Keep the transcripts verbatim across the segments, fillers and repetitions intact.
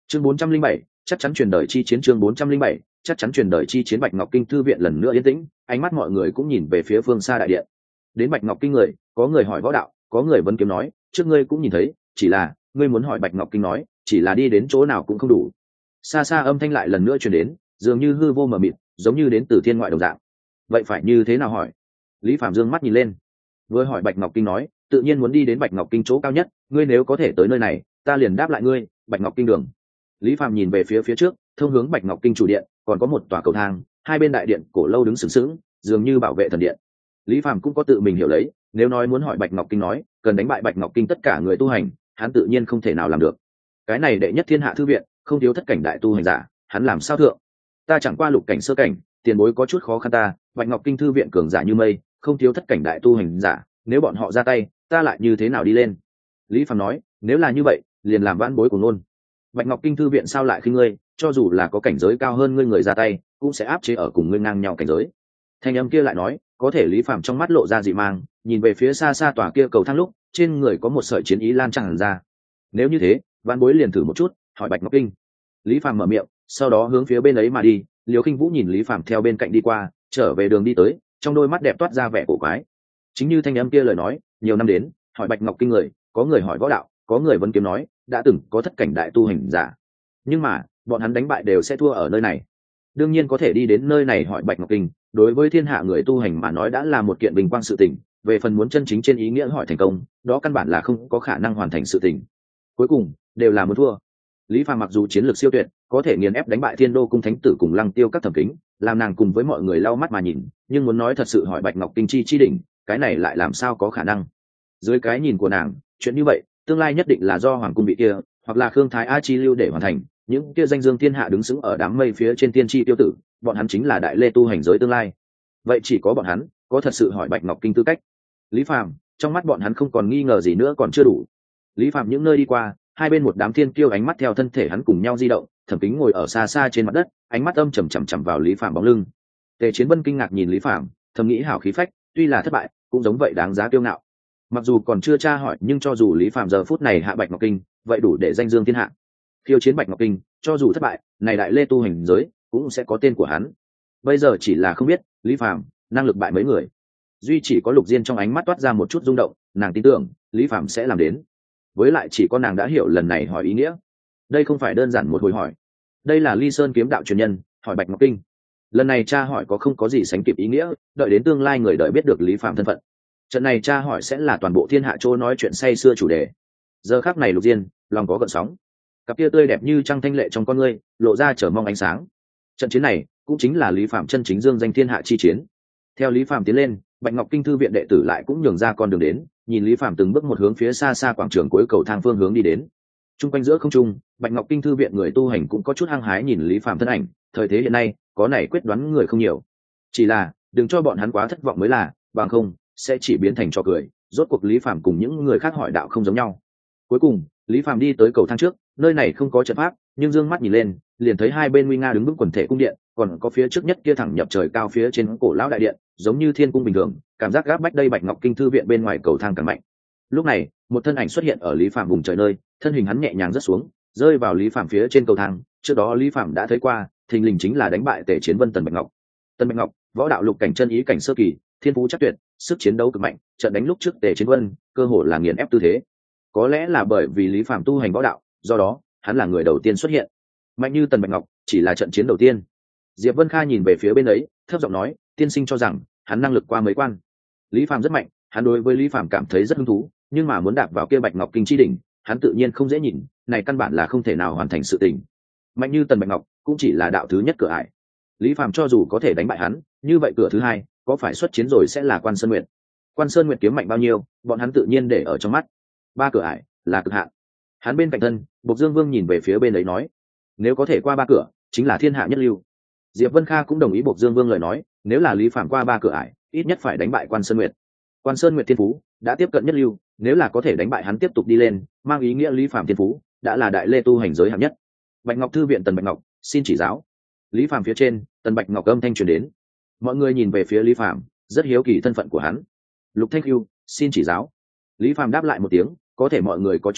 chương bốn trăm linh bảy chắc chắn truyền đời chi chiến. Chương bốn trăm linh bảy chắc chắn truyền đời chi chiến. Bạch Ngọc Kinh thư viện lần nữa yên tĩnh, ánh mắt mọi người cũng nhìn về phía phương xa đại điện. Đến Bạch Ngọc Kinh người, có người hỏi võ đạo, có người vấn kiếm nói, trước ngươi cũng nhìn thấy, chỉ là ngươi muốn hỏi Bạch Ngọc Kinh nói, chỉ là đi đến chỗ nào cũng không đủ. Xa xa âm thanh lại lần nữa truyền đến, dường như hư vô mờ mịt, giống như đến từ thiên ngoại đồng dạng. Vậy phải như thế nào hỏi? Lý Phạm dương mắt nhìn lên, vừa hỏi Bạch Ngọc Kinh nói, tự nhiên muốn đi đến Bạch Ngọc Kinh chỗ cao nhất, ngươi nếu có thể tới nơi này, ta liền đáp lại ngươi, Bạch Ngọc Kinh đường. Lý Phạm nhìn về phía phía trước, thông hướng Bạch Ngọc Kinh chủ điện, còn có một tòa cầu thang, hai bên đại điện cổ lâu đứng sừng sững, dường như bảo vệ thần điện. Lý Phạm cũng có tự mình hiểu lấy, nếu nói muốn hỏi Bạch Ngọc Kinh nói, cần đánh bại Bạch Ngọc Kinh tất cả người tu hành, hắn tự nhiên không thể nào làm được. Cái này đệ nhất thiên hạ thư viện, không thiếu thất cảnh đại tu hành giả, hắn làm sao thượng? Ta chẳng qua lục cảnh sơ cảnh, tiền bối có chút khó khăn ta, Bạch Ngọc Kinh thư viện cường giả như mây, không thiếu thất cảnh đại tu hành giả, nếu bọn họ ra tay, ta lại như thế nào đi lên? Lý Phạm nói, nếu là như vậy, liền làm vãn bối của nôn. Bạch Ngọc Kinh thư viện sao lại khinh ngươi, cho dù là có cảnh giới cao hơn ngươi người ra tay, cũng sẽ áp chế ở cùng ngươi ngang nhau cảnh giới. Thanh âm kia lại nói, có thể Lý Phạm trong mắt lộ ra dị mang, nhìn về phía xa xa tòa kia cầu thang lúc, trên người có một sợi chiến ý lan tràn ra. Nếu như thế, vãn bối liền thử một chút, hỏi Bạch Ngọc Kinh. Lý Phạm mở miệng, sau đó hướng phía bên ấy mà đi. Liêu Khinh Vũ nhìn Lý Phạm theo bên cạnh đi qua, trở về đường đi tới, trong đôi mắt đẹp toát ra vẻ cổ quái. Chính như thanh âm kia lời nói, nhiều năm đến, hỏi Bạch Ngọc Kinh người, có người hỏi võ đạo, có người vấn kiếm nói, đã từng có thất cảnh đại tu hành giả, nhưng mà bọn hắn đánh bại đều sẽ thua ở nơi này. Đương nhiên có thể đi đến nơi này hỏi Bạch Ngọc Kinh, đối với thiên hạ người tu hành mà nói đã là một kiện bình quang sự tình. Về phần muốn chân chính trên ý nghĩa hỏi thành công, đó căn bản là không có khả năng hoàn thành sự tình. Cuối cùng đều là muốn thua. Lý Phàm mặc dù chiến lược siêu tuyệt, có thể nghiền ép đánh bại Thiên Đô cung thánh tử cùng Lăng Tiêu các thẩm kính, làm nàng cùng với mọi người lau mắt mà nhìn, nhưng muốn nói thật sự hỏi Bạch Ngọc Kinh chi chi đỉnh, cái này lại làm sao có khả năng? Dưới cái nhìn của nàng, chuyện như vậy, tương lai nhất định là do hoàng cung bị kia, hoặc là Khương Thái A Chi lưu để hoàn thành, những kia danh dương thiên hạ đứng sững ở đám mây phía trên tiên tri tiêu tử, bọn hắn chính là đại lê tu hành giới tương lai. Vậy chỉ có bọn hắn có thật sự hỏi Bạch Ngọc Kinh tư cách. Lý Phàm, trong mắt bọn hắn không còn nghi ngờ gì nữa còn chưa đủ. Lý Phàm những nơi đi qua, hai bên một đám thiên kiêu ánh mắt theo thân thể hắn cùng nhau di động, thẩm kính ngồi ở xa xa trên mặt đất, ánh mắt âm trầm chằm chằm vào Lý Phàm bóng lưng. Tề Chiến Vân kinh ngạc nhìn Lý Phàm, thầm nghĩ hảo khí phách, tuy là thất bại, cũng giống vậy đáng giá kiêu ngạo. Mặc dù còn chưa tra hỏi, nhưng cho dù Lý Phàm giờ phút này hạ Bạch Ngọc Kinh, vậy đủ để danh dương thiên hạ. Khiêu chiến Bạch Ngọc Kinh, cho dù thất bại, này đại lê tu hành giới cũng sẽ có tên của hắn. Bây giờ chỉ là không biết Lý Phàm năng lực bại mấy người. Duy chỉ có Lục Diên trong ánh mắt toát ra một chút rung động, nàng tin tưởng Lý Phàm sẽ làm đến. Với lại chỉ có nàng đã hiểu lần này hỏi ý nghĩa. Đây không phải đơn giản một hồi hỏi, đây là Ly Sơn kiếm đạo truyền nhân hỏi Bạch Ngọc Kinh. Lần này tra hỏi có không có gì sánh kịp ý nghĩa, đợi đến tương lai người đợi biết được Lý Phàm thân phận. Trận này tra hỏi sẽ là toàn bộ thiên hạ chỗ nói chuyện say xưa chủ đề. Giờ khắc này Lục Diên lòng có gợn sóng, cặp kia tươi đẹp như trăng thanh lệ trong con ngươi lộ ra chờ mong ánh sáng. Trận chiến này cũng chính là Lý Phàm chân chính dương danh thiên hạ chi chiến. Theo Lý Phàm tiến lên, Bạch Ngọc Kinh thư viện đệ tử lại cũng nhường ra con đường đến, nhìn Lý Phàm từng bước một hướng phía xa xa quảng trường cuối cầu thang phương hướng đi đến. Trung quanh giữa không trung, Bạch Ngọc Kinh thư viện người tu hành cũng có chút hăng hái nhìn Lý Phàm thân ảnh, thời thế hiện nay, có này quyết đoán người không nhiều. Chỉ là, đừng cho bọn hắn quá thất vọng mới là, bằng không sẽ chỉ biến thành trò cười. Rốt cuộc Lý Phàm cùng những người khác hỏi đạo không giống nhau. Cuối cùng, Lý Phàm đi tới cầu thang trước, nơi này không có trận pháp, nhưng dương mắt nhìn lên, liền thấy hai bên nguy nga đứng vững quần thể cung điện, còn có phía trước nhất kia thẳng nhập trời cao phía trên cổ lão đại điện, giống như thiên cung bình thường, cảm giác gáp bách đây Bạch Ngọc Kinh thư viện bên ngoài cầu thang càng mạnh. Lúc này, một thân ảnh xuất hiện ở Lý Phàm vùng trời nơi, thân hình hắn nhẹ nhàng rớt xuống, rơi vào Lý Phàm phía trên cầu thang. Trước đó Lý Phàm đã thấy qua, thình lình chính là đánh bại Tề Chiến Vân Tần Bạch Ngọc. Tần Bạch Ngọc, võ đạo lục cảnh chân ý cảnh sơ kỳ, thiên phú chắc tuyệt, sức chiến đấu cực mạnh, trận đánh lúc trước Tề Chiến Vân, cơ hồ là nghiền ép tư thế. Có lẽ là bởi vì Lý Phàm tu hành võ đạo, do đó, hắn là người đầu tiên xuất hiện. Mạnh như Tần Bạch Ngọc, chỉ là trận chiến đầu tiên. Diệp Vân Kha nhìn về phía bên ấy, thấp giọng nói, tiên sinh cho rằng hắn năng lực qua mấy quan. Lý Phàm rất mạnh, hắn đối với Lý Phàm cảm thấy rất hứng thú, nhưng mà muốn đạp vào kia Bạch Ngọc Kinh chi đỉnh, hắn tự nhiên không dễ nhìn, này căn bản là không thể nào hoàn thành sự tình. Mạnh như Tần Bạch Ngọc, cũng chỉ là đạo thứ nhất cửa ải. Lý Phàm cho dù có thể đánh bại hắn, như vậy cửa thứ hai, có phải xuất chiến rồi sẽ là Quan Sơn Nguyệt. Quan Sơn Nguyệt kiếm mạnh bao nhiêu, bọn hắn tự nhiên để ở trong mắt. Ba cửa ải là cực hạn. Hắn bên cạnh thân, Bộc Dương Vương nhìn về phía bên ấy nói, nếu có thể qua ba cửa, chính là thiên hạ nhất lưu. Diệp Vân Kha cũng đồng ý Bộc Dương Vương lời nói, nếu là Lý Phàm qua ba cửa ải, ít nhất phải đánh bại Quan Sơn Nguyệt. Quan Sơn Nguyệt thiên phú đã tiếp cận nhất lưu, nếu là có thể đánh bại hắn tiếp tục đi lên, mang ý nghĩa Lý Phàm thiên phú đã là đại lê tu hành giới hạng nhất. Bạch Ngọc thư viện Tần Bạch Ngọc, xin chỉ giáo. Lý Phàm phía trên, Tần Bạch Ngọc âm thanh truyền đến. Mọi người nhìn về phía Lý Phàm, rất hiếu kỳ thân phận của hắn. Lục Thanh Hưu, xin chỉ giáo. Lý Phàm đáp lại một tiếng, có thể mọi người có chút thất vọng,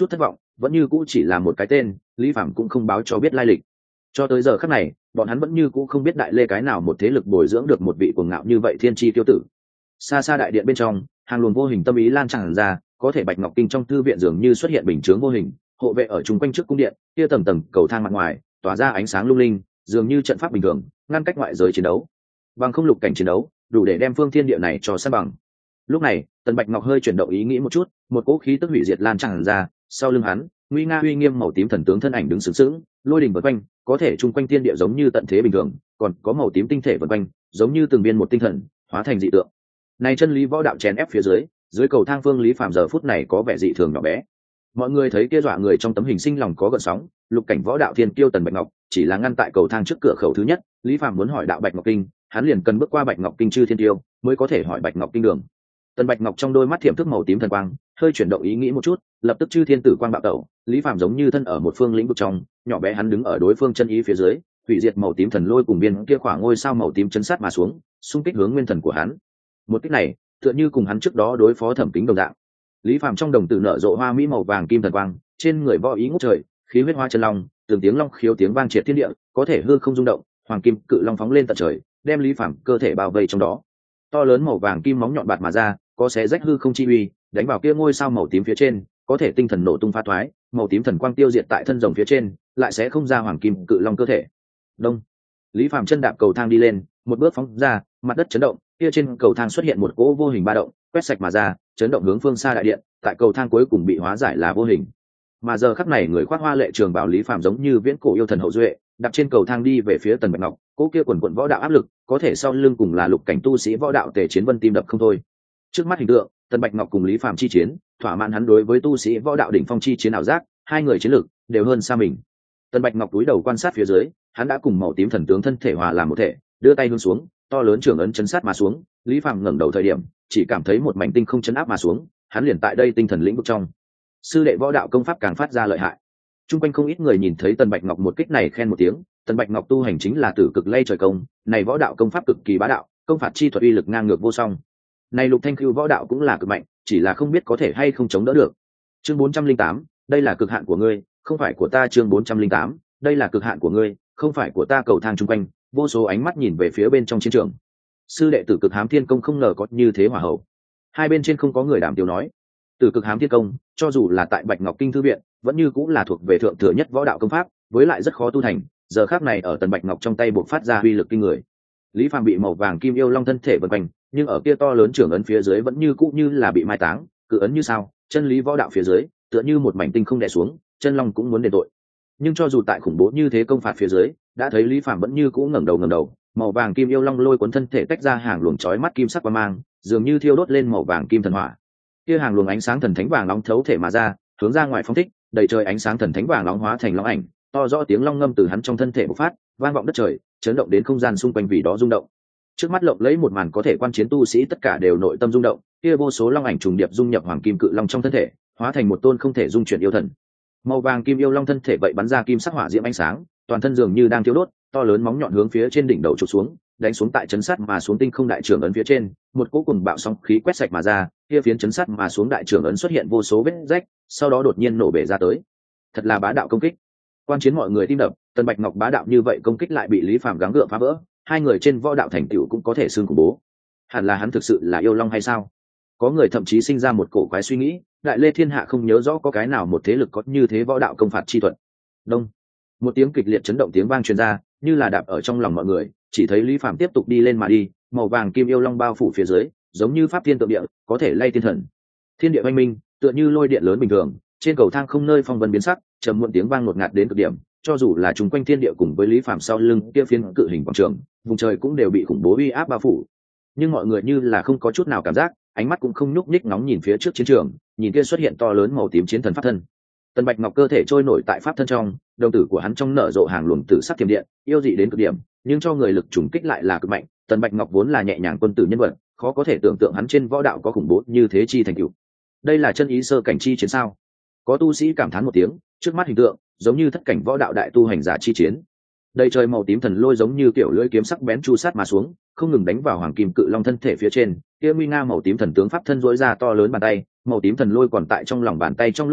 vẫn như cũ chỉ là một cái tên, Lý Phàm cũng không báo cho biết lai lịch. Cho tới giờ khắc này, bọn hắn vẫn như cũ không biết đại lê cái nào một thế lực bồi dưỡng được một vị cuồng ngạo như vậy thiên chi tiêu tử. Xa xa đại điện bên trong, hàng luồng vô hình tâm ý lan tràn ra, có thể Bạch Ngọc Kinh trong thư viện dường như xuất hiện bình chướng vô hình, hộ vệ ở chung quanh trước cung điện, kia tầng tầng cầu thang mặt ngoài, tỏa ra ánh sáng lung linh, dường như trận pháp bình thường, ngăn cách ngoại giới chiến đấu. Bằng không lục cảnh chiến đấu, đủ để đem phương thiên địa này cho san bằng. Lúc này, Tần Bạch Ngọc hơi chuyển động ý nghĩ một chút, một cỗ khí tức hủy diệt lan tràn ra, sau lưng hắn, nguy nga uy nghiêm màu tím thần tướng thân ảnh đứng sướng sướng, lôi đình vần quanh, có thể chung quanh thiên địa giống như tận thế bình thường, còn có màu tím tinh thể vần quanh, giống như từng viên một tinh thần, hóa thành dị tượng. Này chân lý võ đạo chèn ép phía dưới, dưới cầu thang phương Lý Phàm giờ phút này có vẻ dị thường nhỏ bé. Mọi người thấy kia dọa người trong tấm hình sinh lòng có gợn sóng, lục cảnh võ đạo thiên kiêu Tần Bạch Ngọc, chỉ là ngăn tại cầu thang trước cửa khẩu thứ nhất, Lý Phàm muốn hỏi đạo Bạch Ngọc Kinh, hắn liền cần bước qua Bạch Ngọc Kinh chư thiên tiêu, mới có thể hỏi Bạch Ngọc Kinh đường. Tần Bạch Ngọc trong đôi mắt thiểm thức màu tím thần quang, hơi chuyển động ý nghĩ một chút, lập tức chư thiên tử quang bạo tẩu, Lý Phàm giống như thân ở một phương lĩnh vực trong, nhỏ bé hắn đứng ở đối phương chân ý phía dưới, hủy diệt màu tím thần lôi cùng biên kia khoảng ngôi sao màu tím chấn sát mà xuống, xung kích hướng nguyên thần của hắn. Một kích này, tựa như cùng hắn trước đó đối phó Thẩm Kính đồng dạng. Lý Phàm trong đồng tử nở rộ hoa mỹ màu vàng kim thần quang, trên người võ ý ngút trời, khí huyết hoa chân long, từng tiếng long khiếu tiếng vang triệt thiên địa, có thể hư không rung động, hoàng kim cự long phóng lên tận trời, đem Lý Phàm cơ thể bao vây trong đó. To lớn màu vàng kim móng nhọn bạt mà ra, có xé rách hư không chi uy, đánh vào kia ngôi sao màu tím phía trên, có thể tinh thần nổ tung phá thoái, màu tím thần quang tiêu diệt tại thân rồng phía trên, lại sẽ không ra hoàng kim cự long cơ thể. Đông. Lý Phàm chân đạp cầu thang đi lên, một bước phóng ra, mặt đất chấn động, kia trên cầu thang xuất hiện một cỗ vô hình ba động, quét sạch mà ra, chấn động hướng phương xa đại điện, tại cầu thang cuối cùng bị hóa giải là vô hình. Mà giờ khắc này người khoác hoa lệ trường bảo Lý Phàm giống như viễn cổ yêu thần hậu duệ, đạp trên cầu thang đi về phía Tần Bạch Ngọc, cỗ kia quần quần võ đạo áp lực, có thể sau lưng cùng là lục cảnh tu sĩ võ đạo tề chiến vân tim đập không thôi. Trước mắt hình tượng, Tần Bạch Ngọc cùng Lý Phàm chi chiến, thỏa mãn hắn đối với tu sĩ võ đạo đỉnh phong chi chiến ảo giác, hai người chiến lực đều hơn xa mình. Tần Bạch Ngọc cúi đầu quan sát phía dưới, hắn đã cùng màu tím thần tướng thân thể hòa làm một thể, đưa tay hướng xuống, to lớn trưởng ấn chấn sát mà xuống. Lý Phàm ngẩng đầu thời điểm, chỉ cảm thấy một mảnh tinh không chấn áp mà xuống, hắn liền tại đây tinh thần lĩnh vực trong. Sư đệ võ đạo công pháp càng phát ra lợi hại. Trung quanh không ít người nhìn thấy Tần Bạch Ngọc một kích này khen một tiếng, Tần Bạch Ngọc tu hành chính là tử cực lay trời công, này võ đạo công pháp cực kỳ bá đạo, công phạt chi thuật uy lực ngang ngược vô song. Này Lục Thanh Cưu võ đạo cũng là cực mạnh, chỉ là không biết có thể hay không chống đỡ được. Chương bốn trăm linh tám, đây là cực hạn của ngươi, không phải của ta. Chương bốn trăm linh tám, đây là cực hạn của ngươi, không phải của ta. Cầu thang trung quanh, vô số ánh mắt nhìn về phía bên trong chiến trường. Sư đệ Tử Cực Hám Thiên Công không ngờ có như thế hỏa hậu. Hai bên trên không có người đảm tiêu nói. Tử Cực Hám Thiên Công, cho dù là tại Bạch Ngọc Kinh thư viện, vẫn như cũng là thuộc về thượng thừa nhất võ đạo công pháp, với lại rất khó tu thành. Giờ khắc này ở Tần Bạch Ngọc trong tay bộc phát ra uy lực kinh người. Lý Phàm bị màu vàng kim yêu long thân thể vần quanh, nhưng ở kia to lớn trưởng ấn phía dưới vẫn như cũ như là bị mai táng, cự ấn như sao, chân lý võ đạo phía dưới, tựa như một mảnh tinh không đè xuống, chân long cũng muốn đền tội. Nhưng cho dù tại khủng bố như thế công phạt phía dưới, đã thấy Lý Phàm vẫn như cũ ngẩng đầu ngẩng đầu, màu vàng kim yêu long lôi cuốn thân thể tách ra hàng luồng chói mắt kim sắc quang mang, dường như thiêu đốt lên màu vàng kim thần hỏa. Kia hàng luồng ánh sáng thần thánh vàng nóng thấu thể mà ra, hướng ra ngoài phóng thích, đầy trời ánh sáng thần thánh vàng nóng hóa thành long ảnh, to rõ tiếng long ngâm từ hắn trong thân thể bộc phát, vang vọng đất trời, chấn động đến không gian xung quanh vì đó rung động. Trước mắt lộng lấy một màn có thể quan chiến tu sĩ tất cả đều nội tâm rung động, kia vô số long ảnh trùng điệp dung nhập hoàng kim cự long trong thân thể, hóa thành một tôn không thể dung chuyển yêu thần. Màu vàng kim yêu long thân thể vậy bắn ra kim sắc hỏa diễm ánh sáng, toàn thân dường như đang thiêu đốt, to lớn móng nhọn hướng phía trên đỉnh đầu chụp xuống, đánh xuống tại chấn sát mà xuống tinh không đại trưởng ấn phía trên, một cỗ cùng bạo sóng khí quét sạch mà ra, kia phiến chấn sát mà xuống đại trưởng ấn xuất hiện vô số vết rách, sau đó đột nhiên nổ bể ra tới. Thật là bá đạo công kích. Quan chiến mọi người tim đập, Tần Bạch Ngọc bá đạo như vậy công kích lại bị Lý Phàm gắng gượng phá vỡ, hai người trên võ đạo thành tựu cũng có thể xương khủng bố. Hẳn là hắn thực sự là yêu long hay sao? Có người thậm chí sinh ra một cổ quái suy nghĩ, đại lê thiên hạ không nhớ rõ có cái nào một thế lực có như thế võ đạo công phạt chi thuật. Đông. Một tiếng kịch liệt chấn động tiếng vang truyền ra, như là đạp ở trong lòng mọi người, chỉ thấy Lý Phàm tiếp tục đi lên mà đi, màu vàng kim yêu long bao phủ phía dưới, giống như pháp thiên tượng địa, có thể lay thiên thần. Thiên địa oanh minh, tựa như lôi điện lớn bình thường, trên cầu thang không nơi phong vân biến sắc, trầm muộn tiếng vang ngột ngạt đến cực điểm, cho dù là chúng quanh thiên địa cùng với Lý Phàm sau lưng kia phiến cự hình quảng trường, vùng trời cũng đều bị khủng bố uy áp bao phủ. Nhưng mọi người như là không có chút nào cảm giác, ánh mắt cũng không nhúc nhích ngóng nhìn phía trước chiến trường, nhìn kia xuất hiện to lớn màu tím chiến thần pháp thân. Tần Bạch Ngọc cơ thể trôi nổi tại pháp thân trong, đồng tử của hắn trong nở rộ hàng luồng tử sắc thiểm điện, yêu dị đến cực điểm, nhưng cho người lực trùng kích lại là cực mạnh. Tần Bạch Ngọc vốn là nhẹ nhàng quân tử nhân vật, khó có thể tưởng tượng hắn trên võ đạo có khủng bố như thế chi thành tựu. Đây là chân ý sơ cảnh chi chiến sao? Có tu sĩ cảm thán một tiếng, trước mắt hình tượng giống như thất cảnh võ đạo đại tu hành giả chi chiến. Đầy trời màu tím thần lôi giống như kiểu lưỡi kiếm sắc bén chu sát mà xuống, không ngừng đánh vào hoàng kim cự long thân thể phía trên. Kia nguy nga màu tím thần tướng pháp thân rỗi ra to lớn bàn tay, màu tím thần lôi còn tại trong lòng bàn tay trong lúc đó,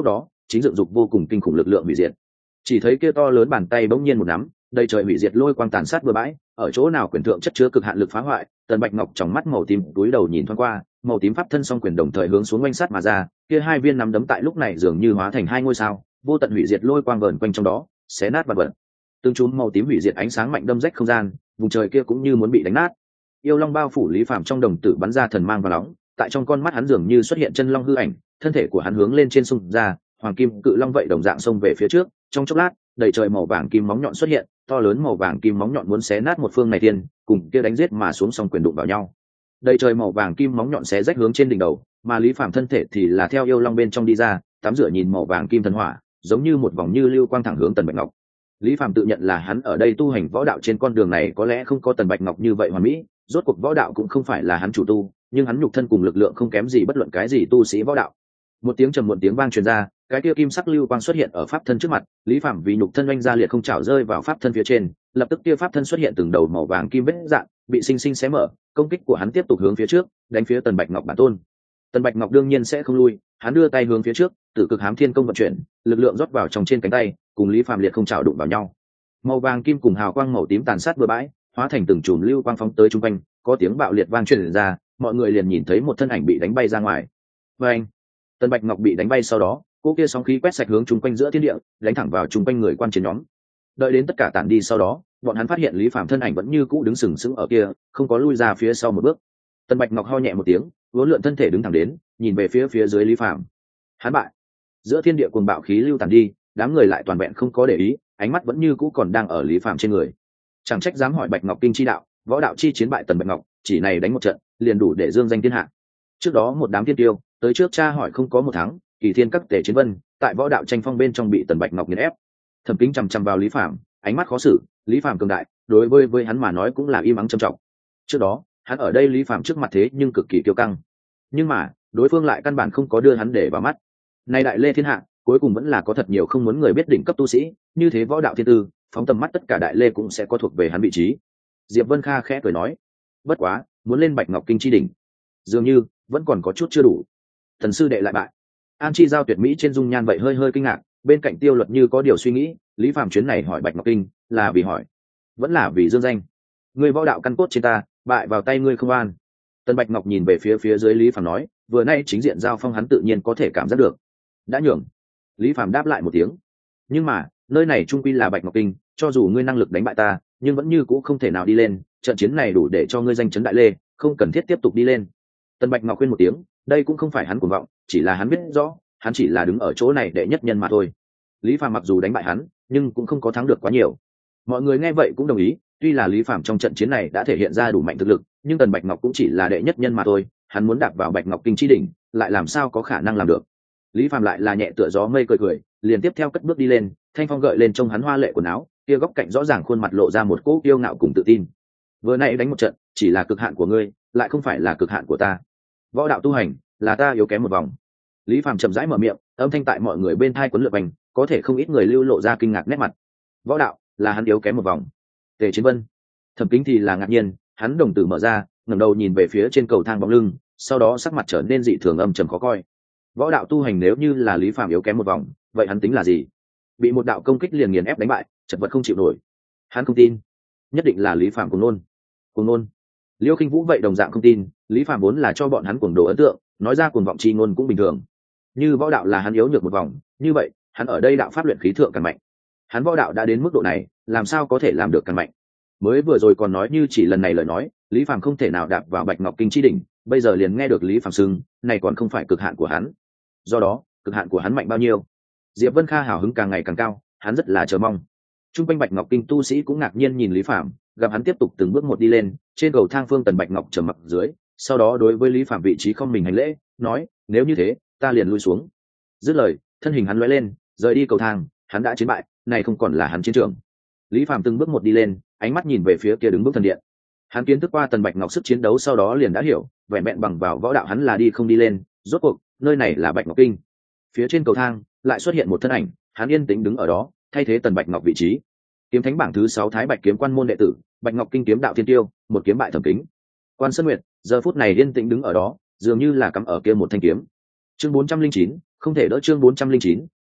chính dựng dục vô cùng kinh khủng lực lượng hủy diệt. Chỉ thấy kia to lớn bàn tay bỗng nhiên một nắm, đầy trời hủy diệt lôi quang tàn sát bừa bãi, ở chỗ nào quyền thượng chất chứa cực hạn lực phá hoại. Tần Bạch Ngọc trong mắt màu tím túi đầu nhìn thoáng qua, màu tím pháp thân song quyền đồng thời hướng xuống oanh sát mà ra, kia hai viên nắm đấm tại lúc này dường như hóa thành hai ngôi sao, vô tận hủy diệt lôi quang vờn quanh trong đó, xé nát vạn vật. Từng chùm màu tím hủy diệt ánh sáng mạnh đâm rách không gian, vùng trời kia cũng như muốn bị đánh nát. Yêu long bao phủ Lý Phàm trong đồng tử bắn ra thần mang và nóng, tại trong con mắt hắn dường như xuất hiện chân long hư ảnh, thân thể của hắn hướng lên trên xung ra, hoàng kim cự long vậy đồng dạng xông về phía trước. Trong chốc lát, đầy trời màu vàng kim móng nhọn xuất hiện, to lớn màu vàng kim móng nhọn muốn xé nát một phương này thiên, cùng kia đánh giết mà xuống song quyền đụng vào nhau. Đầy trời màu vàng kim móng nhọn xé rách hướng trên đỉnh đầu, mà Lý Phàm thân thể thì là theo yêu long bên trong đi ra, tắm rửa nhìn màu vàng kim thần hỏa, giống như một vòng như lưu quang thẳng hướng Tần Bạch Ngọc. Lý Phàm tự nhận là hắn ở đây tu hành võ đạo trên con đường này có lẽ không có Tần Bạch Ngọc như vậy hoàn mỹ, rốt cuộc võ đạo cũng không phải là hắn chủ tu, nhưng hắn nhục thân cùng lực lượng không kém gì bất luận cái gì tu sĩ võ đạo. Một tiếng trầm muộn tiếng vang truyền ra, cái kia kim sắc lưu quang xuất hiện ở pháp thân trước mặt. Lý Phàm vì nhục thân oanh ra liệt không chảo rơi vào pháp thân phía trên, lập tức kia pháp thân xuất hiện từng đầu màu vàng kim vết dạng, bị sinh sinh xé mở. Công kích của hắn tiếp tục hướng phía trước, đánh phía Tần Bạch Ngọc bản tôn. Tần Bạch Ngọc đương nhiên sẽ không lui, hắn đưa tay hướng phía trước, Tử Cực Hám Thiên Công vận chuyển, lực lượng rót vào trong trên cánh tay, cùng Lý Phàm liệt không chảo đụng vào nhau. Màu vàng kim cùng hào quang màu tím tàn sát bừa bãi, hóa thành từng chùm lưu quang phóng tới trung quanh, có tiếng bạo liệt vang truyền ra, mọi người liền nhìn thấy một thân ảnh bị đánh bay ra ngoài. Và anh, Tần Bạch Ngọc bị đánh bay sau đó, cô kia sóng khí quét sạch hướng trung quanh giữa thiên địa, đánh thẳng vào trung quanh người quan chiến nhóm. Đợi đến tất cả tản đi sau đó, bọn hắn phát hiện Lý Phàm thân ảnh vẫn như cũ đứng sừng sững ở kia, không có lui ra phía sau một bước. Tần Bạch Ngọc ho nhẹ một tiếng, uốn lượn thân thể đứng thẳng đến, nhìn về phía phía dưới Lý Phàm. Hắn bại. Giữa thiên địa cuồng bạo khí lưu tàn đi, đám người lại toàn vẹn không có để ý, ánh mắt vẫn như cũ còn đang ở Lý Phàm trên người. Chẳng trách dám hỏi Bạch Ngọc Kinh chi đạo, võ đạo chi chiến bại Tần Bạch Ngọc, chỉ này đánh một trận, liền đủ để dương danh thiên hạ. Trước đó một đám thiên tiêu, tới trước tra hỏi không có một tháng, Kỳ Thiên các tề chiến vân, tại võ đạo tranh phong bên trong bị Tần Bạch Ngọc nghiền ép. Thẩm Kính chằm chằm vào Lý Phàm, ánh mắt khó xử, Lý Phàm cường đại, đối với với hắn mà nói cũng là im ắng trầm trọng. Trước đó, hắn ở đây Lý Phàm trước mặt thế nhưng cực kỳ kiêu căng. Nhưng mà, đối phương lại căn bản không có đưa hắn để vào mắt. Nay đại lê thiên hạ, cuối cùng vẫn là có thật nhiều không muốn người biết đỉnh cấp tu sĩ, như thế võ đạo thiên tư, phóng tầm mắt tất cả đại lê cũng sẽ có thuộc về hắn vị trí. Diệp Vân Kha khẽ cười nói, bất quá, muốn lên Bạch Ngọc Kinh chi đỉnh, dường như vẫn còn có chút chưa đủ. Thần sư đệ lại bại. An Chi giao tuyệt mỹ trên dung nhan vậy hơi hơi kinh ngạc, bên cạnh Tiêu Luật như có điều suy nghĩ, Lý Phàm chuyến này hỏi Bạch Ngọc Kinh, là vì hỏi, vẫn là vì dương danh. Ngươi võ đạo căn cốt trên ta, bại vào tay ngươi không an. Tần Bạch Ngọc nhìn về phía phía dưới Lý Phàm nói, vừa nay chính diện giao phong hắn tự nhiên có thể cảm giác được. Đã nhường. Lý Phàm đáp lại một tiếng. Nhưng mà, nơi này trung quy là Bạch Ngọc Kinh, cho dù ngươi năng lực đánh bại ta, nhưng vẫn như cũ không thể nào đi lên, trận chiến này đủ để cho ngươi danh chấn đại lê, không cần thiết tiếp tục đi lên. Tần Bạch Ngọc khuyên một tiếng, đây cũng không phải hắn cuồng vọng, chỉ là hắn biết rõ, hắn chỉ là đứng ở chỗ này đệ nhất nhân mà thôi. Lý Phàm mặc dù đánh bại hắn, nhưng cũng không có thắng được quá nhiều. Mọi người nghe vậy cũng đồng ý, tuy là Lý Phàm trong trận chiến này đã thể hiện ra đủ mạnh thực lực, nhưng Tần Bạch Ngọc cũng chỉ là đệ nhất nhân mà thôi, hắn muốn đạp vào Bạch Ngọc Kinh chi đỉnh, lại làm sao có khả năng làm được. Lý Phàm lại là nhẹ tựa gió mây cười cười, liền tiếp theo cất bước đi lên, thanh phong gợi lên trông hắn hoa lệ quần áo, kia góc cạnh rõ ràng khuôn mặt lộ ra một cỗ kiêu ngạo cùng tự tin. Vừa nãy đánh một trận, chỉ là cực hạn của ngươi, lại không phải là cực hạn của ta. Võ đạo tu hành, là ta yếu kém một vòng. Lý Phàm chậm rãi mở miệng, âm thanh tại mọi người bên thai quấn lượn bành, có thể không ít người lưu lộ ra kinh ngạc nét mặt. Võ đạo, là hắn yếu kém một vòng. Tề Chiến Vân, Thẩm Kính thì là ngạc nhiên, hắn đồng tử mở ra, ngẩng đầu nhìn về phía trên cầu thang bóng lưng, sau đó sắc mặt trở nên dị thường âm trầm khó coi. Võ đạo tu hành nếu như là Lý Phàm yếu kém một vòng, vậy hắn tính là gì? Bị một đạo công kích liền nghiền ép đánh bại, chật vật không chịu nổi. Hắn không tin, nhất định là Lý Phàm cuồng nôn. Cuồng nôn. Liêu Khinh Vũ vậy đồng dạng không tin, Lý Phàm vốn là cho bọn hắn cuồng đồ ấn tượng, nói ra cuồng vọng chi ngôn cũng bình thường. Như võ đạo là hắn yếu nhược một vòng, như vậy, hắn ở đây đạo pháp luyện khí thượng càng mạnh. Hắn võ đạo đã đến mức độ này, làm sao có thể làm được càng mạnh? Mới vừa rồi còn nói như chỉ lần này lời nói, Lý Phàm không thể nào đạp vào Bạch Ngọc Kinh chi đỉnh, bây giờ liền nghe được Lý Phàm xưng, này còn không phải cực hạn của hắn. Do đó, cực hạn của hắn mạnh bao nhiêu? Diệp Vân Kha hào hứng càng ngày càng cao, hắn rất là chờ mong. Trung quanh Bạch Ngọc Kinh tu sĩ cũng ngạc nhiên nhìn Lý Phàm, gặp hắn tiếp tục từng bước một đi lên, trên cầu thang phương Tần Bạch Ngọc trầm mặc dưới, sau đó đối với Lý Phàm vị trí không mình hành lễ, nói, nếu như thế, ta liền lui xuống. Dứt lời, thân hình hắn lóe lên, rời đi cầu thang, hắn đã chiến bại, này không còn là hắn chiến trường. Lý Phàm từng bước một đi lên, ánh mắt nhìn về phía kia đứng bước thần điện. Hắn kiến thức qua Tần Bạch Ngọc sức chiến đấu sau đó liền đã hiểu, vẹn vẹn bằng vào võ đạo hắn là đi không đi lên, rốt cuộc, nơi này là Bạch Ngọc Kinh. Phía trên cầu thang, lại xuất hiện một thân ảnh, hắn yên tĩnh đứng ở đó, thay thế Tần Bạch Ngọc vị trí. Kiếm thánh bảng thứ sáu Thái Bạch kiếm quan môn đệ tử, Bạch Ngọc Kinh kiếm đạo thiên tiêu, một kiếm bại Thẩm Kính. Quan Sơn Nguyệt, giờ phút này yên tĩnh đứng ở đó, dường như là cắm ở kia một thanh kiếm. Chương bốn trăm linh chín, không thể đỡ chương bốn trăm linh chín,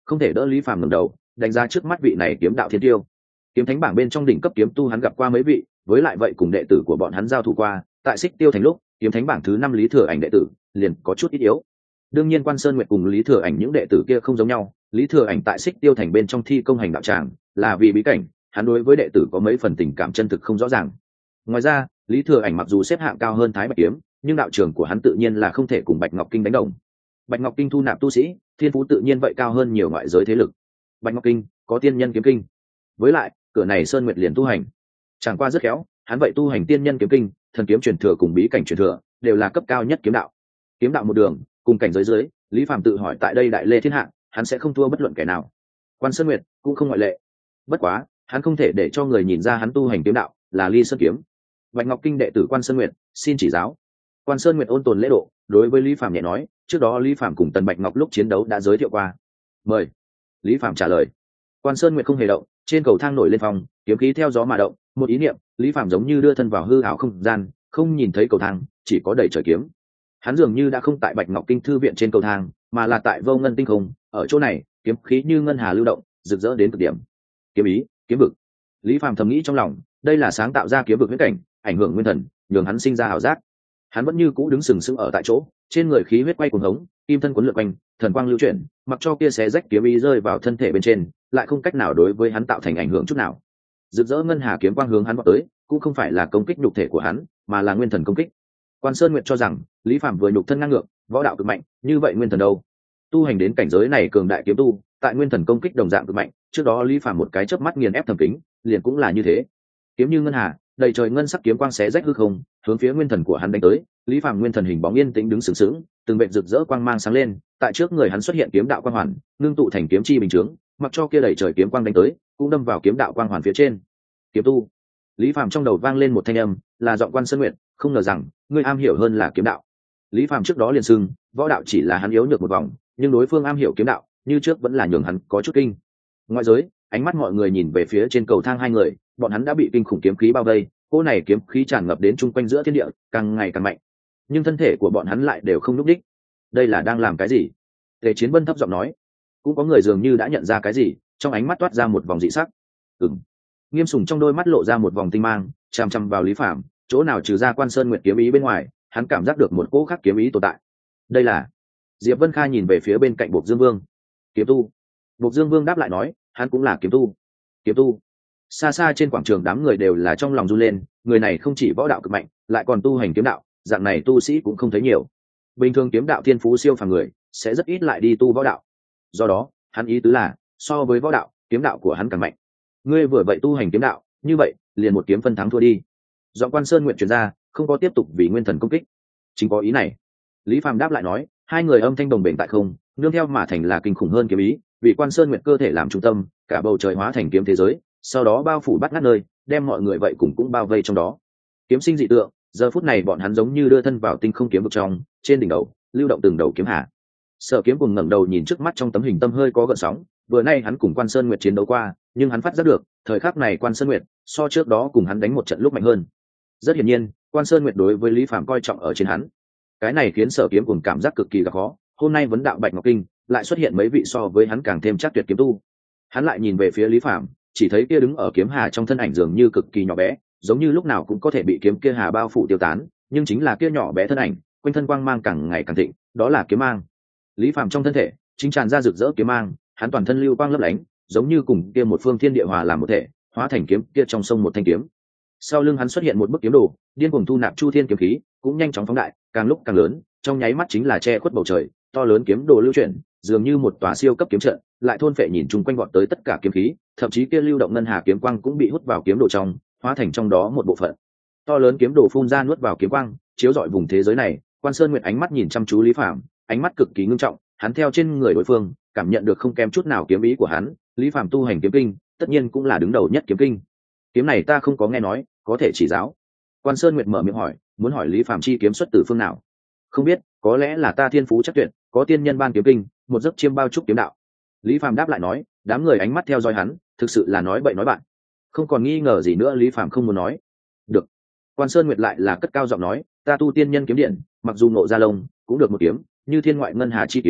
không thể đỡ. Lý Phàm ngẩng đầu đánh giá trước mắt vị này kiếm đạo thiên tiêu. Kiếm thánh bảng bên trong đỉnh cấp kiếm tu hắn gặp qua mấy vị, với lại vậy cùng đệ tử của bọn hắn giao thủ qua, tại Xích Tiêu thành lúc kiếm thánh bảng thứ năm Lý Thừa Ảnh đệ tử liền có chút ít yếu. Đương nhiên Quan Sơn Nguyệt cùng Lý Thừa Ảnh những đệ tử kia không giống nhau, Lý Thừa Ảnh tại Xích Tiêu thành bên trong thi công hành đạo tràng là vì bí cảnh, hắn đối với đệ tử có mấy phần tình cảm chân thực không rõ ràng. Ngoài ra Lý Thừa Ảnh mặc dù xếp hạng cao hơn Thái Bạch kiếm, nhưng đạo trường của hắn tự nhiên là không thể cùng Bạch Ngọc Kinh đánh đồng. Bạch Ngọc Kinh thu nạp tu sĩ thiên phú tự nhiên vậy cao hơn nhiều ngoại giới thế lực, Bạch Ngọc Kinh có tiên nhân kiếm kinh, với lại cửa này Sơn Nguyệt liền tu hành chẳng qua rất khéo, hắn vậy tu hành tiên nhân kiếm kinh, thần kiếm truyền thừa cùng bí cảnh truyền thừa đều là cấp cao nhất kiếm đạo. Kiếm đạo một đường cùng cảnh giới dưới, Lý Phàm tự hỏi tại đây đại lê thiên hạ hắn sẽ không thua bất luận kẻ nào. Quan Sơn Nguyệt cũng không ngoại lệ. Bất quá hắn không thể để cho người nhìn ra hắn tu hành kiếm đạo là Ly Sơn kiếm. Bạch Ngọc Kinh đệ tử Quan Sơn Nguyệt xin chỉ giáo. Quan Sơn Nguyệt ôn tồn lễ độ đối với Lý Phàm nhẹ nói, trước đó Lý Phàm cùng Tần Bạch Ngọc lúc chiến đấu đã giới thiệu qua. Mời. Lý Phàm trả lời. Quan Sơn Nguyệt không hề động, trên cầu thang nổi lên phong, kiếm khí theo gió mà động, một ý niệm, Lý Phàm giống như đưa thân vào hư ảo không gian, không nhìn thấy cầu thang, chỉ có đầy trời kiếm. Hắn dường như đã không tại Bạch Ngọc Kinh thư viện trên cầu thang, mà là tại Vô Ngân tinh không, ở chỗ này, kiếm khí như ngân hà lưu động, rực rỡ đến cực điểm. Kiếm ý, kiếm vực. Lý Phàm thầm nghĩ trong lòng, đây là sáng tạo ra kiếm vực huyễn cảnh, ảnh hưởng nguyên thần, nhường hắn sinh ra ảo giác. Hắn vẫn như cũ đứng sừng sững ở tại chỗ, trên người khí huyết quay cuồng hống, kim thân cuốn lượn quanh, thần quang lưu chuyển, mặc cho kia xé rách kiếm ý rơi vào thân thể bên trên, lại không cách nào đối với hắn tạo thành ảnh hưởng chút nào. Rực rỡ ngân hà kiếm quang hướng hắn vọt tới, cũng không phải là công kích nhục thể của hắn, mà là nguyên thần công kích. Quan Sơn Nguyệt cho rằng Lý Phàm vừa nhục thân ngang ngược, võ đạo cực mạnh, như vậy nguyên thần đâu? Tu hành đến cảnh giới này cường đại kiếm tu, tại nguyên thần công kích đồng dạng cực mạnh, trước đó Lý Phàm một cái chớp mắt nghiền ép thẩm kính, liền cũng là như thế. Kiếm như ngân hà, đầy trời ngân sắc kiếm quang xé rách hư không, hướng phía nguyên thần của hắn đánh tới. Lý Phàm nguyên thần hình bóng yên tĩnh đứng sừng sững, từng vệt rực rỡ quang mang sáng lên, tại trước người hắn xuất hiện kiếm đạo quang hoàn, ngưng tụ thành kiếm chi bình chướng, mặc cho kia đầy trời kiếm quang đánh tới, cũng đâm vào kiếm đạo quang hoàn phía trên. Kiếm tu. Lý Phàm trong đầu vang lên một thanh âm, là giọng Quan Sơn Nguyệt, không ngờ rằng ngươi am hiểu hơn là kiếm đạo. Lý Phàm trước đó liền xưng, võ đạo chỉ là hắn yếu nhược một vòng, nhưng đối phương am hiểu kiếm đạo, như trước vẫn là nhường hắn có chút kinh. Ngoại giới, ánh mắt mọi người nhìn về phía trên cầu thang hai người, bọn hắn đã bị kinh khủng kiếm khí bao vây, cô này kiếm khí tràn ngập đến chung quanh giữa thiên địa, càng ngày càng mạnh. Nhưng thân thể của bọn hắn lại đều không nhúc đích. Đây là đang làm cái gì? Tề Chiến Bân thấp giọng nói. Cũng có người dường như đã nhận ra cái gì, trong ánh mắt toát ra một vòng dị sắc. Ừm. Nghiêm Sùng trong đôi mắt lộ ra một vòng tinh mang, chằm chằm vào Lý Phàm, chỗ nào trừ ra Quan Sơn Nguyệt kiếm ý bên ngoài, hắn cảm giác được một cỗ khác kiếm ý tồn tại. Đây là... Diệp Vân Kha nhìn về phía bên cạnh Bộc Dương Vương. Kiếm tu. Bộc Dương Vương đáp lại nói, hắn cũng là kiếm tu. Kiếm tu. Xa xa trên quảng trường đám người đều là trong lòng run lên, người này không chỉ võ đạo cực mạnh, lại còn tu hành kiếm đạo, dạng này tu sĩ cũng không thấy nhiều. Bình thường kiếm đạo thiên phú siêu phàm người sẽ rất ít lại đi tu võ đạo. Do đó, hắn ý tứ là, so với võ đạo, kiếm đạo của hắn càng mạnh. Ngươi vừa vậy tu hành kiếm đạo, như vậy, liền một kiếm phân thắng thua đi. Giọng Quan Sơn Nguyện truyền ra, không có tiếp tục vì nguyên thần công kích. Chính có ý này. Lý Phàm đáp lại nói, hai người âm thanh đồng bền tại không, nương theo mà thành là kinh khủng hơn kiếm ý, vì Quan Sơn Nguyện cơ thể làm trung tâm, cả bầu trời hóa thành kiếm thế giới, sau đó bao phủ bắt ngát nơi, đem mọi người vậy cùng cũng bao vây trong đó. Kiếm sinh dị tượng, giờ phút này bọn hắn giống như đưa thân vào tinh không kiếm vực trong, trên đỉnh đầu lưu động từng đầu kiếm hà. Sở Kiếm cùng ngẩng đầu nhìn trước mắt trong tấm hình tâm hơi có gợn sóng, vừa nay hắn cùng Quan Sơn Nguyệt chiến đấu qua, nhưng hắn phát giác được, thời khắc này Quan Sơn Nguyệt so trước đó cùng hắn đánh một trận lúc mạnh hơn. Rất hiển nhiên, Quan Sơn Nguyệt đối với Lý Phàm coi trọng ở trên hắn. Cái này khiến Sở Kiếm cùng cảm giác cực kỳ gặp khó, hôm nay vấn đạo Bạch Ngọc Kinh lại xuất hiện mấy vị so với hắn càng thêm chắc tuyệt kiếm tu. Hắn lại nhìn về phía Lý Phàm, chỉ thấy kia đứng ở kiếm hà trong thân ảnh dường như cực kỳ nhỏ bé, giống như lúc nào cũng có thể bị kiếm kia hà bao phủ tiêu tán, nhưng chính là kia nhỏ bé thân ảnh, quanh thân quang mang càng ngày càng thịnh, đó là kiếm mang. Lý Phàm trong thân thể chính tràn ra rực rỡ kiếm mang, hắn toàn thân lưu quang lấp lánh, giống như cùng kia một phương thiên địa hòa làm một thể, hóa thành kiếm kia trong sông một thanh kiếm. Sau lưng hắn xuất hiện một bức kiếm đồ, điên cuồng thu nạp chu thiên kiếm khí, cũng nhanh chóng phóng đại, càng lúc càng lớn, trong nháy mắt chính là che khuất bầu trời, to lớn kiếm đồ lưu chuyển, dường như một tòa siêu cấp kiếm trận, lại thôn phệ nhìn chung quanh vọt tới tất cả kiếm khí, thậm chí kia lưu động ngân hà kiếm quang cũng bị hút vào kiếm đồ trong, hóa thành trong đó một bộ phận. To lớn kiếm đồ phun ra nuốt vào kiếm quang, chiếu rọi vùng thế giới này. Quan Sơn Nguyệt ánh mắt nhìn chăm chú Lý Phàm, ánh mắt cực kỳ ngưng trọng, hắn theo trên người đối phương cảm nhận được không kém chút nào kiếm ý của hắn. Lý Phàm tu hành kiếm kinh, tất nhiên cũng là đứng đầu nhất kiếm kinh. Kiếm này ta không có nghe nói, có thể chỉ giáo. Quan Sơn Nguyệt mở miệng hỏi, muốn hỏi Lý Phàm chi kiếm xuất từ phương nào. Không biết, có lẽ là ta thiên phú chắc tuyệt, có tiên nhân ban kiếm kinh, một giấc chiêm bao trúc kiếm đạo. Lý Phàm đáp lại nói, đám người ánh mắt theo dõi hắn, thực sự là nói bậy nói bạn. Không còn nghi ngờ gì nữa, Lý Phàm không muốn nói. Được. Quan Sơn Nguyệt lại là cất cao giọng nói, ta tu tiên nhân kiếm điện, mặc dù nộ ra lông, cũng được một kiếm, như thiên ngoại ngân hà chi kiếm,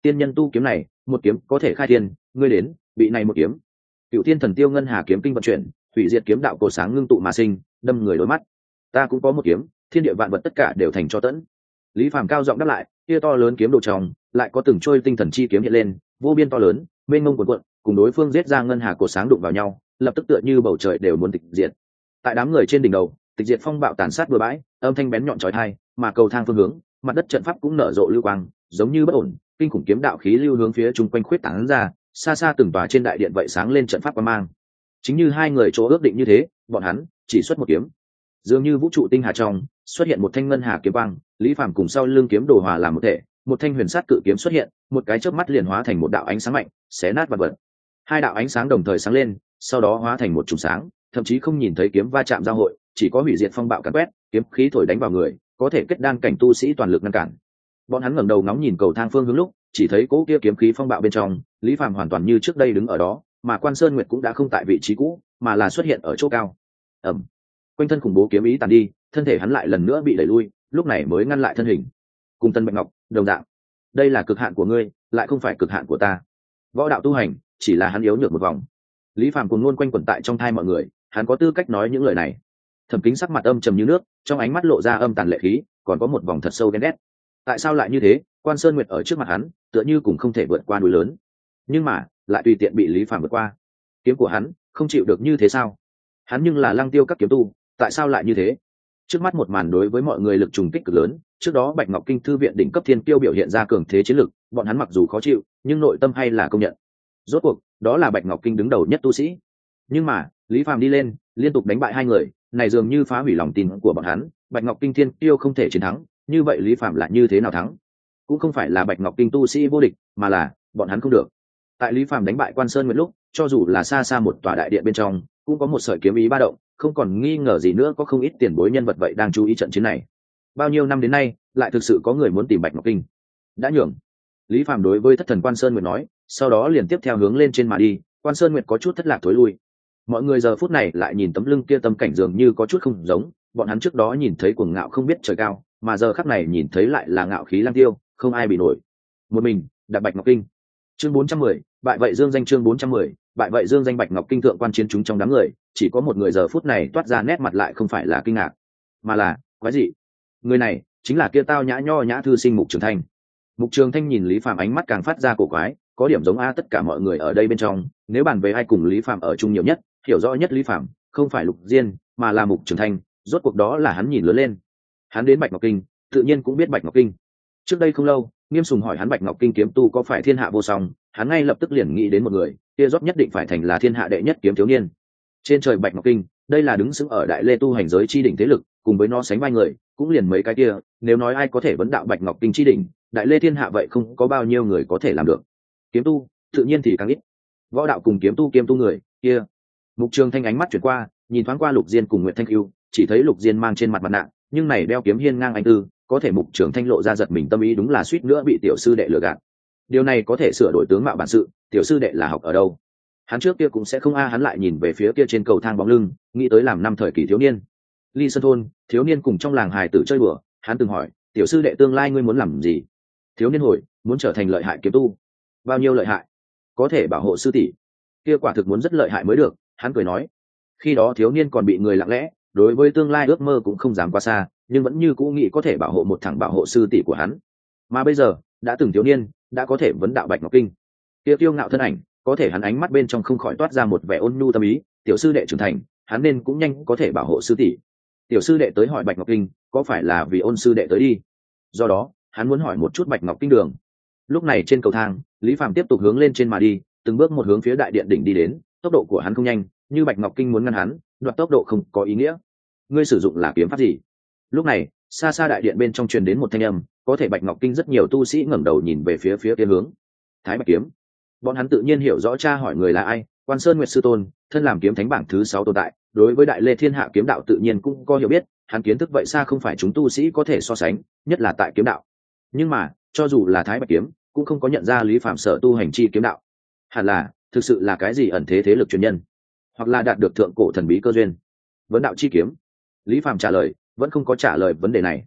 tiên nhân tu kiếm này một kiếm có thể khai thiên, ngươi đến bị này một kiếm. Cựu thiên thần tiêu ngân hà kiếm kinh vận chuyển, hủy diệt kiếm đạo cổ sáng ngưng tụ mà sinh, đâm người đối mắt. Ta cũng có một kiếm, thiên địa vạn vật tất cả đều thành cho tẫn. Lý Phàm cao giọng đáp lại, kia to lớn kiếm đồ trong lại có từng trôi tinh thần chi kiếm hiện lên, vô biên to lớn, mênh mông cuồn cuộn, cùng đối phương giết ra ngân hà cổ sáng đụng vào nhau, lập tức tựa như bầu trời đều muốn tịch diệt. Tại đám người trên đỉnh đầu, tịch diệt phong bạo tàn sát bừa bãi, âm thanh bén nhọn chói tai, mà cầu thang phương hướng, mặt đất trận pháp cũng nở rộ lưu quang, giống như bất ổn, kinh khủng kiếm đạo khí lưu hướng phía chung quanh khuyết tán ra, xa xa từng tòa trên đại điện vậy sáng lên trận pháp quang mang. Chính như hai người chỗ ước định như thế, bọn hắn chỉ xuất một kiếm. Dường như vũ trụ tinh hà trong xuất hiện một thanh ngân hà kiếm quang, Lý Phàm cùng sau lưng kiếm đồ hòa làm một thể, một thanh huyền sát cự kiếm xuất hiện, một cái chớp mắt liền hóa thành một đạo ánh sáng mạnh, xé nát vật vật. Hai đạo ánh sáng đồng thời sáng lên, sau đó hóa thành một chùm sáng, thậm chí không nhìn thấy kiếm va chạm giao hội, chỉ có hủy diệt phong bạo càn quét, kiếm khí thổi đánh vào người, có thể kết đan cảnh tu sĩ toàn lực ngăn cản. Bọn hắn ngẩng đầu ngóng nhìn cầu thang phương hướng lúc, chỉ thấy cỗ kia kiếm khí phong bạo bên trong, Lý Phàm hoàn toàn như trước đây đứng ở đó, mà Quan Sơn Nguyệt cũng đã không tại vị trí cũ, mà là xuất hiện ở chỗ cao. Ầm. Quanh thân khủng bố kiếm ý tàn đi, thân thể hắn lại lần nữa bị đẩy lui, lúc này mới ngăn lại thân hình. Cùng Tân Bạch Ngọc đồng dạng, đây là cực hạn của ngươi, lại không phải cực hạn của ta. Võ đạo tu hành chỉ là hắn yếu nhược một vòng. Lý Phàm cuồng luôn quanh quẩn tại trong thai mọi người, hắn có tư cách nói những lời này. Thẩm Kính sắc mặt âm trầm như nước, trong ánh mắt lộ ra âm tàn lệ khí, còn có một vòng thật sâu ghen ghét. Tại sao lại như thế? Quan Sơn Nguyệt ở trước mặt hắn, tựa như cũng không thể vượt qua núi lớn, nhưng mà lại tùy tiện bị Lý Phàm vượt qua. Kiếm của hắn không chịu được như thế sao? Hắn nhưng là Lăng Tiêu các kiếm tu, tại sao lại như thế? Trước mắt một màn đối với mọi người lực trùng kích cực lớn, trước đó Bạch Ngọc Kinh thư viện đỉnh cấp thiên kiêu biểu hiện ra cường thế chiến lực, bọn hắn mặc dù khó chịu, nhưng nội tâm hay là công nhận. Rốt cuộc, đó là Bạch Ngọc Kinh đứng đầu nhất tu sĩ. Nhưng mà, Lý Phàm đi lên, liên tục đánh bại hai người, này dường như phá hủy lòng tin của bọn hắn, Bạch Ngọc Kinh thiên kiêu không thể chiến thắng, như vậy Lý Phàm lại như thế nào thắng? Cũng không phải là Bạch Ngọc Kinh tu sĩ vô địch, mà là bọn hắn không được. Tại Lý Phàm đánh bại Quan Sơn Nguyệt lúc, cho dù là xa xa một tòa đại điện bên trong, cũng có một sợi kiếm ý ba động, không còn nghi ngờ gì nữa có không ít tiền bối nhân vật vậy đang chú ý trận chiến này. Bao nhiêu năm đến nay, lại thực sự có người muốn tìm Bạch Ngọc Kinh. Đã nhường. Lý Phàm đối với Thất Thần Quan Sơn Nguyệt nói, sau đó liền tiếp theo hướng lên trên mà đi. Quan Sơn Nguyệt có chút thất lạc thối lui. Mọi người giờ phút này lại nhìn tấm lưng kia tâm cảnh dường như có chút không giống, bọn hắn trước đó nhìn thấy cuồng ngạo không biết trời cao, mà giờ khắc này nhìn thấy lại là ngạo khí lang tiêu, không ai bị nổi. Một mình, đạp Bạch Ngọc Kinh. Chương bốn trăm mười, bại vậy dương danh chương bốn trăm mười, bại vậy dương danh Bạch Ngọc Kinh thượng quan chiến chúng trong đám người, chỉ có một người giờ phút này toát ra nét mặt lại không phải là kinh ngạc, mà là quái dị. Người này chính là kia tao nhã nho nhã thư sinh Mục Trường Thanh. Mục Trường Thanh nhìn Lý Phàm ánh mắt càng phát ra cổ quái, có điểm giống a tất cả mọi người ở đây bên trong, nếu bàn về ai cùng Lý Phàm ở chung nhiều nhất, hiểu rõ nhất Lý Phàm, không phải Lục Diên, mà là Mục Trường Thanh, rốt cuộc đó là hắn nhìn lớn lên. Hắn đến Bạch Ngọc Kinh, tự nhiên cũng biết Bạch Ngọc Kinh. Trước đây không lâu, Nghiêm Sùng hỏi hắn Bạch Ngọc Kinh kiếm tu có phải thiên hạ vô song, hắn ngay lập tức liền nghĩ đến một người, kia rót nhất định phải thành là thiên hạ đệ nhất kiếm thiếu niên. Trên trời Bạch Ngọc Kinh, đây là đứng sững ở đại lê tu hành giới chi đỉnh thế lực, cùng với nó sánh vai người, cũng liền mấy cái kia, nếu nói ai có thể vấn đạo Bạch Ngọc Kinh chi đỉnh, đại lê thiên hạ vậy không có bao nhiêu người có thể làm được. Kiếm tu, tự nhiên thì càng ít. Võ đạo cùng kiếm tu kiêm tu người, kia. Mục Trường Thanh ánh mắt chuyển qua, nhìn thoáng qua Lục Diên cùng Nguyệt Thanh Cưu, chỉ thấy Lục Diên mang trên mặt mặt nạ, nhưng này đeo kiếm hiên ngang anh tư, có thể Mục Trường Thanh lộ ra giật mình tâm ý đúng là suýt nữa bị tiểu sư đệ lừa gạt. Điều này có thể sửa đổi tướng mạo bản sự, tiểu sư đệ là học ở đâu? Hắn trước kia cũng sẽ không a hắn lại nhìn về phía kia trên cầu thang bóng lưng, nghĩ tới làm năm thời kỳ thiếu niên. Ly Sơn thôn, thiếu niên cùng trong làng hài tử chơi đùa, hắn từng hỏi, tiểu sư đệ tương lai ngươi muốn làm gì? Thiếu niên hồi, muốn trở thành lợi hại kiếm tu. Bao nhiêu lợi hại? Có thể bảo hộ sư tỷ. Kia quả thực muốn rất lợi hại mới được, hắn cười nói. Khi đó thiếu niên còn bị người lặng lẽ, đối với tương lai ước mơ cũng không dám quá xa, nhưng vẫn như cũ nghĩ có thể bảo hộ một thằng bảo hộ sư tỷ của hắn. Mà bây giờ, đã từng thiếu niên, đã có thể vấn đạo Bạch Ngọc Kinh. Kia tiêu ngạo thân ảnh, có thể hắn ánh mắt bên trong không khỏi toát ra một vẻ ôn nhu tâm ý, tiểu sư đệ trưởng thành, hắn nên cũng nhanh có thể bảo hộ sư tỷ. Tiểu sư đệ tới hỏi Bạch Ngọc Kinh, có phải là vì ôn sư đệ tới đi? Do đó, hắn muốn hỏi một chút Bạch Ngọc Kinh đường. Lúc này trên cầu thang, Lý Phàm tiếp tục hướng lên trên mà đi, từng bước một hướng phía đại điện đỉnh đi đến, tốc độ của hắn không nhanh, như Bạch Ngọc Kinh muốn ngăn hắn, đoạt tốc độ không có ý nghĩa. Ngươi sử dụng là kiếm pháp gì? Lúc này, xa xa đại điện bên trong truyền đến một thanh âm, có thể Bạch Ngọc Kinh rất nhiều tu sĩ ngẩng đầu nhìn về phía phía kia hướng. Thái Bạch kiếm. Bọn hắn tự nhiên hiểu rõ cha hỏi người là ai, Quan Sơn Nguyệt sư tôn, thân làm kiếm thánh bảng thứ sáu tồn tại, đối với đại lê thiên hạ kiếm đạo tự nhiên cũng có hiểu biết, hắn kiến thức vậy xa không phải chúng tu sĩ có thể so sánh, nhất là tại kiếm đạo. Nhưng mà, cho dù là Thái Bạch kiếm, cũng không có nhận ra Lý Phàm sở tu hành chi kiếm đạo. Hẳn là, thực sự là cái gì ẩn thế thế lực truyền nhân, hoặc là đạt được thượng cổ thần bí cơ duyên. Vấn đạo chi kiếm. Lý Phàm trả lời, vẫn không có trả lời vấn đề này.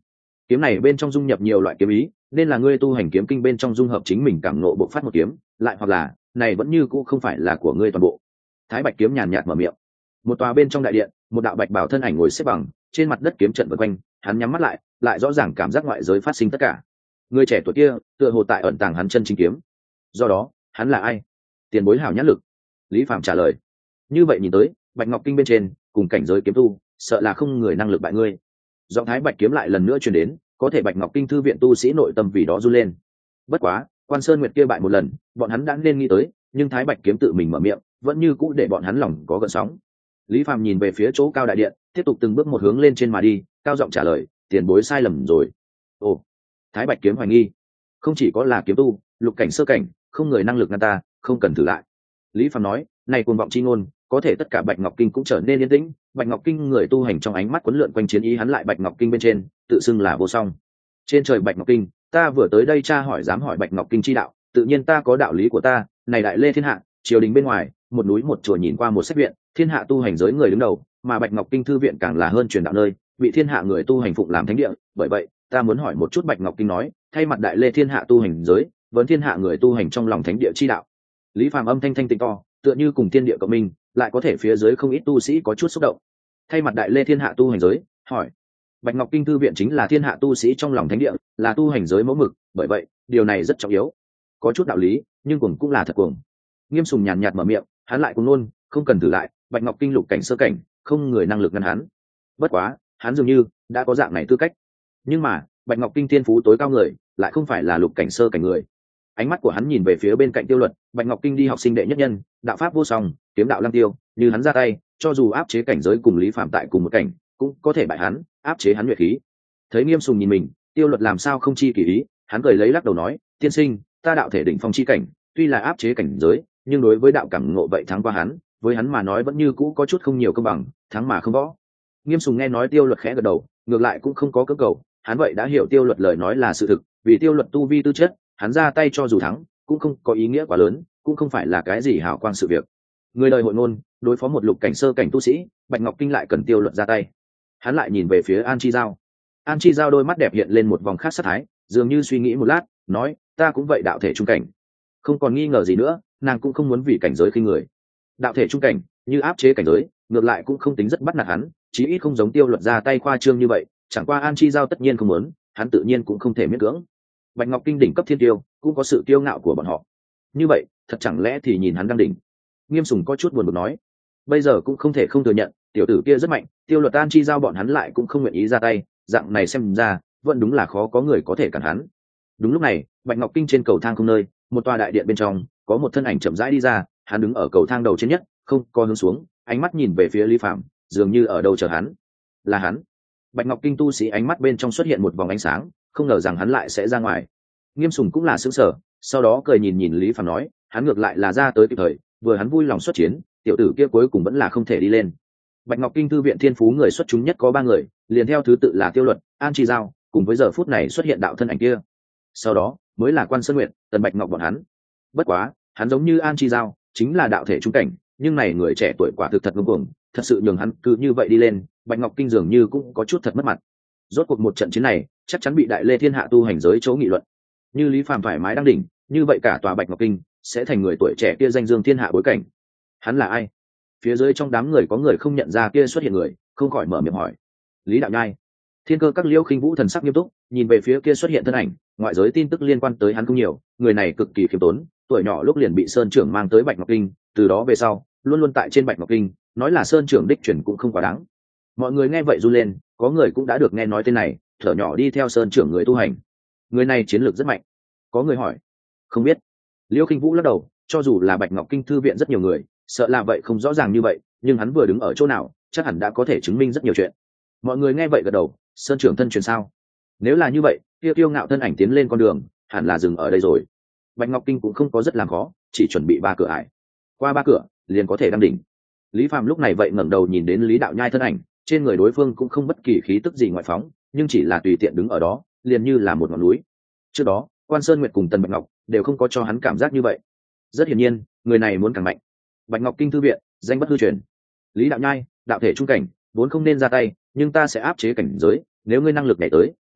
kiếm này bên trong dung nhập nhiều loại kiếm ý, nên là ngươi tu hành kiếm kinh bên trong dung hợp chính mình cảm ngộ bộc phát một kiếm, lại hoặc là này vẫn như cũ không phải là của ngươi toàn bộ. Thái bạch kiếm nhàn nhạt mở miệng. Một tòa bên trong đại điện, một đạo bạch bảo thân ảnh ngồi xếp bằng trên mặt đất, kiếm trận vây quanh, hắn nhắm mắt lại, lại rõ ràng cảm giác ngoại giới phát sinh tất cả. Người trẻ tuổi kia tựa hồ tại ẩn tàng hắn chân chính kiếm. Do đó, hắn là ai? Tiền bối hảo nhãn lực. Lý Phàm trả lời. Như vậy nhìn tới, bạch ngọc kinh bên trên cùng cảnh giới kiếm tu, sợ là không người năng lực bại ngươi. Giọng thái bạch kiếm lại lần nữa truyền đến, có thể bạch ngọc kinh thư viện tu sĩ nội tâm vì đó run lên. Bất quá, Quan Sơn Nguyệt kia bại một lần, bọn hắn đã nên nghĩ tới, nhưng thái bạch kiếm tự mình mở miệng, vẫn như cũ để bọn hắn lòng có gợn sóng. Lý Phàm nhìn về phía chỗ cao đại điện, tiếp tục từng bước một hướng lên trên mà đi, cao giọng trả lời, tiền bối sai lầm rồi. Ồ. Thái bạch kiếm hoài nghi. Không chỉ có là kiếm tu, lục cảnh sơ cảnh, không người năng lực ngăn ta, không cần thử lại. Lý Phàm nói, này cuồng vọng chi ngôn, có thể tất cả bạch ngọc kinh cũng trở nên yên tĩnh. Bạch ngọc kinh người tu hành trong ánh mắt quấn lượn quanh chiến ý, hắn lại bạch ngọc kinh bên trên tự xưng là vô song. Trên trời bạch ngọc kinh, ta vừa tới đây tra hỏi dám hỏi bạch ngọc kinh chi đạo, tự nhiên ta có đạo lý của ta. Này đại lê thiên hạ, triều đình bên ngoài, một núi một chùa nhìn qua một sách viện, thiên hạ tu hành giới người đứng đầu, mà bạch ngọc kinh thư viện càng là hơn truyền đạo nơi, bị thiên hạ người tu hành phụng làm thánh địa. Bởi vậy ta muốn hỏi một chút bạch ngọc kinh nói, thay mặt đại lê thiên hạ tu hành giới, vấn thiên hạ người tu hành trong lòng thánh địa chi đạo. Lý Phàm âm thanh thanh tịnh to, tựa như cùng thiên địa cộng minh, lại có thể phía dưới không ít tu sĩ có chút xúc động. Thay mặt đại lê thiên hạ tu hành giới hỏi, bạch ngọc kinh thư viện chính là thiên hạ tu sĩ trong lòng thánh địa, là tu hành giới mẫu mực, bởi vậy điều này rất trọng yếu. Có chút đạo lý, nhưng cuồng cũng là thật cuồng. Nghiêm Sùng nhàn nhạt mở miệng, hắn lại cuồng luôn, không cần thử lại, bạch ngọc kinh lục cảnh sơ cảnh, không người năng lực ngăn hắn. Bất quá, hắn dường như đã có dạng này tư cách. Nhưng mà bạch ngọc kinh thiên phú tối cao người lại không phải là lục cảnh sơ cảnh người. Ánh mắt của hắn nhìn về phía bên cạnh Tiêu Luật, bạch ngọc kinh đi học sinh đệ nhất nhân, đạo pháp vô song, kiếm đạo lăng tiêu, như hắn ra tay, cho dù áp chế cảnh giới cùng Lý Phạm tại cùng một cảnh, cũng có thể bại hắn, áp chế hắn nhuệ khí. Thấy Nghiêm Sùng nhìn mình, Tiêu Luật làm sao không chi kỳ ý, hắn cười lấy lắc đầu nói, tiên sinh, ta đạo thể đỉnh phong chi cảnh, tuy là áp chế cảnh giới, nhưng đối với đạo cảm ngộ vậy thắng qua hắn, với hắn mà nói vẫn như cũ có chút không nhiều công bằng, thắng mà không võ. Nghiêm Sùng nghe nói Tiêu Luật khẽ gật đầu, ngược lại cũng không có cưỡng cầu, hắn vậy đã hiểu Tiêu Luật lời nói là sự thực, vì Tiêu Luật tu vi tư chất, hắn ra tay cho dù thắng, cũng không có ý nghĩa quá lớn, cũng không phải là cái gì hào quang sự việc. Người đời hội ngôn, đối phó một lục cảnh sơ cảnh tu sĩ, bạch ngọc kinh lại cần Tiêu Luật ra tay. Hắn lại nhìn về phía An Chi Giao. An Chi Giao đôi mắt đẹp hiện lên một vòng khác sát thái, dường như suy nghĩ một lát, nói, ta cũng vậy đạo thể trung cảnh. Không còn nghi ngờ gì nữa, nàng cũng không muốn vì cảnh giới khinh người. Đạo thể trung cảnh, như áp chế cảnh giới, ngược lại cũng không tính rất bắt nạt hắn, chí ít không giống Tiêu Luật ra tay khoa trương như vậy, chẳng qua An Chi Giao tất nhiên không muốn, hắn tự nhiên cũng không thể miễn cưỡng. Bạch ngọc kinh đỉnh cấp thiên tiêu, cũng có sự kiêu ngạo của bọn họ. Như vậy, thật chẳng lẽ thì nhìn hắn đang đỉnh. Nghiêm Sùng có chút buồn bực nói, bây giờ cũng không thể không thừa nhận, tiểu tử kia rất mạnh, Tiêu Luật An Chi Giao bọn hắn lại cũng không nguyện ý ra tay, dạng này xem ra, vẫn đúng là khó có người có thể cản hắn. Đúng lúc này, bạch ngọc kinh trên cầu thang không nơi, một tòa đại điện bên trong, có một thân ảnh chậm rãi đi ra, hắn đứng ở cầu thang đầu trên nhất, không có hướng xuống, ánh mắt nhìn về phía Lý Phạm, dường như ở đâu chờ hắn. Là hắn. Bạch ngọc kinh tu sĩ ánh mắt bên trong xuất hiện một vòng ánh sáng, không ngờ rằng hắn lại sẽ ra ngoài. Nghiêm Sùng cũng là sững sờ, sau đó cười nhìn nhìn Lý Phạm nói, hắn ngược lại là ra tới kịp thời, vừa hắn vui lòng xuất chiến, tiểu tử kia cuối cùng vẫn là không thể đi lên. Bạch ngọc kinh thư viện thiên phú người xuất chúng nhất có ba người, liền theo thứ tự là Tiêu Luật, An Chi Giao, cùng với giờ phút này xuất hiện đạo thân ảnh kia. Sau đó mới là Quan Sơn Nguyệt, Tần Bạch Ngọc bọn hắn. Bất quá, hắn giống như An Chi Giao, chính là đạo thể trung cảnh, nhưng này người trẻ tuổi quả thực thật ngông cuồng, thật sự nhường hắn cứ như vậy đi lên, bạch ngọc kinh dường như cũng có chút thật mất mặt. Rốt cuộc một trận chiến này chắc chắn bị đại lê thiên hạ tu hành giới chỗ nghị luận. Như Lý Phàm thoải mái đang đỉnh, như vậy cả tòa bạch ngọc kinh sẽ thành người tuổi trẻ kia danh dương thiên hạ bối cảnh. Hắn là ai? Phía dưới trong đám người có người không nhận ra kia xuất hiện người, không khỏi mở miệng hỏi. Lý Đạo Nhai. Thiên Cơ các Liễu Khinh Vũ thần sắc nghiêm túc, nhìn về phía kia xuất hiện thân ảnh, ngoại giới tin tức liên quan tới hắn không nhiều, người này cực kỳ khiêm tốn, tuổi nhỏ lúc liền bị Sơn trưởng mang tới Bạch Ngọc Kinh, từ đó về sau, luôn luôn tại trên Bạch Ngọc Kinh, nói là Sơn trưởng đích truyền cũng không quá đáng. Mọi người nghe vậy run lên, có người cũng đã được nghe nói tên này, thở nhỏ đi theo Sơn trưởng người tu hành. Người này chiến lược rất mạnh. Có người hỏi, không biết. Liễu Khinh Vũ lắc đầu, cho dù là Bạch Ngọc Kinh thư viện rất nhiều người, sợ là vậy không rõ ràng như vậy, nhưng hắn vừa đứng ở chỗ nào, chắc hẳn đã có thể chứng minh rất nhiều chuyện. Mọi người nghe vậy gật đầu, Sơn trưởng thân truyền sao? Nếu là như vậy, tiêu tiêu ngạo thân ảnh tiến lên con đường, hẳn là dừng ở đây rồi. Bạch Ngọc Kinh cũng không có rất làm khó, chỉ chuẩn bị ba cửa ải, qua ba cửa liền có thể đăng đỉnh. Lý Phàm lúc này vậy ngẩng đầu nhìn đến Lý Đạo Nhai thân ảnh, trên người đối phương cũng không bất kỳ khí tức gì ngoại phóng, nhưng chỉ là tùy tiện đứng ở đó, liền như là một ngọn núi. Trước đó, Quan Sơn Nguyệt cùng Tần Bạch Ngọc đều không có cho hắn cảm giác như vậy. Rất hiển nhiên, người này muốn càng mạnh. Bạch Ngọc Kinh thư viện, danh bất hư truyền. Lý Đạo Nhai, đạo thể trung cảnh, vốn không nên ra tay, nhưng ta sẽ áp chế cảnh giới, nếu ngươi năng lực nhảy tới,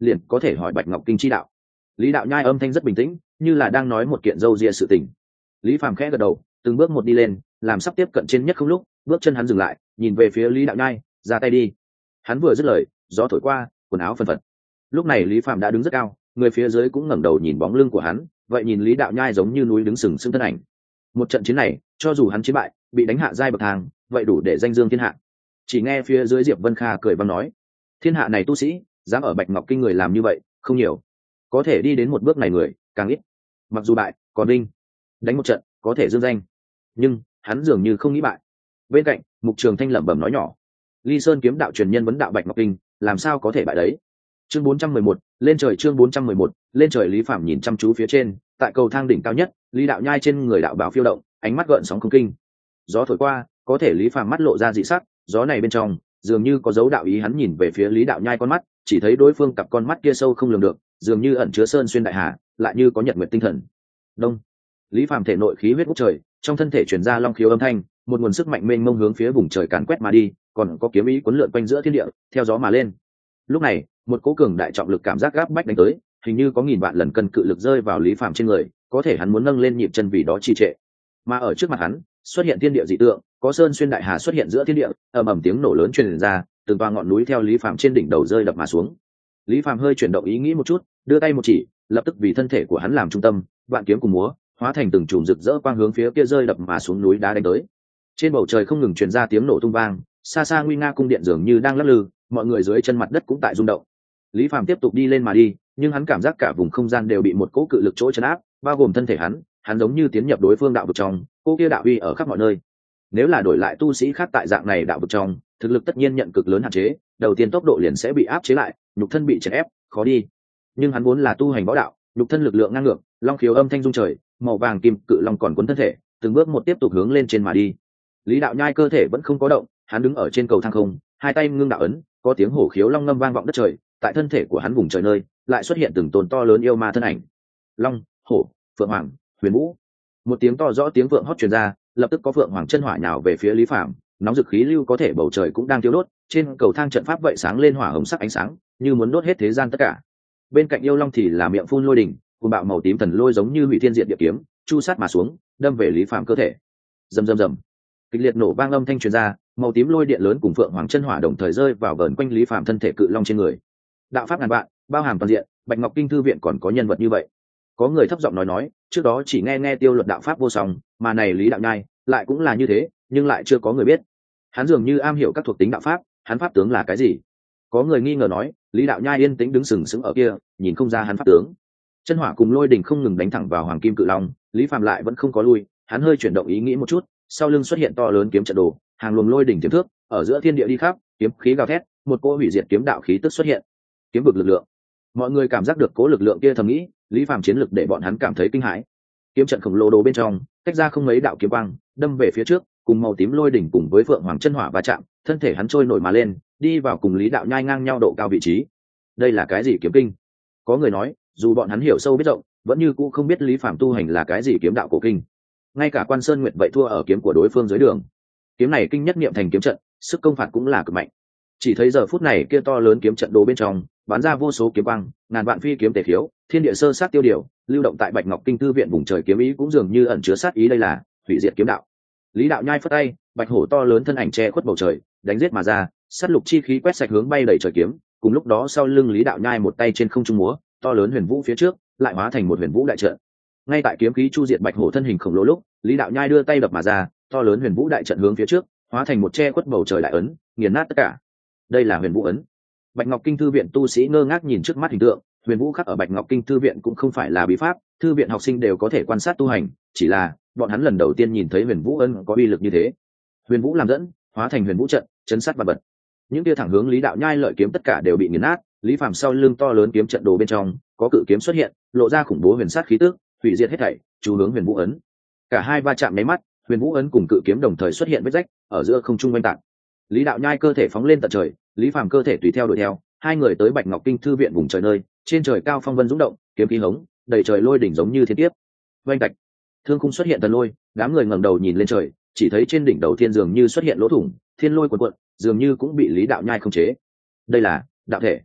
liền có thể hỏi bạch ngọc kinh chi đạo. Lý đạo nhai âm thanh rất bình tĩnh, như là đang nói một kiện dâu ria sự tình. Lý Phàm khẽ gật đầu, từng bước một đi lên, làm sắp tiếp cận trên nhất không lúc, bước chân hắn dừng lại, nhìn về phía Lý đạo nhai, ra tay đi. Hắn vừa dứt lời, gió thổi qua, quần áo phân phật. Lúc này Lý Phàm đã đứng rất cao, người phía dưới cũng ngẩng đầu nhìn bóng lưng của hắn, vậy nhìn Lý đạo nhai giống như núi đứng sừng sững thân ảnh. Một trận chiến này, cho dù hắn chiến bại, bị đánh hạ giai bậc thang, vậy đủ để danh dương thiên hạ. Chỉ nghe phía dưới Diệp Vân Kha cười vang nói, thiên hạ này tu sĩ dám ở Bạch Ngọc kinh người làm như vậy không nhiều, có thể đi đến một bước này người càng ít. Mặc dù bại còn đinh đánh một trận có thể dương danh, nhưng hắn dường như không nghĩ bại. Bên cạnh Mục Trường Thanh lẩm bẩm nói nhỏ, Ly Sơn kiếm đạo truyền nhân vấn đạo Bạch Ngọc kinh làm sao có thể bại đấy. Chương bốn trăm mười một lên trời. Chương bốn trăm mười một lên trời. Lý Phạm nhìn chăm chú phía trên, tại cầu thang đỉnh cao nhất, Lý đạo nhai trên người đạo bảo phiêu động, ánh mắt gợn sóng không kinh. Gió thổi qua, có thể Lý Phạm mắt lộ ra dị sắc, gió này bên trong dường như có dấu đạo ý. Hắn nhìn về phía Lý đạo nhai con mắt, chỉ thấy đối phương cặp con mắt kia sâu không lường được, dường như ẩn chứa sơn xuyên đại hà, lại như có nhật nguyệt tinh thần. Đông. Lý Phàm thể nội khí huyết ngút trời, trong thân thể truyền ra long khiếu âm thanh, một nguồn sức mạnh mênh mông hướng phía vùng trời càn quét mà đi, còn có kiếm ý cuốn lượn quanh giữa thiên địa, theo gió mà lên. Lúc này, một cỗ cường đại trọng lực cảm giác gáp bách đánh tới, hình như có nghìn vạn lần cân cự lực rơi vào Lý Phàm trên người, có thể hắn muốn nâng lên nhịp chân vì đó trì trệ. Mà ở trước mặt hắn, xuất hiện thiên địa dị tượng, có sơn xuyên đại hà xuất hiện giữa thiên địa, ầm ầm tiếng nổ lớn truyền ra, từng toa ngọn núi theo Lý Phàm trên đỉnh đầu rơi đập mà xuống. Lý Phàm hơi chuyển động ý nghĩ một chút, đưa tay một chỉ, lập tức vì thân thể của hắn làm trung tâm, vạn kiếm cùng múa, hóa thành từng chùm rực rỡ quang hướng phía kia rơi đập mà xuống núi đá đánh tới. Trên bầu trời không ngừng truyền ra tiếng nổ tung vang, xa xa nguy nga cung điện dường như đang lắc lư, mọi người dưới chân mặt đất cũng tại rung động. Lý Phàm tiếp tục đi lên mà đi, nhưng hắn cảm giác cả vùng không gian đều bị một cỗ cự lực chỗ chấn áp, bao gồm thân thể hắn, hắn giống như tiến nhập đối phương đạo vực trong, cỗ kia đạo uy ở khắp mọi nơi. Nếu là đổi lại tu sĩ khác tại dạng này đạo vực trong, thực lực tất nhiên nhận cực lớn hạn chế, đầu tiên tốc độ liền sẽ bị áp chế lại, nhục thân bị chèn ép, khó đi. Nhưng hắn vốn là tu hành võ đạo, nhục thân lực lượng ngang ngược, long khiếu âm thanh rung trời, màu vàng kim cự long còn cuốn thân thể, từng bước một tiếp tục hướng lên trên mà đi. Lý đạo nhai cơ thể vẫn không có động, hắn đứng ở trên cầu thang không, hai tay ngưng đạo ấn, có tiếng hổ khiếu long ngâm vang vọng đất trời, tại thân thể của hắn vùng trời nơi, lại xuất hiện từng tôn to lớn yêu ma thân ảnh. Long, hổ, phượng hoàng, huyền vũ. Một tiếng to rõ tiếng vượng hót truyền ra, lập tức có phượng hoàng chân hỏa nhào về phía Lý Phàm, nóng dực khí lưu có thể bầu trời cũng đang thiêu đốt, trên cầu thang trận pháp vậy sáng lên hỏa hồng sắc ánh sáng, như muốn đốt hết thế gian tất cả. Bên cạnh yêu long thì là miệng phun lôi đỉnh, cùng bạo màu tím thần lôi giống như hủy thiên diệt địa kiếm, chu sát mà xuống, đâm về Lý Phàm cơ thể. Rầm rầm rầm. Kịch liệt nổ vang âm thanh truyền ra, màu tím lôi điện lớn cùng phượng hoàng chân hỏa đồng thời rơi vào vờn quanh Lý Phàm thân thể cự long trên người. Đạo pháp ngàn vạn, bao hàm toàn diện, Bạch Ngọc kinh thư viện còn có nhân vật như vậy. Có người thấp giọng nói nói, trước đó chỉ nghe nghe tiêu luật đạo pháp vô song, mà này Lý đạo nhai lại cũng là như thế, nhưng lại chưa có người biết. Hắn dường như am hiểu các thuộc tính đạo pháp, hắn pháp tướng là cái gì? Có người nghi ngờ nói, Lý đạo nhai yên tĩnh đứng sừng sững ở kia, nhìn không ra hắn pháp tướng. Chân hỏa cùng lôi đỉnh không ngừng đánh thẳng vào hoàng kim cự long, Lý Phàm lại vẫn không có lui, hắn hơi chuyển động ý nghĩ một chút, sau lưng xuất hiện to lớn kiếm trận đồ, hàng luồng lôi đỉnh tiềm thước, ở giữa thiên địa đi khắp, kiếm khí gào thét, một cỗ hủy diệt kiếm đạo khí tức xuất hiện. Kiếm vực lực lượng. Mọi người cảm giác được cố lực lượng kia, thầm nghĩ, Lý Phàm chiến lực để bọn hắn cảm thấy kinh hãi. Kiếm trận khổng lồ đồ bên trong, tách ra không mấy đạo kiếm quang, đâm về phía trước, cùng màu tím lôi đỉnh cùng với phượng hoàng chân hỏa va chạm, thân thể hắn trôi nổi mà lên, đi vào cùng Lý đạo nhai ngang nhau độ cao vị trí. Đây là cái gì kiếm kinh? Có người nói, dù bọn hắn hiểu sâu biết rộng, vẫn như cũ không biết Lý Phàm tu hành là cái gì kiếm đạo cổ kinh. Ngay cả Quan Sơn Nguyệt vậy thua ở kiếm của đối phương dưới đường. Kiếm này kinh nhất niệm thành kiếm trận, sức công phạt cũng là cực mạnh. Chỉ thấy giờ phút này kia to lớn kiếm trận đồ bên trong, bắn ra vô số kiếm quang, ngàn vạn phi kiếm tề khiếu, thiên địa sơ sát tiêu điều, lưu động tại Bạch Ngọc kinh thư viện vùng trời kiếm ý cũng dường như ẩn chứa sát ý, đây là hủy diệt kiếm đạo. Lý đạo nhai phất tay, bạch hổ to lớn thân ảnh che khuất bầu trời, đánh giết mà ra, sát lục chi khí quét sạch hướng bay đầy trời kiếm. Cùng lúc đó sau lưng Lý đạo nhai một tay trên không trung múa, to lớn huyền vũ phía trước lại hóa thành một huyền vũ đại trận. Ngay tại kiếm khí chu diệt bạch hổ thân hình khổng lồ lúc, Lý đạo nhai đưa tay đập mà ra, to lớn huyền vũ đại trận hướng phía trước hóa thành một che khuất bầu trời đại ấn, nghiền nát tất cả. Đây là huyền vũ ấn. Bạch Ngọc kinh thư viện tu sĩ ngơ ngác nhìn trước mắt hình tượng, huyền vũ khắc ở Bạch Ngọc kinh thư viện cũng không phải là bí pháp, thư viện học sinh đều có thể quan sát tu hành, chỉ là bọn hắn lần đầu tiên nhìn thấy huyền vũ ấn có uy lực như thế. Huyền vũ làm dẫn, hóa thành huyền vũ trận, chấn sát vật vật. Những kia thẳng hướng Lý đạo nhai lợi kiếm tất cả đều bị nghiền nát, Lý Phàm sau lưng to lớn kiếm trận đồ bên trong có cự kiếm xuất hiện, lộ ra khủng bố huyền sát khí tức, hủy diệt hết thảy, chú hướng huyền vũ ấn. Cả hai va chạm mấy mắt, huyền vũ ấn cùng cự kiếm đồng thời xuất hiện vết rách, ở giữa không trung oanh tạc. Lý đạo nhai cơ thể phóng lên tận trời, Lý Phàm cơ thể tùy theo đuổi theo, hai người tới Bạch Ngọc kinh thư viện vùng trời nơi, trên trời cao phong vân dũng động, kiếm khí hống, đầy trời lôi đỉnh giống như thiên tiếp. Oanh tạc, thương khung xuất hiện thần lôi, đám người ngẩng đầu nhìn lên trời, chỉ thấy trên đỉnh đầu thiên dường như xuất hiện lỗ thủng, thiên lôi cuộn cuộn, dường như cũng bị Lý đạo nhai khống chế. Đây là đạo thể.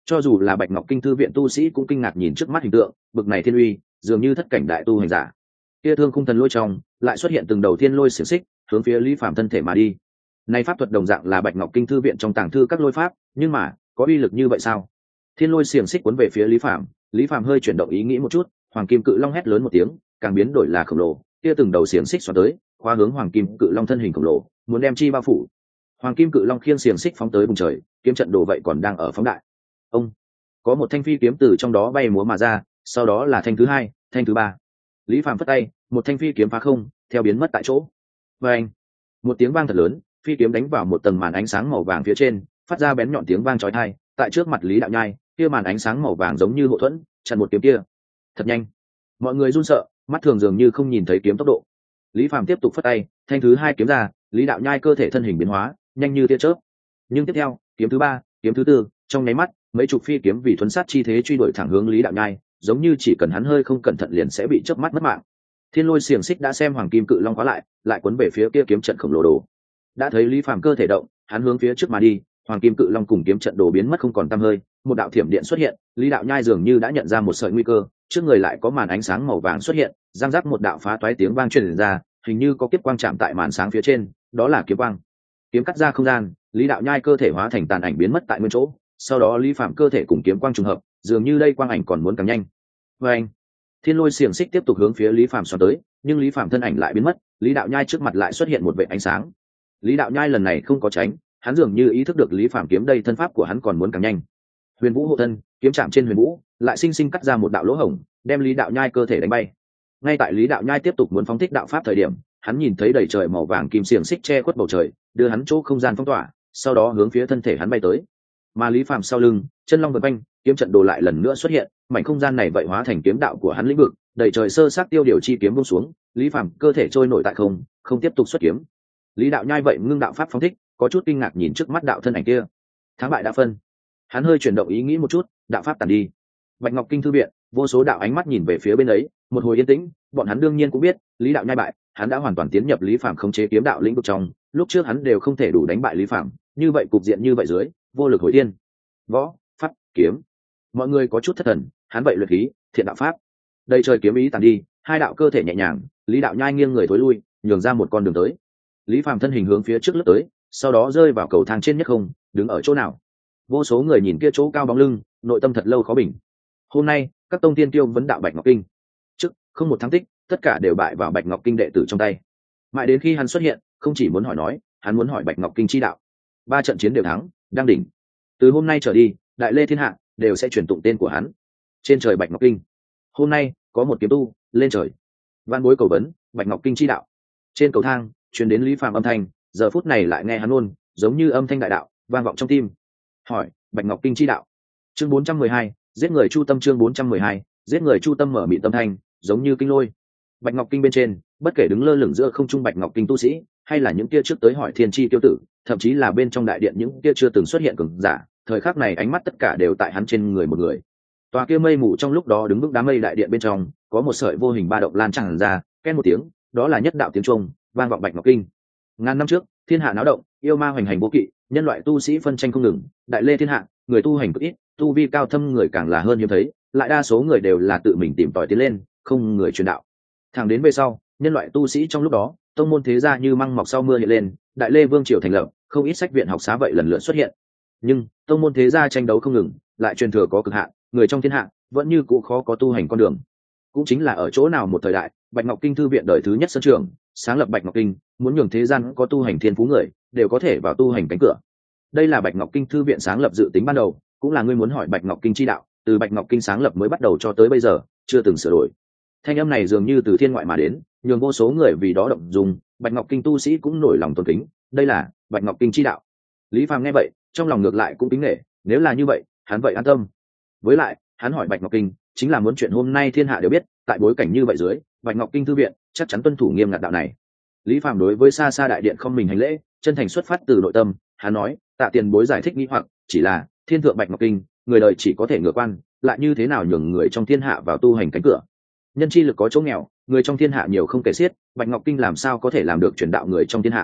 Cho dù là Bạch Ngọc Kinh thư viện tu sĩ cũng kinh ngạc nhìn trước mắt hình tượng, bực này thiên uy, dường như thất cảnh đại tu hành giả. Kia thương khung thần lôi trong, lại xuất hiện từng đầu thiên lôi xiềng xích, hướng phía Lý Phàm thân thể mà đi. Này pháp thuật đồng dạng là Bạch Ngọc Kinh thư viện trong tàng thư các lôi pháp, nhưng mà, có uy lực như vậy sao? Thiên lôi xiềng xích cuốn về phía Lý Phàm, Lý Phàm hơi chuyển động ý nghĩ một chút, Hoàng Kim Cự Long hét lớn một tiếng, càng biến đổi là khổng lồ, kia từng đầu xiềng xích xoắn tới, khóa hướng Hoàng Kim Cự Long thân hình khổng lồ, muốn đem chi bao phủ. Hoàng Kim Cự Long khiêng xiềng xích phóng tới vùng trời, kiếm trận đồ vậy còn đang ở phóng đại. Ông có một thanh phi kiếm từ trong đó bay múa mà ra, sau đó là thanh thứ hai, thanh thứ ba. Lý Phàm phất tay, một thanh phi kiếm phá không, theo biến mất tại chỗ. Và anh, một tiếng vang thật lớn, phi kiếm đánh vào một tầng màn ánh sáng màu vàng phía trên, phát ra bén nhọn tiếng vang chói tai. Tại trước mặt Lý Đạo Nhai, kia màn ánh sáng màu vàng giống như hộ thuẫn, chặn một kiếm kia. Thật nhanh, mọi người run sợ, mắt thường dường như không nhìn thấy kiếm tốc độ. Lý Phàm tiếp tục phất tay, thanh thứ hai kiếm ra, Lý Đạo Nhai cơ thể thân hình biến hóa, nhanh như tia chớp. Nhưng tiếp theo, kiếm thứ ba, kiếm thứ tư, trong nháy mắt, mấy chục phi kiếm vì thuấn sát chi thế truy đuổi thẳng hướng Lý Đạo Nhai, giống như chỉ cần hắn hơi không cẩn thận liền sẽ bị chớp mắt mất mạng. Thiên lôi xiềng xích đã xem Hoàng Kim Cự Long khóa lại, lại cuốn về phía kia kiếm trận khổng lồ đồ. Đã thấy Lý Phàm cơ thể động, hắn hướng phía trước mà đi, Hoàng Kim Cự Long cùng kiếm trận đồ biến mất không còn tăm hơi, một đạo thiểm điện xuất hiện, Lý Đạo Nhai dường như đã nhận ra một sợi nguy cơ, trước người lại có màn ánh sáng màu vàng xuất hiện, răng rắc một đạo phá toái tiếng vang truyền ra, hình như có kiếp quang chạm tại màn sáng phía trên, đó là kiếm quang. Kiếm cắt ra không gian, Lý Đạo Nhai cơ thể hóa thành tàn ảnh biến mất tại nguyên chỗ, sau đó Lý Phàm cơ thể cùng kiếm quang trùng hợp, dường như đây quang ảnh còn muốn càng nhanh. Và anh, thiên lôi xiềng xích tiếp tục hướng phía Lý Phàm xoắn tới, nhưng Lý Phàm thân ảnh lại biến mất, Lý Đạo Nhai trước mặt lại xuất hiện một vệt ánh sáng. Lý Đạo Nhai lần này không có tránh, hắn dường như ý thức được Lý Phàm kiếm đây thân pháp của hắn còn muốn càng nhanh. Huyền Vũ hộ thân, kiếm chạm trên Huyền Vũ, lại sinh sinh cắt ra một đạo lỗ hổng, đem Lý Đạo Nhai cơ thể đánh bay. Ngay tại Lý Đạo Nhai tiếp tục muốn phóng thích đạo pháp thời điểm, hắn nhìn thấy đầy trời màu vàng kim xiềng xích che khuất bầu trời, đưa hắn chỗ không gian phong tỏa, sau đó hướng phía thân thể hắn bay tới. Mà Lý Phàm sau lưng, chân long vần quanh, kiếm trận đồ lại lần nữa xuất hiện, mảnh không gian này vậy hóa thành kiếm đạo của hắn lĩnh vực, đầy trời sơ sát tiêu điều chi kiếm buông xuống, Lý Phàm cơ thể trôi nổi tại không, không tiếp tục xuất kiếm. Lý Đạo Nhai vậy ngưng đạo pháp phóng thích, có chút kinh ngạc nhìn trước mắt đạo thân ảnh kia. Thắng bại đã phân. Hắn hơi chuyển động ý nghĩ một chút, đạo pháp tàn đi. Bạch Ngọc Kinh thư viện, vô số đạo ánh mắt nhìn về phía bên ấy, một hồi yên tĩnh, bọn hắn đương nhiên cũng biết, Lý Đạo Nhai bại, hắn đã hoàn toàn tiến nhập Lý Phàm khống chế kiếm đạo lĩnh vực trong, lúc trước hắn đều không thể đủ đánh bại Lý Phàm, như vậy cục diện như vậy dưới, vô lực hồi thiên. Võ, pháp, kiếm. Mọi người có chút thất thần, hắn vậy luyện khí, thiện đạo pháp. Đây trời kiếm ý tàn đi, hai đạo cơ thể nhẹ nhàng, Lý Đạo Nhai nghiêng người thối lui, nhường ra một con đường tới. Lý Phàm thân hình hướng phía trước lướt tới, sau đó rơi vào cầu thang trên nhất không, đứng ở chỗ nào. Vô số người nhìn kia chỗ cao bóng lưng, nội tâm thật lâu khó bình. Hôm nay, các tông tiên tiêu vấn đạo Bạch Ngọc Kinh. Trước, không một thắng tích, tất cả đều bại vào Bạch Ngọc Kinh đệ tử trong tay. Mãi đến khi hắn xuất hiện, không chỉ muốn hỏi nói, hắn muốn hỏi Bạch Ngọc Kinh chi đạo. Ba trận chiến đều thắng, đang đỉnh. Từ hôm nay trở đi, Đại Lê thiên hạ đều sẽ truyền tụng tên của hắn. Trên trời Bạch Ngọc Kinh. Hôm nay, có một kiếm tu lên trời. Văn bối cầu vấn, Bạch Ngọc Kinh chi đạo. Trên cầu thang, truyền đến Lý Phàm âm thanh, giờ phút này lại nghe hắn luôn, giống như âm thanh đại đạo, vang vọng trong tim. Hỏi, Bạch Ngọc Kinh chi đạo. Chương bốn trăm mười hai, giết người chu tâm chương bốn trăm mười hai, giết người chu tâm mở mịt tâm thanh, giống như kinh lôi. Bạch Ngọc Kinh bên trên, bất kể đứng lơ lửng giữa không trung Bạch Ngọc Kinh tu sĩ, hay là những kia trước tới hỏi thiên chi tiêu tử, thậm chí là bên trong đại điện những kia chưa từng xuất hiện cường giả, thời khắc này ánh mắt tất cả đều tại hắn trên người một người. Tòa kia mây mù trong lúc đó đứng vững đám mây đại điện bên trong, có một sợi vô hình ba động lan tràn ra, ken một tiếng, đó là nhất đạo tiếng trung, vang vọng Bạch Ngọc Kinh. Ngàn năm trước, thiên hạ náo động, yêu ma hoành hành vô kỵ, nhân loại tu sĩ phân tranh không ngừng, Đại Lê thiên hạ, người tu hành cực ít, tu vi cao thâm người càng là hơn hiếm thấy, lại đa số người đều là tự mình tìm tòi tiến lên, không người truyền đạo. Thẳng đến về sau, nhân loại tu sĩ trong lúc đó, tông môn thế gia như măng mọc sau mưa hiện lên, Đại Lê vương triều thành lập, không ít sách viện học xá vậy lần lượt xuất hiện. Nhưng tông môn thế gia tranh đấu không ngừng, lại truyền thừa có cực hạn, người trong thiên hạ vẫn như cũ khó có tu hành con đường. Cũng chính là ở chỗ nào một thời đại, Bạch Ngọc Kinh thư viện đời thứ nhất sân trường, sáng lập Bạch Ngọc Kinh, muốn nhường thế gian có tu hành thiên phú người, đều có thể vào tu hành cánh cửa. Đây là Bạch Ngọc Kinh thư viện sáng lập dự tính ban đầu, cũng là ngươi muốn hỏi Bạch Ngọc Kinh chi đạo, từ Bạch Ngọc Kinh sáng lập mới bắt đầu cho tới bây giờ, chưa từng sửa đổi. Thanh âm này dường như từ thiên ngoại mà đến, nhường vô số người vì đó động dung, Bạch Ngọc Kinh tu sĩ cũng nổi lòng tôn kính, đây là Bạch Ngọc Kinh chi đạo. Lý Phàm nghe vậy, trong lòng ngược lại cũng kính nể, nếu là như vậy, hắn vậy an tâm. Với lại, hắn hỏi Bạch Ngọc Kinh, chính là muốn chuyện hôm nay thiên hạ đều biết, tại bối cảnh như vậy dưới, Bạch Ngọc Kinh thư viện chắc chắn tuân thủ nghiêm ngặt đạo này. Lý Phàm đối với xa xa đại điện không mình hành lễ, chân thành xuất phát từ nội tâm, hắn nói, tạ tiền bối giải thích nghi hoặc, chỉ là thiên thượng Bạch Ngọc Kinh, người đời chỉ có thể ngửa quan, lại như thế nào nhường người trong thiên hạ vào tu hành cánh cửa. Nhân chi lực có chỗ nghèo, người trong thiên hạ nhiều không kể xiết, Bạch Ngọc Kinh làm sao có thể làm được truyền đạo người trong thiên hạ.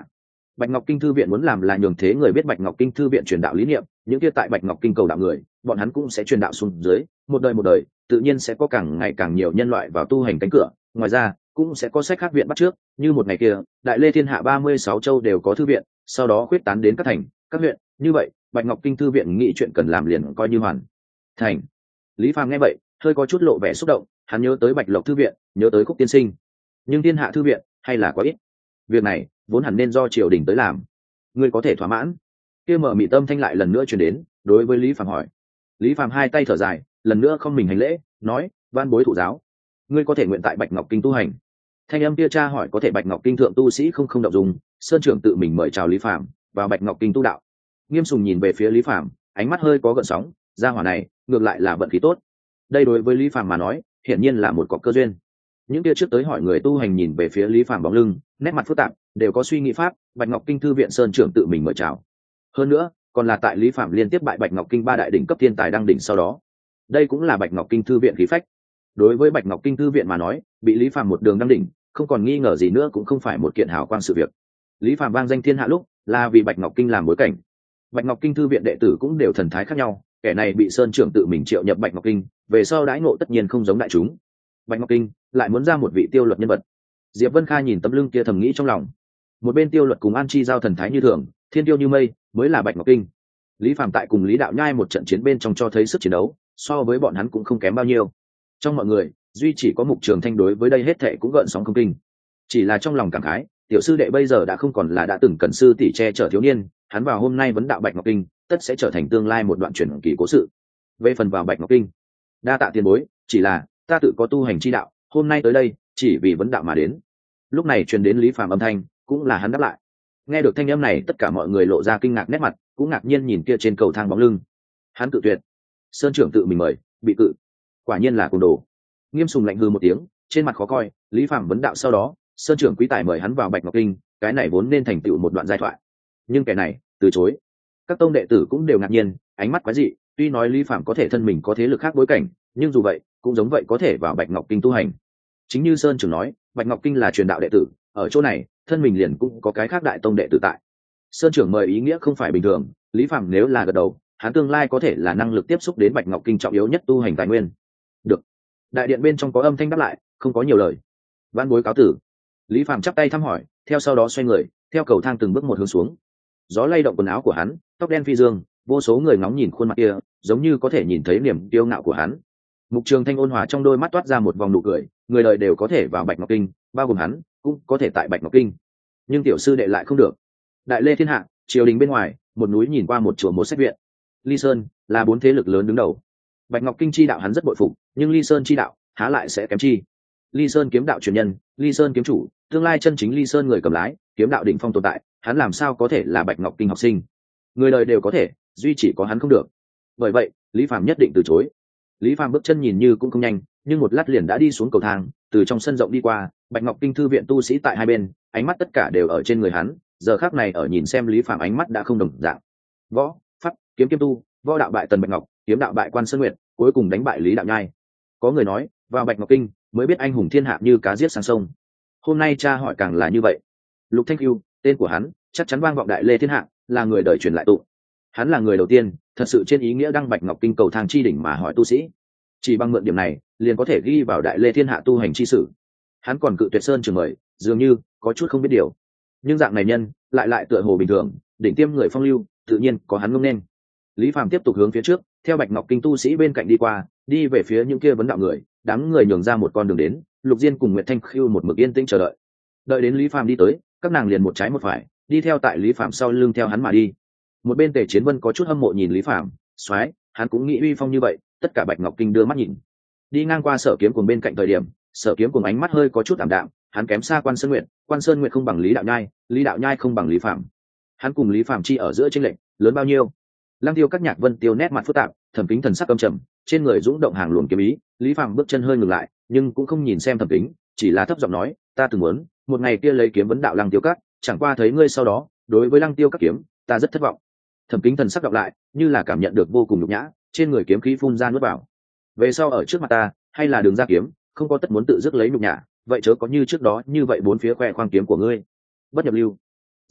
Bạch Ngọc Kinh thư viện muốn làm là nhường thế người biết Bạch Ngọc Kinh thư viện truyền đạo lý niệm, những kia tại Bạch Ngọc Kinh cầu đạo người, bọn hắn cũng sẽ truyền đạo xuống dưới, một đời một đời, tự nhiên sẽ có càng ngày càng nhiều nhân loại vào tu hành cánh cửa. Ngoài ra, cũng sẽ có sách khác viện bắt trước, như một ngày kia, Đại Lê thiên hạ ba mươi sáu châu đều có thư viện, sau đó khuyết tán đến các thành, các huyện, như vậy, Bạch Ngọc Kinh thư viện nghĩ chuyện cần làm liền coi như hoàn thành. Lý Phàm nghe vậy, hơi có chút lộ vẻ xúc động, hắn nhớ tới Bạch Lộc thư viện, nhớ tới Khúc tiên sinh, nhưng thiên hạ thư viện hay là quá ít. Việc này vốn hẳn nên do triều đình tới làm, ngươi có thể thỏa mãn? Kia mở mị tâm thanh lại lần nữa truyền đến, đối với Lý Phàm hỏi. Lý Phàm hai tay thở dài, lần nữa không mình hành lễ, nói: van bối thụ giáo. Ngươi có thể nguyện tại Bạch Ngọc Kinh tu hành. Thanh âm kia tra hỏi có thể Bạch Ngọc Kinh thượng tu sĩ không không động dùng, sơn trưởng tự mình mời chào Lý Phàm vào Bạch Ngọc Kinh tu đạo. Nghiêm Sùng nhìn về phía Lý Phàm, ánh mắt hơi có gợn sóng, gia hỏa này ngược lại là vận khí tốt. Đây đối với Lý Phàm mà nói, hiển nhiên là một cọc cơ duyên. Những kia trước tới hỏi người tu hành nhìn về phía Lý Phàm bóng lưng, nét mặt phức tạp, đều có suy nghĩ pháp. Bạch Ngọc Kinh thư viện sơn trưởng tự mình mời chào. Hơn nữa, còn là tại Lý Phàm liên tiếp bại Bạch Ngọc Kinh ba đại đỉnh cấp thiên tài đăng đỉnh sau đó. Đây cũng là Bạch Ngọc Kinh thư viện khí phách. Đối với Bạch Ngọc Kinh thư viện mà nói, bị Lý Phàm một đường đăng đỉnh, không còn nghi ngờ gì nữa cũng không phải một kiện hào quang sự việc. Lý Phàm vang danh thiên hạ lúc, là vì Bạch Ngọc Kinh làm bối cảnh. Bạch Ngọc Kinh thư viện đệ tử cũng đều thần thái khác nhau, kẻ này bị sơn trưởng tự mình triệu nhập Bạch Ngọc Kinh, về sau đãi ngộ tất nhiên không giống đại chúng. Bạch Ngọc Kinh lại muốn ra một vị tiêu luật nhân vật. Diệp Vân Kha nhìn tấm lưng kia thầm nghĩ trong lòng. Một bên tiêu luật cùng An Chi giao thần thái như thường, thiên tiêu như mây, mới là Bạch Ngọc Kinh. Lý Phàm tại cùng Lý Đạo Nhai một trận chiến bên trong cho thấy sức chiến đấu, so với bọn hắn cũng không kém bao nhiêu. Trong mọi người, duy chỉ có Mục Trường Thanh đối với đây hết thệ cũng gợn sóng không kinh. Chỉ là trong lòng cảm khái, tiểu sư đệ bây giờ đã không còn là đã từng cần sư tỷ che chở thiếu niên, hắn vào hôm nay vấn đạo Bạch Ngọc Kinh, tất sẽ trở thành tương lai một đoạn truyền kỳ cố sự. Về phần vào Bạch Ngọc Kinh, đa tạ tiền bối, chỉ là ta tự có tu hành chi đạo, hôm nay tới đây chỉ vì vấn đạo mà đến. Lúc này truyền đến Lý Phàm âm thanh, cũng là hắn đáp lại. Nghe được thanh âm này, tất cả mọi người lộ ra kinh ngạc nét mặt, cũng ngạc nhiên nhìn kia trên cầu thang bóng lưng. Hắn cự tuyệt. Sơn trưởng tự mình mời, bị cự. Quả nhiên là cuồng đồ. Nghiêm Sùng lạnh hừ một tiếng, trên mặt khó coi. Lý Phàm vấn đạo sau đó, Sơn trưởng quý tài mời hắn vào Bạch Ngọc Kinh, cái này vốn nên thành tựu một đoạn giai thoại. Nhưng kẻ này từ chối. Các tông đệ tử cũng đều ngạc nhiên, ánh mắt quái dị. Tuy nói Lý Phàm có thể thân mình có thế lực khác bối cảnh, nhưng dù vậy, cũng giống vậy có thể vào Bạch Ngọc Kinh tu hành. Chính như Sơn trưởng nói, Bạch Ngọc Kinh là truyền đạo đệ tử, ở chỗ này, thân mình liền cũng có cái khác đại tông đệ tử tại. Sơn trưởng mời ý nghĩa không phải bình thường, Lý Phàm nếu là gật đầu, hắn tương lai có thể là năng lực tiếp xúc đến Bạch Ngọc Kinh trọng yếu nhất tu hành tài nguyên. Được. Đại điện bên trong có âm thanh đáp lại, không có nhiều lời. Vãn bối cáo tử. Lý Phàm chắp tay thăm hỏi, theo sau đó xoay người, theo cầu thang từng bước một hướng xuống. Gió lay động quần áo của hắn, tóc đen phi dương, vô số người ngóng nhìn khuôn mặt kia, giống như có thể nhìn thấy niềm kiêu ngạo của hắn. Mục Trường Thanh ôn hòa trong đôi mắt toát ra một vòng nụ cười, người đời đều có thể vào Bạch Ngọc Kinh, bao gồm hắn, cũng có thể tại Bạch Ngọc Kinh. Nhưng tiểu sư đệ lại không được. Đại Lê thiên hạ, triều đình bên ngoài, một núi nhìn qua một chùa một sách viện. Ly Sơn là bốn thế lực lớn đứng đầu. Bạch Ngọc Kinh chi đạo hắn rất bội phục, nhưng Ly Sơn chi đạo há lại sẽ kém chi. Ly Sơn kiếm đạo truyền nhân, Ly Sơn kiếm chủ, tương lai chân chính Ly Sơn người cầm lái, kiếm đạo đỉnh phong tồn tại, hắn làm sao có thể là Bạch Ngọc Kinh học sinh? Người đời đều có thể, duy chỉ có hắn không được. Bởi vậy, Lý Phàm nhất định từ chối. Lý Phàm bước chân nhìn như cũng không nhanh, nhưng một lát liền đã đi xuống cầu thang, từ trong sân rộng đi qua. Bạch Ngọc Kinh thư viện tu sĩ tại hai bên, ánh mắt tất cả đều ở trên người hắn. Giờ khắc này ở nhìn xem Lý Phàm ánh mắt đã không đồng dạng. Võ, pháp, kiếm kiếm tu, võ đạo bại Tần Bạch Ngọc, kiếm đạo bại Quan Sơn Nguyệt, cuối cùng đánh bại Lý Đạo Nhai. Có người nói, vào Bạch Ngọc Kinh mới biết anh hùng thiên hạ như cá giết sang sông. Hôm nay cha hỏi càng là như vậy. Lục Thanh Cưu, tên của hắn chắc chắn vang vọng Đại Lê thiên hạ, là người đời truyền lại tụ. Hắn là người đầu tiên, thật sự trên ý nghĩa đăng Bạch Ngọc Kinh cầu thang chi đỉnh mà hỏi tu sĩ. Chỉ bằng mượn điểm này, liền có thể ghi vào Đại Lê thiên hạ tu hành chi sử. Hắn còn cự tuyệt sơn trường mời, dường như có chút không biết điều. Nhưng dạng này nhân, lại lại tựa hồ bình thường, đỉnh tiêm người phong lưu, tự nhiên có hắn ngông nên. Lý Phàm tiếp tục hướng phía trước, theo Bạch Ngọc Kinh tu sĩ bên cạnh đi qua, đi về phía những kia vấn đạo người, đám người nhường ra một con đường đến. Lục Diên cùng Nguyệt Thanh Khưu một mực yên tĩnh chờ đợi. Đợi đến Lý Phàm đi tới, các nàng liền một trái một phải, đi theo tại Lý Phàm sau lưng theo hắn mà đi. Một bên Tề Chiến Vân có chút hâm mộ nhìn Lý Phàm, soái, hắn cũng nghĩ uy phong như vậy. Tất cả Bạch Ngọc Kinh đưa mắt nhìn. Đi ngang qua Sở Kiếm cùng bên cạnh thời điểm, Sở Kiếm cùng ánh mắt hơi có chút ảm đạm, hắn kém xa Quan Sơn Nguyệt, Quan Sơn Nguyệt không bằng Lý Đạo Nhai, Lý Đạo Nhai không bằng Lý Phàm. Hắn cùng Lý Phàm chi ở giữa chênh lệch lớn bao nhiêu? Lăng Tiêu các nhạc Vân Tiêu nét mặt phức tạp, Thẩm Kính thần sắc căm trầm, trên người dũng động hàng luồng kiếm ý. Lý Phàm bước chân hơi ngừng lại, nhưng cũng không nhìn xem Thẩm Kính, chỉ là thấp giọng nói, ta từng muốn một ngày kia lấy kiếm vấn đạo Lăng Tiêu các, chẳng qua thấy ngươi sau đó, đối với Lăng Tiêu các kiếm, ta rất thất vọng. Thẩm Kính thần sắc đọc lại, như là cảm nhận được vô cùng nhục nhã, trên người kiếm khí phun ra nuốt vào. Về sau ở trước mặt ta, hay là đường ra kiếm, không có tất muốn tự dứt lấy nhục nhã, vậy chớ có như trước đó như vậy bốn phía khoe khoang kiếm của ngươi. Bất nhập lưu.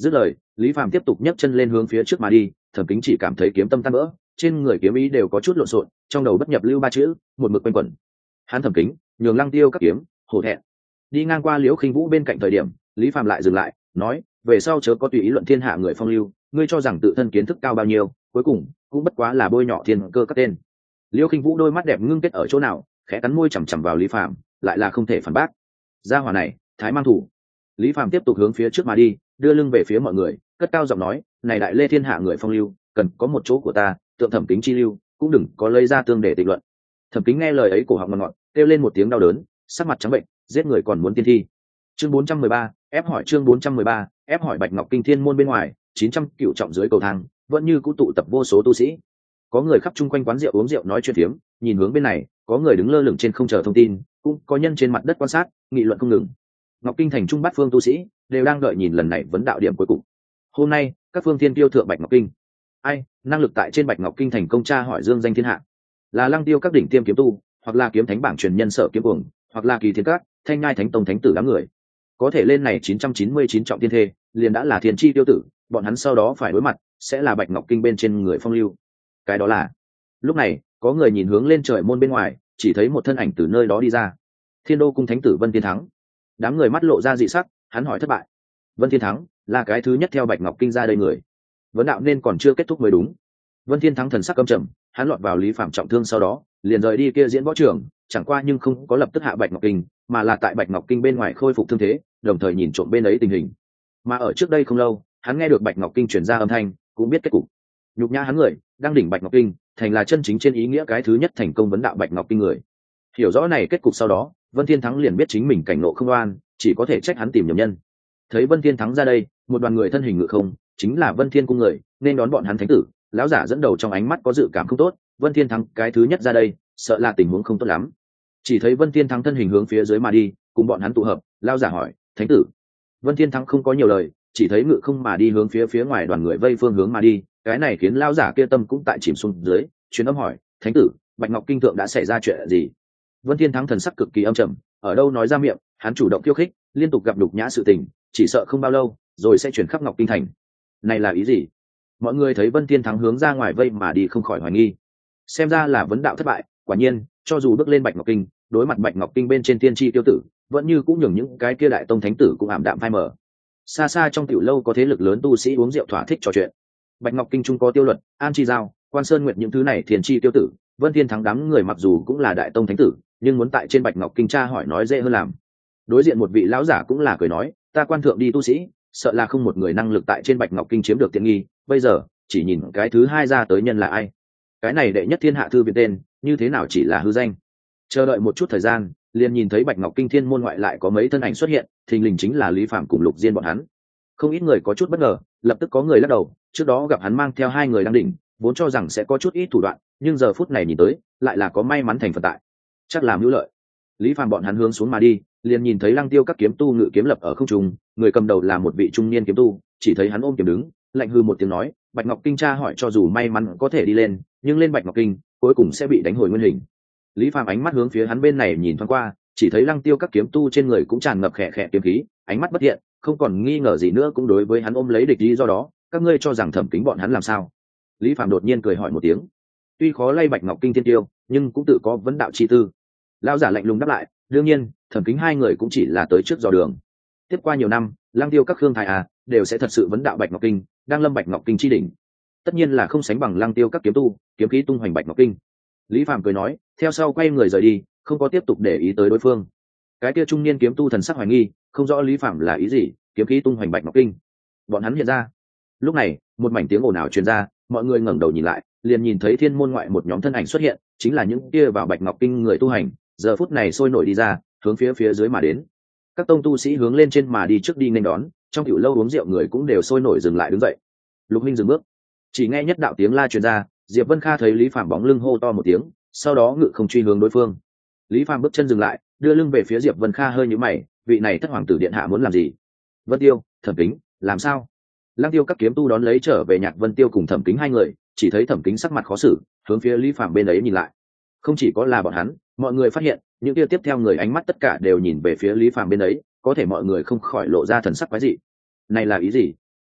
Dứt lời, Lý Phàm tiếp tục nhấc chân lên hướng phía trước mà đi, Thẩm Kính chỉ cảm thấy kiếm tâm tan vỡ, trên người kiếm ý đều có chút lộn xộn, trong đầu bất nhập lưu ba chữ, một mực quanh quẩn. Hắn Thẩm Kính, nhường Lăng Tiêu các kiếm, hổ thẹn. Đi ngang qua Liễu Khinh Vũ bên cạnh thời điểm, Lý Phàm lại dừng lại, nói, về sau chớ có tùy ý luận thiên hạ người phong lưu, ngươi cho rằng tự thân kiến thức cao bao nhiêu, cuối cùng cũng bất quá là bôi nhọ thiên cơ các tên. Liễu Khinh Vũ đôi mắt đẹp ngưng kết ở chỗ nào, khẽ cắn môi chằm chằm vào Lý Phàm, lại là không thể phản bác. Gia hỏa này, thái mang thủ. Lý Phàm tiếp tục hướng phía trước mà đi, đưa lưng về phía mọi người, cất cao giọng nói, này đại lê thiên hạ người phong lưu, cần có một chỗ của ta, tượng Thẩm Kính chi lưu, cũng đừng có lấy ra tương để tịch luận. Thẩm Kính nghe lời ấy cổ họng ngọt ngọt, kêu lên một tiếng đau đớn, sắc mặt trắng bệnh, giết người còn muốn tiên thi. Chương bốn trăm mười ba, ép hỏi chương bốn trăm mười ba, ép hỏi Bạch Ngọc Kinh Thiên môn bên ngoài, chín trăm cựu trọng dưới cầu thang, vẫn như cũ tụ tập vô số tu sĩ. Có người khắp chung quanh quán rượu uống rượu nói chuyện phiếm, nhìn hướng bên này, có người đứng lơ lửng trên không chờ thông tin, cũng có nhân trên mặt đất quan sát, nghị luận không ngừng. Ngọc Kinh thành trung bát phương tu sĩ đều đang đợi nhìn lần này vấn đạo điểm cuối cùng. Hôm nay, các phương thiên tiêu thượng Bạch Ngọc Kinh. Ai, năng lực tại trên Bạch Ngọc Kinh thành công tra hỏi dương danh thiên hạ. Là Lăng Tiêu các đỉnh tiêm kiếm tu, hoặc là kiếm thánh bảng truyền nhân sở kiếm cuồng, hoặc là Kỳ Thiên Các, Thanh Nhai Thánh Tông thánh tử đám người. Có thể lên này chín trăm chín mươi chín trọng thiên thê, liền đã là thiên chi tiêu tử, bọn hắn sau đó phải đối mặt, sẽ là Bạch Ngọc Kinh bên trên người phong lưu. Cái đó là. Lúc này, có người nhìn hướng lên trời môn bên ngoài, chỉ thấy một thân ảnh từ nơi đó đi ra. Thiên Đô cung thánh tử Vân Thiên Thắng. Đám người mắt lộ ra dị sắc, hắn hỏi thất bại. Vân Thiên Thắng là cái thứ nhất theo Bạch Ngọc Kinh ra đây người. Vấn đạo nên còn chưa kết thúc mới đúng. Vân Thiên Thắng thần sắc căm trầm, hắn lọt vào Lý Phạm trọng thương sau đó, liền rời đi kia diễn võ trường, chẳng qua nhưng không có lập tức hạ Bạch Ngọc Kinh, mà là tại Bạch Ngọc Kinh bên ngoài khôi phục thương thế, đồng thời nhìn trộm bên ấy tình hình. Mà ở trước đây không lâu, hắn nghe được Bạch Ngọc Kinh truyền ra âm thanh, cũng biết kết cục. Nhục nhã hắn người, đang đỉnh Bạch Ngọc Kinh, thành là chân chính trên ý nghĩa cái thứ nhất thành công vấn đạo Bạch Ngọc Kinh người. Hiểu rõ này kết cục sau đó, Vân Thiên Thắng liền biết chính mình cảnh ngộ không oan, chỉ có thể trách hắn tìm nhầm nhân. Thấy Vân Thiên Thắng ra đây, một đoàn người thân hình ngự không, chính là Vân Thiên cung người, nên đón bọn hắn thánh tử. Lão giả dẫn đầu trong ánh mắt có dự cảm không tốt, Vân Thiên Thắng cái thứ nhất ra đây, sợ là tình huống không tốt lắm. Chỉ thấy Vân Thiên Thắng thân hình hướng phía dưới mà đi, cùng bọn hắn tụ hợp. Lão giả hỏi, thánh tử. Vân Thiên Thắng không có nhiều lời, chỉ thấy ngự không mà đi hướng phía phía ngoài đoàn người vây phương hướng mà đi, cái này khiến lão giả kia tâm cũng tại chìm xuống dưới, truyền âm hỏi, thánh tử, Bạch Ngọc Kinh thượng đã xảy ra chuyện gì? Vân Thiên Thắng thần sắc cực kỳ âm trầm, ở đâu nói ra miệng, hắn chủ động khiêu khích, liên tục gặp nhục nhã sự tình, chỉ sợ không bao lâu rồi sẽ chuyển khắp Ngọc Kinh thành. Này là ý gì? Mọi người thấy Vân Thiên Thắng hướng ra ngoài vây mà đi không khỏi hoài nghi. Xem ra là vấn đạo thất bại, quả nhiên, cho dù bước lên Bạch Ngọc Kinh, đối mặt Bạch Ngọc Kinh bên trên tiên tri tiêu tử, vẫn như cũng nhường những cái kia đại tông thánh tử cũng ảm đạm phai mờ. Xa xa trong tiểu lâu có thế lực lớn tu sĩ uống rượu thỏa thích trò chuyện. Bạch Ngọc Kinh trung có Tiêu Luật, An Chi Giao, Quan Sơn Nguyệt những thứ này thiên tri tiêu tử, Vân Thiên Thắng đám người mặc dù cũng là đại tông thánh tử, nhưng muốn tại trên Bạch Ngọc Kinh tra hỏi nói dễ hơn làm. Đối diện một vị lão giả cũng là cười nói, ta quan thượng đi tu sĩ, sợ là không một người năng lực tại trên Bạch Ngọc Kinh chiếm được tiện nghi, bây giờ chỉ nhìn cái thứ hai ra tới nhân là ai. Cái này đệ nhất thiên hạ thư viện tên, như thế nào chỉ là hư danh. Chờ đợi một chút thời gian, liền nhìn thấy Bạch Ngọc Kinh thiên môn ngoại lại có mấy thân ảnh xuất hiện, thình lình chính là Lý Phạm cùng Lục Diên bọn hắn. Không ít người có chút bất ngờ, lập tức có người lắc đầu, trước đó gặp hắn mang theo hai người đang đỉnh, vốn cho rằng sẽ có chút ít thủ đoạn, nhưng giờ phút này nhìn tới, lại là có may mắn thành phần tại. Chắc làm hữu lợi. Lý Phạm bọn hắn hướng xuống mà đi, liền nhìn thấy Lăng Tiêu các kiếm tu ngự kiếm lập ở không trung, người cầm đầu là một vị trung niên kiếm tu, chỉ thấy hắn ôm kiếm đứng, lạnh hư một tiếng nói, Bạch Ngọc Kinh tra hỏi cho dù may mắn có thể đi lên, nhưng lên Bạch Ngọc Kinh, cuối cùng sẽ bị đánh hồi nguyên hình. Lý Phạm ánh mắt hướng phía hắn bên này nhìn thoáng qua, chỉ thấy Lăng Tiêu các kiếm tu trên người cũng tràn ngập khẽ khẽ kiếm khí, ánh mắt bất thiện, không còn nghi ngờ gì nữa cũng đối với hắn ôm lấy địch ý, do đó, các ngươi cho rằng Thẩm Kính bọn hắn làm sao? Lý Phạm đột nhiên cười hỏi một tiếng. Tuy khó lay Bạch Ngọc Kinh thiên tiêu, nhưng cũng tự có vấn đạo chi tư. Lão giả lạnh lùng đáp lại, đương nhiên, Thẩm Kính hai người cũng chỉ là tới trước dò đường. Tiếp qua nhiều năm, Lăng Tiêu các khương thái à, đều sẽ thật sự vấn đạo Bạch Ngọc Kinh, đang lâm Bạch Ngọc Kinh chi đỉnh. Tất nhiên là không sánh bằng Lăng Tiêu các kiếm tu, kiếm khí tung hoành Bạch Ngọc Kinh. Lý Phạm cười nói, theo sau quay người rời đi, không có tiếp tục để ý tới đối phương. Cái kia trung niên kiếm tu thần sắc hoài nghi, không rõ Lý Phạm là ý gì, kiếm khí tung hoành Bạch Ngọc Kinh. Bọn hắn hiện ra. Lúc này, một mảnh tiếng ồn ào truyền ra, mọi người ngẩng đầu nhìn lại, liền nhìn thấy thiên môn ngoại một nhóm thân ảnh xuất hiện, chính là những kia vào Bạch Ngọc Kinh người tu hành, giờ phút này sôi nổi đi ra, hướng phía phía dưới mà đến. Các tông tu sĩ hướng lên trên mà đi trước đi nên đón, trong tiểu lâu uống rượu người cũng đều sôi nổi dừng lại đứng dậy. Lục Minh dừng bước, chỉ nghe nhất đạo tiếng la truyền ra, Diệp Vân Kha thấy Lý Phạm bóng lưng hô to một tiếng, sau đó ngự không truy hướng đối phương. Lý Phạm bước chân dừng lại, đưa lưng về phía Diệp Vân Kha hơi nhíu mày, vị này thất hoàng tử điện hạ muốn làm gì? Vân Tiêu, Thẩm Kính, làm sao? Lăng Tiêu các kiếm tu đón lấy trở về Nhạc Vân Tiêu cùng Thẩm Kính hai người, chỉ thấy Thẩm Kính sắc mặt khó xử, hướng phía Lý Phạm bên ấy nhìn lại. Không chỉ có là bọn hắn, mọi người phát hiện, những kia tiếp theo người ánh mắt tất cả đều nhìn về phía Lý Phạm bên ấy, có thể mọi người không khỏi lộ ra thần sắc quái dị. Này là ý gì?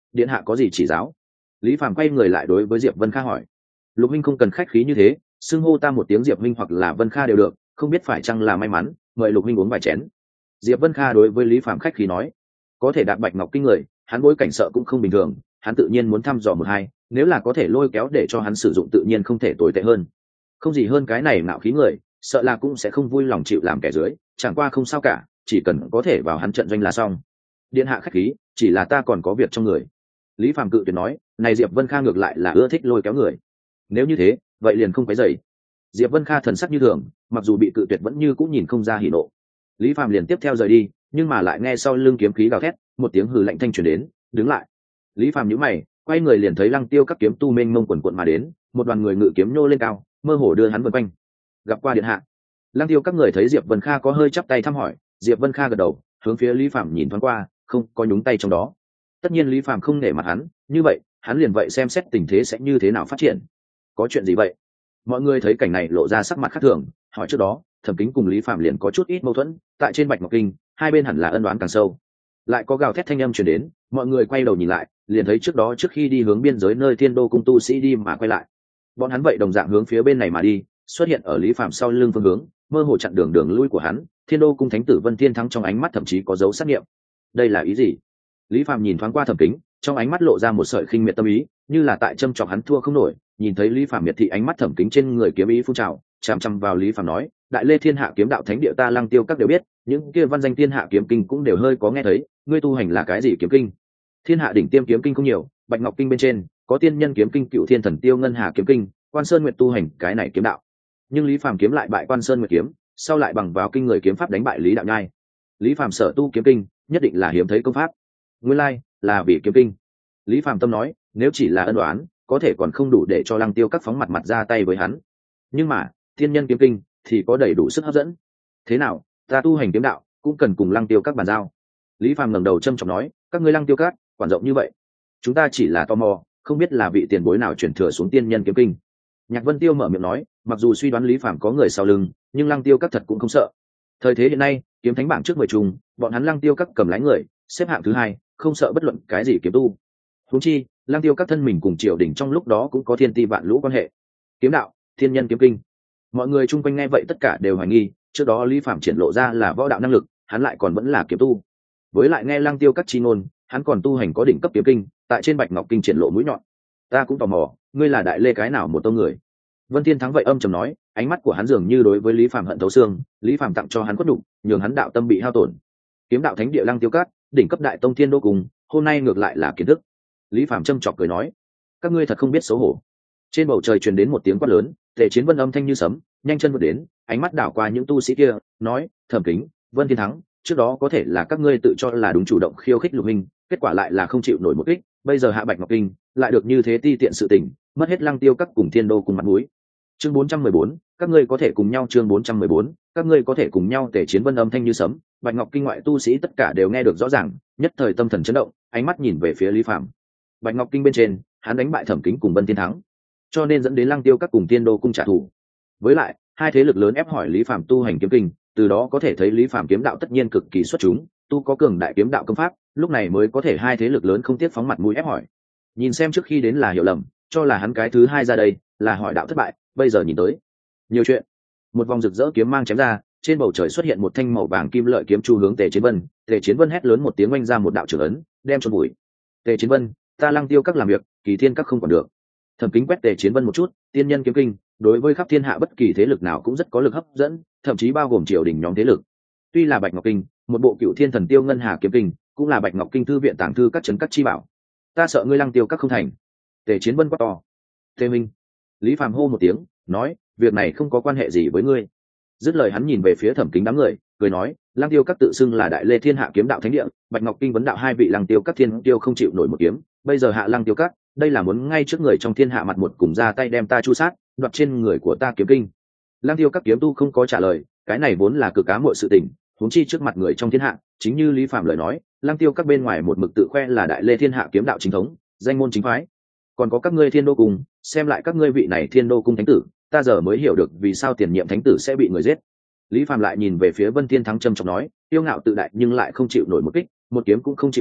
điện hạ có gì chỉ giáo? Lý Phàm quay người lại đối với Diệp Vân Kha hỏi. Lục huynh không cần khách khí như thế, xưng hô ta một tiếng Diệp huynh hoặc là Vân Kha đều được, không biết phải chăng là may mắn, mời Lục huynh uống vài chén. Diệp Vân Kha đối với Lý Phàm khách khí nói. Có thể đạt Bạch Ngọc Kinh người, hắn bối cảnh sợ cũng không bình thường, hắn tự nhiên muốn thăm dò một hai, nếu là có thể lôi kéo để cho hắn sử dụng tự nhiên không thể tồi tệ hơn. Không gì hơn cái này ngạo khí người, sợ là cũng sẽ không vui lòng chịu làm kẻ dưới, chẳng qua không sao cả, chỉ cần có thể vào hắn trận doanh là xong. Điện hạ khách khí, chỉ là ta còn có việc trong người. Lý Phàm cự tuyệt nói, này Diệp Vân Kha ngược lại là ưa thích lôi kéo người. Nếu như thế, vậy liền không phải dậy. Diệp Vân Kha thần sắc như thường, mặc dù bị cự tuyệt vẫn như cũng nhìn không ra hỉ nộ. Lý Phàm liền tiếp theo rời đi, nhưng mà lại nghe sau lưng kiếm khí gào thét, một tiếng hừ lạnh thanh truyền đến, đứng lại. Lý Phàm nhíu mày, quay người liền thấy Lăng Tiêu các kiếm tu mênh mông quần quần mà đến, một đoàn người ngự kiếm nhô lên cao, mơ hồ đưa hắn vần quanh. Gặp qua điện hạ. Lăng Tiêu các người thấy Diệp Vân Kha có hơi chắp tay thăm hỏi, Diệp Vân Kha gật đầu, hướng phía Lý Phàm nhìn thoáng qua, không có nhúng tay trong đó. Tất nhiên Lý Phàm không nể mặt hắn, như vậy, hắn liền vậy xem xét tình thế sẽ như thế nào phát triển. Có chuyện gì vậy? Mọi người thấy cảnh này lộ ra sắc mặt khác thường, hỏi trước đó, Thẩm Kính cùng Lý Phàm liền có chút ít mâu thuẫn, tại trên Bạch Ngọc Kinh, hai bên hẳn là ân oán càng sâu. Lại có gào thét thanh âm truyền đến, mọi người quay đầu nhìn lại, liền thấy trước đó trước khi đi hướng biên giới nơi Thiên Đô cung tu sĩ đi mà quay lại. Bọn hắn vậy đồng dạng hướng phía bên này mà đi, xuất hiện ở Lý Phàm sau lưng phương hướng, mơ hồ chặn đường đường lui của hắn. Thiên Đô cung thánh tử Vân Thiên Thắng trong ánh mắt thậm chí có dấu sát nghiệm. Đây là ý gì? Lý Phàm nhìn thoáng qua Thẩm Kính, trong ánh mắt lộ ra một sợi khinh miệt tâm ý, như là tại châm chọc hắn thua không nổi. Nhìn thấy Lý Phàm miệt thị ánh mắt Thẩm Kính trên người kiếm ý phun trào, chằm chằm vào Lý Phàm nói, đại lê thiên hạ kiếm đạo thánh địa ta Lăng Tiêu các đều biết, những kia văn danh thiên hạ kiếm kinh cũng đều hơi có nghe thấy, ngươi tu hành là cái gì kiếm kinh? Thiên hạ đỉnh tiêm kiếm kinh không nhiều, Bạch Ngọc Kinh bên trên có tiên nhân kiếm kinh, Cựu Thiên Thần Tiêu ngân hà kiếm kinh, Quan Sơn Nguyệt tu hành cái này kiếm đạo. Nhưng Lý Phàm kiếm lại bại Quan Sơn Nguyệt kiếm, sau lại bằng vào kinh người kiếm pháp đánh bại Lý Đạo Nhai. Lý Phàm sở tu kiếm kinh, nhất định là hiếm thấy công pháp. Nguyên lai là vì kiếm kinh. Lý Phàm tâm nói, nếu chỉ là ân oán, có thể còn không đủ để cho Lăng Tiêu các phóng mặt mặt ra tay với hắn. Nhưng mà, tiên nhân kiếm kinh thì có đầy đủ sức hấp dẫn. Thế nào, ta tu hành kiếm đạo cũng cần cùng Lăng Tiêu các bàn giao. Lý Phàm ngẩng đầu châm trọng nói, các ngươi Lăng Tiêu các quản rộng như vậy, chúng ta chỉ là tò mò, không biết là vị tiền bối nào truyền thừa xuống tiên nhân kiếm kinh. Nhạc Vân Tiêu mở miệng nói, mặc dù suy đoán Lý Phàm có người sau lưng, nhưng Lăng Tiêu các thật cũng không sợ. Thời thế hiện nay, kiếm thánh bảng trước mười trùng, bọn hắn Lăng Tiêu các cầm lái người, xếp hạng thứ hai, không sợ bất luận cái gì kiếm tu. Huống chi, Lăng Tiêu các thân mình cùng triều đình trong lúc đó cũng có thiên ti vạn lũ quan hệ. Kiếm đạo, thiên nhân kiếm kinh. Mọi người chung quanh nghe vậy tất cả đều hoài nghi, trước đó Lý Phàm triển lộ ra là võ đạo năng lực, hắn lại còn vẫn là kiếm tu. Với lại nghe Lăng Tiêu các chi ngôn, hắn còn tu hành có đỉnh cấp kiếm kinh, tại trên Bạch Ngọc Kinh triển lộ mũi nhọn. Ta cũng tò mò, ngươi là đại lê cái nào một tông người? Vân Thiên Thắng vậy âm trầm nói, ánh mắt của hắn dường như đối với Lý Phàm hận thấu xương, Lý Phàm tặng cho hắn quất đủ, nhường hắn đạo tâm bị hao tổn. Kiếm đạo thánh địa Lăng Tiêu các, đỉnh cấp đại tông Thiên Đô cùng, hôm nay ngược lại là kiến thức. Lý Phàm châm chọc cười nói, các ngươi thật không biết xấu hổ. Trên bầu trời truyền đến một tiếng quát lớn, Tề Chiến Vân âm thanh như sấm, nhanh chân vượt đến, ánh mắt đảo qua những tu sĩ kia, nói, Thẩm Kính, Vân Thiên Thắng, trước đó có thể là các ngươi tự cho là đúng chủ động khiêu khích Lục Minh, kết quả lại là không chịu nổi một kích, bây giờ hạ Bạch Ngọc Kinh, lại được như thế ti tiện sự tình, mất hết Lăng Tiêu các cùng Thiên Đô cùng mặt mũi. Chương bốn trăm mười bốn, các ngươi có thể cùng nhau. Chương bốn trăm mười bốn, các ngươi có thể cùng nhau. Tề Chiến Vân âm thanh như sấm, Bạch Ngọc Kinh ngoại tu sĩ tất cả đều nghe được rõ ràng, nhất thời tâm thần chấn động, ánh mắt nhìn về phía Lý Phàm. Bạch Ngọc Kinh bên trên, hắn đánh bại Thẩm Kính cùng Vân Thiên Thắng, cho nên dẫn đến Lăng Tiêu các cùng Thiên Đô cung trả thù. Với lại, hai thế lực lớn ép hỏi Lý Phàm tu hành kiếm kinh, từ đó có thể thấy Lý Phàm kiếm đạo tất nhiên cực kỳ xuất chúng, tu có cường đại kiếm đạo công pháp, lúc này mới có thể hai thế lực lớn không tiếc phóng mặt mũi ép hỏi. Nhìn xem trước khi đến là hiểu lầm, cho là hắn cái thứ hai ra đây, là hỏi đạo thất bại, bây giờ nhìn tới, nhiều chuyện. Một vòng rực rỡ kiếm mang chém ra, trên bầu trời xuất hiện một thanh màu vàng kim lợi kiếm chu hướng Tề Chiến Vân, Tề Chiến Vân hét lớn một tiếng oanh ra một đạo trưởng ấn, đem chôn bụi. Tề Chiến Vân, ta Lăng Tiêu các làm việc, Kỳ Thiên các không còn được. Thẩm Kính quét Tề Chiến Vân một chút, tiên nhân kiếm kinh, đối với khắp thiên hạ bất kỳ thế lực nào cũng rất có lực hấp dẫn, thậm chí bao gồm triều đình nhóm thế lực. Tuy là Bạch Ngọc Kinh, một bộ Cựu Thiên Thần Tiêu ngân hà kiếm kinh, cũng là Bạch Ngọc Kinh thư viện tàng thư các trấn các chi bảo. Ta sợ ngươi Lăng Tiêu các không thành. Tề Chiến Vân quát to. Tề Minh. Lý Phàm hô một tiếng, nói, việc này không có quan hệ gì với ngươi. Dứt lời hắn nhìn về phía Thẩm Kính đám người, cười nói, Lăng Tiêu các tự xưng là đại lê thiên hạ kiếm đạo thánh địa, Bạch Ngọc Kinh vấn đạo hai vị Lăng Tiêu các thiên tiêu không chịu nổi một kiếm, bây giờ hạ Lăng Tiêu các, đây là muốn ngay trước người trong thiên hạ mặt một cùng ra tay đem ta chu sát, đoạt trên người của ta kiếm kinh. Lăng Tiêu các kiếm tu không có trả lời, cái này vốn là cực cá muội sự tình, huống chi trước mặt người trong thiên hạ, chính như Lý Phàm lời nói, Lăng Tiêu các bên ngoài một mực tự khoe là đại lê thiên hạ kiếm đạo chính thống, danh môn chính phái. Còn có các ngươi Thiên Đô cùng, xem lại các ngươi vị này Thiên Đô cung thánh tử, ta giờ mới hiểu được vì sao tiền nhiệm thánh tử sẽ bị người giết. Lý Phàm lại nhìn về phía Vân Thiên Thắng trầm trọng nói, tiêu ngạo tự đại nhưng lại không chịu nổi một kích, một kiếm cũng không chịu nổi,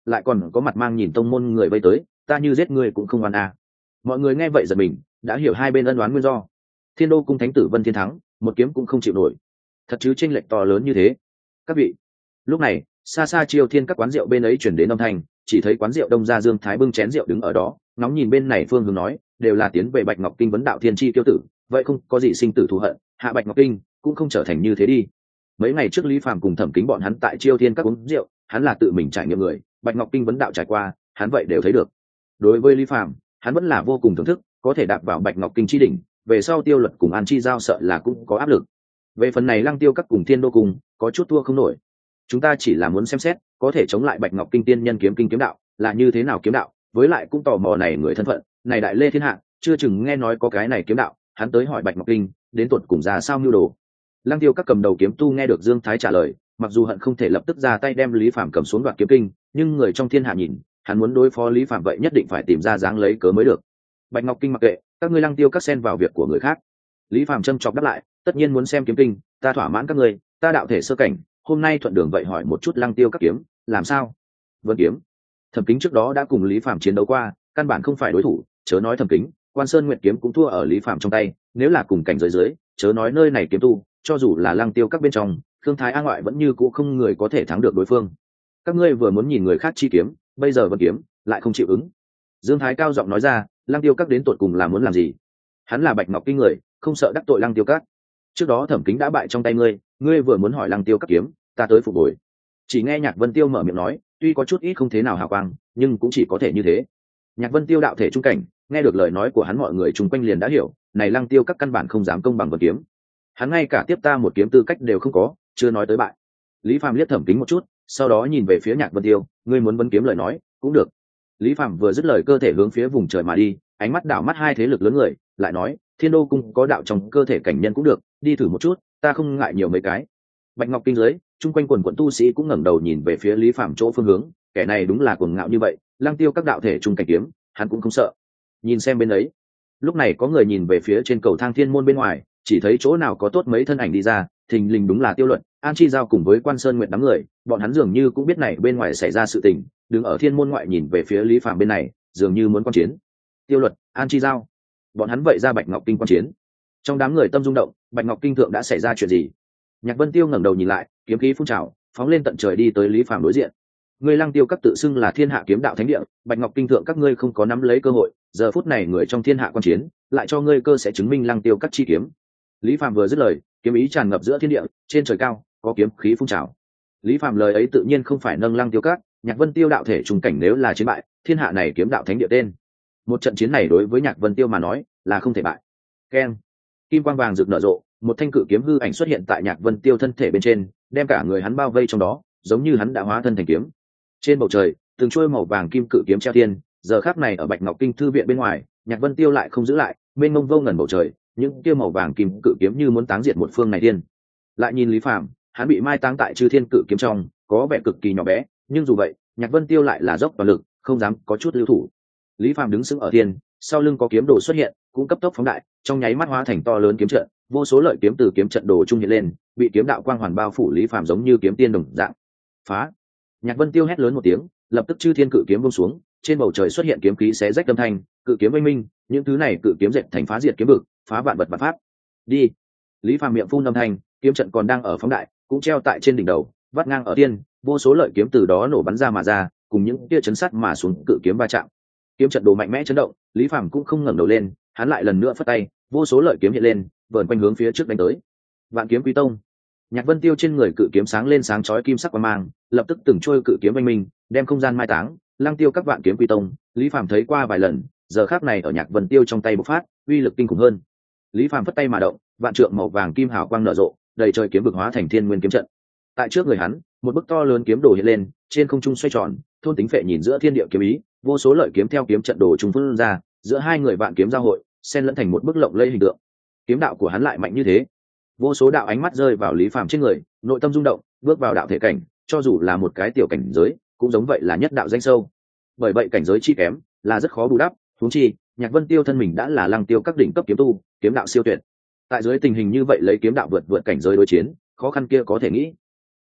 lại còn có mặt mang nhìn tông môn người vây tới, ta như giết người cũng không oan à. Mọi người nghe vậy giật mình, đã hiểu hai bên ân oán nguyên do. Thiên Đô cung thánh tử Vân Thiên Thắng, một kiếm cũng không chịu nổi. Thật chứ chênh lệch to lớn như thế. Các vị. Lúc này, xa xa Triều Thiên các quán rượu bên ấy chuyển đến âm thanh, chỉ thấy quán rượu Đông Gia Dương Thái bưng chén rượu đứng ở đó, ngóng nhìn bên này phương hướng nói, đều là tiến về Bạch Ngọc Kinh vấn đạo thiên chi tiêu tử, vậy không có gì sinh tử thù hận, hạ Bạch Ngọc Kinh cũng không trở thành như thế đi. Mấy ngày trước Lý Phàm cùng Thẩm Kính bọn hắn tại Triều Thiên các uống rượu, hắn là tự mình trải nghiệm người, Bạch Ngọc Kinh vấn đạo trải qua, hắn vậy đều thấy được. Đối với Lý Phàm, hắn vẫn là vô cùng thưởng thức, có thể đạp vào Bạch Ngọc Kinh chi đỉnh, về sau Tiêu Luật cùng An Chi giao sợ là cũng có áp lực. Về phần này Lăng Tiêu các cùng Thiên Đô cùng, có chút thua không nổi. Chúng ta chỉ là muốn xem xét, có thể chống lại Bạch Ngọc Kinh tiên nhân kiếm kinh kiếm đạo, là như thế nào kiếm đạo, với lại cũng tò mò này người thân phận, này Đại Lê thiên hạ, chưa chừng nghe nói có cái này kiếm đạo, hắn tới hỏi Bạch Ngọc Kinh, đến tuột cùng ra sao mưu đồ. Lăng Tiêu các cầm đầu kiếm tu nghe được Dương Thái trả lời, mặc dù hận không thể lập tức ra tay đem Lý Phàm cầm xuống đoạt kiếm kinh, nhưng người trong thiên hạ nhìn, hắn muốn đối phó Lý Phàm vậy nhất định phải tìm ra dáng lấy cớ mới được. Bạch Ngọc Kinh mặc kệ, các ngươi Lăng Tiêu các xen vào việc của người khác. Lý Phàm châm chọc đáp lại, tất nhiên muốn xem kiếm kinh, ta thỏa mãn các ngươi, ta đạo thể sơ cảnh, hôm nay thuận đường vậy hỏi một chút Lăng Tiêu các kiếm, làm sao? Vân kiếm. Thẩm Kính trước đó đã cùng Lý Phàm chiến đấu qua, căn bản không phải đối thủ, chớ nói Thẩm Kính, Quan Sơn Nguyệt kiếm cũng thua ở Lý Phàm trong tay, nếu là cùng cảnh giới dưới, chớ nói nơi này kiếm tu, cho dù là Lăng Tiêu các bên trong, Thương Thái A ngoại vẫn như cũ không người có thể thắng được đối phương. Các ngươi vừa muốn nhìn người khác chi kiếm, bây giờ Vân kiếm lại không chịu ứng. Dương Thái cao giọng nói ra, Lăng Tiêu các đến tụt cùng là muốn làm gì? Hắn là Bạch Ngọc Kinh người, không sợ đắc tội Lăng Tiêu các. Trước đó Thẩm Kính đã bại trong tay ngươi, ngươi vừa muốn hỏi Lăng Tiêu các kiếm, ta tới phục hồi. Chỉ nghe Nhạc Vân Tiêu mở miệng nói, tuy có chút ít không thế nào hào quang, nhưng cũng chỉ có thể như thế. Nhạc Vân Tiêu đạo thể trung cảnh, nghe được lời nói của hắn mọi người chung quanh liền đã hiểu, này Lăng Tiêu các căn bản không dám công bằng Vân kiếm. Hắn ngay cả tiếp ta một kiếm tư cách đều không có, chưa nói tới bại. Lý Phàm liếc Thẩm Kính một chút, sau đó nhìn về phía Nhạc Vân Tiêu, ngươi muốn Vân kiếm lời nói, cũng được. Lý Phàm vừa dứt lời cơ thể hướng phía vùng trời mà đi, ánh mắt đảo mắt hai thế lực lớn người, lại nói, Thiên Đô cung có đạo trong cơ thể cảnh nhân cũng được, đi thử một chút, ta không ngại nhiều mấy cái. Bạch Ngọc Kinh dưới, chung quanh quần quần tu sĩ cũng ngẩng đầu nhìn về phía Lý Phàm chỗ phương hướng, kẻ này đúng là cuồng ngạo như vậy, Lăng Tiêu các đạo thể trung cảnh kiếm, hắn cũng không sợ. Nhìn xem bên ấy, lúc này có người nhìn về phía trên cầu thang thiên môn bên ngoài, chỉ thấy chỗ nào có tốt mấy thân ảnh đi ra, thình lình đúng là Tiêu Luận, An Chi giao cùng với Quan Sơn Nguyệt đám người, bọn hắn dường như cũng biết này bên ngoài xảy ra sự tình, đứng ở thiên môn ngoại nhìn về phía Lý Phàm bên này, dường như muốn quan chiến. Tiêu Luận, An Chi giao, bọn hắn vậy ra Bạch Ngọc Kinh quan chiến. Trong đám người tâm rung động, Bạch Ngọc Kinh thượng đã xảy ra chuyện gì? Nhạc Vân Tiêu ngẩng đầu nhìn lại, kiếm khí phun trào, phóng lên tận trời đi tới Lý Phàm đối diện. Ngươi Lăng Tiêu các tự xưng là thiên hạ kiếm đạo thánh địa, Bạch Ngọc Kinh thượng các ngươi không có nắm lấy cơ hội, giờ phút này người trong thiên hạ quan chiến, lại cho ngươi cơ sẽ chứng minh Lăng Tiêu các chi kiếm. Lý Phàm vừa dứt lời, kiếm ý tràn ngập giữa thiên địa, trên trời cao có kiếm khí phun trào. Lý Phàm lời ấy tự nhiên không phải nâng Lăng Tiêu các, Nhạc Vân Tiêu đạo thể trùng cảnh nếu là chiến bại, thiên hạ này kiếm đạo thánh địa tên. Một trận chiến này đối với Nhạc Vân Tiêu mà nói, là không thể bại. Keng. Kim quang vàng rực nở rộ, một thanh cự kiếm hư ảnh xuất hiện tại Nhạc Vân Tiêu thân thể bên trên, đem cả người hắn bao vây trong đó, giống như hắn đã hóa thân thành kiếm. Trên bầu trời, từng chuôi màu vàng kim cự kiếm treo thiên, giờ khắc này ở Bạch Ngọc Kinh thư viện bên ngoài, Nhạc Vân Tiêu lại không giữ lại, mênh mông vô ngần bầu trời, những kia màu vàng kim cự kiếm như muốn táng diệt một phương này thiên. Lại nhìn Lý Phàm, hắn bị mai táng tại Chư Thiên cự kiếm trong, có vẻ cực kỳ nhỏ bé, nhưng dù vậy, Nhạc Vân Tiêu lại là dốc toàn lực, không dám có chút lưu thủ. Lý Phàm đứng sững ở thiên, sau lưng có kiếm đồ xuất hiện, cũng cấp tốc phóng đại, trong nháy mắt hóa thành to lớn kiếm trận, vô số lợi kiếm từ kiếm trận đồ trung hiện lên, bị kiếm đạo quang hoàn bao phủ Lý Phàm giống như kiếm tiên đồng dạng. Phá! Nhạc Vân Tiêu hét lớn một tiếng, lập tức Chư Thiên cự kiếm buông xuống, trên bầu trời xuất hiện kiếm khí xé rách âm thanh, cự kiếm oanh minh, những thứ này cự kiếm dệt thành phá diệt kiếm vực, phá vạn vật vạn pháp. Đi! Lý Phàm miệng phun âm thanh, kiếm trận còn đang ở phóng đại, cũng treo tại trên đỉnh đầu, vắt ngang ở tiên, vô số lợi kiếm từ đó nổ bắn ra mà ra, cùng những tia chấn sắt mà xuống cự kiếm va chạm. Kiếm trận đồ mạnh mẽ chấn động, Lý Phàm cũng không ngẩng đầu lên, hắn lại lần nữa phất tay, vô số lợi kiếm hiện lên, vờn quanh hướng phía trước đánh tới. Vạn Kiếm Quý Tông. Nhạc Vân Tiêu trên người cự kiếm sáng lên sáng chói kim sắc quang mang, lập tức từng trôi cự kiếm vang minh, đem không gian mai táng. Lăng Tiêu các Vạn Kiếm Quý Tông, Lý Phàm thấy qua vài lần, giờ khắc này ở Nhạc Vân Tiêu trong tay bộc phát, uy lực kinh khủng hơn. Lý Phàm phất tay mà động, vạn trượng màu vàng kim hào quang nở rộ, đầy trời kiếm vực hóa thành thiên nguyên kiếm trận. Tại trước người hắn, một bức to lớn kiếm đồ hiện lên, trên không trung xoay tròn, thôn tính phệ nhìn giữa thiên địa kiếm ý, vô số lợi kiếm theo kiếm trận đồ trùng phân ra, giữa hai người vạn kiếm giao hội, xen lẫn thành một bức lộng lẫy hình tượng. Kiếm đạo của hắn lại mạnh như thế. Vô số đạo ánh mắt rơi vào Lý Phàm trên người, nội tâm rung động, bước vào đạo thể cảnh, cho dù là một cái tiểu cảnh giới, cũng giống vậy là nhất đạo danh sâu. Bởi vậy cảnh giới chi kém, là rất khó bù đắp, huống chi, Nhạc Vân Tiêu thân mình đã là Lăng Tiêu các đỉnh cấp kiếm tu, kiếm đạo siêu tuyệt. Tại dưới tình hình như vậy lấy kiếm đạo vượt vượt cảnh giới đối chiến, khó khăn kia có thể nghĩ.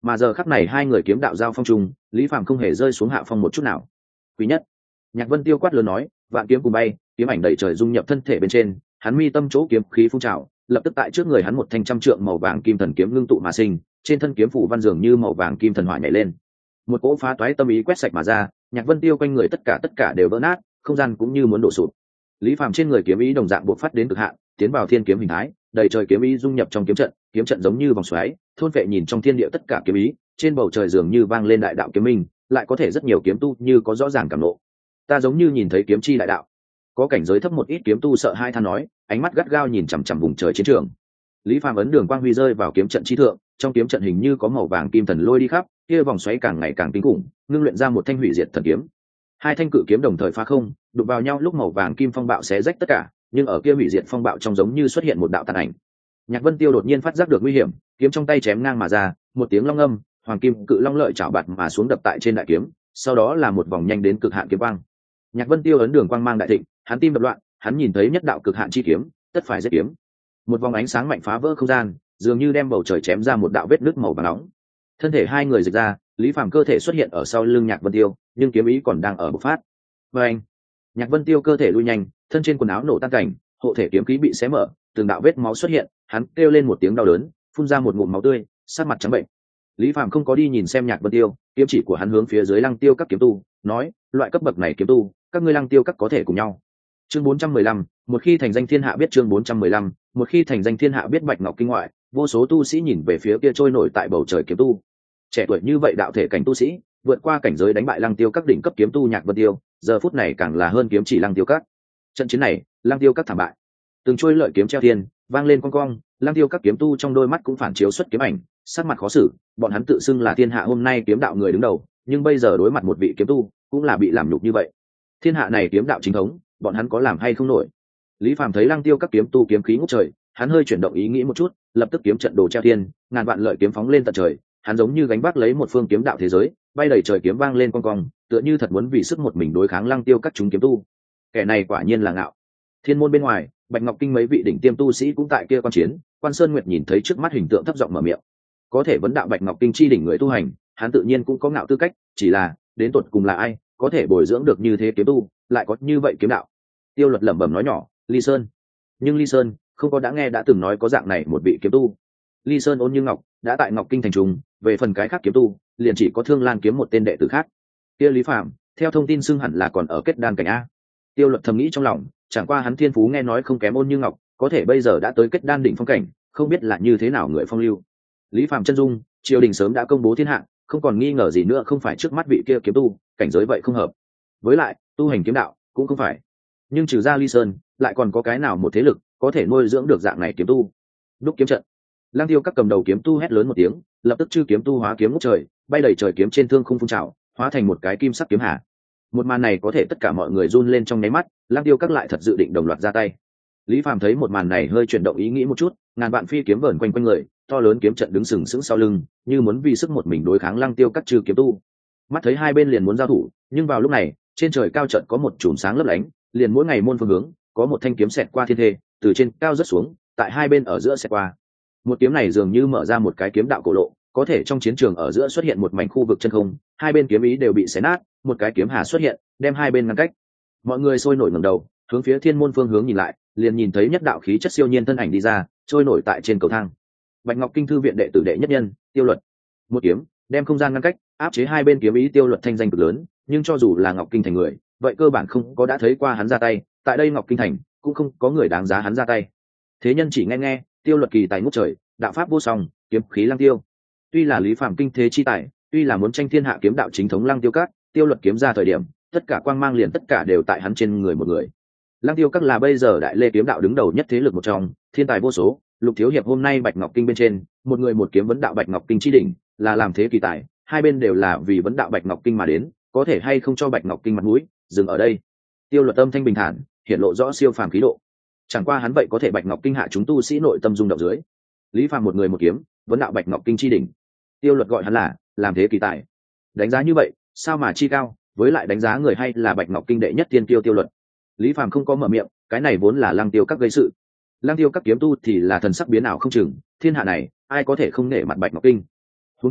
mà giờ khắc này hai người kiếm đạo giao phong trùng, Lý Phàm không hề rơi xuống hạ phong một chút nào. Quý nhất, Nhạc Vân Tiêu quát lớn nói, vạn kiếm cùng bay, kiếm ảnh đầy trời dung nhập thân thể bên trên, hắn mi tâm chỗ kiếm khí phun trào, lập tức tại trước người hắn một thanh trăm trượng màu vàng kim thần kiếm ngưng tụ mà sinh, trên thân kiếm phủ văn dường như màu vàng kim thần hỏa nhảy lên. Một cỗ phá toái tâm ý quét sạch mà ra, Nhạc Vân Tiêu quanh người tất cả tất cả đều vỡ nát, không gian cũng như muốn đổ sụp. Lý Phàm trên người kiếm ý đồng dạng bộc phát đến cực hạn, tiến vào thiên kiếm hình thái, đầy trời kiếm ý dung nhập trong kiếm trận, kiếm trận giống như vòng xoáy, thôn vệ nhìn trong thiên địa tất cả kiếm ý, trên bầu trời dường như vang lên đại đạo kiếm minh, lại có thể rất nhiều kiếm tu như có rõ ràng cảm ngộ. Ta giống như nhìn thấy kiếm chi đại đạo. Có cảnh giới thấp một ít kiếm tu sợ hai than nói, ánh mắt gắt gao nhìn chằm chằm vùng trời chiến trường. Lý Phàm ấn đường quang huy rơi vào kiếm trận chi thượng, trong kiếm trận hình như có màu vàng kim thần lôi đi khắp, kia vòng xoáy càng ngày càng kinh khủng, ngưng luyện ra một thanh hủy diệt thần kiếm. Hai thanh cự kiếm đồng thời phá không, đụng vào nhau lúc màu vàng kim phong bạo xé rách tất cả, nhưng ở kia hủy diệt phong bạo trong giống như xuất hiện một đạo tàn ảnh. Nhạc Vân Tiêu đột nhiên phát giác được nguy hiểm, kiếm trong tay chém ngang mà ra, một tiếng long âm, hoàng kim cự long lợi chảo bạt mà xuống đập tại trên đại kiếm, sau đó là một vòng nhanh đến cực hạn kiếm quang. Nhạc Vân Tiêu ấn đường quang mang đại thịnh, hắn tim đập loạn, hắn nhìn thấy nhất đạo cực hạn chi kiếm, tất phải giết kiếm. Một vòng ánh sáng mạnh phá vỡ không gian, dường như đem bầu trời chém ra một đạo vết nứt màu vàng nóng. Thân thể hai người dịch ra, Lý Phàm cơ thể xuất hiện ở sau lưng Nhạc Vân Tiêu, nhưng kiếm ý còn đang ở bộc phát. Và anh, Nhạc Vân Tiêu cơ thể lui nhanh, thân trên quần áo nổ tan cảnh, hộ thể kiếm khí bị xé mở, từng đạo vết máu xuất hiện, hắn kêu lên một tiếng đau đớn, phun ra một ngụm máu tươi, sắc mặt trắng bệnh. Lý Phàm không có đi nhìn xem Nhạc Vân Tiêu, kiếm chỉ của hắn hướng phía dưới Lăng Tiêu các kiếm tu, nói, loại cấp bậc này kiếm tu, các ngươi Lăng Tiêu các có thể cùng nhau. Chương bốn trăm mười lăm, một khi thành danh thiên hạ biết chương bốn trăm mười lăm, một khi thành danh thiên hạ biết Bạch Ngọc kinh ngoại, vô số tu sĩ nhìn về phía kia trôi nổi tại bầu trời kiếm tu. Trẻ tuổi như vậy đạo thể cảnh tu sĩ, vượt qua cảnh giới đánh bại Lăng Tiêu các đỉnh cấp kiếm tu Nhạc Vân Tiêu, giờ phút này càng là hơn kiếm chỉ Lăng Tiêu các. Trận chiến này, Lăng Tiêu các thảm bại. Từng trôi lợi kiếm treo thiên, vang lên cong cong, Lăng Tiêu các kiếm tu trong đôi mắt cũng phản chiếu xuất kiếm ảnh, sắc mặt khó xử, bọn hắn tự xưng là thiên hạ hôm nay kiếm đạo người đứng đầu, nhưng bây giờ đối mặt một vị kiếm tu, cũng là bị làm nhục như vậy. Thiên hạ này kiếm đạo chính thống, bọn hắn có làm hay không nổi. Lý Phàm thấy Lăng Tiêu các kiếm tu kiếm khí ngút trời, hắn hơi chuyển động ý nghĩ một chút, lập tức kiếm trận đồ treo thiên, ngàn vạn lợi kiếm phóng lên tận trời, hắn giống như gánh vác lấy một phương kiếm đạo thế giới, bay đầy trời kiếm vang lên cong cong, tựa như thật muốn vì sức một mình đối kháng Lăng Tiêu các chúng kiếm tu. Kẻ này quả nhiên là ngạo. Thiên môn bên ngoài, Bạch Ngọc kinh mấy vị đỉnh tiêm tu sĩ cũng tại kia quan chiến, Quan Sơn Nguyệt nhìn thấy trước mắt hình tượng thấp giọng mở miệng. Có thể vấn đạo Bạch Ngọc kinh chi đỉnh người tu hành, hắn tự nhiên cũng có ngạo tư cách, chỉ là, đến tột cùng là ai, có thể bồi dưỡng được như thế kiếm tu, lại có như vậy kiếm đạo. Tiêu Luật lẩm bẩm nói nhỏ, Ly Sơn. Nhưng Ly Sơn không có đã nghe đã từng nói có dạng này một vị kiếm tu. Ly Sơn ôn như ngọc, đã tại Ngọc kinh thành trùng, về phần cái khác kiếm tu, liền chỉ có Thương Lan kiếm một tên đệ tử khác. Kia Lý Phàm, theo thông tin xưng hẳn là còn ở kết đan cảnh a. Tiêu Luật thầm nghĩ trong lòng, chẳng qua hắn thiên phú nghe nói không kém ôn như ngọc, có thể bây giờ đã tới kết đan đỉnh phong cảnh, không biết là như thế nào người phong lưu. Lý Phàm chân dung, triều đình sớm đã công bố thiên hạ, không còn nghi ngờ gì nữa, không phải trước mắt vị kia kiếm tu, cảnh giới vậy không hợp. Với lại, tu hành kiếm đạo cũng không phải. Nhưng trừ ra Ly Sơn, lại còn có cái nào một thế lực có thể nuôi dưỡng được dạng này kiếm tu. Đúc kiếm trận. Lăng Tiêu các cầm đầu kiếm tu hét lớn một tiếng, lập tức chư kiếm tu hóa kiếm ngút trời, bay đầy trời kiếm trên thương không phun trào, hóa thành một cái kim sắc kiếm hà. Một màn này có thể tất cả mọi người run lên trong nháy mắt, Lăng Tiêu các lại thật dự định đồng loạt ra tay. Lý Phàm thấy một màn này hơi chuyển động ý nghĩ một chút, ngàn vạn phi kiếm vờn quanh quanh người, to lớn kiếm trận đứng sừng sững sau lưng, như muốn vì sức một mình đối kháng Lăng Tiêu các trừ kiếm tu. Mắt thấy hai bên liền muốn giao thủ, nhưng vào lúc này, trên trời cao trận có một chùm sáng lấp lánh, liền mỗi ngày môn phương hướng, có một thanh kiếm xẹt qua thiên thê, từ trên cao rớt xuống, tại hai bên ở giữa xẹt qua. Một kiếm này dường như mở ra một cái kiếm đạo cổ lộ, có thể trong chiến trường ở giữa xuất hiện một mảnh khu vực chân không, hai bên kiếm ý đều bị xé nát, một cái kiếm hà xuất hiện, đem hai bên ngăn cách. Mọi người sôi nổi ngẩng đầu, hướng phía thiên môn phương hướng nhìn lại, liền nhìn thấy nhất đạo khí chất siêu nhiên thân ảnh đi ra, trôi nổi tại trên cầu thang. Bạch Ngọc kinh thư viện đệ tử đệ nhất nhân, Tiêu Luật. Một kiếm đem không gian ngăn cách, áp chế hai bên kiếm ý. Tiêu Luật thanh danh cực lớn, nhưng cho dù là Ngọc kinh thành người, vậy cơ bản không có đã thấy qua hắn ra tay, tại đây Ngọc kinh thành cũng không có người đáng giá hắn ra tay. Thế nhân chỉ nghe nghe, Tiêu Luật kỳ tài ngút trời, đạo pháp vô song, kiếm khí lăng tiêu. Tuy là Lý Phàm kinh thế chi tài, tuy là muốn tranh thiên hạ kiếm đạo chính thống Lăng Tiêu các, Tiêu Luật kiếm ra thời điểm, tất cả quang mang liền tất cả đều tại hắn trên người một người. Lăng Tiêu các là bây giờ đại lê kiếm đạo đứng đầu nhất thế lực một trong, thiên tài vô số. Lục thiếu hiệp hôm nay Bạch Ngọc kinh bên trên, một người một kiếm vấn đạo Bạch Ngọc kinh chi đỉnh, là làm thế kỳ tài, hai bên đều là vì vấn đạo Bạch Ngọc kinh mà đến, có thể hay không cho Bạch Ngọc kinh mặt mũi, dừng ở đây. Tiêu Luật tâm thanh bình thản, hiện lộ rõ siêu phàm khí độ. Chẳng qua hắn vậy có thể Bạch Ngọc kinh hạ chúng tu sĩ nội tâm rung động dưới. Lý Phàm một người một kiếm, vấn đạo Bạch Ngọc kinh chi đỉnh. Tiêu Luật gọi hắn là làm thế kỳ tài. Đánh giá như vậy, sao mà chi cao, với lại đánh giá người hay là Bạch Ngọc kinh đệ nhất tiên tiêu Tiêu Luật. Lý Phàm không có mở miệng, cái này vốn là Lăng Tiêu các gây sự. Lăng Tiêu các kiếm tu thì là thần sắc biến ảo không chừng, thiên hạ này ai có thể không nể mặt Bạch Ngọc kinh. Huống chi,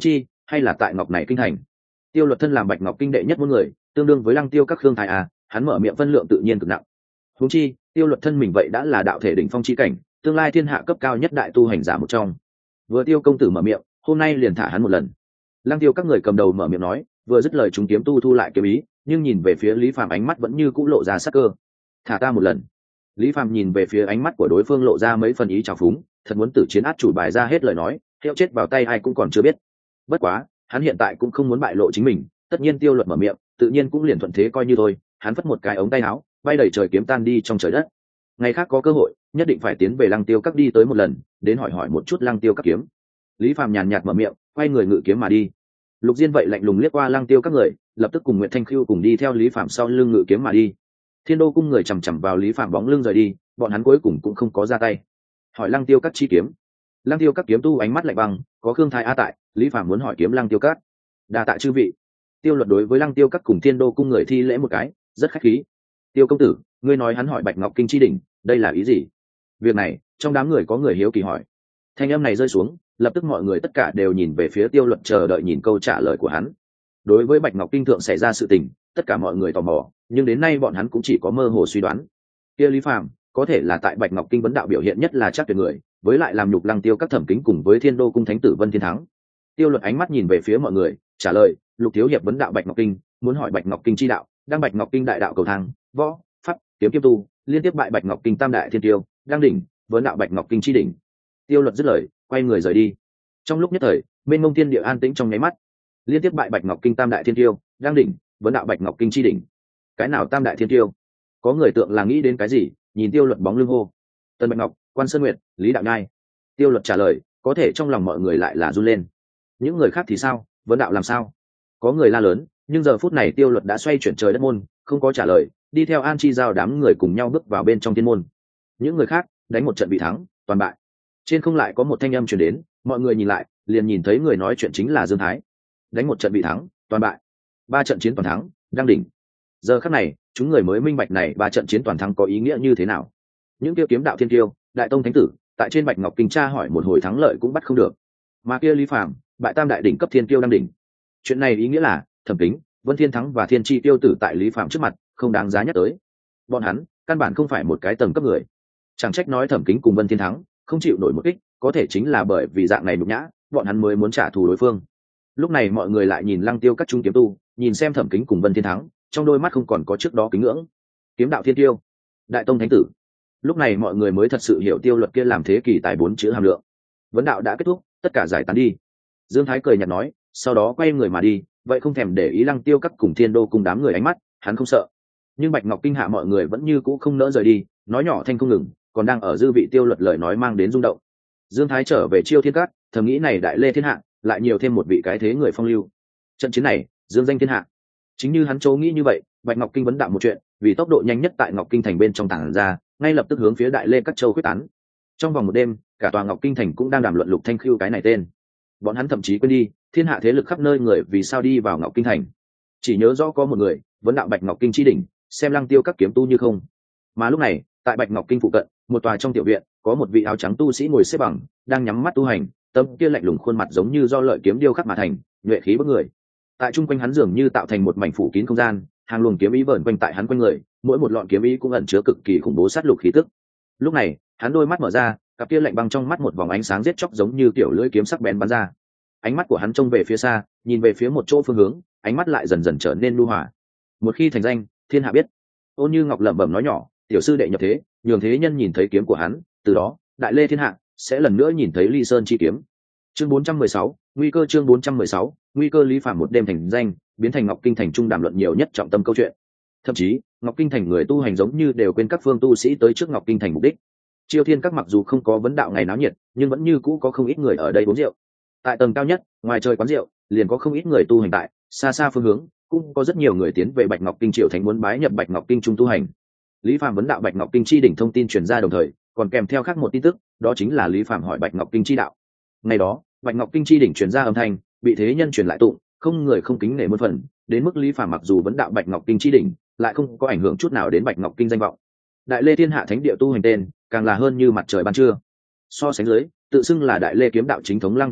hay là tại ngọc này kinh thành? Tiêu Luật thân làm Bạch Ngọc kinh đệ nhất môn người, tương đương với Lăng Tiêu các khương thái à, hắn mở miệng phân lượng tự nhiên cực nặng. Huống chi, Tiêu Luật thân mình vậy đã là đạo thể đỉnh phong chi cảnh, tương lai thiên hạ cấp cao nhất đại tu hành giả một trong. Vừa Tiêu công tử mở miệng, hôm nay liền thả hắn một lần. Lăng Tiêu các người cầm đầu mở miệng nói, vừa dứt lời chúng kiếm tu thu lại kiếm ý, nhưng nhìn về phía Lý Phàm ánh mắt vẫn như cũ lộ ra sắc cơ. Thả ta một lần. Lý Phàm nhìn về phía ánh mắt của đối phương lộ ra mấy phần ý trào phúng, thật muốn tử chiến át chủ bài ra hết lời nói, hiệu chết vào tay ai cũng còn chưa biết. Bất quá, hắn hiện tại cũng không muốn bại lộ chính mình, tất nhiên Tiêu Luật mở miệng, tự nhiên cũng liền thuận thế coi như thôi. Hắn phất một cái ống tay áo, bay đẩy trời kiếm tan đi trong trời đất. Ngày khác có cơ hội, nhất định phải tiến về Lăng Tiêu các đi tới một lần, đến hỏi hỏi một chút Lăng Tiêu các kiếm. Lý Phàm nhàn nhạt mở miệng, quay người ngự kiếm mà đi. Lục Diên vậy lạnh lùng liếc qua Lăng Tiêu các người, lập tức cùng Nguyệt Thanh Khưu cùng đi theo Lý Phàm sau lưng ngự kiếm mà đi. Thiên Đô cung người chằm chằm vào Lý Phàm bóng lưng rời đi, bọn hắn cuối cùng cũng không có ra tay. Hỏi Lăng Tiêu các chi kiếm. Lăng Tiêu các kiếm tu ánh mắt lạnh băng, có Khương Thái A tại, Lý Phàm muốn hỏi kiếm Lăng Tiêu các. Đa tạ chư vị. Tiêu Luật đối với Lăng Tiêu các cùng Thiên Đô cung người thi lễ một cái, rất khách khí. Tiêu công tử, ngươi nói hắn hỏi Bạch Ngọc kinh chi đỉnh, đây là ý gì? Việc này, trong đám người có người hiếu kỳ hỏi. Thanh âm này rơi xuống, lập tức mọi người tất cả đều nhìn về phía Tiêu Luật chờ đợi nhìn câu trả lời của hắn. Đối với Bạch Ngọc kinh thượng xảy ra sự tình, tất cả mọi người tò mò, nhưng đến nay bọn hắn cũng chỉ có mơ hồ suy đoán. Kia Lý Phàm có thể là tại Bạch Ngọc kinh vấn đạo biểu hiện nhất là chắc tuyệt người, với lại làm nhục Lăng Tiêu các thẩm kính cùng với Thiên Đô cung thánh tử Vân Thiên Thắng. Tiêu Luật ánh mắt nhìn về phía mọi người, trả lời, Lục thiếu hiệp vấn đạo Bạch Ngọc kinh, muốn hỏi Bạch Ngọc kinh chi đạo, đang Bạch Ngọc kinh đại đạo cầu thang, võ, pháp, kiếm kiếm tu, liên tiếp bại Bạch Ngọc kinh tam đại thiên tiêu, đang đỉnh, vấn đạo Bạch Ngọc kinh chi đỉnh. Tiêu Luật dứt lời, quay người rời đi. Trong lúc nhất thời, mênh mông thiên địa an tĩnh trong nháy mắt. Liên tiếp bại Bạch Ngọc kinh tam đại thiên tiêu, đang đỉnh, vấn đạo Bạch Ngọc kinh chi đỉnh. Cái nào tam đại thiên tiêu? Có người tượng là nghĩ đến cái gì, nhìn Tiêu Luật bóng lưng hô. Tân Bạch Ngọc, Quan Sơn Nguyệt, Lý Đạo Nhai. Tiêu Luật trả lời, có thể trong lòng mọi người lại là run lên. Những người khác thì sao, vấn đạo làm sao? Có người la lớn, nhưng giờ phút này Tiêu Luật đã xoay chuyển trời đất môn, không có trả lời, đi theo An Chi Giao đám người cùng nhau bước vào bên trong thiên môn. Những người khác đánh một trận bị thắng, toàn bại. Trên không lại có một thanh âm truyền đến, mọi người nhìn lại, liền nhìn thấy người nói chuyện chính là Dương Thái. Đánh một trận bị thắng, toàn bại. Ba trận chiến toàn thắng, đang đỉnh. Giờ khắc này, chúng người mới minh bạch này ba trận chiến toàn thắng có ý nghĩa như thế nào. Những tiêu kiếm đạo thiên tiêu, đại tông thánh tử, tại trên Bạch Ngọc kinh tra hỏi một hồi thắng lợi cũng bắt không được. Mà kia Lý Phàm, bại tam đại đỉnh cấp thiên tiêu đang đỉnh. Chuyện này ý nghĩa là, Thẩm Kính, Vân Thiên Thắng và Thiên Chi tiêu tử tại Lý Phàm trước mặt, không đáng giá nhắc tới. Bọn hắn, căn bản không phải một cái tầng cấp người. Chẳng trách nói Thẩm Kính cùng Vân Thiên Thắng không chịu nổi một kích, có thể chính là bởi vì dạng này nhục nhã, bọn hắn mới muốn trả thù đối phương. Lúc này mọi người lại nhìn Lăng Tiêu các trung kiếm tu, nhìn xem Thẩm Kính cùng Vân Thiên Thắng, trong đôi mắt không còn có trước đó kính ngưỡng. Kiếm đạo thiên tiêu, đại tông thánh tử. Lúc này mọi người mới thật sự hiểu Tiêu Luật kia làm thế kỷ tài bốn chữ hàm lượng. Vấn đạo đã kết thúc, tất cả giải tán đi. Dương Thái cười nhạt nói, sau đó quay người mà đi, vậy không thèm để ý Lăng Tiêu các cùng Thiên Đô cùng đám người ánh mắt, hắn không sợ. Nhưng Bạch Ngọc kinh hạ mọi người vẫn như cũ không nỡ rời đi, nói nhỏ thanh không ngừng, còn đang ở dư vị Tiêu Luật lời nói mang đến rung động. Dương Thái trở về Chiêu Thiên Các, thầm nghĩ này đại lê thiên hạ, lại nhiều thêm một vị cái thế người phong lưu. Trận chiến này, dương danh thiên hạ. Chính như hắn châu nghĩ như vậy, Bạch Ngọc kinh vấn đạo một chuyện, vì tốc độ nhanh nhất tại Ngọc kinh thành bên trong tản ra, ngay lập tức hướng phía đại lê các châu quyết tán. Trong vòng một đêm, cả tòa Ngọc kinh thành cũng đang đàm luận Lục Thanh Khưu cái này tên. Bọn hắn thậm chí quên đi, thiên hạ thế lực khắp nơi người vì sao đi vào Ngọc kinh thành. Chỉ nhớ rõ có một người, vấn đạo Bạch Ngọc kinh chi đỉnh, xem Lăng Tiêu các kiếm tu như không. Mà lúc này, tại Bạch Ngọc kinh phụ cận, một tòa trong tiểu viện, có một vị áo trắng tu sĩ ngồi xếp bằng, đang nhắm mắt tu hành, tâm kia lạnh lùng khuôn mặt giống như do lợi kiếm điêu khắc mà thành, nhuệ khí bức người. Tại trung quanh hắn dường như tạo thành một mảnh phủ kín không gian, hàng luồng kiếm ý vờn quanh tại hắn quanh người, mỗi một lọn kiếm ý cũng ẩn chứa cực kỳ khủng bố sát lục khí tức. Lúc này, hắn đôi mắt mở ra, cặp kia lạnh băng trong mắt một vòng ánh sáng giết chóc giống như kiểu lưỡi kiếm sắc bén bắn ra. Ánh mắt của hắn trông về phía xa, nhìn về phía một chỗ phương hướng, ánh mắt lại dần dần trở nên nhu hòa. Một khi thành danh, thiên hạ biết. Ôn Như Ngọc lẩm bẩm nói nhỏ, tiểu sư đệ nhập thế, nhường thế nhân nhìn thấy kiếm của hắn, từ đó, đại lê thiên hạ sẽ lần nữa nhìn thấy Ly Sơn chi kiếm. Chương bốn trăm mười sáu, nguy cơ chương bốn trăm mười sáu, nguy cơ Lý Phàm một đêm thành danh, biến thành Ngọc kinh thành trung đàm luận nhiều nhất trọng tâm câu chuyện. Thậm chí, Ngọc kinh thành người tu hành giống như đều quên các phương tu sĩ tới trước Ngọc kinh thành mục đích. Chiêu Thiên các mặc dù không có vấn đạo ngày náo nhiệt, nhưng vẫn như cũ có không ít người ở đây uống rượu. Tại tầng cao nhất, ngoài trời quán rượu, liền có không ít người tu hành tại, xa xa phương hướng, cũng có rất nhiều người tiến về Bạch Ngọc kinh triều thành muốn bái nhập Bạch Ngọc kinh trung tu hành. Lý Phàm vấn đạo Bạch Ngọc kinh chi đỉnh thông tin truyền ra đồng thời, còn kèm theo khác một tin tức, đó chính là Lý Phàm hỏi Bạch Ngọc kinh chi đạo. Ngày đó, Bạch Ngọc kinh chi đỉnh truyền ra âm thanh, bị thế nhân truyền lại tụng, không người không kính nể muôn phần, đến mức Lý Phàm mặc dù vấn đạo Bạch Ngọc kinh chi đỉnh, lại không có ảnh hưởng chút nào đến Bạch Ngọc kinh danh vọng. Đại Lê thiên hạ thánh địa tu hành tên, càng là hơn như mặt trời ban trưa. So sánh dưới, tự xưng là Đại Lê kiếm đạo chính thống Lăng Tiêu các,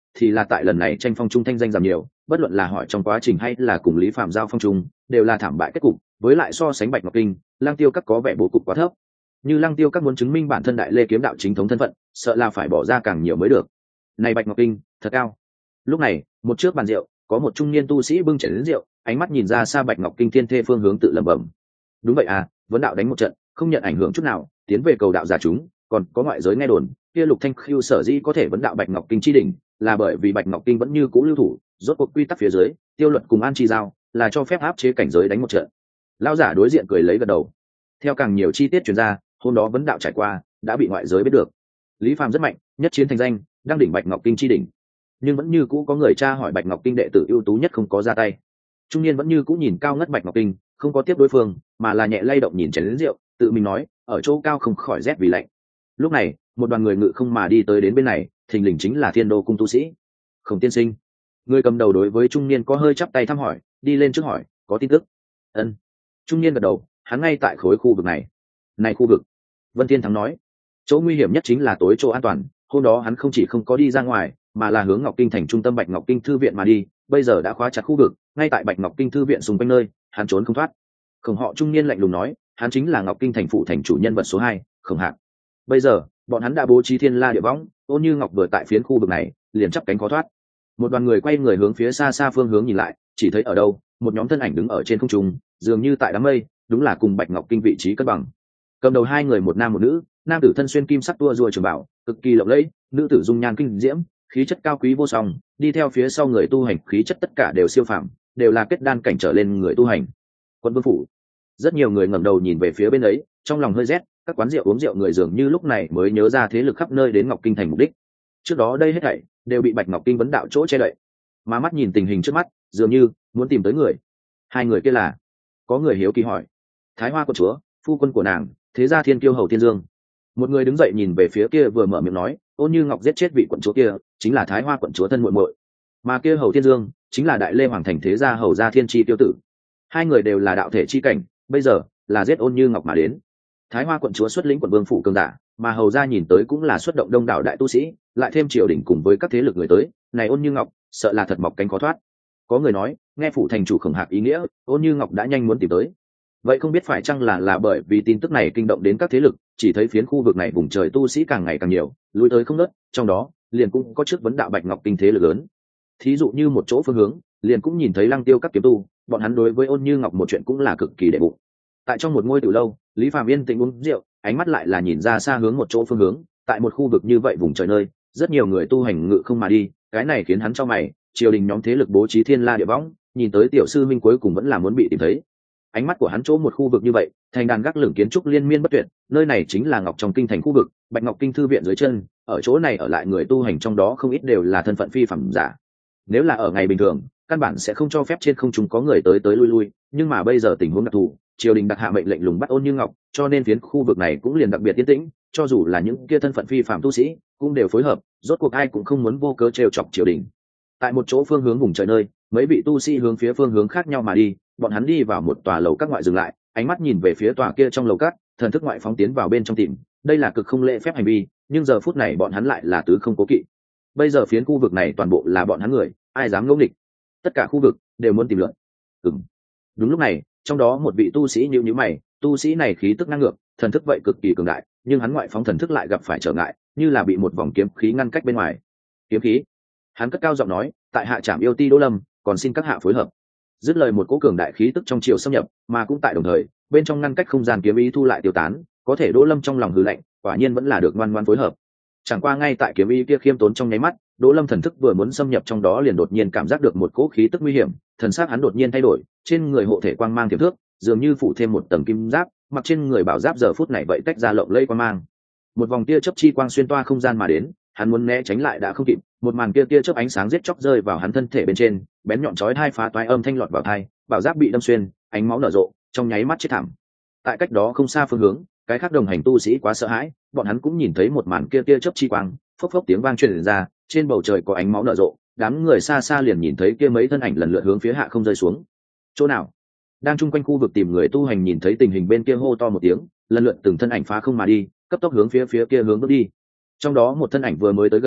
thì là tại lần này tranh phong trung thanh danh giảm nhiều, bất luận là hỏi trong quá trình hay là cùng Lý Phạm giao phong trung, đều là thảm bại kết cục, với lại so sánh Bạch Ngọc Kinh, Lăng Tiêu các có vẻ bố cục quá thấp. Như Lăng Tiêu các muốn chứng minh bản thân Đại Lê kiếm đạo chính thống thân phận, sợ là phải bỏ ra càng nhiều mới được. Này Bạch Ngọc Kinh, thật cao. Lúc này, một trước bàn rượu, có một trung niên tu sĩ bưng chén đến rượu, ánh mắt nhìn ra xa Bạch Ngọc Kinh thiên thê phương hướng tự lẩm bẩm. Đúng vậy à, vấn đạo đánh một trận, không nhận ảnh hưởng chút nào, tiến về cầu đạo giả chúng, còn có ngoại giới nghe đồn, kia Lục Thanh Khưu sở dĩ có thể vấn đạo Bạch Ngọc Kinh chi đỉnh, là bởi vì Bạch Ngọc Kinh vẫn như cũ lưu thủ, rốt cuộc quy tắc phía dưới, tiêu luật cùng An Chi giao, là cho phép áp chế cảnh giới đánh một trận. Lão giả đối diện cười lấy gật đầu. Theo càng nhiều chi tiết truyền ra, hôm đó vấn đạo trải qua, đã bị ngoại giới biết được. Lý Phàm rất mạnh, nhất chiến thành danh, đang đỉnh Bạch Ngọc Kinh chi đỉnh. Nhưng vẫn như cũ có người tra hỏi Bạch Ngọc Kinh đệ tử ưu tú nhất không có ra tay. Trung niên vẫn như cũ nhìn cao ngất Bạch Ngọc Kinh, không có tiếp đối phương, mà là nhẹ lay động nhìn chén rượu, tự mình nói, ở chỗ cao không khỏi rét vì lạnh. Lúc này, một đoàn người ngự không mà đi tới đến bên này, thình lình chính là Thiên Đô cung tu sĩ. Khổng tiên sinh. Người cầm đầu đối với trung niên có hơi chắp tay thăm hỏi, đi lên trước hỏi, có tin tức. Ân. Trung niên gật đầu, hắn ngay tại khối khu vực này. Này khu vực. Vân Thiên Thắng nói, chỗ nguy hiểm nhất chính là tối chỗ an toàn. Hôm đó hắn không chỉ không có đi ra ngoài, mà là hướng Ngọc Kinh thành trung tâm Bạch Ngọc Kinh thư viện mà đi. Bây giờ đã khóa chặt khu vực, ngay tại Bạch Ngọc Kinh thư viện xung quanh nơi, hắn trốn không thoát. Khổng họ trung niên lạnh lùng nói, hắn chính là Ngọc Kinh thành phụ thành chủ nhân vật số hai, Khổng Hạc. Bây giờ, bọn hắn đã bố trí thiên la địa võng, Ôn Như Ngọc vừa tại phiến khu vực này, liền chắp cánh khó thoát. Một đoàn người quay người hướng phía xa xa phương hướng nhìn lại, chỉ thấy ở đâu, một nhóm thân ảnh đứng ở trên không trung, dường như tại đám mây, đúng là cùng Bạch Ngọc Kinh vị trí cân bằng. Cầm đầu hai người một nam một nữ, nam tử thân xuyên kim sắc tua rùa trường bảo, cực kỳ lộng lẫy, nữ tử dung nhan kinh diễm, khí chất cao quý vô song, đi theo phía sau người tu hành khí chất tất cả đều siêu phàm, đều là kết đan cảnh trở lên người tu hành. Quân Vương phủ, rất nhiều người ngẩng đầu nhìn về phía bên ấy, trong lòng hơi rét, các quán rượu uống rượu người dường như lúc này mới nhớ ra thế lực khắp nơi đến Ngọc Kinh thành mục đích. Trước đó đây hết thảy đều bị Bạch Ngọc Kinh vấn đạo chỗ che đậy, mà mắt nhìn tình hình trước mắt, dường như muốn tìm tới người. Hai người kia là? Có người hiếu kỳ hỏi. Thái Hoa quận chúa, phu quân của nàng, thế gia thiên kiêu hầu Thiên Dương. Một người đứng dậy nhìn về phía kia vừa mở miệng nói, Ôn Như Ngọc giết chết vị quận chúa kia, chính là Thái Hoa quận chúa thân muội muội, mà kia hầu Thiên Dương chính là Đại Lê hoàng thành thế gia hầu gia Thiên Chi tiêu tử. Hai người đều là đạo thể chi cảnh, bây giờ là giết Ôn Như Ngọc mà đến. Thái Hoa quận chúa xuất lĩnh quận vương phủ cường giả, mà hầu gia nhìn tới cũng là xuất động đông đảo đại tu sĩ, lại thêm triều đình cùng với các thế lực người tới, này Ôn Như Ngọc sợ là thật mọc cánh khó thoát. Có người nói, nghe phủ thành chủ Khổng Hạc ý nghĩa, Ôn Như Ngọc đã nhanh muốn tìm tới. Vậy không biết phải chăng là là bởi vì tin tức này kinh động đến các thế lực, chỉ thấy phiến khu vực này vùng trời tu sĩ càng ngày càng nhiều, lui tới không ngớt, trong đó liền cũng có trước vấn đạo Bạch Ngọc Kinh thế lực lớn. Thí dụ như một chỗ phương hướng, liền cũng nhìn thấy Lăng Tiêu các kiếm tu, bọn hắn đối với Ôn Như Ngọc một chuyện cũng là cực kỳ đệ bụng. Tại trong một ngôi tiểu lâu, Lý Phàm yên tĩnh uống rượu, ánh mắt lại là nhìn ra xa hướng một chỗ phương hướng, tại một khu vực như vậy vùng trời nơi, rất nhiều người tu hành ngự không mà đi, cái này khiến hắn cho mày, triều đình nhóm thế lực bố trí thiên la địa võng, nhìn tới tiểu sư minh cuối cùng vẫn là muốn bị tìm thấy. Ánh mắt của hắn chỗ một khu vực như vậy, thành đàn gác lửng kiến trúc liên miên bất tuyệt, nơi này chính là Ngọc trong kinh thành khu vực, Bạch Ngọc Kinh thư viện dưới chân, ở chỗ này ở lại người tu hành trong đó không ít đều là thân phận phi phàm giả. Nếu là ở ngày bình thường, căn bản sẽ không cho phép trên không trung có người tới tới lui lui, nhưng mà bây giờ tình huống đặc thù, triều đình đặc hạ mệnh lệnh lùng bắt Ôn Như Ngọc, cho nên phiến khu vực này cũng liền đặc biệt yên tĩnh, cho dù là những kia thân phận phi phàm tu sĩ, cũng đều phối hợp, rốt cuộc ai cũng không muốn vô cớ trêu chọc triều đình. Tại một chỗ phương hướng vùng trời nơi, mấy vị tu sĩ hướng phía phương hướng khác nhau mà đi, bọn hắn đi vào một tòa lầu các ngoại dừng lại, ánh mắt nhìn về phía tòa kia trong lầu các, thần thức ngoại phóng tiến vào bên trong tìm, đây là cực không lễ phép hành vi, nhưng giờ phút này bọn hắn lại là tứ không cố kỵ. Bây giờ phiến khu vực này toàn bộ là bọn hắn người, ai dám ngỗ nghịch, tất cả khu vực đều muốn tìm lượn. Ừm. Đúng lúc này, trong đó một vị tu sĩ nhíu nhíu mày, tu sĩ này khí tức năng ngược, thần thức vậy cực kỳ cường đại, nhưng hắn ngoại phóng thần thức lại gặp phải trở ngại, như là bị một vòng kiếm khí ngăn cách bên ngoài. Kiếm khí? Hắn cất cao giọng nói, tại hạ trảm yêu ti Đỗ Lâm, còn xin các hạ phối hợp. Dứt lời một cỗ cường đại khí tức trong chiều xâm nhập, mà cũng tại đồng thời, bên trong ngăn cách không gian kiếm ý thu lại tiêu tán, có thể Đỗ Lâm trong lòng hừ lạnh, quả nhiên vẫn là được ngoan ngoãn phối hợp. Chẳng qua ngay tại kiếm ý kia khiêm tốn trong nháy mắt, Đỗ Lâm thần thức vừa muốn xâm nhập trong đó liền đột nhiên cảm giác được một cỗ khí tức nguy hiểm, thần sắc hắn đột nhiên thay đổi, trên người hộ thể quang mang tiềm thước, dường như phủ thêm một tầng kim giáp, mặc trên người bảo giáp giờ phút này vậy tách ra lộng lẫy quang mang. Một vòng tia chớp chi quang xuyên toa không gian mà đến, hắn muốn né tránh lại đã không kịp, một màn kia tia chớp ánh sáng giết chóc rơi vào hắn thân thể bên trên, bén nhọn chói tai phá toái âm thanh lọt vào tai, bảo giáp bị đâm xuyên, ánh máu nở rộ, trong nháy mắt chết thảm. Tại cách đó không xa phương hướng, cái khác đồng hành tu sĩ quá sợ hãi, bọn hắn cũng nhìn thấy một màn kia tia chớp chi quang, phốc phốc tiếng vang truyền ra, trên bầu trời có ánh máu nở rộ, đám người xa xa liền nhìn thấy kia mấy thân ảnh lần lượt hướng phía hạ không rơi xuống. Chỗ nào? Đang chung quanh khu vực tìm người tu hành nhìn thấy tình hình bên kia hô to một tiếng, lần lượt từng thân ảnh phá không mà đi, cấp tốc hướng phía phía kia hướng bước đi. Trong đó một thân ảnh vừa mới tới gần,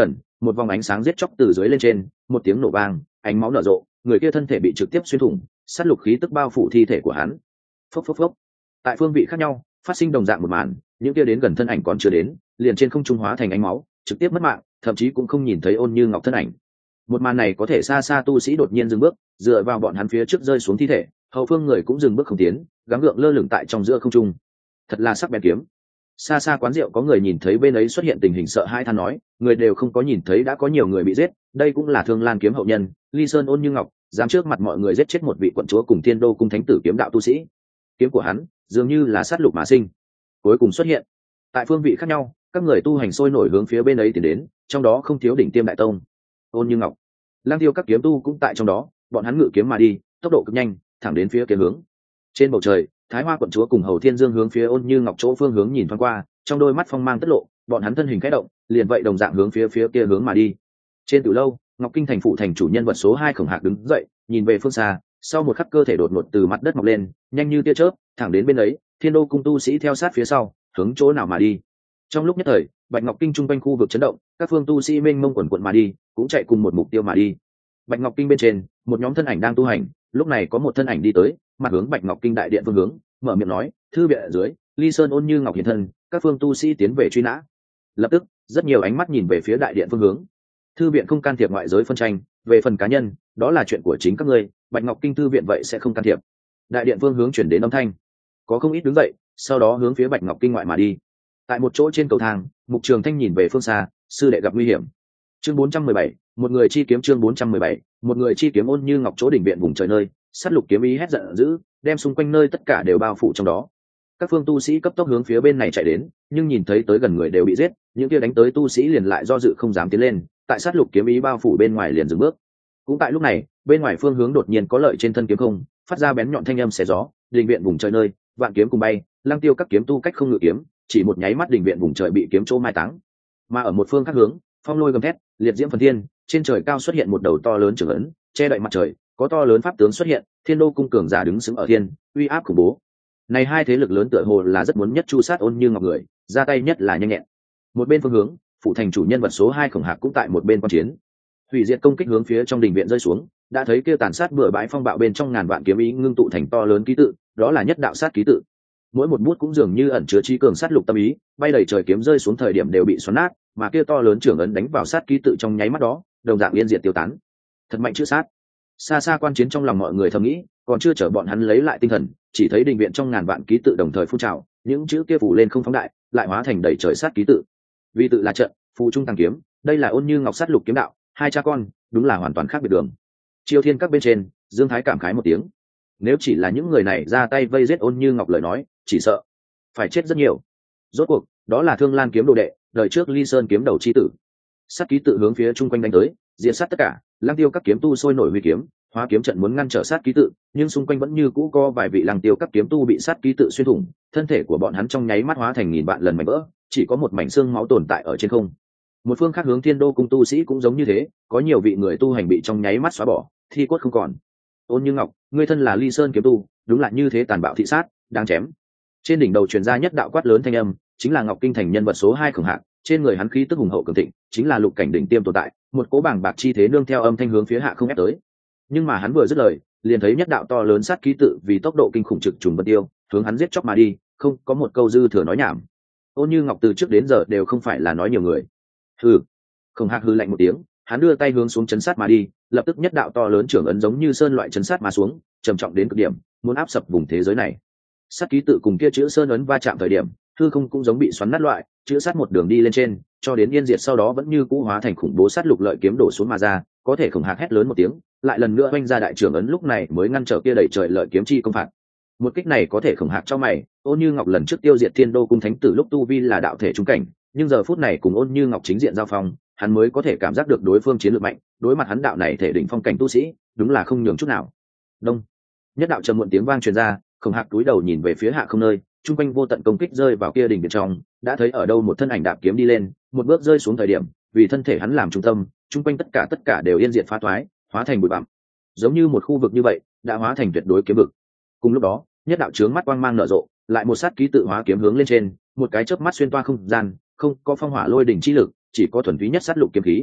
một vòng ánh sáng giết chóc từ dưới lên trên, một tiếng nổ vang, ánh máu nở rộ, người kia thân thể bị trực tiếp xuyên thủng, sát lục khí tức bao phủ thi thể của hắn. Phốc phốc phốc. Tại phương vị khác nhau, phát sinh đồng dạng một màn, những kia đến gần thân ảnh còn chưa đến, liền trên không trung hóa thành ánh máu, trực tiếp mất mạng, thậm chí cũng không nhìn thấy Ôn Như Ngọc thân ảnh. Một màn này có thể xa xa tu sĩ đột nhiên dừng bước, dựa vào bọn hắn phía trước rơi xuống thi thể, hậu phương người cũng dừng bước không tiến, gắng gượng lơ lửng tại trong giữa không trung. Thật là sắc bén kiếm. Xa xa quán rượu có người nhìn thấy bên ấy xuất hiện tình hình sợ hãi than nói, người đều không có nhìn thấy đã có nhiều người bị giết, đây cũng là Thương Lan kiếm hậu nhân, Ly Sơn Ôn Như Ngọc, dám trước mặt mọi người giết chết một vị quận chúa cùng Thiên Đô cung thánh tử kiếm đạo tu sĩ. Kiếm của hắn dường như là sát lục mà sinh. Cuối cùng xuất hiện tại phương vị khác nhau, các người tu hành sôi nổi hướng phía bên ấy tiến đến, trong đó không thiếu đỉnh tiêm đại tông. Ôn Như Ngọc, Lang Tiêu các kiếm tu cũng tại trong đó, bọn hắn ngự kiếm mà đi, tốc độ cực nhanh, thẳng đến phía kia hướng. Trên bầu trời, Thái Hoa quận chúa cùng Hầu Thiên Dương hướng phía Ôn Như Ngọc chỗ phương hướng nhìn thoáng qua, trong đôi mắt phong mang tất lộ, bọn hắn thân hình khẽ động, liền vậy đồng dạng hướng phía phía kia hướng mà đi. Trên từ lâu, Ngọc Kinh thành phụ thành chủ nhân vật số hai Khổng Hạc đứng dậy, nhìn về phương xa, sau một khắc cơ thể đột ngột từ mặt đất mọc lên, nhanh như tia chớp, thẳng đến bên ấy, Thiên Đô cung tu sĩ theo sát phía sau, hướng chỗ nào mà đi. Trong lúc nhất thời, Bạch Ngọc Kinh trung quanh khu vực chấn động, các phương tu sĩ mênh mông quần quần mà đi, cũng chạy cùng một mục tiêu mà đi. Bạch Ngọc Kinh bên trên, một nhóm thân ảnh đang tu hành, lúc này có một thân ảnh đi tới, mặt hướng Bạch Ngọc Kinh đại điện phương hướng, mở miệng nói, thư viện ở dưới, Ly Sơn Ôn Như Ngọc hiện thân, các phương tu sĩ tiến về truy nã. Lập tức, rất nhiều ánh mắt nhìn về phía đại điện phương hướng. Thư viện không can thiệp ngoại giới phân tranh, về phần cá nhân, đó là chuyện của chính các ngươi, Bạch Ngọc Kinh thư viện vậy sẽ không can thiệp. Đại điện phương hướng chuyển đến âm thanh, có không ít đứng dậy, sau đó hướng phía Bạch Ngọc Kinh ngoại mà đi. Tại một chỗ trên cầu thang, Mục Trường Thanh nhìn về phương xa, sư đệ gặp nguy hiểm. Chương bốn trăm mười bảy, một người chi kiếm chương bốn trăm mười bảy, một người chi kiếm Ôn Như Ngọc chỗ đỉnh viện vùng trời nơi, sát lục kiếm ý hét giận dữ, đem xung quanh nơi tất cả đều bao phủ trong đó. Các phương tu sĩ cấp tốc hướng phía bên này chạy đến, nhưng nhìn thấy tới gần người đều bị giết, những kia đánh tới tu sĩ liền lại do dự không dám tiến lên, tại sát lục kiếm ý bao phủ bên ngoài liền dừng bước. Cũng tại lúc này, bên ngoài phương hướng đột nhiên có lợi trên thân kiếm không, phát ra bén nhọn thanh âm xé gió, đình viện vùng trời nơi, vạn kiếm cùng bay, Lăng Tiêu các kiếm tu cách không ngự kiếm, chỉ một nháy mắt đình viện vùng trời bị kiếm chỗ mai táng. Mà ở một phương khác hướng, phong lôi gầm thét, liệt diễm phần thiên, trên trời cao xuất hiện một đầu to lớn trưởng ấn, che đậy mặt trời, có to lớn pháp tướng xuất hiện, Thiên Đô cung cường giả đứng sững ở thiên, uy áp khủng bố. Này hai thế lực lớn tựa hồ là rất muốn nhất chu sát Ôn Như Ngọc người, ra tay nhất là nhanh nhẹn. Một bên phương hướng, phụ thành chủ nhân vật số hai Khổng Hạc cũng tại một bên quan chiến. Hủy diệt công kích hướng phía trong đình viện rơi xuống, đã thấy kia tàn sát bừa bãi phong bạo bên trong ngàn vạn kiếm ý ngưng tụ thành to lớn ký tự, đó là nhất đạo sát ký tự. Mỗi một bút cũng dường như ẩn chứa trí cường sát lục tâm ý, bay đầy trời kiếm rơi xuống thời điểm đều bị xoắn nát, mà kia to lớn trưởng ấn đánh vào sát ký tự trong nháy mắt đó, đồng dạng yên diệt tiêu tán. Thật mạnh chữ sát. Xa xa quan chiến trong lòng mọi người thầm nghĩ, còn chưa chờ bọn hắn lấy lại tinh thần, chỉ thấy đình viện trong ngàn vạn ký tự đồng thời phun trào, những chữ kia phủ lên không phóng đại, lại hóa thành đầy trời sát ký tự. Vì tự là trận, phụ trung tăng kiếm, đây là Ôn Như Ngọc sát lục kiếm đạo, hai cha con, đúng là hoàn toàn khác biệt đường. Chiêu Thiên các bên trên, Dương Thái cảm khái một tiếng. Nếu chỉ là những người này ra tay vây giết Ôn Như Ngọc lời nói, chỉ sợ phải chết rất nhiều. Rốt cuộc, đó là Thương Lan kiếm đồ đệ, đời trước Ly Sơn kiếm đầu chi tử. Sát ký tự hướng phía chung quanh đánh tới, diệt sát tất cả, Lăng Tiêu các kiếm tu sôi nổi huy kiếm, hóa kiếm trận muốn ngăn trở sát ký tự, nhưng xung quanh vẫn như cũ có vài vị Lăng Tiêu các kiếm tu bị sát ký tự xuyên thủng, thân thể của bọn hắn trong nháy mắt hóa thành nghìn vạn lần mảnh vỡ, chỉ có một mảnh xương máu tồn tại ở trên không. Một phương khác hướng Thiên Đô cung tu sĩ cũng giống như thế, có nhiều vị người tu hành bị trong nháy mắt xóa bỏ, thi cốt không còn. Ôn Như Ngọc, ngươi thân là Ly Sơn kiếm tu, đúng là như thế tàn bạo thị sát, đáng chém. Trên đỉnh đầu truyền ra nhất đạo quát lớn thanh âm, chính là Ngọc Kinh thành nhân vật số hai Khổng Hạc, trên người hắn khí tức hùng hậu cường thịnh, chính là lục cảnh đỉnh tiêm tồn tại, một cỗ bảng bạc chi thế nương theo âm thanh hướng phía hạ không ép tới. Nhưng mà hắn vừa dứt lời, liền thấy nhất đạo to lớn sát ký tự vì tốc độ kinh khủng trực trùng vân tiêu, hướng hắn giết chóc mà đi, không có một câu dư thừa nói nhảm. Ôn Như Ngọc từ trước đến giờ đều không phải là nói nhiều người. Hừ. Khổng Hạc hừ lạnh một tiếng, hắn đưa tay hướng xuống chấn sát mà đi, lập tức nhất đạo to lớn trưởng ấn giống như sơn loại chấn sát mà xuống, trầm trọng đến cực điểm, muốn áp sập vùng thế giới này. Sát ký tự cùng kia chữ sơn ấn va chạm thời điểm, hư không cũng giống bị xoắn nát loại, chữ sát một đường đi lên trên, cho đến yên diệt sau đó vẫn như cũ hóa thành khủng bố sát lục lợi kiếm đổ xuống mà ra, có thể Khổng Hạc hét lớn một tiếng, lại lần nữa oanh ra đại trưởng ấn lúc này mới ngăn trở kia đẩy trời lợi kiếm chi công phạt. Một kích này có thể Khổng Hạc cho mày, Ôn Như Ngọc lần trước tiêu diệt Thiên Đô cung thánh tử lúc tu vi là đạo thể trung cảnh, nhưng giờ phút này cùng Ôn Như Ngọc chính diện giao phong, hắn mới có thể cảm giác được đối phương chiến lược mạnh, đối mặt hắn đạo này thể đỉnh phong cảnh tu sĩ, đúng là không nhường chút nào. Đông, nhất đạo trầm muộn tiếng vang truyền ra, Khổng Hạc cúi đầu nhìn về phía hạ không nơi, trung quanh vô tận công kích rơi vào kia đỉnh bên trong, đã thấy ở đâu một thân ảnh đạp kiếm đi lên, một bước rơi xuống thời điểm, vì thân thể hắn làm trung tâm, trung quanh tất cả tất cả đều yên diệt phá thoái, hóa thành bụi bặm. Giống như một khu vực như vậy, đã hóa thành tuyệt đối kiếm vực. Cùng lúc đó, nhất đạo chướng mắt quang mang nở rộ, lại một sát ký tự hóa kiếm hướng lên trên, một cái chớp mắt xuyên toa không gian, không có phong hỏa lôi đỉnh chi lực, chỉ có thuần túy nhất sát lục kiếm khí.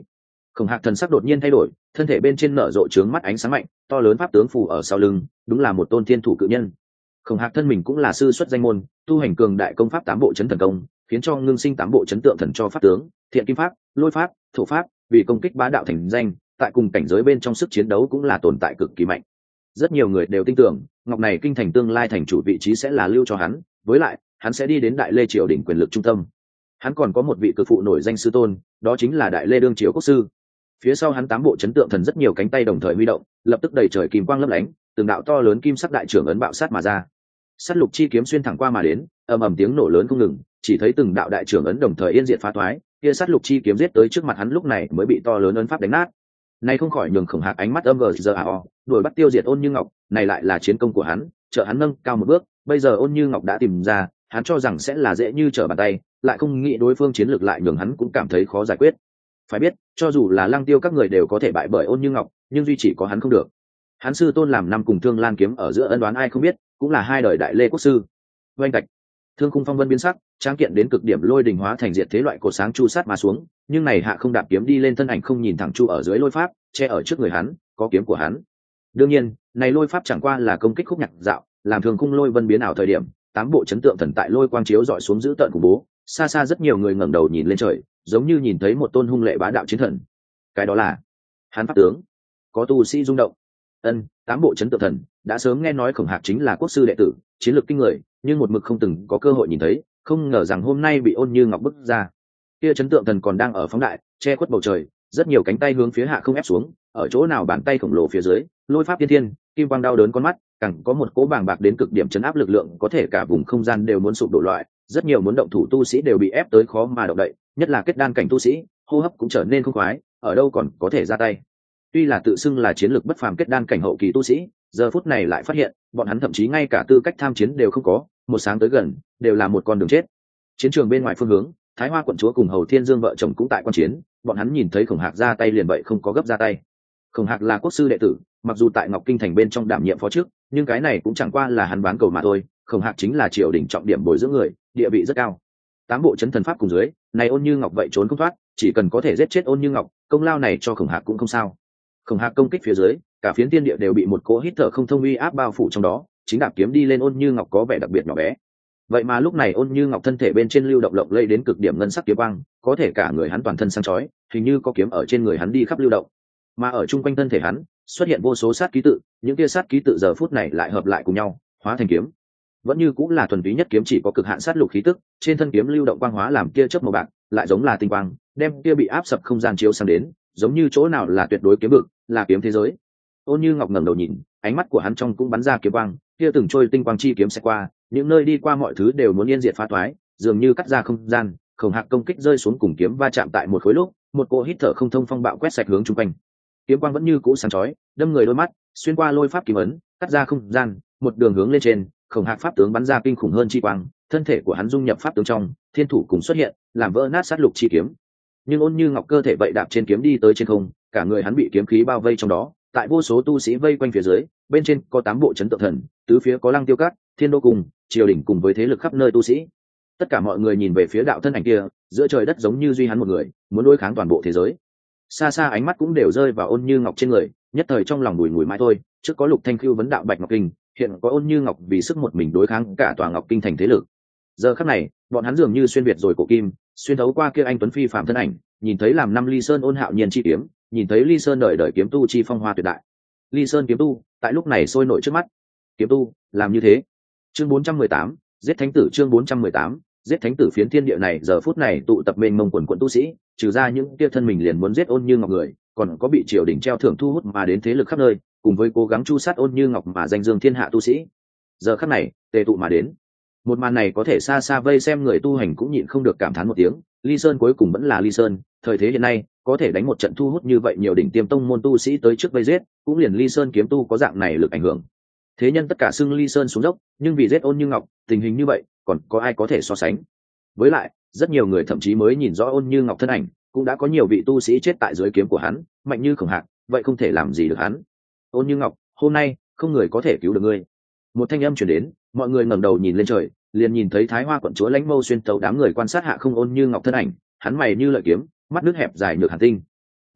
Khổng Hạc thần sắc đột nhiên thay đổi, thân thể bên trên nở rộ trướng mắt ánh sáng mạnh, to lớn pháp tướng phù ở sau lưng, đúng là một tôn thiên thủ cự nhân. Khổng Hạc thân mình cũng là sư xuất danh môn, tu hành cường đại công pháp tám bộ chấn thần công, khiến cho ngưng sinh tám bộ chấn tượng thần cho pháp tướng, thiện kim pháp, lôi pháp, thổ pháp, vì công kích bá đạo thành danh, tại cùng cảnh giới bên trong sức chiến đấu cũng là tồn tại cực kỳ mạnh. Rất nhiều người đều tin tưởng, ngọc này kinh thành tương lai thành chủ vị trí sẽ là lưu cho hắn, với lại, hắn sẽ đi đến Đại Lê triều đỉnh quyền lực trung tâm. Hắn còn có một vị cực phụ nổi danh sư tôn, đó chính là Đại Lê đương triều quốc sư. Phía sau hắn tám bộ chấn tượng thần rất nhiều cánh tay đồng thời huy động, lập tức đầy trời kim quang lấp lánh, từng đạo to lớn kim sắc đại trưởng ấn bạo sát mà ra. Sát lục chi kiếm xuyên thẳng qua mà đến, ầm ầm tiếng nổ lớn không ngừng, chỉ thấy từng đạo đại trưởng ấn đồng thời yên diệt phá toái, kia sát lục chi kiếm giết tới trước mặt hắn lúc này mới bị to lớn ấn pháp đánh nát. Này không khỏi nhường Khổng Hạc ánh mắt âm vờ giờ ảo, đuổi bắt tiêu diệt Ôn Như Ngọc, này lại là chiến công của hắn, trợ hắn nâng cao một bước, bây giờ Ôn Như Ngọc đã tìm ra, hắn cho rằng sẽ là dễ như trở bàn tay, lại không nghĩ đối phương chiến lược lại nhường hắn cũng cảm thấy khó giải quyết. Phải biết, cho dù là Lăng Tiêu các người đều có thể bại bởi Ôn Như Ngọc, nhưng duy chỉ có hắn không được. Hắn sư tôn làm năm cùng Thương Lan kiếm ở giữa ân đoán ai không biết, cũng là hai đời Đại Lê quốc sư. Oanh tạch, thương khung phong vân biến sắc, tráng kiện đến cực điểm lôi đình hóa thành diệt thế loại cột sáng chu sát mà xuống, nhưng này hạ không đạp kiếm đi lên thân ảnh không nhìn thẳng chu ở dưới lôi pháp, che ở trước người hắn, có kiếm của hắn. Đương nhiên, này lôi pháp chẳng qua là công kích khúc nhạc dạo, làm thường khung lôi vân biến ảo thời điểm, tám bộ chấn tượng thần tại lôi quang chiếu dọi xuống giữ tận của bố, xa xa rất nhiều người ngẩng đầu nhìn lên trời, giống như nhìn thấy một tôn hung lệ bá đạo chiến thần. Cái đó là hắn pháp tướng. Có tu sĩ rung động. Ân, tám bộ chấn tượng thần đã sớm nghe nói Khổng Hạc chính là quốc sư đệ tử, chiến lược kinh người, nhưng một mực không từng có cơ hội nhìn thấy, không ngờ rằng hôm nay bị Ôn Như Ngọc bức ra. Kia chấn tượng thần còn đang ở phóng đại, che khuất bầu trời, rất nhiều cánh tay hướng phía hạ không ép xuống, ở chỗ nào bàn tay khổng lồ phía dưới, lôi pháp tiên thiên, kim quang đau đớn con mắt, càng có một cỗ bàng bạc đến cực điểm chấn áp lực lượng, có thể cả vùng không gian đều muốn sụp đổ loại, rất nhiều muốn động thủ tu sĩ đều bị ép tới khó mà động đậy, nhất là kết đan cảnh tu sĩ, hô hấp cũng trở nên không khoái, ở đâu còn có thể ra tay. Tuy là tự xưng là chiến lược bất phàm kết đan cảnh hậu kỳ tu sĩ, giờ phút này lại phát hiện, bọn hắn thậm chí ngay cả tư cách tham chiến đều không có, một sáng tới gần, đều là một con đường chết. Chiến trường bên ngoài phương hướng, Thái Hoa quận chúa cùng Hầu Thiên Dương vợ chồng cũng tại quan chiến, bọn hắn nhìn thấy Khổng Hạc ra tay liền vậy không có gấp ra tay. Khổng Hạc là quốc sư đệ tử, mặc dù tại Ngọc Kinh thành bên trong đảm nhiệm phó chức, nhưng cái này cũng chẳng qua là hắn bán cầu mà thôi. Khổng Hạc chính là triều đình trọng điểm bồi dưỡng người, địa vị rất cao. Tám bộ chấn thần pháp cùng dưới, này Ôn Như Ngọc vậy trốn không thoát, chỉ cần có thể giết chết Ôn Như Ngọc, công lao này cho Khổng Hạc cũng không sao. Khổng Hạc công kích phía dưới, cả phiến thiên địa đều bị một cỗ hít thở không thông uy áp bao phủ trong đó, chính đạp kiếm đi lên Ôn Như Ngọc có vẻ đặc biệt nhỏ bé. Vậy mà lúc này Ôn Như Ngọc thân thể bên trên lưu động lộng lẫy đến cực điểm ngân sắc kiếm quang, có thể cả người hắn toàn thân sáng chói, hình như có kiếm ở trên người hắn đi khắp lưu động. Mà ở trung quanh thân thể hắn, xuất hiện vô số sát ký tự, những kia sát ký tự giờ phút này lại hợp lại cùng nhau, hóa thành kiếm. Vẫn như cũng là thuần túy nhất kiếm chỉ có cực hạn sát lục khí tức, trên thân kiếm lưu động quang hóa làm kia chớp màu bạc, lại giống là tinh quang, đem kia bị áp sập không gian chiếu sang đến, giống như chỗ nào là tuyệt đối kiếm vực, là kiếm thế giới. Ôn Như Ngọc ngẩng đầu nhìn, ánh mắt của hắn trong cũng bắn ra kiếm quang, kia từng trôi tinh quang chi kiếm sẽ qua, những nơi đi qua mọi thứ đều muốn yên diệt phá toái, dường như cắt ra không gian. Khổng Hạc công kích rơi xuống cùng kiếm va chạm tại một khối lúc, một cỗ hít thở không thông phong bạo quét sạch hướng chung quanh. Kiếm quang vẫn như cũ sáng chói, đâm người đôi mắt, xuyên qua lôi pháp kiếm ấn, cắt ra không gian, một đường hướng lên trên. Khổng Hạc pháp tướng bắn ra kinh khủng hơn chi quang, thân thể của hắn dung nhập pháp tướng trong, thiên thủ cùng xuất hiện, làm vỡ nát sát lục chi kiếm. Nhưng Ôn Như Ngọc cơ thể vậy đạp trên kiếm đi tới trên không, cả người hắn bị kiếm khí bao vây trong đó, tại vô số tu sĩ vây quanh phía dưới, bên trên có tám bộ chấn tượng thần, tứ phía có Lăng Tiêu Các, Thiên Đô cùng triều đình cùng với thế lực khắp nơi tu sĩ. Tất cả mọi người nhìn về phía đạo thân ảnh kia, giữa trời đất giống như duy hắn một người, muốn đối kháng toàn bộ thế giới. Xa xa ánh mắt cũng đều rơi vào Ôn Như Ngọc trên người, nhất thời trong lòng bùi ngùi mãi thôi. Trước có Lục Thanh Khưu vấn đạo Bạch Ngọc Kinh, hiện có Ôn Như Ngọc vì sức một mình đối kháng cả tòa Ngọc Kinh thành thế lực. Giờ khắc này, bọn hắn dường như xuyên việt rồi cổ kim, xuyên thấu qua kia anh tuấn phi phàm thân ảnh, nhìn thấy làm năm Ly Sơn ôn hạo nhiên chi kiếm, nhìn thấy Ly Sơn đời đời kiếm tu chi phong hoa tuyệt đại. Ly Sơn kiếm tu, tại lúc này sôi nổi trước mắt. Kiếm tu, làm như thế. Chương bốn trăm mười tám, giết thánh tử. Chương bốn trăm mười tám, giết thánh tử. Phiến thiên địa này giờ phút này tụ tập mênh mông quần quần tu sĩ, trừ ra những kia thân mình liền muốn giết Ôn Như Ngọc người, còn có bị triều đình treo thưởng thu hút mà đến thế lực khắp nơi, cùng với cố gắng chu sát Ôn Như Ngọc mà danh dương thiên hạ tu sĩ. Giờ khắc này, tề tụ mà đến. Một màn này có thể xa xa vây xem người tu hành cũng nhịn không được cảm thán một tiếng, Ly Sơn cuối cùng vẫn là Ly Sơn, thời thế hiện nay, có thể đánh một trận thu hút như vậy nhiều đỉnh tiêm tông môn tu sĩ tới trước vây giết, cũng liền Ly Sơn kiếm tu có dạng này lực ảnh hưởng. Thế nhân tất cả xưng Ly Sơn xuống dốc, nhưng vì giết Ôn Như Ngọc, tình hình như vậy, còn có ai có thể so sánh? Với lại, rất nhiều người thậm chí mới nhìn rõ Ôn Như Ngọc thân ảnh, cũng đã có nhiều vị tu sĩ chết tại dưới kiếm của hắn, mạnh như Khổng Hạc, vậy không thể làm gì được hắn. Ôn Như Ngọc, hôm nay, không người có thể cứu được ngươi. Một thanh âm truyền đến, mọi người ngẩng đầu nhìn lên trời, liền nhìn thấy Thái Hoa quận chúa Lãnh Mâu xuyên tấu đám người quan sát hạ không Ôn Như Ngọc thân ảnh, hắn mày như lợi kiếm, mắt nước hẹp dài nhược hàn tinh.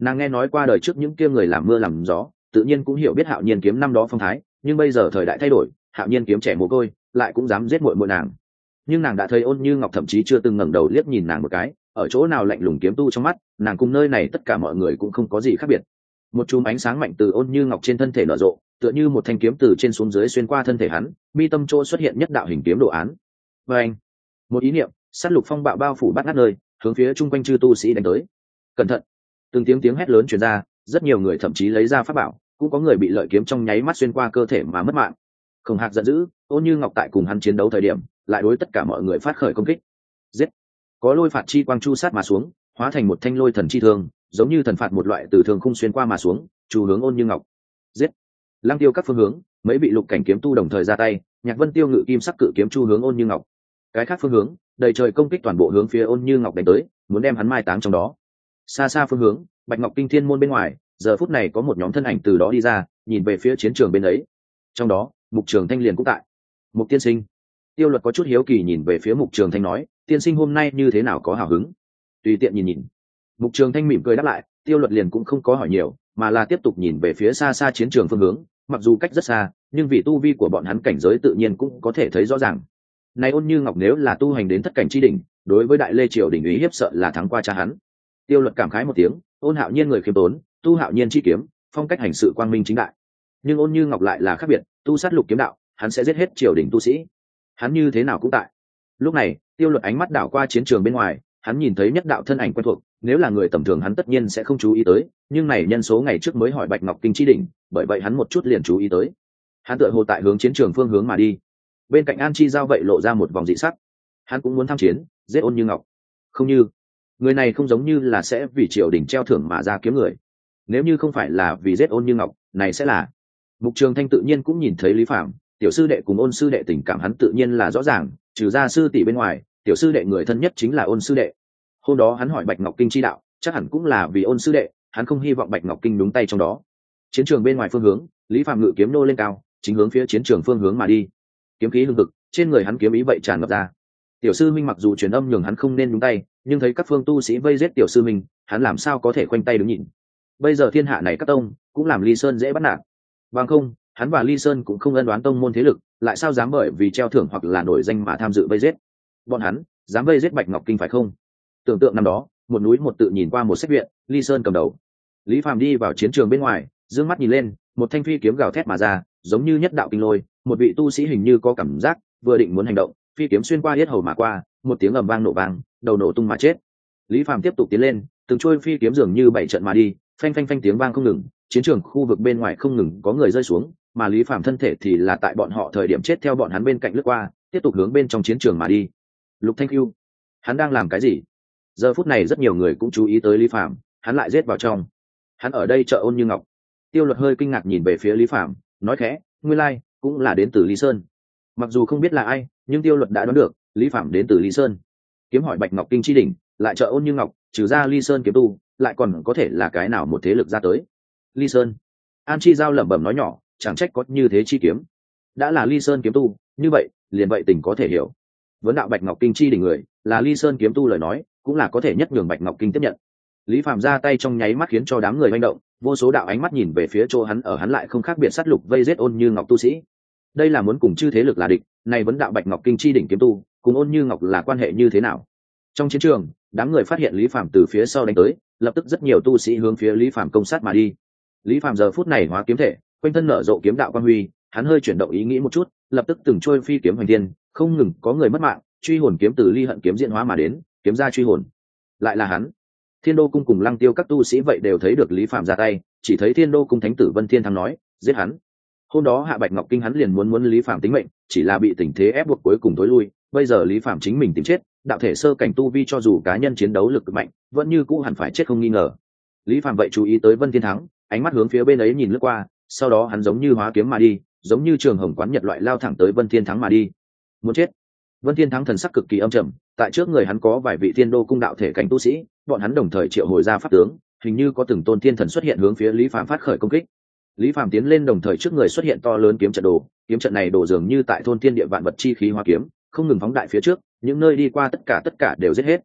Nàng nghe nói qua đời trước những kia người làm mưa làm gió, tự nhiên cũng hiểu biết Hạo Nhiên kiếm năm đó phong thái, nhưng bây giờ thời đại thay đổi, Hạo Nhiên kiếm trẻ mồ côi lại cũng dám giết muội muội nàng. Nhưng nàng đã thấy Ôn Như Ngọc thậm chí chưa từng ngẩng đầu liếc nhìn nàng một cái, ở chỗ nào lạnh lùng kiếm tu trong mắt, nàng cùng nơi này tất cả mọi người cũng không có gì khác biệt. Một chùm ánh sáng mạnh từ Ôn Như Ngọc trên thân thể nở rộ, tựa như một thanh kiếm từ trên xuống dưới xuyên qua thân thể hắn, mi tâm chỗ xuất hiện nhất đạo hình kiếm đồ án. Và anh, một ý niệm, sát lục phong bạo bao phủ bát ngát nơi, hướng phía chung quanh chư tu sĩ đánh tới. Cẩn thận! Từng tiếng tiếng hét lớn truyền ra, rất nhiều người thậm chí lấy ra pháp bảo, cũng có người bị lợi kiếm trong nháy mắt xuyên qua cơ thể mà mất mạng. Khổng Hạc giận dữ, Ôn Như Ngọc tại cùng hắn chiến đấu thời điểm, lại đối tất cả mọi người phát khởi công kích. Giết! Có lôi phạt chi quang chu sát mà xuống, hóa thành một thanh lôi thần chi thương, giống như thần phạt một loại từ thường khung xuyên qua mà xuống, chu hướng Ôn Như Ngọc. Giết! Lăng tiêu các phương hướng, mấy vị lục cảnh kiếm tu đồng thời ra tay, Nhạc Vân Tiêu ngự kim sắc cự kiếm chu hướng Ôn Như Ngọc. Cái khác phương hướng, đầy trời công kích toàn bộ hướng phía Ôn Như Ngọc đánh tới, muốn đem hắn mai táng trong đó. Xa xa phương hướng, Bạch Ngọc Kinh Thiên môn bên ngoài, giờ phút này có một nhóm thân ảnh từ đó đi ra, nhìn về phía chiến trường bên ấy. Trong đó, Mục Trường Thanh liền cũng tại. Mục tiên sinh. Tiêu Luật có chút hiếu kỳ nhìn về phía Mục Trường Thanh nói, tiên sinh hôm nay như thế nào có hào hứng? Tùy tiện nhìn nhìn. Mục Trường Thanh mỉm cười đáp lại, Tiêu Luật liền cũng không có hỏi nhiều, mà là tiếp tục nhìn về phía xa xa chiến trường phương hướng, mặc dù cách rất xa, nhưng vì tu vi của bọn hắn cảnh giới tự nhiên cũng có thể thấy rõ ràng. Này Ôn Như Ngọc nếu là tu hành đến thất cảnh chi đỉnh, đối với Đại Lê triều đỉnh ý hiếp sợ là thắng qua cha hắn. Tiêu Luật cảm khái một tiếng, Ôn Hạo Nhiên người khiêm tốn, tu Hạo Nhiên chi kiếm, phong cách hành sự quang minh chính đại. Nhưng Ôn Như Ngọc lại là khác biệt, tu sát lục kiếm đạo, hắn sẽ giết hết triều đình tu sĩ. Hắn như thế nào cũng tại. Lúc này, Tiêu Luật ánh mắt đảo qua chiến trường bên ngoài, hắn nhìn thấy nhất đạo thân ảnh quen thuộc, nếu là người tầm thường hắn tất nhiên sẽ không chú ý tới, nhưng này nhân số ngày trước mới hỏi Bạch Ngọc Kinh chi đỉnh, bởi vậy hắn một chút liền chú ý tới. Hắn tựa hồ tại hướng chiến trường phương hướng mà đi. Bên cạnh An Chi Giao vậy lộ ra một vòng dị sắc. Hắn cũng muốn tham chiến, giết Ôn Như Ngọc. Không như, người này không giống như là sẽ vì triều đình treo thưởng mà ra kiếm người. Nếu như không phải là vì giết Ôn Như Ngọc, này sẽ là. Mục Trường Thanh tự nhiên cũng nhìn thấy Lý Phạm, tiểu sư đệ cùng Ôn sư đệ tình cảm hắn tự nhiên là rõ ràng, trừ ra sư tỷ bên ngoài, tiểu sư đệ người thân nhất chính là Ôn sư đệ. Hôm đó hắn hỏi Bạch Ngọc Kinh chi đạo, chắc hẳn cũng là vì Ôn sư đệ, hắn không hy vọng Bạch Ngọc Kinh đúng tay trong đó. Chiến trường bên ngoài phương hướng, Lý Phạm ngự kiếm nô lên cao, chính hướng phía chiến trường phương hướng mà đi. Kiếm khí hưng hực, trên người hắn kiếm ý vậy tràn ngập ra. Tiểu sư minh mặc dù truyền âm nhường hắn không nên đúng tay, nhưng thấy các phương tu sĩ vây giết tiểu sư minh, hắn làm sao có thể khoanh tay đứng nhìn. Bây giờ thiên hạ này các tông cũng làm Ly Sơn dễ bắt nạt. Bằng không, hắn và Ly Sơn cũng không ân đoán tông môn thế lực, lại sao dám bởi vì treo thưởng hoặc là nổi danh mà tham dự vây giết. Bọn hắn dám vây giết Bạch Ngọc Kinh phải không? Tưởng tượng năm đó, một núi một tự nhìn qua một sách viện, Ly Sơn cầm đầu. Lý Phàm đi vào chiến trường bên ngoài, dương mắt nhìn lên, một thanh phi kiếm gào thét mà ra, giống như nhất đạo kinh lôi, một vị tu sĩ hình như có cảm giác, vừa định muốn hành động, phi kiếm xuyên qua yết hầu mà qua, một tiếng ầm vang nổ vang, đầu nổ tung mà chết. Lý Phàm tiếp tục tiến lên, từng trôi phi kiếm dường như bảy trận mà đi, phanh phanh phanh tiếng vang không ngừng, chiến trường khu vực bên ngoài không ngừng có người rơi xuống, mà Lý Phàm thân thể thì là tại bọn họ thời điểm chết theo bọn hắn bên cạnh lướt qua, tiếp tục hướng bên trong chiến trường mà đi. Lục Thanh Cưu, hắn đang làm cái gì? Giờ phút này rất nhiều người cũng chú ý tới Lý Phàm, hắn lại giết vào trong. Hắn ở đây trợ Ôn Như Ngọc. Tiêu Luật hơi kinh ngạc nhìn về phía Lý Phàm, nói khẽ, nguyên lai cũng là đến từ Lý Sơn. Mặc dù không biết là ai, nhưng Tiêu Luật đã đoán được, Lý Phàm đến từ Lý Sơn. Kiếm hỏi Bạch Ngọc Kinh chi đỉnh, lại trợ Ôn Như Ngọc, trừ ra Lý Sơn kiếm tu, lại còn có thể là cái nào một thế lực ra tới. Lý Sơn. An Chi Giao lẩm bẩm nói nhỏ, chẳng trách có như thế chi kiếm. Đã là Lý Sơn kiếm tu, như vậy, liền vậy tình có thể hiểu. Vấn đạo Bạch Ngọc Kinh chi đỉnh người, là Lý Sơn kiếm tu lời nói, cũng là có thể nhất nhường Bạch Ngọc Kinh tiếp nhận. Lý Phàm ra tay trong nháy mắt khiến cho đám người manh động, vô số đạo ánh mắt nhìn về phía chỗ hắn, ở hắn lại không khác biệt sát lục vây giết Ôn Như Ngọc tu sĩ. Đây là muốn cùng chư thế lực là địch, này vấn đạo Bạch Ngọc Kinh chi đỉnh kiếm tu, cùng Ôn Như Ngọc là quan hệ như thế nào? Trong chiến trường, đám người phát hiện Lý Phàm từ phía sau đánh tới, lập tức rất nhiều tu sĩ hướng phía Lý Phàm công sát mà đi. Lý Phàm giờ phút này hóa kiếm thể, quanh thân nở rộ kiếm đạo quang huy, hắn hơi chuyển động ý nghĩ một chút, lập tức từng trôi phi kiếm hoành thiên, không ngừng có người mất mạng, truy hồn kiếm từ Ly Hận kiếm diễn hóa mà đến, kiếm ra truy hồn. Lại là hắn. Thiên Đô cung cùng Lăng Tiêu các tu sĩ vậy đều thấy được Lý Phàm ra tay, chỉ thấy Thiên Đô cung thánh tử Vân Thiên Thắng nói, giết hắn. Hôm đó Hạ Bạch Ngọc Kinh hắn liền muốn muốn Lý Phàm tính mệnh, chỉ là bị tình thế ép buộc cuối cùng tối lui, bây giờ Lý Phàm chính mình tìm chết, đạo thể sơ cảnh tu vi cho dù cá nhân chiến đấu lực cực mạnh, vẫn như cũ hẳn phải chết không nghi ngờ. Lý Phàm vậy chú ý tới Vân Thiên Thắng, ánh mắt hướng phía bên ấy nhìn lướt qua, sau đó hắn giống như hóa kiếm mà đi, giống như trường hồng quán nhật loại lao thẳng tới Vân Thiên Thắng mà đi. Muốn chết. Vân Thiên Thắng thần sắc cực kỳ âm trầm, tại trước người hắn có vài vị Thiên Đô cung đạo thể cảnh tu sĩ, bọn hắn đồng thời triệu hồi ra pháp tướng, hình như có từng tôn thiên thần xuất hiện hướng phía Lý Phàm phát khởi công kích. Lý Phàm tiến lên đồng thời trước người xuất hiện to lớn kiếm trận đồ, kiếm trận này đồ dường như tại thôn thiên địa vạn vật chi khí hóa kiếm, không ngừng phóng đại phía trước, những nơi đi qua tất cả tất cả đều giết hết.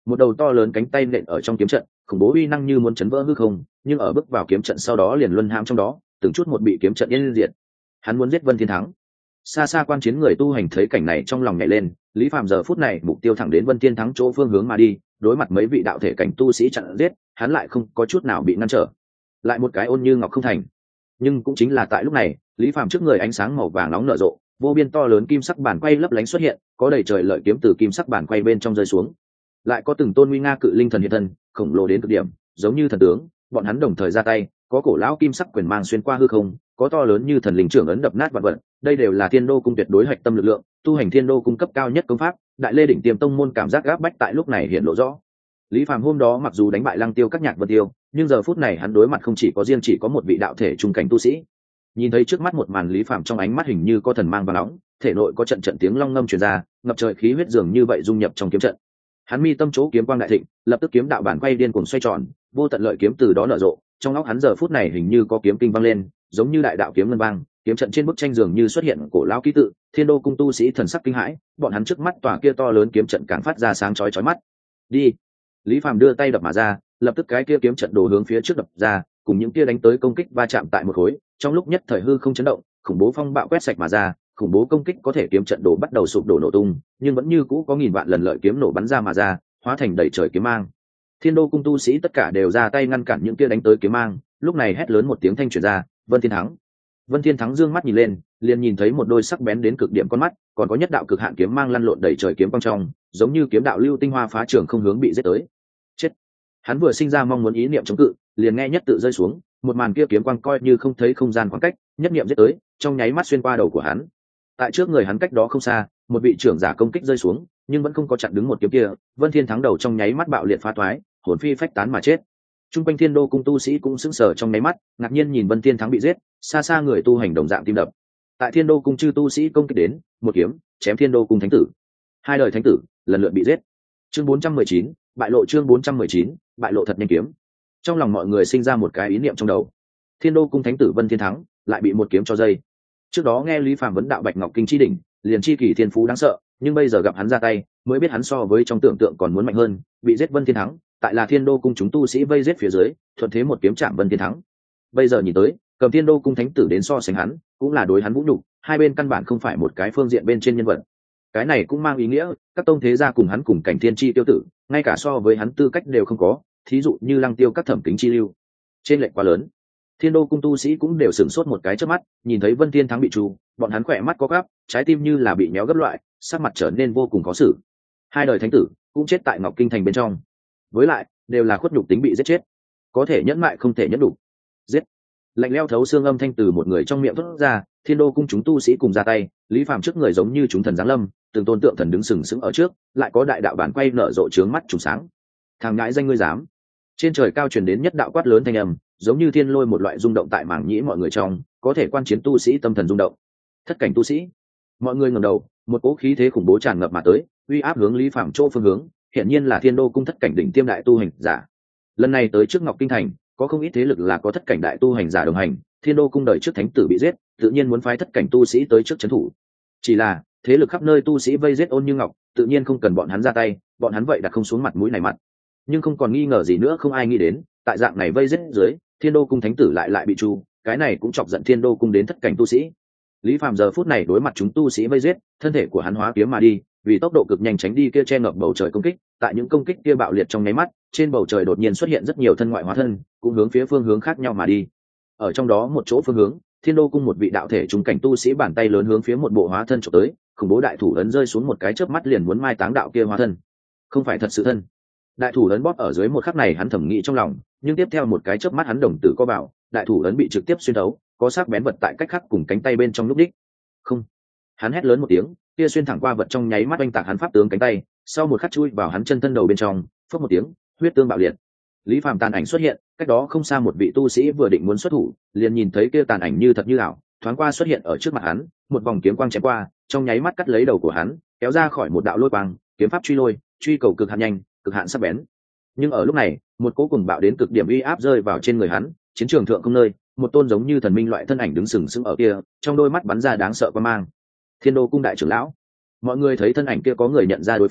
một đầu to lớn cánh tay nện ở trong kiếm trận, khủng bố uy năng như muốn chấn vỡ hư không, nhưng ở bước vào kiếm trận sau đó liền luân hãm trong đó, từng chút một bị kiếm trận yên diệt. Hắn muốn giết Vân Thiên Thắng. Xa xa quan chiến người tu hành thấy cảnh này trong lòng nhảy lên, Lý Phàm giờ phút này mục tiêu thẳng đến Vân Thiên Thắng chỗ phương hướng mà đi, đối mặt mấy vị đạo thể cảnh tu sĩ chặn giết, hắn lại không có chút nào bị ngăn trở. Lại một cái ôn như ngọc không thành. Nhưng cũng chính là tại lúc này, Lý Phàm trước người ánh sáng màu vàng nóng nở rộ, vô biên to lớn kim sắc bản quay lấp lánh xuất hiện, có đầy trời lợi kiếm từ kim sắc bản quay bên trong rơi xuống. Lại có từng tôn nguy nga cự linh thần hiện thân, khổng lồ đến cực điểm, giống như thần tướng, bọn hắn đồng thời ra tay, có cổ lão kim sắc quyền mang xuyên qua hư không, có to lớn như thần linh trưởng ấn đập nát vạn vật, đây đều là Thiên Đô cung tuyệt đối hạch tâm lực lượng, tu hành Thiên Đô cung cấp cao nhất công pháp, đại lê đỉnh tiêm tông môn cảm giác gáp bách tại lúc này hiện lộ rõ. Lý Phàm hôm đó mặc dù đánh bại Lăng Tiêu các nhạc Vân Tiêu, nhưng giờ phút này hắn đối mặt không chỉ có riêng chỉ có một vị đạo thể trung cảnh tu sĩ. Nhìn thấy trước mắt một màn, Lý Phàm trong ánh mắt hình như có thần mang vàng nóng, thể nội có trận trận tiếng long ngâm truyền ra, ngập trời khí huyết dường như vậy dung nhập trong kiếm trận. Hắn mi tâm chỗ kiếm quang đại thịnh, lập tức kiếm đạo bản quay điên cuồng xoay tròn, vô tận lợi kiếm từ đó nở rộ, trong óc hắn giờ phút này hình như có kiếm kinh vang lên, giống như đại đạo kiếm ngân vang, kiếm trận trên bức tranh dường như xuất hiện cổ lão ký tự, Thiên Đô cung tu sĩ thần sắc kinh hãi, bọn hắn trước mắt tòa kia to lớn kiếm trận càng phát ra sáng chói chói mắt. Đi. Lý Phàm đưa tay đập mà ra, lập tức cái kia kiếm trận đồ hướng phía trước đập ra, cùng những kia đánh tới công kích va chạm tại một khối, trong lúc nhất thời hư không chấn động, khủng bố phong bạo quét sạch mà ra, khủng bố công kích có thể kiếm trận đồ bắt đầu sụp đổ nổ tung, nhưng vẫn như cũ có nghìn vạn lần lợi kiếm nổ bắn ra mà ra, hóa thành đầy trời kiếm mang. Thiên Đô cung tu sĩ tất cả đều ra tay ngăn cản những kia đánh tới kiếm mang, lúc này hét lớn một tiếng thanh truyền ra, Vân Thiên Thắng. Vân Thiên Thắng dương mắt nhìn lên, liền nhìn thấy một đôi sắc bén đến cực điểm con mắt, còn có nhất đạo cực hạn kiếm mang lăn lộn đầy trời kiếm quang trong, giống như kiếm đạo lưu tinh hoa phá trường không hướng bị giết tới. Chết. Hắn vừa sinh ra mong muốn ý niệm chống cự, liền nghe nhất tự rơi xuống, một màn kia kiếm quang coi như không thấy không gian khoảng cách, nhất niệm giết tới, trong nháy mắt xuyên qua đầu của hắn. Tại trước người hắn cách đó không xa, một vị trưởng giả công kích rơi xuống, nhưng vẫn không có chặn đứng một kiếm kia, Vân Thiên Thắng đầu trong nháy mắt bạo liệt phá thoái, hồn phi phách tán mà chết. Trung quanh Thiên Đô cung tu sĩ cũng sững sờ trong nháy mắt, ngạc nhiên nhìn Vân Thiên Thắng bị giết, xa xa người tu hành đồng dạng tim đập. Tại Thiên Đô cung chư tu sĩ công kích đến, một kiếm chém Thiên Đô cung thánh tử. Hai đời thánh tử lần lượt bị giết. Chương bốn trăm mười chín, bại lộ chương bốn trăm mười chín, bại lộ thật nhanh kiếm. Trong lòng mọi người sinh ra một cái ý niệm trong đầu. Thiên Đô cung thánh tử Vân Thiên Thắng lại bị một kiếm cho dây. Trước đó nghe Lý Phàm vấn đạo Bạch Ngọc Kinh chi đỉnh, liền chi kỳ thiên phú đáng sợ, nhưng bây giờ gặp hắn ra tay, mới biết hắn so với trong tưởng tượng còn muốn mạnh hơn, bị giết Vân Thiên Thắng, tại là Thiên Đô cung chúng tu sĩ vây giết phía dưới, thuận thế một kiếm chạm Vân Thiên Thắng. Bây giờ nhìn tới, cầm Thiên Đô cung thánh tử đến so sánh hắn, cũng là đối hắn vũ nhục, hai bên căn bản không phải một cái phương diện bên trên nhân vật. Cái này cũng mang ý nghĩa, các tông thế gia cùng hắn cùng cảnh thiên chi tiêu tử, ngay cả so với hắn tư cách đều không có, thí dụ như Lăng Tiêu các thẩm kính chi lưu. Trên lệnh quá lớn. Thiên Đô cung tu sĩ cũng đều sửng sốt một cái trước mắt, nhìn thấy Vân Thiên Thắng bị trù, bọn hắn khỏe mắt có gắp, trái tim như là bị méo gấp loại, sắc mặt trở nên vô cùng khó xử. Hai đời thánh tử cũng chết tại Ngọc Kinh thành bên trong. Với lại, đều là khuất nhục tính bị giết chết. Có thể nhẫn mại không thể nhẫn đủ. Giết. Lạnh lẽo thấu xương âm thanh từ một người trong miệng thoát ra, Thiên Đô cung chúng tu sĩ cùng ra tay, Lý Phàm trước người giống như chúng thần giáng lâm, từng tôn tượng thần đứng sừng sững ở trước, lại có đại đạo bản quay nở rộ trướng mắt trùng sáng. Thằng ngãi danh ngươi dám? Trên trời cao truyền đến nhất đạo quát lớn thanh âm, giống như thiên lôi một loại rung động tại mảng nhĩ mọi người trong, có thể quan chiến tu sĩ tâm thần rung động. Thất cảnh tu sĩ, mọi người ngẩng đầu, một cỗ khí thế khủng bố tràn ngập mà tới, uy áp hướng Lý Phàm chỗ phương hướng, hiển nhiên là Thiên Đô cung thất cảnh đỉnh tiêm đại tu hành giả. Lần này tới trước Ngọc Kinh thành, có không ít thế lực là có thất cảnh đại tu hành giả đồng hành, Thiên Đô cung đời trước thánh tử bị giết, tự nhiên muốn phái thất cảnh tu sĩ tới trước trấn thủ. Chỉ là, thế lực khắp nơi tu sĩ vây giết Ôn Như Ngọc, tự nhiên không cần bọn hắn ra tay, bọn hắn vậy đặt không xuống mặt mũi này mặt. Nhưng không còn nghi ngờ gì nữa, không ai nghĩ đến, tại dạng này vây giết dưới, Thiên Đô cung thánh tử lại lại bị tru, cái này cũng chọc giận Thiên Đô cung đến thất cảnh tu sĩ. Lý Phàm giờ phút này đối mặt chúng tu sĩ vây giết, thân thể của hắn hóa kiếm mà đi, vì tốc độ cực nhanh tránh đi kia che ngập bầu trời công kích, tại những công kích kia bạo liệt trong nháy mắt, trên bầu trời đột nhiên xuất hiện rất nhiều thân ngoại hóa thân, cũng hướng phía phương hướng khác nhau mà đi. Ở trong đó một chỗ phương hướng, Thiên Đô cung một vị đạo thể trung cảnh tu sĩ bàn tay lớn hướng phía một bộ hóa thân chụp tới, khủng bố đại thủ ấn rơi xuống một cái chớp mắt liền muốn mai táng đạo kia hóa thân. Không phải thật sự thân. Đại thủ ấn bóp ở dưới một khắc này hắn thẩm nghĩ trong lòng, nhưng tiếp theo một cái chớp mắt hắn đồng tử co bảo, đại thủ ấn bị trực tiếp xuyên thấu, có sắc bén vật tại cách khắc cùng cánh tay bên trong lúc đích. Không. Hắn hét lớn một tiếng, kia xuyên thẳng qua vật trong nháy mắt oanh tạc hắn pháp tướng cánh tay, sau một khắc chui vào hắn chân thân đầu bên trong, phất một tiếng, huyết tương bạo liệt. Lý Phàm tàn ảnh xuất hiện, cách đó không xa một vị tu sĩ vừa định muốn xuất thủ, liền nhìn thấy kia tàn ảnh như thật như ảo, thoáng qua xuất hiện ở trước mặt hắn, một vòng kiếm quang chém qua, trong nháy mắt cắt lấy đầu của hắn, kéo ra khỏi một đạo lôi quang, kiếm pháp truy lôi, truy cầu cực hạn nhanh, cực hạn sắc bén. Nhưng ở lúc này, một cỗ cùng bạo đến cực điểm uy áp rơi vào trên người hắn, chiến trường thượng không nơi, một tôn giống như thần minh loại thân ảnh đứng sừng sững ở kia, trong đôi mắt bắn ra đáng sợ quang mang. Thiên Đô cung đại trưởng lão. Mọi người thấy thân ảnh kia có người nhận ra đối phương,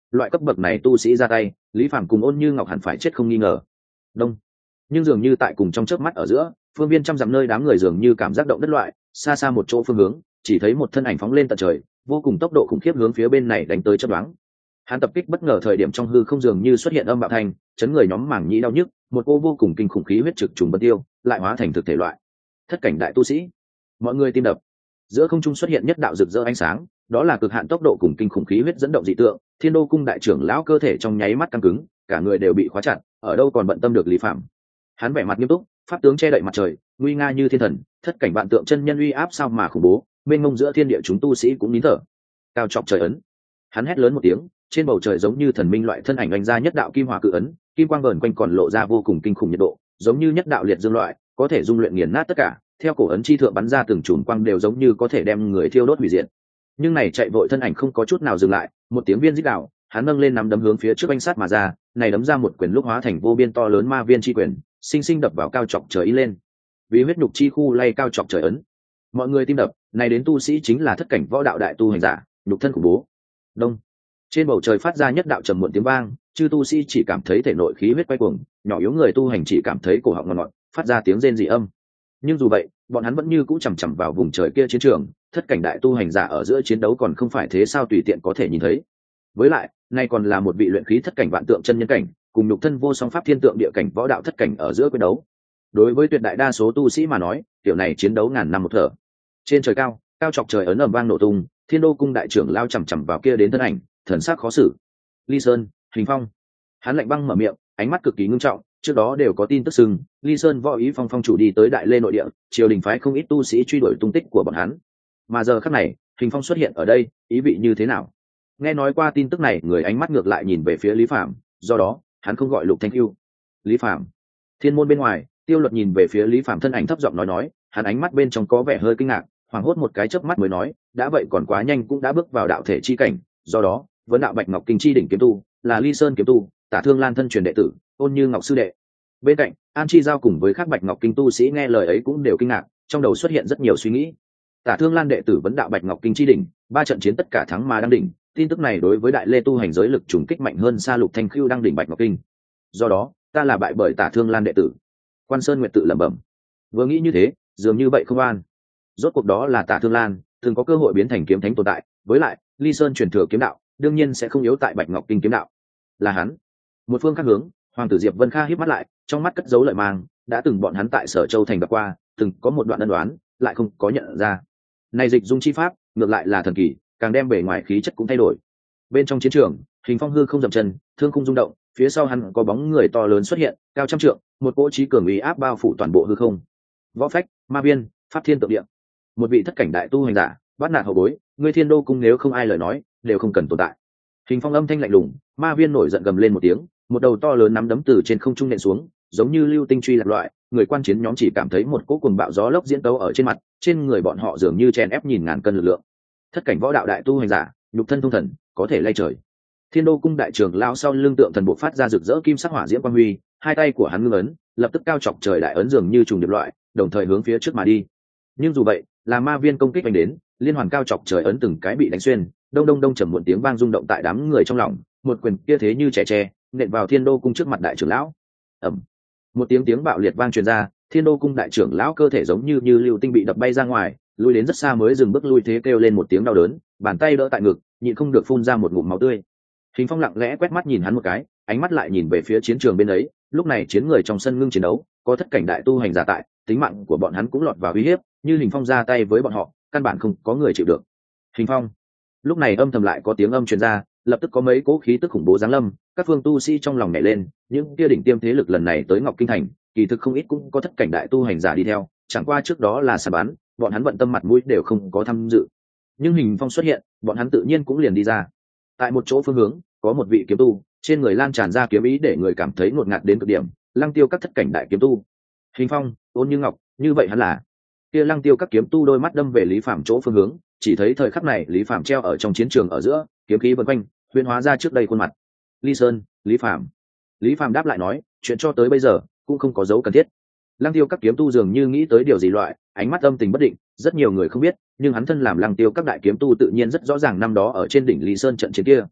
loại cấp bậc này tu sĩ ra tay, Lý Phàm cùng Ôn Như Ngọc hẳn phải chết không nghi ngờ. Đông. Nhưng dường như tại cùng trong chớp mắt ở giữa, phương viên trăm dặm nơi đám người dường như cảm giác động đất loại, xa xa một chỗ phương hướng, chỉ thấy một thân ảnh phóng lên tận trời, vô cùng tốc độ khủng khiếp hướng phía bên này đánh tới chớp đoán. Hắn tập kích bất ngờ thời điểm trong hư không dường như xuất hiện âm bạo thanh, chấn người nhóm mảng nhĩ đau nhức, một cô vô cùng kinh khủng khí huyết trực trùng bất tiêu, lại hóa thành thực thể loại. Thất cảnh đại tu sĩ. Mọi người tim đập. Giữa không trung xuất hiện nhất đạo rực rỡ ánh sáng, đó là cực hạn tốc độ cùng kinh khủng khí huyết dẫn động dị tượng, Thiên Đô cung đại trưởng lão cơ thể trong nháy mắt căng cứng, cả người đều bị khóa chặt, ở đâu còn bận tâm được Lý Phạm. Hắn vẻ mặt nghiêm túc, pháp tướng che đậy mặt trời, nguy nga như thiên thần, thất cảnh vạn tượng chân nhân uy áp sao mà khủng bố, mênh mông giữa thiên địa chúng tu sĩ cũng nín thở. Cao chọc trời ấn. Hắn hét lớn một tiếng, trên bầu trời giống như thần minh loại thân ảnh anh ra nhất đạo kim hỏa cự ấn, kim quang vờn quanh còn lộ ra vô cùng kinh khủng nhiệt độ, giống như nhất đạo liệt dương loại, có thể dung luyện nghiền nát tất cả, theo cổ ấn chi thượng bắn ra từng chùm quang đều giống như có thể đem người thiêu đốt hủy diệt. Nhưng này chạy vội thân ảnh không có chút nào dừng lại, một tiếng viên rít đạo, hắn nâng lên nắm đấm hướng phía trước anh sát mà ra, này đấm ra một quyền lúc hóa thành vô biên to lớn ma viên chi quyền, sinh sinh đập vào cao chọc trời ý lên. Vì huyết nhục chi khu lay cao chọc trời ấn. Mọi người tim đập, này đến tu sĩ chính là thất cảnh võ đạo đại tu hành giả, nhục thân khủng bố. Đông. Trên bầu trời phát ra nhất đạo trầm muộn tiếng vang, chư tu sĩ chỉ cảm thấy thể nội khí huyết quay cuồng, nhỏ yếu người tu hành chỉ cảm thấy cổ họng ngọt ngọt, phát ra tiếng rên rỉ âm. Nhưng dù vậy, bọn hắn vẫn như cũ chằm chằm vào vùng trời kia chiến trường, thất cảnh đại tu hành giả ở giữa chiến đấu còn không phải thế sao tùy tiện có thể nhìn thấy. Với lại, nay còn là một vị luyện khí thất cảnh vạn tượng chân nhân cảnh, cùng nhục thân vô song pháp thiên tượng địa cảnh võ đạo thất cảnh ở giữa quyết đấu. Đối với tuyệt đại đa số tu sĩ mà nói, tiểu này chiến đấu ngàn năm một thở. Trên trời cao, cao chọc trời ấn ầm vang nổ tung, Thiên Đô cung đại trưởng lao chằm chằm vào kia đến thân ảnh, thần sắc khó xử. Ly Sơn, Hình Phong. Hắn lạnh băng mở miệng, ánh mắt cực kỳ ngưng trọng, trước đó đều có tin tức sừng, Ly Sơn võ ý phong phong chủ đi tới Đại Lê nội địa, triều đình phái không ít tu sĩ truy đuổi tung tích của bọn hắn. Mà giờ khắc này, Hình Phong xuất hiện ở đây, ý vị như thế nào? Nghe nói qua tin tức này, người ánh mắt ngược lại nhìn về phía Lý Phạm, do đó, hắn không gọi Lục Thanh Cưu. Lý Phạm. Thiên môn bên ngoài, Tiêu Luật nhìn về phía Lý Phạm thân ảnh thấp giọng nói nói, hắn ánh mắt bên trong có vẻ hơi kinh ngạc, hoảng hốt một cái chớp mắt mới nói, đã vậy còn quá nhanh cũng đã bước vào đạo thể chi cảnh, do đó, vấn đạo Bạch Ngọc Kinh chi đỉnh kiếm tu, là Ly Sơn kiếm tu, Tả Thương Lan thân truyền đệ tử, Ôn Như Ngọc sư đệ. Bên cạnh, An Chi giao cùng với các Bạch Ngọc Kinh tu sĩ nghe lời ấy cũng đều kinh ngạc, trong đầu xuất hiện rất nhiều suy nghĩ. Tả Thương Lan đệ tử vấn đạo Bạch Ngọc Kinh chi đỉnh, ba trận chiến tất cả thắng mà đang đỉnh, tin tức này đối với Đại Lê tu hành giới lực trùng kích mạnh hơn xa Lục Thanh Cưu đang đỉnh Bạch Ngọc Kinh. Do đó, ta là bại bởi Tả Thương Lan đệ tử. Quan Sơn Nguyệt tự lẩm bẩm. Vừa nghĩ như thế, dường như vậy không an. Rốt cuộc đó là Tả Thương Lan, thường có cơ hội biến thành kiếm thánh tồn tại, với lại, Ly Sơn truyền thừa kiếm đạo, đương nhiên sẽ không yếu tại Bạch Ngọc Kinh kiếm đạo. Là hắn. Một phương khác hướng, Hoàng tử Diệp Vân Kha híp mắt lại, trong mắt cất giấu lợi mang, đã từng bọn hắn tại Sở Châu thành gặp qua, từng có một đoạn ân đoán, lại không có nhận ra. Này dịch dung chi pháp, ngược lại là thần kỳ, càng đem bề ngoài khí chất cũng thay đổi. Bên trong chiến trường, Hình Phong hư không dậm chân, thương khung rung động, phía sau hắn có bóng người to lớn xuất hiện, cao trăm trượng, một cỗ chí cường uy áp bao phủ toàn bộ hư không. Võ phách, ma viên, pháp thiên tượng địa. Một vị thất cảnh đại tu hành giả, bắt nạt hậu bối, ngươi Thiên Đô cung nếu không ai lời nói, đều không cần tồn tại. Hình Phong âm thanh lạnh lùng, ma viên nổi giận gầm lên một tiếng, một đầu to lớn nắm đấm từ trên không trung nện xuống, giống như lưu tinh truy lạc loại, người quan chiến nhóm chỉ cảm thấy một cỗ cuồng bạo gió lốc diễn tấu ở trên mặt, trên người bọn họ dường như chèn ép nhìn ngàn cân lực lượng. Thất cảnh võ đạo đại tu hành giả, nhục thân thông thần, có thể lay trời. Thiên Đô cung đại trưởng lao sau lưng tượng thần bộ phát ra rực rỡ kim sắc hỏa diễm quang huy, hai tay của hắn ngưng ấn, lập tức cao chọc trời đại ấn dường như trùng điệp loại, đồng thời hướng phía trước mà đi. Nhưng dù vậy, là ma viên công kích đánh đến, liên hoàn cao chọc trời ấn từng cái bị đánh xuyên, đông đông đông trầm muộn tiếng vang rung động tại đám người trong lòng, một quyền kia thế như trẻ tre, nện vào Thiên Đô cung trước mặt đại trưởng lão. Ầm. Một tiếng tiếng bạo liệt vang truyền ra, Thiên Đô cung đại trưởng lão cơ thể giống như như lưu tinh bị đập bay ra ngoài, lùi đến rất xa mới dừng bước lui thế kêu lên một tiếng đau đớn, bàn tay đỡ tại ngực, nhịn không được phun ra một ngụm máu tươi. Hình Phong lặng lẽ quét mắt nhìn hắn một cái, ánh mắt lại nhìn về phía chiến trường bên ấy, lúc này chiến người trong sân ngưng chiến đấu, có thất cảnh đại tu hành giả tại, tính mạng của bọn hắn cũng lọt vào uy hiếp, như Hình Phong ra tay với bọn họ, căn bản không có người chịu được. Hình Phong. Lúc này âm thầm lại có tiếng âm truyền ra, lập tức có mấy cỗ khí tức khủng bố giáng lâm, các phương tu sĩ trong lòng nhảy lên, những kia đỉnh tiêm thế lực lần này tới Ngọc Kinh thành, kỳ thực không ít cũng có thất cảnh đại tu hành giả đi theo, chẳng qua trước đó là săn bắn, bọn hắn bận tâm mặt mũi đều không có tham dự. Nhưng Hình Phong xuất hiện, bọn hắn tự nhiên cũng liền đi ra. Tại một chỗ phương hướng, có một vị kiếm tu, trên người lan tràn ra kiếm ý để người cảm thấy ngột ngạt đến cực điểm, Lăng Tiêu các thất cảnh đại kiếm tu. Hình Phong, Ôn Như Ngọc, như vậy hắn là. Kia Lăng Tiêu các kiếm tu đôi mắt đâm về Lý Phạm chỗ phương hướng, chỉ thấy thời khắc này Lý Phạm treo ở trong chiến trường ở giữa, kiếm khí vần quanh, huyễn hóa ra trước đây khuôn mặt. Ly Sơn, Lý Phạm. Lý Phạm đáp lại nói, chuyện cho tới bây giờ cũng không có dấu cần thiết. Lăng Tiêu các kiếm tu dường như nghĩ tới điều gì loại, ánh mắt âm tình bất định, rất nhiều người không biết, nhưng hắn thân làm Lăng Tiêu các đại kiếm tu tự nhiên rất rõ ràng năm đó ở trên đỉnh Lý Sơn trận chiến kia.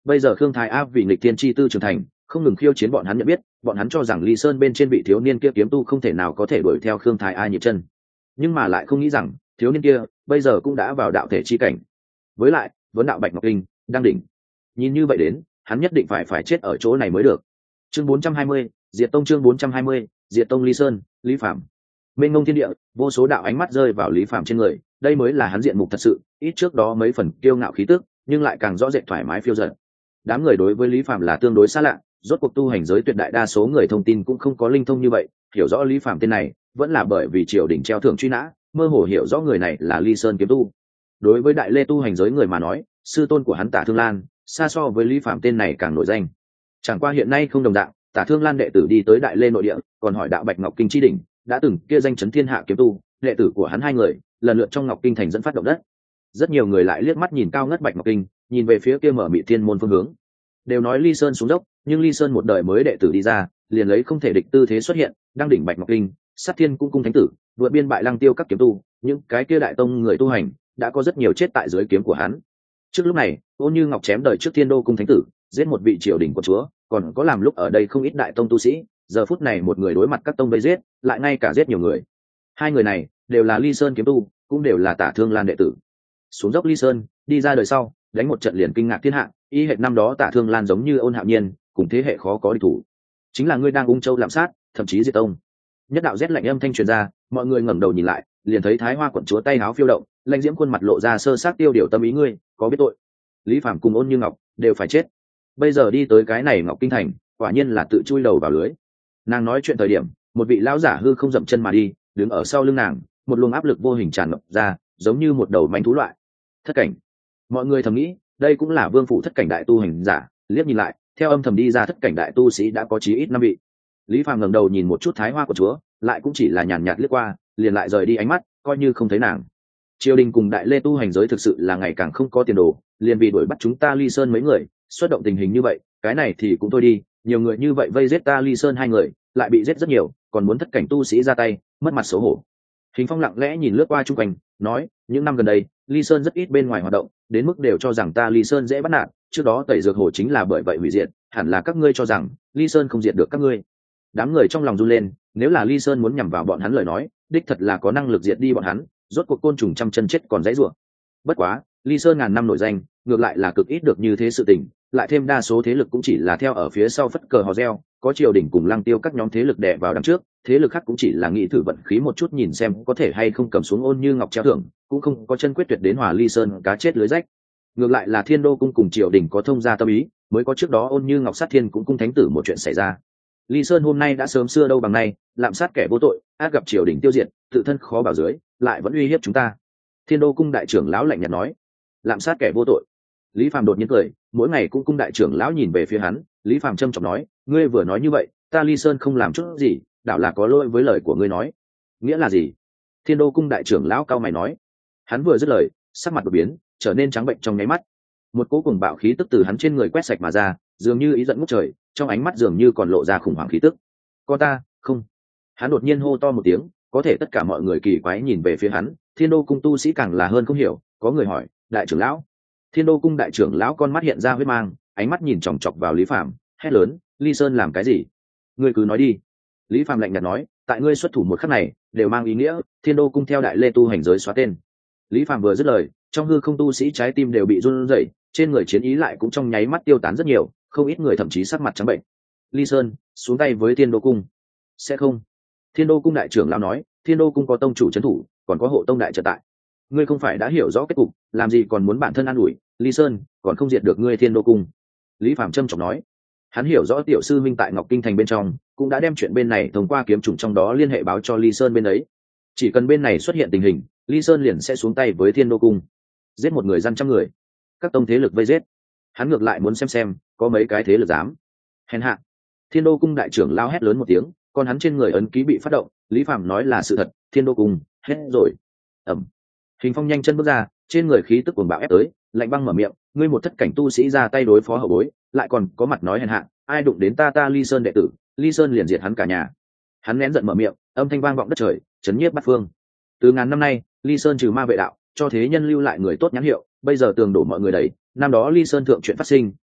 Bây giờ Khương Thái A vì nghịch thiên chi tư trưởng thành, không ngừng khiêu chiến bọn hắn nhận biết, bọn hắn cho rằng Ly Sơn bên trên vị thiếu niên kia kiếm tu không thể nào có thể đuổi theo Khương Thái A nhịp chân, nhưng mà lại không nghĩ rằng thiếu niên kia bây giờ cũng đã vào đạo thể chi cảnh. Với lại vấn đạo Bạch Ngọc Kinh đang đỉnh, nhìn như vậy đến hắn nhất định phải phải chết ở chỗ này mới được. Chương bốn trăm hai mươi, Diệt Tông. Chương bốn trăm hai mươi, Diệt Tông. Ly Sơn, Lý Phạm. Mênh mông thiên địa, vô số đạo ánh mắt rơi vào Lý Phạm trên người, đây mới là hắn diện mục thật sự, ít trước đó mấy phần kiêu ngạo khí tức, nhưng lại càng rõ rệt thoải mái phiêu dật. Đám người đối với Lý Phạm là tương đối xa lạ, rốt cuộc tu hành giới tuyệt đại đa số người thông tin cũng không có linh thông như vậy, hiểu rõ Lý Phạm tên này vẫn là bởi vì triều đình treo thưởng truy nã, mơ hồ hiểu rõ người này là Ly Sơn kiếm tu. Đối với đại lê tu hành giới người mà nói, sư tôn của hắn Tả Thương Lan xa so với Lý Phạm tên này càng nổi danh. Chẳng qua hiện nay không đồng dạng, Tả Thương Lan đệ tử đi tới đại lê nội địa, còn hỏi đạo Bạch Ngọc Kinh chi đỉnh, đã từng kia danh chấn thiên hạ kiếm tu, đệ tử của hắn hai người lần lượt trong Ngọc Kinh thành dẫn phát động đất. Rất nhiều người lại liếc mắt nhìn cao ngất Bạch Ngọc Kinh, nhìn về phía kia mở mị thiên môn phương hướng. Đều nói Ly Sơn xuống dốc, nhưng Ly Sơn một đời mới đệ tử đi ra, liền lấy không thể địch tư thế xuất hiện, đang đỉnh Bạch Ngọc Kinh, sát thiên cung cung thánh tử, vượt biên bại lăng tiêu các kiếm tu, những cái kia đại tông người tu hành, đã có rất nhiều chết tại dưới kiếm của hắn. Trước lúc này, Ôn Như Ngọc chém đời trước Thiên Đô cung thánh tử, giết một vị triều đình của chúa, còn có làm lúc ở đây không ít đại tông tu sĩ, giờ phút này một người đối mặt các tông vây giết, lại ngay cả giết nhiều người. Hai người này đều là Ly Sơn kiếm tu, cũng đều là Tả Thương Lan đệ tử. Xuống dốc Ly Sơn, đi ra đời sau, đánh một trận liền kinh ngạc thiên hạ, y hệt năm đó Tả Thương Lan giống như Ôn Hạo Nhiên, cùng thế hệ khó có địch thủ. Chính là ngươi đang ung châu lạm sát, thậm chí diệt tông. Nhất đạo rét lạnh âm thanh truyền ra, mọi người ngẩng đầu nhìn lại, liền thấy Thái Hoa quận chúa tay áo phiêu động, lãnh diễm khuôn mặt lộ ra sơ sát tiêu điều tâm ý, ngươi có biết tội. Lý Phàm cùng Ôn Như Ngọc đều phải chết. Bây giờ đi tới cái này Ngọc Kinh thành, quả nhiên là tự chui đầu vào lưới. Nàng nói chuyện thời điểm, một vị lão giả hư không dậm chân mà đi, đứng ở sau lưng nàng, một luồng áp lực vô hình tràn ngập ra, giống như một đầu mãnh thú loại. Thất cảnh. Mọi người thầm nghĩ, đây cũng là vương phủ thất cảnh đại tu hành giả, liếc nhìn lại, theo âm thầm đi ra thất cảnh đại tu sĩ đã có chí ít năm vị. Lý Phàm ngẩng đầu nhìn một chút Thái Hoa của chúa, lại cũng chỉ là nhàn nhạt liếc qua, liền lại rời đi ánh mắt, coi như không thấy nàng. Triều đình cùng đại lê tu hành giới thực sự là ngày càng không có tiền đồ, liền vì đuổi bắt chúng ta Ly Sơn mấy người, xuất động tình hình như vậy, cái này thì cũng thôi đi, nhiều người như vậy vây giết ta Ly Sơn hai người, lại bị giết rất nhiều, còn muốn thất cảnh tu sĩ ra tay, mất mặt xấu hổ. Hình Phong lặng lẽ nhìn lướt qua chung quanh, nói, những năm gần đây, Ly Sơn rất ít bên ngoài hoạt động, đến mức đều cho rằng ta Ly Sơn dễ bắt nạt, trước đó tẩy dược hồ chính là bởi vậy hủy diệt, hẳn là các ngươi cho rằng Ly Sơn không diệt được các ngươi. Đám người trong lòng run lên, nếu là Ly Sơn muốn nhằm vào bọn hắn lời nói, đích thật là có năng lực diệt đi bọn hắn, rốt cuộc côn trùng trăm chân chết còn dãy rủa. Bất quá, Ly Sơn ngàn năm nổi danh, ngược lại là cực ít được như thế sự tình, lại thêm đa số thế lực cũng chỉ là theo ở phía sau phất cờ hò reo, có triều đình cùng lăng tiêu các nhóm thế lực đè vào đằng trước, thế lực khác cũng chỉ là nghĩ thử vận khí một chút nhìn xem có thể hay không cầm xuống Ôn Như Ngọc treo thưởng, cũng không có chân quyết tuyệt đến hòa Ly Sơn cá chết lưới rách. Ngược lại là Thiên Đô cung cùng triều đình có thông gia tâm ý, mới có trước đó Ôn Như Ngọc sát thiên cũng cung thánh tử một chuyện xảy ra. Ly Sơn hôm nay đã sớm xưa đâu bằng nay, lạm sát kẻ vô tội, ác gặp triều đình tiêu diệt, tự thân khó bảo dưới, lại vẫn uy hiếp chúng ta. Thiên Đô cung đại trưởng lão lạnh nhạt nói, lạm sát kẻ vô tội. Lý Phàm đột nhiên cười, mỗi ngày cũng cung đại trưởng lão nhìn về phía hắn, Lý Phàm trầm trọng nói, ngươi vừa nói như vậy, ta Ly Sơn không làm chút gì, đảo là có lỗi với lời của ngươi nói. Nghĩa là gì? Thiên Đô cung đại trưởng lão cao mày nói. Hắn vừa dứt lời, sắc mặt đột biến, trở nên trắng bệnh trong nháy mắt. Một cỗ cuồng bạo khí tức từ hắn trên người quét sạch mà ra, dường như ý giận ngút trời, trong ánh mắt dường như còn lộ ra khủng hoảng khí tức. Con ta, không. Hắn đột nhiên hô to một tiếng, có thể tất cả mọi người kỳ quái nhìn về phía hắn, Thiên Đô cung tu sĩ càng là hơn không hiểu, có người hỏi, đại trưởng lão. Thiên Đô cung đại trưởng lão con mắt hiện ra huyết mang, ánh mắt nhìn chòng chọc vào Lý Phàm, hét lớn, Ly Sơn làm cái gì? Ngươi cứ nói đi. Lý Phàm lạnh nhạt nói, tại ngươi xuất thủ một khắc này, đều mang ý nghĩa, Thiên Đô cung theo đại lê tu hành giới xóa tên. Lý Phàm vừa dứt lời, trong hư không tu sĩ trái tim đều bị run rẩy, trên người chiến ý lại cũng trong nháy mắt tiêu tán rất nhiều, không ít người thậm chí sắc mặt trắng bệnh. Ly Sơn xuống tay với Thiên Đô cung. Sẽ không. Thiên Đô cung đại trưởng lão nói, Thiên Đô cung có tông chủ trấn thủ, còn có hộ tông đại trợ tại. Ngươi không phải đã hiểu rõ kết cục, làm gì còn muốn bản thân an ủi, Ly Sơn còn không diệt được ngươi Thiên Đô cung. Lý Phàm trầm trọng nói, hắn hiểu rõ tiểu sư minh tại Ngọc Kinh thành bên trong, cũng đã đem chuyện bên này thông qua kiếm trùng trong đó liên hệ báo cho Ly Sơn bên ấy. Chỉ cần bên này xuất hiện tình hình, Ly Sơn liền sẽ xuống tay với Thiên Đô cung, giết một người dân trăm người, các tông thế lực vây giết. Hắn ngược lại muốn xem xem có mấy cái thế lực dám. Hèn hạ. Thiên Đô cung đại trưởng lao hét lớn một tiếng, còn hắn trên người ấn ký bị phát động. Lý Phàm nói là sự thật, Thiên Đô cung hết rồi. Ẩm. Hình Phong nhanh chân bước ra, trên người khí tức cuồng bạo ép tới, lạnh băng mở miệng, ngươi một thất cảnh tu sĩ ra tay đối phó hậu bối, lại còn có mặt nói hèn hạ, ai đụng đến ta ta Ly Sơn đệ tử, Ly Sơn liền diệt hắn cả nhà. Hắn nén giận mở miệng, âm thanh vang vọng đất trời, chấn nhiếp bát phương. Từ ngàn năm nay, Ly Sơn trừ ma vệ đạo, cho thế nhân lưu lại người tốt nhãn hiệu, bây giờ tường đổ mọi người đấy, năm đó Ly Sơn thượng chuyện phát sinh,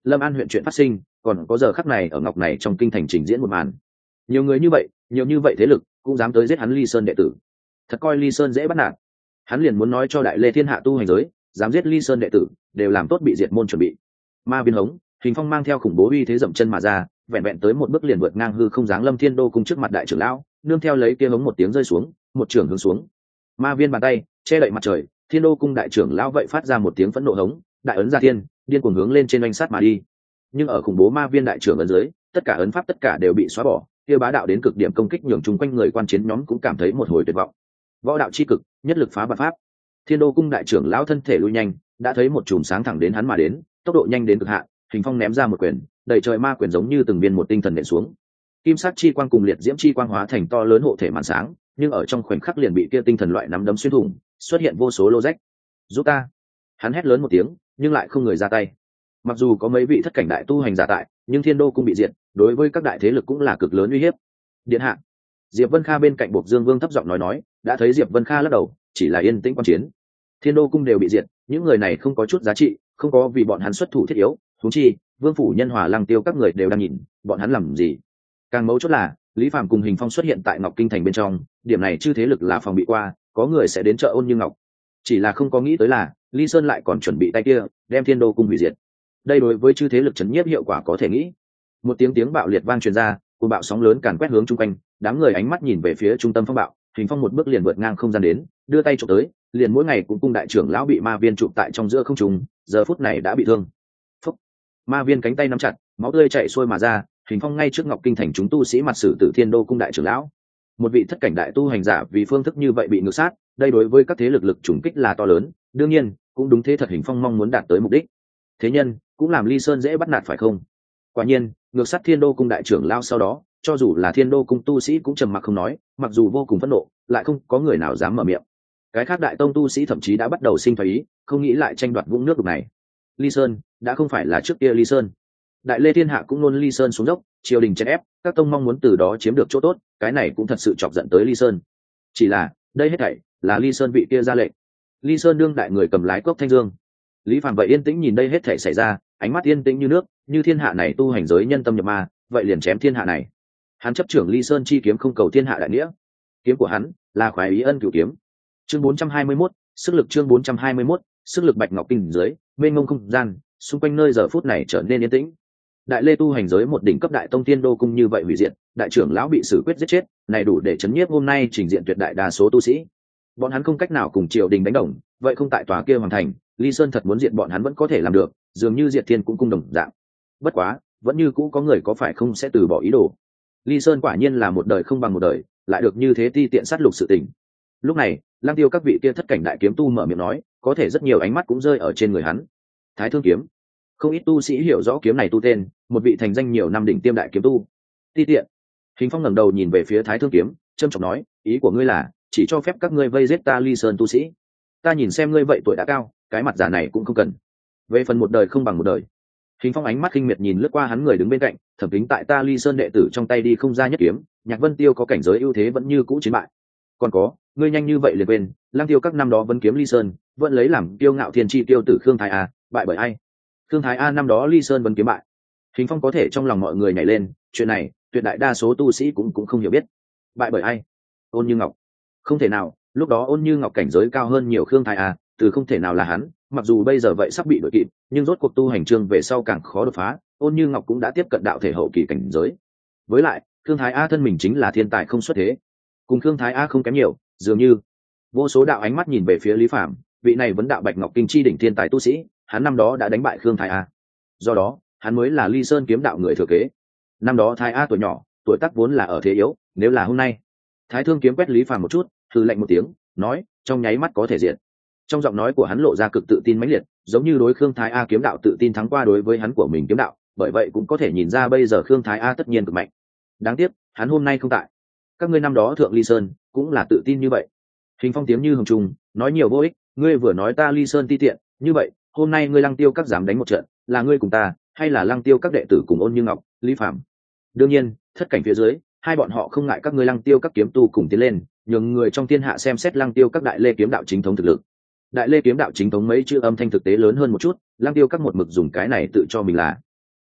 Lâm An huyện chuyện phát sinh, còn có giờ khắc này ở ngọc này trong kinh thành trình diễn một màn. Nhiều người như vậy, nhiều như vậy thế lực cũng dám tới giết hắn Ly Sơn đệ tử, thật coi Ly Sơn dễ bắt nạt. Hắn liền muốn nói cho đại lê thiên hạ tu hành giới, dám giết Ly Sơn đệ tử đều làm tốt bị diệt môn chuẩn bị. Ma viên hống, Hình Phong mang theo khủng bố uy thế dậm chân mà ra, vẹn vẹn tới một bước liền vượt ngang hư không, dáng lâm Thiên Đô cung trước mặt đại trưởng lão, nương theo lấy kia hống một tiếng rơi xuống, một trưởng hướng xuống. Ma viên bàn tay che đậy mặt trời, Thiên Đô cung đại trưởng lão vậy phát ra một tiếng phẫn nộ hống, đại ấn ra thiên, điên cuồng hướng lên trên oanh sát mà đi. Nhưng ở khủng bố ma viên đại trưởng ấn dưới, tất cả ấn pháp tất cả đều bị xóa bỏ, kia bá đạo đến cực điểm công kích nhường chung quanh người quan chiến nhóm cũng cảm thấy một hồi tuyệt vọng. Võ đạo chi cực, nhất lực phá vạn pháp. Thiên Đô cung đại trưởng lão thân thể lui nhanh, đã thấy một chùm sáng thẳng đến hắn mà đến, tốc độ nhanh đến cực hạn. Hình Phong ném ra một quyền, đầy trời ma quyền giống như từng viên một tinh thần nện xuống. Kim sắc chi quang cùng liệt diễm chi quang hóa thành to lớn hộ thể màn sáng, nhưng ở trong khoảnh khắc liền bị kia tinh thần loại nắm đấm xuyên thủng, xuất hiện vô số lô rách. "Giúp ta!" Hắn hét lớn một tiếng, nhưng lại không người ra tay. Mặc dù có mấy vị thất cảnh đại tu hành giả tại, nhưng Thiên Đô cung bị diệt, đối với các đại thế lực cũng là cực lớn uy hiếp. "Điện hạ." Diệp Vân Kha bên cạnh Bộc Dương Vương thấp giọng nói nói, đã thấy Diệp Vân Kha lắc đầu, chỉ là yên tĩnh quan chiến. Thiên Đô cung đều bị diệt, những người này không có chút giá trị, không có vì bọn hắn xuất thủ thiết yếu, huống chi, Vương phủ Nhân Hòa Lăng Tiêu các người đều đang nhìn, bọn hắn làm gì? Càng mấu chốt là, Lý Phàm cùng Hình Phong xuất hiện tại Ngọc Kinh thành bên trong, điểm này chư thế lực là phòng bị qua, có người sẽ đến trợ Ôn Như Ngọc. Chỉ là không có nghĩ tới là, Ly Sơn lại còn chuẩn bị tay kia, đem Thiên Đô cung hủy diệt. Đây đối với chư thế lực chấn nhiếp hiệu quả có thể nghĩ. Một tiếng tiếng bạo liệt vang truyền ra, cuồng bạo sóng lớn càn quét hướng chung quanh, đám người ánh mắt nhìn về phía trung tâm phong bạo, Hình Phong một bước liền vượt ngang không gian đến, đưa tay chụp tới, liền mỗi ngày cũng cung đại trưởng lão bị ma viên chụp tại trong giữa không trung, giờ phút này đã bị thương. Phúc. Ma viên cánh tay nắm chặt, máu tươi chảy xuôi mà ra, Hình Phong ngay trước Ngọc Kinh thành chúng tu sĩ mặt xử tử Thiên Đô cung đại trưởng lão. Một vị thất cảnh đại tu hành giả vì phương thức như vậy bị ngược sát, đây đối với các thế lực lực trùng kích là to lớn, đương nhiên, cũng đúng thế thật Hình Phong mong muốn đạt tới mục đích. Thế nhân cũng làm Ly Sơn dễ bắt nạt phải không? Quả nhiên, ngược sát Thiên Đô cung đại trưởng lão sau đó, cho dù là Thiên Đô cung tu sĩ cũng trầm mặc không nói, mặc dù vô cùng phẫn nộ, lại không có người nào dám mở miệng. Cái khác đại tông tu sĩ thậm chí đã bắt đầu sinh phái ý, không nghĩ lại tranh đoạt vũng nước đục này. Ly Sơn đã không phải là trước kia Ly Sơn. Đại Lê thiên hạ cũng nôn Ly Sơn xuống dốc, triều đình chèn ép, các tông mong muốn từ đó chiếm được chỗ tốt, cái này cũng thật sự chọc giận tới Ly Sơn. Chỉ là, đây hết thảy là Ly Sơn vị kia ra lệnh. Ly Sơn đương đại người cầm lái cốc thanh dương. Lý Phàm vậy yên tĩnh nhìn đây hết thảy xảy ra, ánh mắt yên tĩnh như nước, như thiên hạ này tu hành giới nhân tâm nhập ma, vậy liền chém thiên hạ này. Hắn chấp trưởng Ly Sơn chi kiếm không cầu thiên hạ đại nghĩa, kiếm của hắn là khoái ý ân cửu kiếm. Chương bốn trăm hai mươi mốt, sức lực chương bốn trăm hai mươi mốt, sức lực Bạch Ngọc Kinh dưới, mênh mông không gian, xung quanh nơi giờ phút này trở nên yên tĩnh. Đại Lê tu hành giới một đỉnh cấp đại tông Thiên Đô cung như vậy hủy diệt, đại trưởng lão bị xử quyết giết chết, này đủ để chấn nhiếp hôm nay trình diện tuyệt đại đa số tu sĩ. Bọn hắn không cách nào cùng triều đình đánh đồng, vậy không tại tòa kia hoàn thành, Ly Sơn thật muốn diệt bọn hắn vẫn có thể làm được, dường như diệt thiên cũng cung đồng dạng. Bất quá, vẫn như cũ có người có phải không sẽ từ bỏ ý đồ. Ly Sơn quả nhiên là một đời không bằng một đời, lại được như thế ti tiện sát lục sự tình. Lúc này, Lăng Tiêu các vị kia thất cảnh đại kiếm tu mở miệng nói, có thể rất nhiều ánh mắt cũng rơi ở trên người hắn. Thái Thương kiếm. Không ít tu sĩ hiểu rõ kiếm này tu tên, một vị thành danh nhiều năm đỉnh tiêm đại kiếm tu. Ti tiện. Hình Phong ngẩng đầu nhìn về phía Thái Thương kiếm, trầm trọng nói, ý của ngươi là chỉ cho phép các ngươi vây giết ta Ly Sơn tu sĩ. Ta nhìn xem ngươi vậy tuổi đã cao, cái mặt già này cũng không cần. Về phần một đời không bằng một đời. Hình Phong ánh mắt khinh miệt nhìn lướt qua hắn người đứng bên cạnh, thẩm kính tại ta Ly Sơn đệ tử trong tay đi không ra nhất kiếm, Nhạc Vân Tiêu có cảnh giới ưu thế vẫn như cũ chiến bại. Còn có, ngươi nhanh như vậy liền quên, Lăng Tiêu các năm đó vẫn kiếm Ly Sơn, vẫn lấy làm tiêu ngạo thiên chi tiêu tử Khương Thái A, bại bởi ai? Khương Thái A năm đó Ly Sơn vẫn kiếm bại. Hình Phong có thể trong lòng mọi người nhảy lên, chuyện này, tuyệt đại đa số tu sĩ cũng cũng không hiểu biết. Bại bởi ai? Ôn Như Ngọc. Không thể nào, lúc đó Ôn Như Ngọc cảnh giới cao hơn nhiều Khương Thái A, từ không thể nào là hắn, mặc dù bây giờ vậy sắp bị đuổi kịp, nhưng rốt cuộc tu hành chương về sau càng khó đột phá, Ôn Như Ngọc cũng đã tiếp cận đạo thể hậu kỳ cảnh giới. Với lại, Khương Thái A thân mình chính là thiên tài không xuất thế, cùng Khương Thái A không kém nhiều, dường như vô số đạo ánh mắt nhìn về phía Lý Phàm, vị này vấn đạo Bạch Ngọc Kinh chi đỉnh thiên tài tu sĩ, hắn năm đó đã đánh bại Khương Thái A, do đó hắn mới là Ly Sơn kiếm đạo người thừa kế. Năm đó Thái A tuổi nhỏ, tuổi tác vốn là ở thế yếu, nếu là hôm nay, Thái Thương kiếm quét Lý Phàm một chút, hừ lạnh một tiếng, nói, trong nháy mắt có thể diệt. Trong giọng nói của hắn lộ ra cực tự tin mãnh liệt, giống như đối Khương Thái A kiếm đạo tự tin thắng qua đối với hắn của mình kiếm đạo, bởi vậy cũng có thể nhìn ra bây giờ Khương Thái A tất nhiên cực mạnh. Đáng tiếc, hắn hôm nay không tại. Các ngươi năm đó thượng Ly Sơn cũng là tự tin như vậy. Hình Phong tiếng như hồng trùng, nói nhiều vô ích, ngươi vừa nói ta Ly Sơn ti tiện, như vậy, hôm nay ngươi Lăng Tiêu các dám đánh một trận, là ngươi cùng ta, hay là Lăng Tiêu các đệ tử cùng Ôn Như Ngọc, Lý Phàm? Đương nhiên, thất cảnh phía dưới, hai bọn họ không ngại các ngươi Lăng Tiêu các kiếm tu cùng tiến lên, nhường người trong thiên hạ xem xét Lăng Tiêu các đại lê kiếm đạo chính thống thực lực. Đại lê kiếm đạo chính thống mấy chữ âm thanh thực tế lớn hơn một chút, Lăng Tiêu các một mực dùng cái này tự cho mình là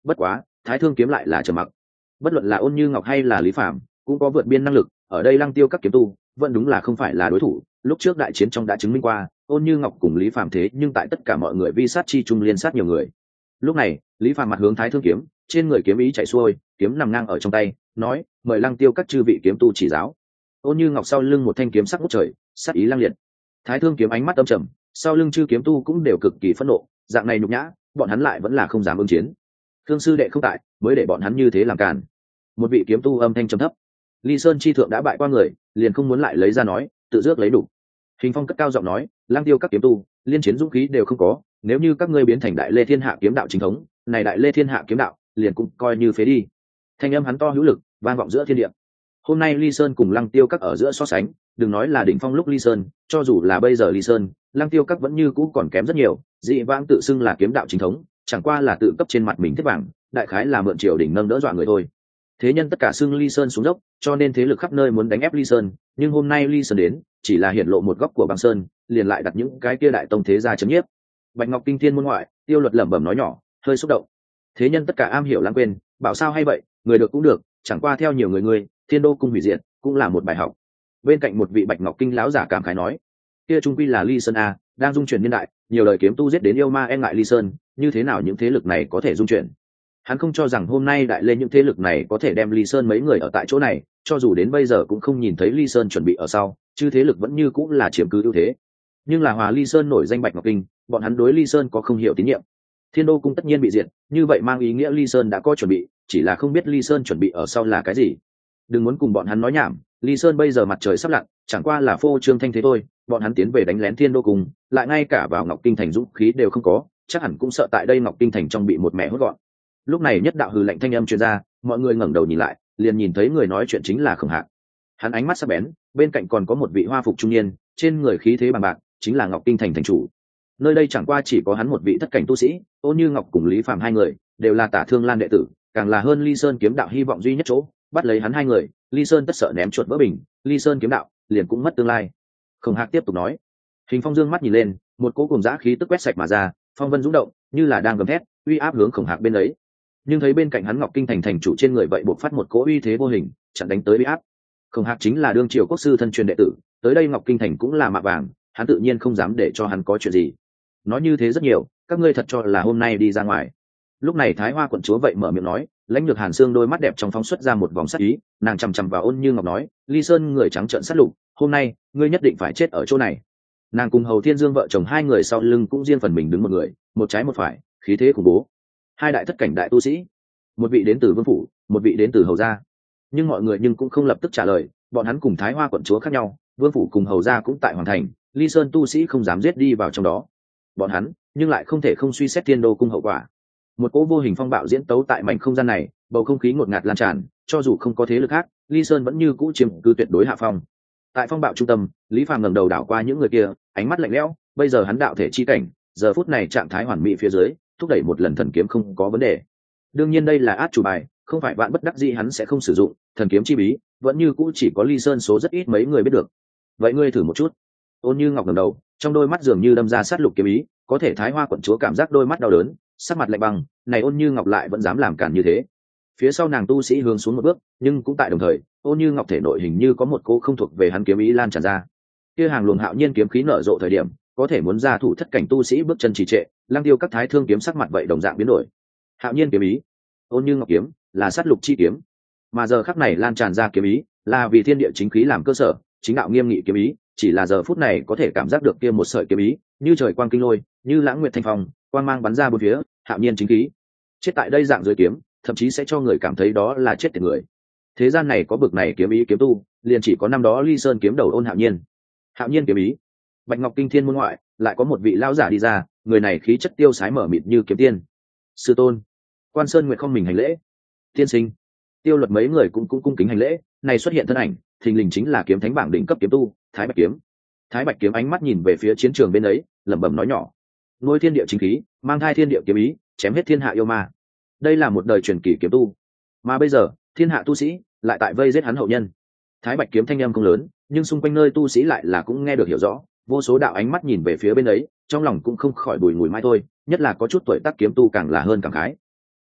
bất quá thái thương kiếm lại là trầm mặc. Bất luận là Ôn Như Ngọc hay là Lý Phàm cũng có vượt biên năng lực, ở đây Lăng Tiêu các kiếm tu vẫn đúng là không phải là đối thủ. Lúc trước đại chiến trong đã chứng minh qua, Ôn Như Ngọc cùng Lý Phàm thế nhưng tại tất cả mọi người vi sát chi trung liên sát nhiều người. Lúc này Lý Phàm mặt hướng thái thương kiếm, trên người kiếm ý chạy xuôi, kiếm nằm ngang ở trong tay, nói mời Lăng Tiêu các chư vị kiếm tu chỉ giáo. Ôn Như Ngọc sau lưng một thanh kiếm sắc ngút trời, sát ý lang liệt. Thái thương kiếm ánh mắt âm trầm, sau lưng chư kiếm tu cũng đều cực kỳ phẫn nộ, dạng này nhục nhã bọn hắn lại vẫn là không dám ứng chiến. Thương sư đệ không tại mới để bọn hắn như thế làm càn. Một vị kiếm tu âm thanh trầm thấp. Ly Sơn chi thượng đã bại qua người, liền không muốn lại lấy ra nói, tự rước lấy đủ. Hình Phong cất cao giọng nói, Lăng Tiêu các kiếm tu liên chiến dũng khí đều không có, nếu như các ngươi biến thành đại lê thiên hạ kiếm đạo chính thống, này đại lê thiên hạ kiếm đạo liền cũng coi như phế đi. Thanh âm hắn to hữu lực, vang vọng giữa thiên địa. Hôm nay Ly Sơn cùng Lăng Tiêu các ở giữa so sánh, đừng nói là đỉnh phong lúc Ly Sơn, cho dù là bây giờ Ly Sơn, Lăng Tiêu các vẫn như cũ còn kém rất nhiều. Dị vãng tự xưng là kiếm đạo chính thống, chẳng qua là tự cấp trên mặt mình thiết vàng, đại khái là mượn triều đỉnh nâng đỡ dọa người thôi. Thế nhân tất cả xưng Ly Sơn xuống dốc, cho nên thế lực khắp nơi muốn đánh ép Ly Sơn, nhưng hôm nay Ly Sơn đến, chỉ là hiển lộ một góc của băng sơn, liền lại đặt những cái kia đại tông thế gia chấn nhiếp. Bạch Ngọc Kinh Thiên môn ngoại, Tiêu Luật lẩm bẩm nói nhỏ, hơi xúc động. Thế nhân tất cả am hiểu lãng quên, bảo sao hay vậy, người được cũng được, chẳng qua theo nhiều người người, Thiên Đô cung hủy diệt, cũng là một bài học. Bên cạnh một vị Bạch Ngọc Kinh lão giả cảm khái nói, kia trung quy là Ly Sơn a, đang dung chuyển niên đại, nhiều đời kiếm tu giết đến yêu ma e ngại Ly Sơn, như thế nào những thế lực này có thể dung chuyển? Hắn không cho rằng hôm nay đại lên những thế lực này có thể đem Ly Sơn mấy người ở tại chỗ này, cho dù đến bây giờ cũng không nhìn thấy Ly Sơn chuẩn bị ở sau, chứ thế lực vẫn như cũng là chiếm cứ ưu thế. Nhưng là Hòa Ly Sơn nổi danh Bạch Ngọc Kinh, bọn hắn đối Ly Sơn có không hiểu tín nhiệm. Thiên Đô cung tất nhiên bị diệt, như vậy mang ý nghĩa Ly Sơn đã có chuẩn bị, chỉ là không biết Ly Sơn chuẩn bị ở sau là cái gì. Đừng muốn cùng bọn hắn nói nhảm, Ly Sơn bây giờ mặt trời sắp lặn, chẳng qua là phô trương thanh thế thôi, bọn hắn tiến về đánh lén Thiên Đô cung, lại ngay cả vào Ngọc Kinh thành dũng khí đều không có, chắc hẳn cũng sợ tại đây Ngọc Kinh thành trong bị một mẹ hốt gọn. Lúc này nhất đạo hừ lạnh thanh âm truyền ra, mọi người ngẩng đầu nhìn lại, liền nhìn thấy người nói chuyện chính là Khổng Hạc. Hắn ánh mắt sắc bén, bên cạnh còn có một vị hoa phục trung niên, trên người khí thế bằng bạc, chính là Ngọc Kinh thành thành chủ. Nơi đây chẳng qua chỉ có hắn một vị thất cảnh tu sĩ, Ôn Như Ngọc cùng Lý Phàm hai người, đều là Tả Thương Lan đệ tử, càng là hơn Ly Sơn kiếm đạo hy vọng duy nhất chỗ, bắt lấy hắn hai người, Ly Sơn tất sợ ném chuột vỡ bình, Ly Sơn kiếm đạo liền cũng mất tương lai. Khổng Hạc tiếp tục nói. Hình Phong dương mắt nhìn lên, một cỗ cùng dã khí tức quét sạch mà ra, phong vân dũng động, như là đang gầm thét, uy áp hướng Khổng Hạc bên ấy. Nhưng thấy bên cạnh hắn Ngọc Kinh thành thành chủ trên người vậy bộc phát một cỗ uy thế vô hình, chặn đánh tới uy áp. Khổng Hạc chính là đương triều quốc sư thân truyền đệ tử, tới đây Ngọc Kinh thành cũng là mạ vàng, hắn tự nhiên không dám để cho hắn có chuyện gì. Nói như thế rất nhiều, các ngươi thật cho là hôm nay đi ra ngoài. Lúc này Thái Hoa quận chúa vậy mở miệng nói, Lãnh Nhược Hàn Sương đôi mắt đẹp trong phóng xuất ra một vòng sắc ý, nàng chằm chằm vào Ôn Như Ngọc nói, Ly Sơn người trắng trợn sát lục, hôm nay ngươi nhất định phải chết ở chỗ này. Nàng cùng Hầu Thiên Dương vợ chồng hai người sau lưng cũng riêng phần mình đứng một người, một trái một phải, khí thế khủng bố. Hai đại thất cảnh đại tu sĩ, một vị đến từ Vương phủ, một vị đến từ Hầu gia. Nhưng mọi người nhưng cũng không lập tức trả lời, bọn hắn cùng Thái Hoa quận chúa khác nhau, Vương phủ cùng Hầu gia cũng tại Hoàng thành, Ly Sơn tu sĩ không dám giết đi vào trong đó. Bọn hắn nhưng lại không thể không suy xét Thiên Đô cung hậu quả. Một cỗ vô hình phong bạo diễn tấu tại mảnh không gian này, bầu không khí ngột ngạt lan tràn, cho dù không có thế lực khác, Ly Sơn vẫn như cũ chiếm cứ tuyệt đối hạ phong. Tại phong bạo trung tâm, Lý Phàm ngẩng đầu đảo qua những người kia, ánh mắt lạnh lẽo, bây giờ hắn đạo thể chi cảnh, giờ phút này trạng thái hoàn mỹ phía dưới, thúc đẩy một lần thần kiếm không có vấn đề. Đương nhiên đây là át chủ bài, không phải bạn bất đắc dĩ hắn sẽ không sử dụng, thần kiếm chi bí, vẫn như cũ chỉ có Ly Sơn số rất ít mấy người biết được. Vậy ngươi thử một chút. Ôn Như Ngọc ngẩng đầu, trong đôi mắt dường như đâm ra sát lục kiếm ý, có thể Thái Hoa quận chúa cảm giác đôi mắt đau đớn, sắc mặt lạnh băng, này Ôn Như Ngọc lại vẫn dám làm cản như thế. Phía sau nàng tu sĩ hướng xuống một bước, nhưng cũng tại đồng thời, Ôn Như Ngọc thể nội hình như có một cô không thuộc về hắn kiếm ý lan tràn ra. Kia hàng luồng hạo nhiên kiếm khí nở rộ thời điểm, có thể muốn ra thủ thất cảnh tu sĩ bước chân trì trệ, Lăng Tiêu các thái thương kiếm sắc mặt vậy đồng dạng biến đổi. Hạo nhiên kiếm ý, Ôn Như Ngọc kiếm, là sát lục chi kiếm, mà giờ khắc này lan tràn ra kiếm ý, là vì thiên địa chính khí làm cơ sở, chính đạo nghiêm nghị kiếm ý, chỉ là giờ phút này có thể cảm giác được kia một sợi kiếm ý, như trời quang kinh lôi, như lãng nguyệt thanh phong, quang mang bắn ra bốn phía, hạo nhiên chính khí. Chết tại đây dạng dưới kiếm, thậm chí sẽ cho người cảm thấy đó là chết tiệt người. Thế gian này có bực này kiếm ý kiếm tu, liền chỉ có năm đó Ly Sơn kiếm đầu Ôn Hạo Nhiên. Hạo nhiên kiếm ý. Bạch Ngọc Kinh Thiên môn ngoại, lại có một vị lão giả đi ra, người này khí chất tiêu sái mở mịt như kiếm tiên. Sư tôn. Quan Sơn Nguyệt không mình hành lễ. Tiên sinh. Tiêu Luật mấy người cũng cũng cung kính hành lễ, này xuất hiện thân ảnh, thình lình chính là kiếm thánh bảng đỉnh cấp kiếm tu, Thái Bạch kiếm. Thái Bạch kiếm ánh mắt nhìn về phía chiến trường bên ấy, lẩm bẩm nói nhỏ: nuôi thiên địa chính khí, mang thai thiên địa kiếm ý, chém hết thiên hạ yêu ma. Đây là một đời truyền kỳ kiếm tu, mà bây giờ thiên hạ tu sĩ lại tại vây giết hắn hậu nhân. Thái Bạch kiếm thanh âm không lớn, nhưng xung quanh nơi tu sĩ lại là cũng nghe được hiểu rõ, vô số đạo ánh mắt nhìn về phía bên ấy, trong lòng cũng không khỏi bùi ngùi mai thôi, nhất là có chút tuổi tác kiếm tu càng là hơn cảm khái.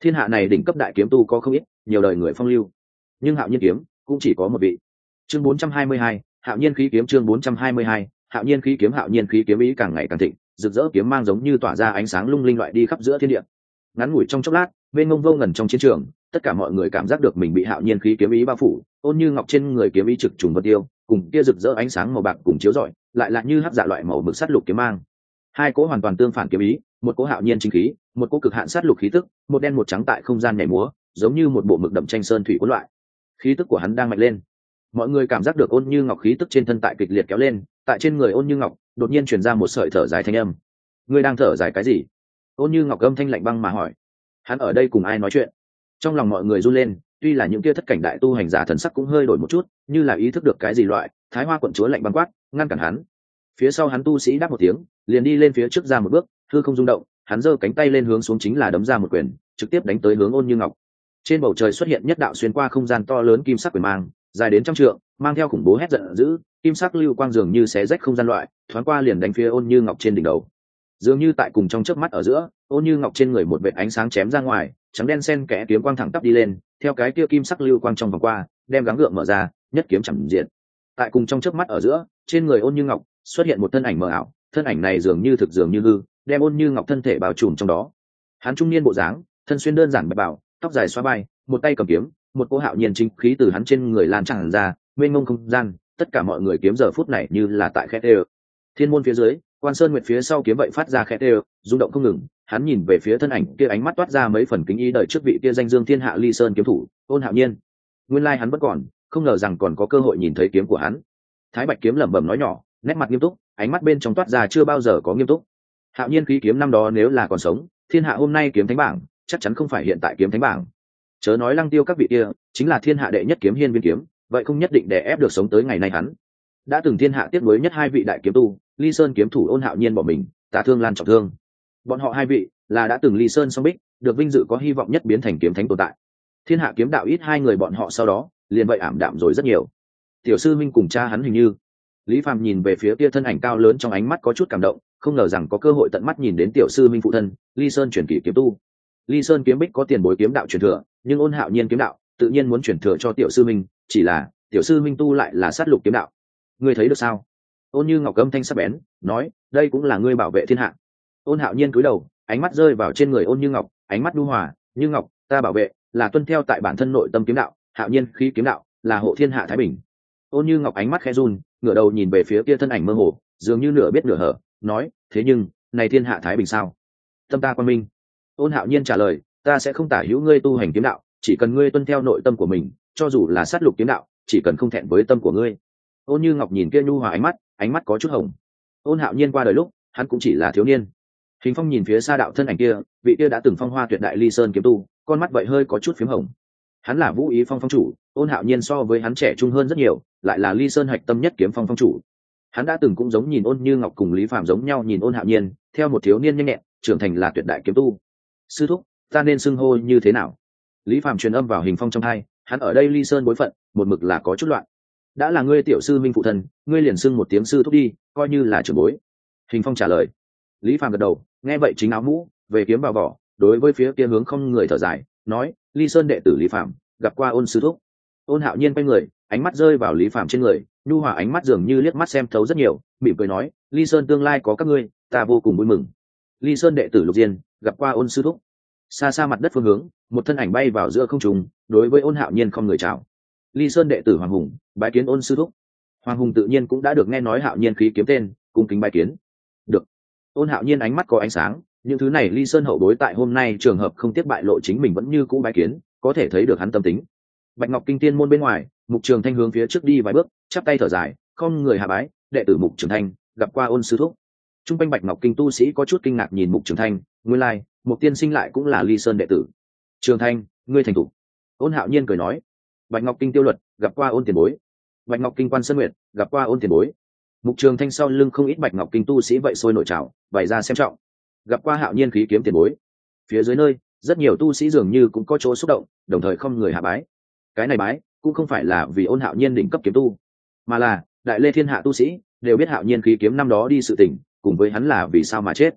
thiên hạ này đỉnh cấp đại kiếm tu có không ít, nhiều đời người phong lưu, nhưng hạo nhiên kiếm cũng chỉ có một vị. Chương bốn trăm hai mươi hai, hạo nhiên khí kiếm. Chương bốn trăm hai mươi hai, hạo nhiên khí kiếm. Hạo nhiên khí kiếm ý càng ngày càng thịnh, rực rỡ kiếm mang giống như tỏa ra ánh sáng lung linh loại đi khắp giữa thiên địa. Ngắn ngủi trong chốc lát, bên ngông vô ngần trong chiến trường, tất cả mọi người cảm giác được mình bị hạo nhiên khí kiếm ý bao phủ. Ôn Như Ngọc trên người kiếm ý trực trùng vân tiêu, cùng kia rực rỡ ánh sáng màu bạc cùng chiếu rọi, lại là như hắc dạ loại màu mực sắt lục kiếm mang. Hai cỗ hoàn toàn tương phản kiếm ý, một cỗ hạo nhiên chính khí, một cỗ cực hạn sát lục khí tức, một đen một trắng tại không gian nhảy múa, giống như một bộ mực đậm tranh sơn thủy cuốn loại. Khí tức của hắn đang mạnh lên. Mọi người cảm giác được Ôn Như Ngọc khí tức trên thân tại kịch liệt kéo lên, tại trên người Ôn Như Ngọc đột nhiên truyền ra một sợi thở dài thanh âm. Ngươi đang thở dài cái gì? Ôn Như Ngọc âm thanh lạnh băng mà hỏi. Hắn ở đây cùng ai nói chuyện? Trong lòng mọi người run lên, tuy là những kia thất cảnh đại tu hành giả thần sắc cũng hơi đổi một chút, như là ý thức được cái gì loại. Thái Hoa quận chúa lạnh băng quát, ngăn cản hắn. Phía sau hắn tu sĩ đáp một tiếng, liền đi lên phía trước ra một bước, hư không rung động, hắn giơ cánh tay lên hướng xuống chính là đấm ra một quyền, trực tiếp đánh tới hướng Ôn Như Ngọc. Trên bầu trời xuất hiện nhất đạo xuyên qua không gian to lớn kim sắc quyền mang, dài đến trăm trượng, mang theo khủng bố hét giận dữ, kim sắc lưu quang dường như xé rách không gian loại, thoáng qua liền đánh phía Ôn Như Ngọc trên đỉnh đầu. Dường như tại cùng trong chớp mắt ở giữa, Ôn Như Ngọc trên người một vệt ánh sáng chém ra ngoài, trắng đen xen kẽ kiếm quang thẳng tắp đi lên, theo cái kia kim sắc lưu quang trong vòng qua, đem gắng gượng mở ra, nhất kiếm chẳng diện. Tại cùng trong chớp mắt ở giữa, trên người Ôn Như Ngọc xuất hiện một thân ảnh mờ ảo, thân ảnh này dường như thực dường như hư, đem Ôn Như Ngọc thân thể bao trùm trong đó. Hắn trung niên bộ dáng, thân xuyên đơn giản bạch bào, tóc dài xóa vai, một tay cầm kiếm, một cỗ hạo nhiên chính khí từ hắn trên người lan tràn ra, mênh mông không gian, tất cả mọi người kiếm giờ phút này như là tại khẽ tê. Thiên môn phía dưới, Quan Sơn Nguyệt phía sau kiếm vậy phát ra khẽ tê, rung động không ngừng. Hắn nhìn về phía thân ảnh kia, ánh mắt toát ra mấy phần kính ý đời trước vị kia danh dương thiên hạ Ly Sơn kiếm thủ, Ôn Hạo Nhiên. Nguyên lai hắn vẫn còn, không ngờ rằng còn có cơ hội nhìn thấy kiếm của hắn. Thái Bạch kiếm lẩm bẩm nói nhỏ, nét mặt nghiêm túc, ánh mắt bên trong toát ra chưa bao giờ có nghiêm túc. Hạo nhiên khí kiếm năm đó nếu là còn sống, thiên hạ hôm nay kiếm thánh bảng chắc chắn không phải hiện tại kiếm thánh bảng. Chớ nói Lăng Tiêu các vị kia, chính là thiên hạ đệ nhất kiếm hiên viên kiếm, vậy không nhất định để ép được sống tới ngày nay hắn. Đã từng thiên hạ tiếc nuối nhất hai vị đại kiếm tu, Ly Sơn kiếm thủ Ôn Hạo Nhiên bỏ mình, Tả Thương Lan trọng thương. Bọn họ hai vị là đã từng Ly Sơn song bích, được vinh dự có hy vọng nhất biến thành kiếm thánh tồn tại. Thiên hạ kiếm đạo ít hai người bọn họ sau đó, liền vậy ảm đạm rồi rất nhiều. Tiểu sư minh cùng cha hắn hình như. Lý Phàm nhìn về phía kia thân ảnh cao lớn trong ánh mắt có chút cảm động, không ngờ rằng có cơ hội tận mắt nhìn đến tiểu sư minh phụ thân, Ly Sơn truyền kỳ kiếm tu. Ly Sơn kiếm bích có tiền bối kiếm đạo truyền thừa, nhưng Ôn Hạo Nhiên kiếm đạo tự nhiên muốn truyền thừa cho tiểu sư minh, chỉ là tiểu sư minh tu lại là sát lục kiếm đạo. Ngươi thấy được sao? Ôn Như Ngọc âm thanh sắc bén nói, đây cũng là ngươi bảo vệ thiên hạ. Ôn Hạo Nhiên cúi đầu, ánh mắt rơi vào trên người Ôn Như Ngọc, ánh mắt nhu hòa, Như Ngọc, ta bảo vệ là tuân theo tại bản thân nội tâm kiếm đạo, Hạo Nhiên khí kiếm đạo là hộ thiên hạ thái bình. Ôn Như Ngọc ánh mắt khẽ run, ngửa đầu nhìn về phía kia thân ảnh mơ hồ, dường như nửa biết nửa hở, nói, thế nhưng này thiên hạ thái bình sao? Tâm ta quan minh. Ôn Hạo Nhiên trả lời, ta sẽ không tả hữu ngươi tu hành kiếm đạo, chỉ cần ngươi tuân theo nội tâm của mình, cho dù là sát lục kiếm đạo, chỉ cần không thẹn với tâm của ngươi. Ôn Như Ngọc nhìn kia nhu hòa ánh mắt, ánh mắt có chút hồng. Ôn Hạo Nhiên qua đời lúc, hắn cũng chỉ là thiếu niên. Hình Phong nhìn phía xa đạo thân ảnh kia, vị kia đã từng phong hoa tuyệt đại Ly Sơn kiếm tu, con mắt vậy hơi có chút phím hồng. Hắn là Vũ Ý Phong phong chủ, Ôn Hạo Nhiên so với hắn trẻ trung hơn rất nhiều, lại là Ly Sơn hạch tâm nhất kiếm phong phong chủ. Hắn đã từng cũng giống nhìn Ôn Như Ngọc cùng Lý Phạm giống nhau nhìn Ôn Hạo Nhiên, theo một thiếu niên nhanh nhẹn, trưởng thành là tuyệt đại kiếm tu. Sư thúc, ta nên xưng hô như thế nào? Lý Phạm truyền âm vào Hình Phong trong tai, hắn ở đây Ly Sơn bối phận, một mực là có chút loạn. Đã là ngươi tiểu sư minh phụ thân, ngươi liền xưng một tiếng sư thúc đi, coi như là trưởng bối. Hình Phong trả lời. Lý Phạm gật đầu, nghe vậy chính áo mũ, về kiếm vào vỏ, đối với phía kia hướng không người thở dài, nói, Ly Sơn đệ tử Lý Phạm, gặp qua Ôn sư thúc. Ôn Hạo Nhiên quay người, ánh mắt rơi vào Lý Phạm trên người, nhu hòa ánh mắt dường như liếc mắt xem thấu rất nhiều, mỉm cười nói, Ly Sơn tương lai có các ngươi, ta vô cùng vui mừng. Ly Sơn đệ tử Lục Diên, gặp qua Ôn sư thúc. Xa xa mặt đất phương hướng, một thân ảnh bay vào giữa không trung, đối với Ôn Hạo Nhiên không người chào. Ly Sơn đệ tử Hoàng Hùng, bái kiến Ôn sư thúc. Hoàng Hùng tự nhiên cũng đã được nghe nói Hạo Nhiên khí kiếm tên, cung kính bái kiến. Được. Ôn Hạo Nhiên ánh mắt có ánh sáng, những thứ này Ly Sơn hậu bối tại hôm nay trường hợp không tiếc bại lộ chính mình vẫn như cũ bái kiến, có thể thấy được hắn tâm tính. Bạch Ngọc Kinh Tiên môn bên ngoài, Mục Trường Thanh hướng phía trước đi vài bước, chắp tay thở dài, không người hạ bái, đệ tử Mục Trường Thanh, gặp qua Ôn sư thúc. Trung quanh Bạch Ngọc Kinh tu sĩ có chút kinh ngạc nhìn Mục Trường Thanh, nguyên lai, like, Mục tiên sinh lại cũng là Ly Sơn đệ tử. Trường Thanh, ngươi thành thủ. Ôn Hạo Nhiên cười nói, Bạch Ngọc Kinh Tiêu Luật, gặp qua Ôn tiền bối. Bạch Ngọc Kinh Quan Sơn Nguyệt, gặp qua Ôn tiền bối. Mục Trường Thanh sau lưng không ít Bạch Ngọc Kinh tu sĩ vậy sôi nổi trào, bày ra xem trọng. Gặp qua Hạo Nhiên khí kiếm tiền bối. Phía dưới nơi, rất nhiều tu sĩ dường như cũng có chỗ xúc động, đồng thời không người hạ bái. Cái này bái cũng không phải là vì Ôn Hạo Nhiên đỉnh cấp kiếm tu, mà là đại lê thiên hạ tu sĩ đều biết Hạo Nhiên khí kiếm năm đó đi sự tình, cùng với hắn là vì sao mà chết.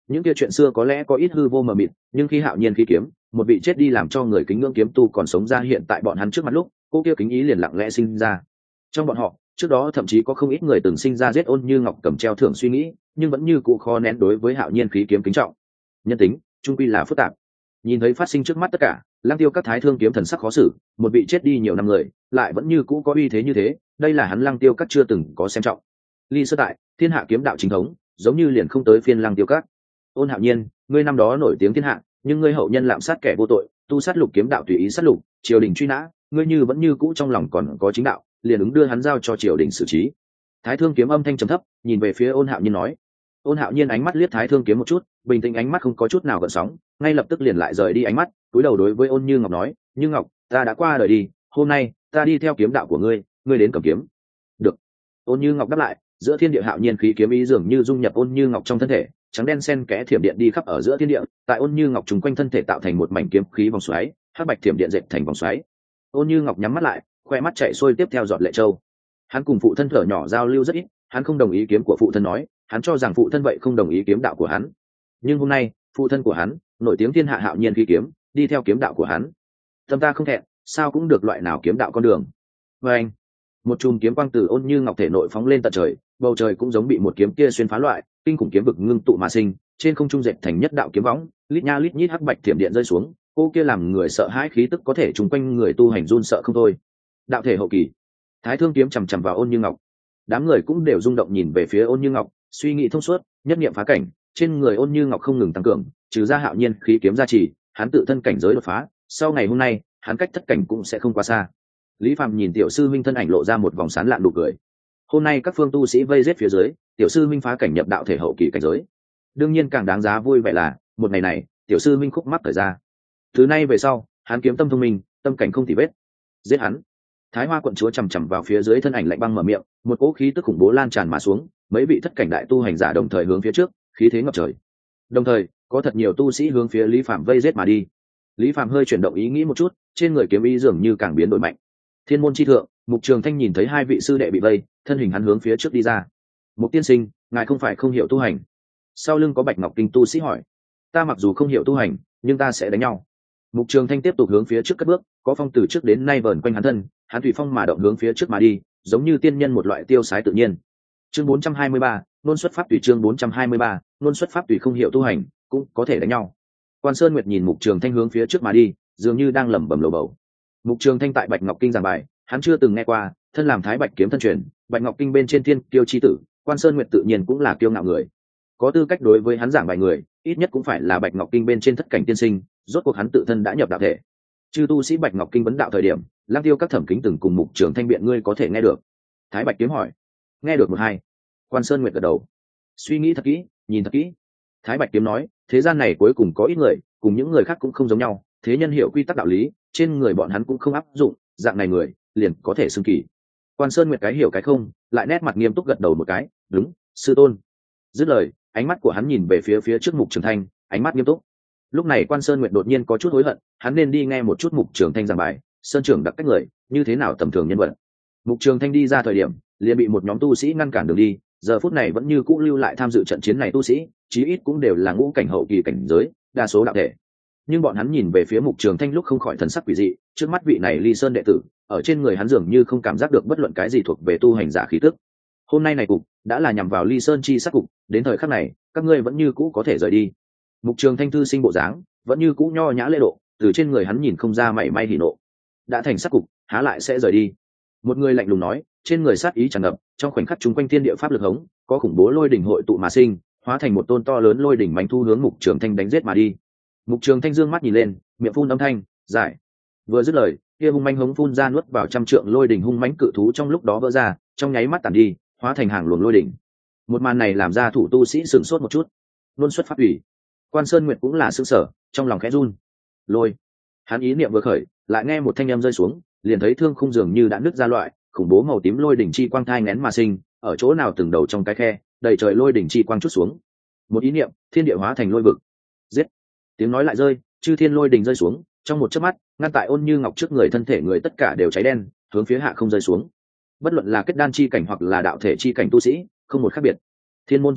những kia chuyện xưa có lẽ có ít hư vô mờ mịt, nhưng khi hạo nhiên khí kiếm, một vị chết đi làm cho người kính ngưỡng kiếm tu còn sống ra hiện tại bọn hắn trước mặt lúc, cô kia kính ý liền lặng lẽ sinh ra. Trong bọn họ, trước đó thậm chí có không ít người từng sinh ra giết Ôn Như Ngọc cầm treo thưởng suy nghĩ, nhưng vẫn như cũ khó nén đối với hạo nhiên khí kiếm kính trọng. Nhân tính, trung quy là phức tạp. Nhìn thấy phát sinh trước mắt tất cả, Lăng Tiêu các thái thương kiếm thần sắc khó xử, một vị chết đi nhiều năm người, lại vẫn như cũ có uy thế như thế, đây là hắn Lăng Tiêu các chưa từng có xem trọng. Ly Sơ tại, thiên hạ kiếm đạo chính thống, giống như liền không tới phiên Lăng Tiêu các. Ôn Hạo Nhiên, ngươi năm đó nổi tiếng thiên hạ, nhưng ngươi hậu nhân lạm sát kẻ vô tội, tu sát lục kiếm đạo tùy ý sát lục, triều đình truy nã, ngươi như vẫn như cũ trong lòng còn có chính đạo, liền ứng đưa hắn giao cho triều đình xử trí. Thái thương kiếm âm thanh trầm thấp, nhìn về phía Ôn Hạo Nhiên nói. Ôn Hạo Nhiên ánh mắt liếc Thái thương kiếm một chút, bình tĩnh ánh mắt không có chút nào gợn sóng, ngay lập tức liền lại rời đi ánh mắt, cúi đầu đối với Ôn Như Ngọc nói, Như Ngọc, ta đã qua đời đi, hôm nay ta đi theo kiếm đạo của ngươi, ngươi đến cầm kiếm. Được. Ôn Như Ngọc đáp lại, giữa thiên địa hạo nhiên khí kiếm ý dường như dung nhập Ôn Như Ngọc trong thân thể, trắng đen xen kẽ thiểm điện đi khắp ở giữa thiên địa, tại Ôn Như Ngọc trùng quanh thân thể tạo thành một mảnh kiếm khí vòng xoáy, hắc bạch thiểm điện dệt thành vòng xoáy. Ôn Như Ngọc nhắm mắt lại, khoe mắt chảy xuôi tiếp theo giọt lệ châu. Hắn cùng phụ thân thở nhỏ giao lưu rất ít, hắn không đồng ý kiếm của phụ thân nói, hắn cho rằng phụ thân vậy không đồng ý kiếm đạo của hắn. Nhưng hôm nay, phụ thân của hắn, nổi tiếng thiên hạ hạo nhiên khí kiếm, đi theo kiếm đạo của hắn. Tâm ta không thẹn, sao cũng được loại nào kiếm đạo con đường. Và anh, một chùm kiếm quang từ Ôn Như Ngọc thể nội phóng lên tận trời, bầu trời cũng giống bị một kiếm kia xuyên phá loại, kinh khủng kiếm vực ngưng tụ mà sinh, trên không trung dệt thành nhất đạo kiếm võng, lít nha lít nhít hắc bạch thiểm điện rơi xuống, cô kia làm người sợ hãi khí tức có thể trùng quanh người tu hành run sợ không thôi. Đạo thể hậu kỳ. Thái thương kiếm chằm chằm vào Ôn Như Ngọc. Đám người cũng đều rung động nhìn về phía Ôn Như Ngọc, suy nghĩ thông suốt, nhất niệm phá cảnh, trên người Ôn Như Ngọc không ngừng tăng cường, trừ ra hạo nhiên khí kiếm gia trì, hắn tự thân cảnh giới đột phá, sau ngày hôm nay, hắn cách thất cảnh cũng sẽ không quá xa. Lý Phạm nhìn tiểu sư minh thân ảnh lộ ra một vòng sán lạn nụ cười. Hôm nay các phương tu sĩ vây giết phía dưới, tiểu sư minh phá cảnh nhập đạo thể hậu kỳ cảnh giới. Đương nhiên càng đáng giá vui vẻ là, một ngày này, tiểu sư minh khúc mắc thời ra. Thứ nay về sau, hắn kiếm tâm thông minh, tâm cảnh không tì vết. Giết hắn. Thái Hoa quận chúa chằm chằm vào phía dưới thân ảnh lạnh băng mở miệng, một cỗ khí tức khủng bố lan tràn mà xuống, mấy vị thất cảnh đại tu hành giả đồng thời hướng phía trước, khí thế ngập trời. Đồng thời, có thật nhiều tu sĩ hướng phía Lý Phạm vây giết mà đi. Lý Phạm hơi chuyển động ý nghĩ một chút, trên người kiếm ý dường như càng biến đổi mạnh. Thiên môn chi thượng, Mục Trường Thanh nhìn thấy hai vị sư đệ bị vây, thân hình hắn hướng phía trước đi ra. Mục tiên sinh, ngài không phải không hiểu tu hành? Sau lưng có Bạch Ngọc Kinh tu sĩ hỏi. Ta mặc dù không hiểu tu hành, nhưng ta sẽ đánh nhau. Mục Trường Thanh tiếp tục hướng phía trước cất bước, có phong từ trước đến nay vờn quanh hắn thân, hắn tùy phong mà động hướng phía trước mà đi, giống như tiên nhân một loại tiêu sái tự nhiên. Chương bốn trăm hai mươi ba, nôn xuất pháp tùy chương bốn trăm hai mươi ba, nôn xuất pháp tùy không hiểu tu hành, cũng có thể đánh nhau. Quan Sơn Nguyệt nhìn Mục Trường Thanh hướng phía trước mà đi, dường như đang lẩm bẩm lầu bầu. Mục Trường Thanh tại Bạch Ngọc Kinh giảng bài, hắn chưa từng nghe qua, thân làm Thái Bạch kiếm thân truyền, Bạch Ngọc Kinh bên trên thiên kiêu chi tử, Quan Sơn Nguyệt tự nhiên cũng là kiêu ngạo người. Có tư cách đối với hắn giảng bài người, ít nhất cũng phải là Bạch Ngọc Kinh bên trên thất cảnh tiên sinh, rốt cuộc hắn tự thân đã nhập đạo thể. Chư tu sĩ Bạch Ngọc Kinh vấn đạo thời điểm, Lăng Tiêu các thẩm kính từng cùng Mục Trường Thanh biện ngươi có thể nghe được. Thái Bạch kiếm hỏi, nghe được một hai. Quan Sơn Nguyệt gật đầu. Suy nghĩ thật kỹ, nhìn thật kỹ. Thái Bạch kiếm nói, thế gian này cuối cùng có ít người, cùng những người khác cũng không giống nhau, thế nhân hiểu quy tắc đạo lý, trên người bọn hắn cũng không áp dụng, dạng này người, liền có thể xưng kỳ. Quan Sơn Nguyệt cái hiểu cái không, lại nét mặt nghiêm túc gật đầu một cái, đúng, sư tôn. Dứt lời, ánh mắt của hắn nhìn về phía phía trước Mục Trường Thanh, ánh mắt nghiêm túc. Lúc này Quan Sơn Nguyệt đột nhiên có chút hối hận, hắn nên đi nghe một chút Mục Trường Thanh giảng bài, sơn trưởng đặc cách người, như thế nào tầm thường nhân vật. Mục Trường Thanh đi ra thời điểm, liền bị một nhóm tu sĩ ngăn cản đường đi, giờ phút này vẫn như cũ lưu lại tham dự trận chiến này tu sĩ, chí ít cũng đều là ngũ cảnh hậu kỳ cảnh giới, đa số đạo thể. Nhưng bọn hắn nhìn về phía Mục Trường Thanh lúc không khỏi thần sắc quỷ dị, trước mắt vị này Ly Sơn đệ tử, ở trên người hắn dường như không cảm giác được bất luận cái gì thuộc về tu hành giả khí tức. Hôm nay này cục đã là nhằm vào Ly Sơn chi sát cục, đến thời khắc này, các ngươi vẫn như cũ có thể rời đi. Mục Trường Thanh thư sinh bộ dáng, vẫn như cũ nho nhã lễ độ, từ trên người hắn nhìn không ra mảy may hỉ nộ. Đã thành sát cục, há lại sẽ rời đi? Một người lạnh lùng nói, trên người sát ý tràn ngập, trong khoảnh khắc chúng quanh thiên địa pháp lực hống, có khủng bố lôi đỉnh hội tụ mà sinh, hóa thành một tôn to lớn lôi đỉnh mãnh thu hướng Mục Trường Thanh đánh giết mà đi. Mục Trường Thanh dương mắt nhìn lên, miệng phun âm thanh, giải. Vừa dứt lời, kia hung mãnh hống phun ra nuốt vào trăm trượng lôi đỉnh hung mãnh cự thú trong lúc đó vỡ ra, trong nháy mắt tản đi, hóa thành hàng luồng lôi đỉnh. Một màn này làm ra thủ tu sĩ sửng sốt một chút. Luân xuất pháp ủy. Quan Sơn Nguyệt cũng là sửng sở, trong lòng khẽ run. Lôi. Hắn ý niệm vừa khởi, lại nghe một thanh âm rơi xuống, liền thấy thương khung dường như đã nứt ra loại, khủng bố màu tím lôi đỉnh chi quang thai nén mà sinh, ở chỗ nào từng đầu trong cái khe, đầy trời lôi đỉnh chi quang chút xuống. Một ý niệm, thiên địa hóa thành lôi vực. Giết. Tiếng nói lại rơi, chư thiên lôi đỉnh rơi xuống, trong một chớp mắt, ngăn tại Ôn Như Ngọc trước người thân thể người tất cả đều cháy đen, hướng phía hạ không rơi xuống. Bất luận là kết đan chi cảnh hoặc là đạo thể chi cảnh tu sĩ, không một khác biệt. Thiên môn chi thượng,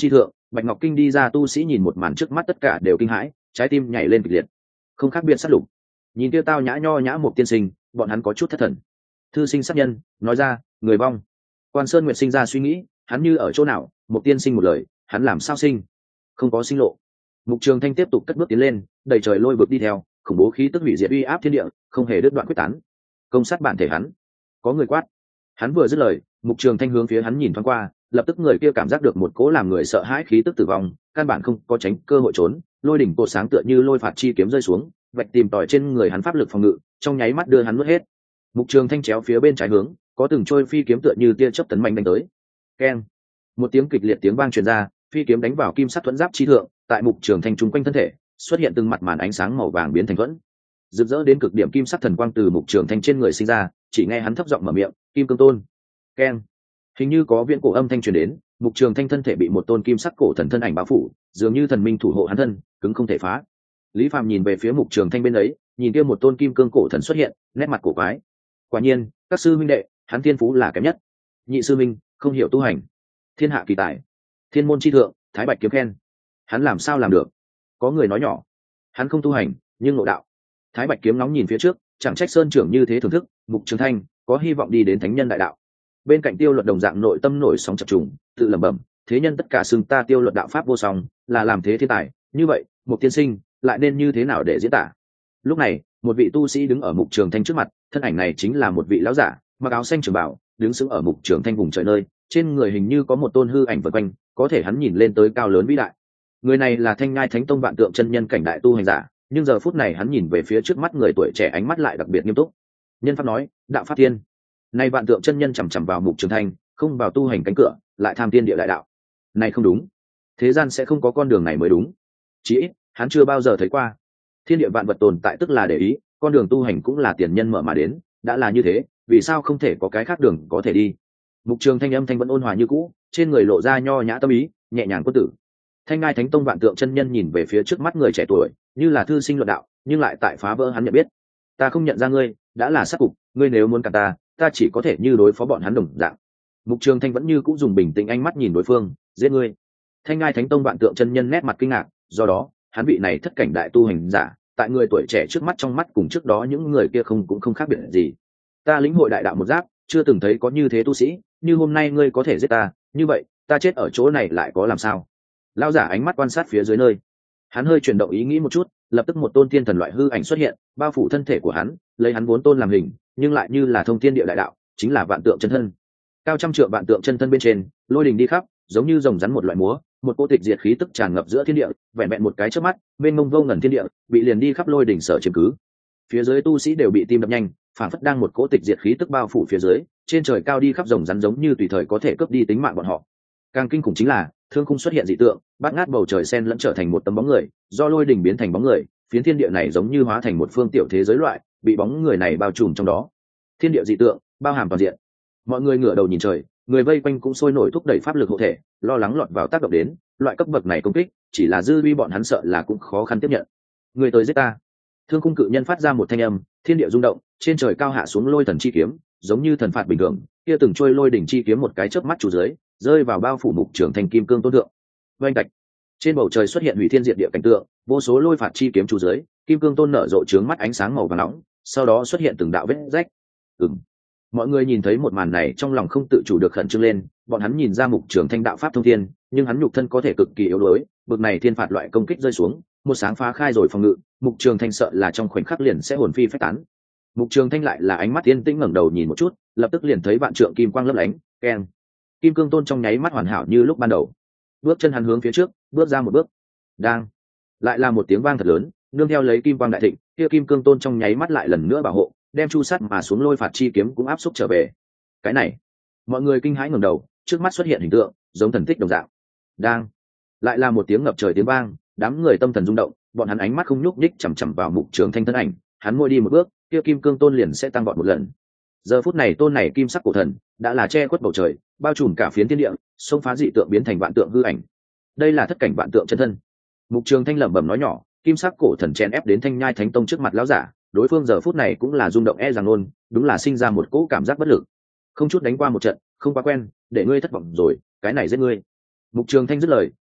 Bạch Ngọc Kinh đi ra tu sĩ nhìn một màn trước mắt tất cả đều kinh hãi, trái tim nhảy lên kịch liệt. Không khác biệt sát lục. Nhìn kia tao nhã nho nhã một tiên sinh, bọn hắn có chút thất thần. Thư sinh sát nhân, nói ra, người vong. Quan Sơn Nguyệt sinh ra suy nghĩ, hắn như ở chỗ nào, một tiên sinh một lời, hắn làm sao sinh? Không có sinh lộ. Mục Trường Thanh tiếp tục cất bước tiến lên, đầy trời lôi vực đi theo, khủng bố khí tức hủy diệt uy áp thiên địa, không hề đứt đoạn quyết tán. Công sát bản thể hắn. Có người quát. Hắn vừa dứt lời, Mục Trường Thanh hướng phía hắn nhìn thoáng qua, lập tức người kia cảm giác được một cỗ làm người sợ hãi khí tức tử vong, căn bản không có tránh cơ hội trốn, lôi đỉnh cột sáng tựa như lôi phạt chi kiếm rơi xuống, vạch tìm tòi trên người hắn pháp lực phòng ngự, trong nháy mắt đưa hắn nuốt hết. Mục Trường Thanh chéo phía bên trái hướng, có từng trôi phi kiếm tựa như tia chớp tấn mạnh đánh tới. Keng! Một tiếng kịch liệt tiếng vang truyền ra, phi kiếm đánh vào kim sắc thuẫn giáp chi thượng, tại Mục Trường Thanh trung quanh thân thể, xuất hiện từng mặt màn ánh sáng màu vàng biến thành thuẫn. Rực rỡ đến cực điểm kim sắc thần quang từ Mục Trường Thanh trên người sinh ra, chỉ nghe hắn thấp giọng mở miệng, "Kim Cương Tôn." Keng! Hình như có viễn cổ âm thanh truyền đến, Mục Trường Thanh thân thể bị một tôn kim sắc cổ thần thân ảnh bao phủ, dường như thần minh thủ hộ hắn thân, cứng không thể phá. Lý Phàm nhìn về phía Mục Trường Thanh bên ấy, nhìn kia một tôn kim cương cổ thần xuất hiện, nét mặt cổ quái. Quả nhiên, các sư minh đệ, hắn thiên phú là kém nhất. Nhị sư minh, không hiểu tu hành. Thiên hạ kỳ tài, thiên môn chi thượng, Thái Bạch kiếm khen. Hắn làm sao làm được? Có người nói nhỏ. Hắn không tu hành, nhưng ngộ đạo. Thái Bạch kiếm nóng nhìn phía trước, chẳng trách sơn trưởng như thế thưởng thức, Mục Trường Thanh có hy vọng đi đến thánh nhân đại đạo. Bên cạnh Tiêu Luật đồng dạng nội tâm nổi sóng chập trùng, tự lẩm bẩm, thế nhân tất cả xưng ta Tiêu Luật đạo pháp vô song, là làm thế thiên tài, như vậy, một tiên sinh lại nên như thế nào để diễn tả? Lúc này, một vị tu sĩ đứng ở Mục Trường Thanh trước mặt, thân ảnh này chính là một vị lão giả, mặc áo xanh trường bảo, đứng sững ở Mục Trường Thanh vùng trời nơi, trên người hình như có một tôn hư ảnh vần quanh, có thể hắn nhìn lên tới cao lớn vĩ đại. Người này là Thanh Nhai Thánh Tông Vạn Tượng chân nhân cảnh đại tu hành giả, nhưng giờ phút này hắn nhìn về phía trước mắt người tuổi trẻ ánh mắt lại đặc biệt nghiêm túc. Nhân pháp nói, đạo pháp thiên. Nay Vạn Tượng chân nhân chằm chằm vào Mục Trường Thanh, không vào tu hành cánh cửa, lại tham tiên địa đại đạo. Này không đúng, thế gian sẽ không có con đường này mới đúng. Chỉ ít, hắn chưa bao giờ thấy qua. Thiên địa vạn vật tồn tại tức là để ý, con đường tu hành cũng là tiền nhân mở mà đến, đã là như thế, vì sao không thể có cái khác đường có thể đi? Mục Trường Thanh âm thanh vẫn ôn hòa như cũ, trên người lộ ra nho nhã tâm ý, nhẹ nhàng quân tử. Thanh Ngai Thánh Tông Vạn Tượng chân nhân nhìn về phía trước mắt người trẻ tuổi, như là thư sinh luận đạo, nhưng lại tại phá vỡ hắn nhận biết. Ta không nhận ra ngươi, đã là sát cục, ngươi nếu muốn cả ta, ta chỉ có thể như đối phó bọn hắn đồng dạng. Mục Trường Thanh vẫn như cũ dùng bình tĩnh ánh mắt nhìn đối phương, giết ngươi. Thanh Ngai Thánh Tông Vạn Tượng chân nhân nét mặt kinh ngạc, do đó, hắn vị này thất cảnh đại tu hành giả, tại người tuổi trẻ trước mắt trong mắt cùng trước đó những người kia không cũng không khác biệt gì. Ta lĩnh hội đại đạo một giáp, chưa từng thấy có như thế tu sĩ, như hôm nay ngươi có thể giết ta, như vậy, ta chết ở chỗ này lại có làm sao? Lão giả ánh mắt quan sát phía dưới nơi, hắn hơi chuyển động ý nghĩ một chút, lập tức một tôn tiên thần loại hư ảnh xuất hiện, bao phủ thân thể của hắn, lấy hắn vốn tôn làm hình, nhưng lại như là thông thiên địa đại đạo, chính là Vạn Tượng chân thân. Cao trăm trượng Vạn Tượng chân thân bên trên, lôi đình đi khắp, giống như rồng rắn một loại múa, một cô tịch diệt khí tức tràn ngập giữa thiên địa, vẹn vẹn một cái chớp mắt, bên mông vô ngần thiên địa, bị liền đi khắp lôi đỉnh sở chiếm cứ. Phía dưới tu sĩ đều bị tim đập nhanh, phản phất đang một cỗ tịch diệt khí tức bao phủ phía dưới, trên trời cao đi khắp rồng rắn giống như tùy thời có thể cướp đi tính mạng bọn họ. Càng kinh khủng chính là, thương khung xuất hiện dị tượng, bát ngát bầu trời sen lẫn trở thành một tấm bóng người, do lôi đỉnh biến thành bóng người, phiến thiên địa này giống như hóa thành một phương tiểu thế giới loại, bị bóng người này bao trùm trong đó. Thiên địa dị tượng, bao hàm toàn diện. Mọi người ngửa đầu nhìn trời, người vây quanh cũng sôi nổi thúc đẩy pháp lực hộ thể, lo lắng lọt vào tác động đến, loại cấp bậc này công kích, chỉ là dư uy bọn hắn sợ là cũng khó khăn tiếp nhận. Người tới giết ta. Thương khung cự nhân phát ra một thanh âm, thiên địa rung động, trên trời cao hạ xuống lôi thần chi kiếm, giống như thần phạt bình thường, kia từng trôi lôi đỉnh chi kiếm một cái chớp mắt chủ dưới, rơi vào bao phủ Mục Trường Thanh kim cương tôn thượng. Oanh tạch. Trên bầu trời xuất hiện hủy thiên diệt địa cảnh tượng, vô số lôi phạt chi kiếm chủ dưới, kim cương tôn nở rộ trướng mắt ánh sáng màu vàng nóng, sau đó xuất hiện từng đạo vết rách. Ừm. Mọi người nhìn thấy một màn này trong lòng không tự chủ được khẩn trương lên, bọn hắn nhìn ra Mục Trường Thanh đạo pháp thông thiên, nhưng hắn nhục thân có thể cực kỳ yếu đuối, bực này thiên phạt loại công kích rơi xuống, một sáng phá khai rồi phòng ngự, Mục Trường Thanh sợ là trong khoảnh khắc liền sẽ hồn phi phách tán. Mục Trường Thanh lại là ánh mắt yên tĩnh ngẩng đầu nhìn một chút, lập tức liền thấy vạn trượng kim quang lấp lánh, keng. Kim cương tôn trong nháy mắt hoàn hảo như lúc ban đầu. Bước chân hắn hướng phía trước, bước ra một bước. Đang. Lại là một tiếng vang thật lớn, nương theo lấy kim quang đại thịnh, kia kim cương tôn trong nháy mắt lại lần nữa bảo hộ, đem chu sắt mà xuống lôi phạt chi kiếm cũng áp xúc trở về. Cái này, mọi người kinh hãi ngẩng đầu, trước mắt xuất hiện hình tượng giống thần tích đồng dạng. Đang. Lại là một tiếng ngập trời tiếng vang, đám người tâm thần rung động, bọn hắn ánh mắt không nhúc nhích chằm chằm vào Mục Trường Thanh thân ảnh, hắn môi đi một bước, kia kim cương tôn liền sẽ tăng vọt một lần. Giờ phút này tôn này kim sắc cổ thần đã là che khuất bầu trời, bao trùm cả phiến thiên địa, xông phá dị tượng biến thành vạn tượng hư ảnh. Đây là thất cảnh vạn tượng chân thân. Mục Trường Thanh lẩm bẩm nói nhỏ, kim sắc cổ thần chen ép đến Thanh Nhai Thánh Tông trước mặt lão giả, đối phương giờ phút này cũng là rung động e rằng luôn, đúng là sinh ra một cỗ cảm giác bất lực. Không chút đánh qua một trận, không quá quen, để ngươi thất vọng rồi, cái này giết ngươi. Mục Trường Thanh dứt lời,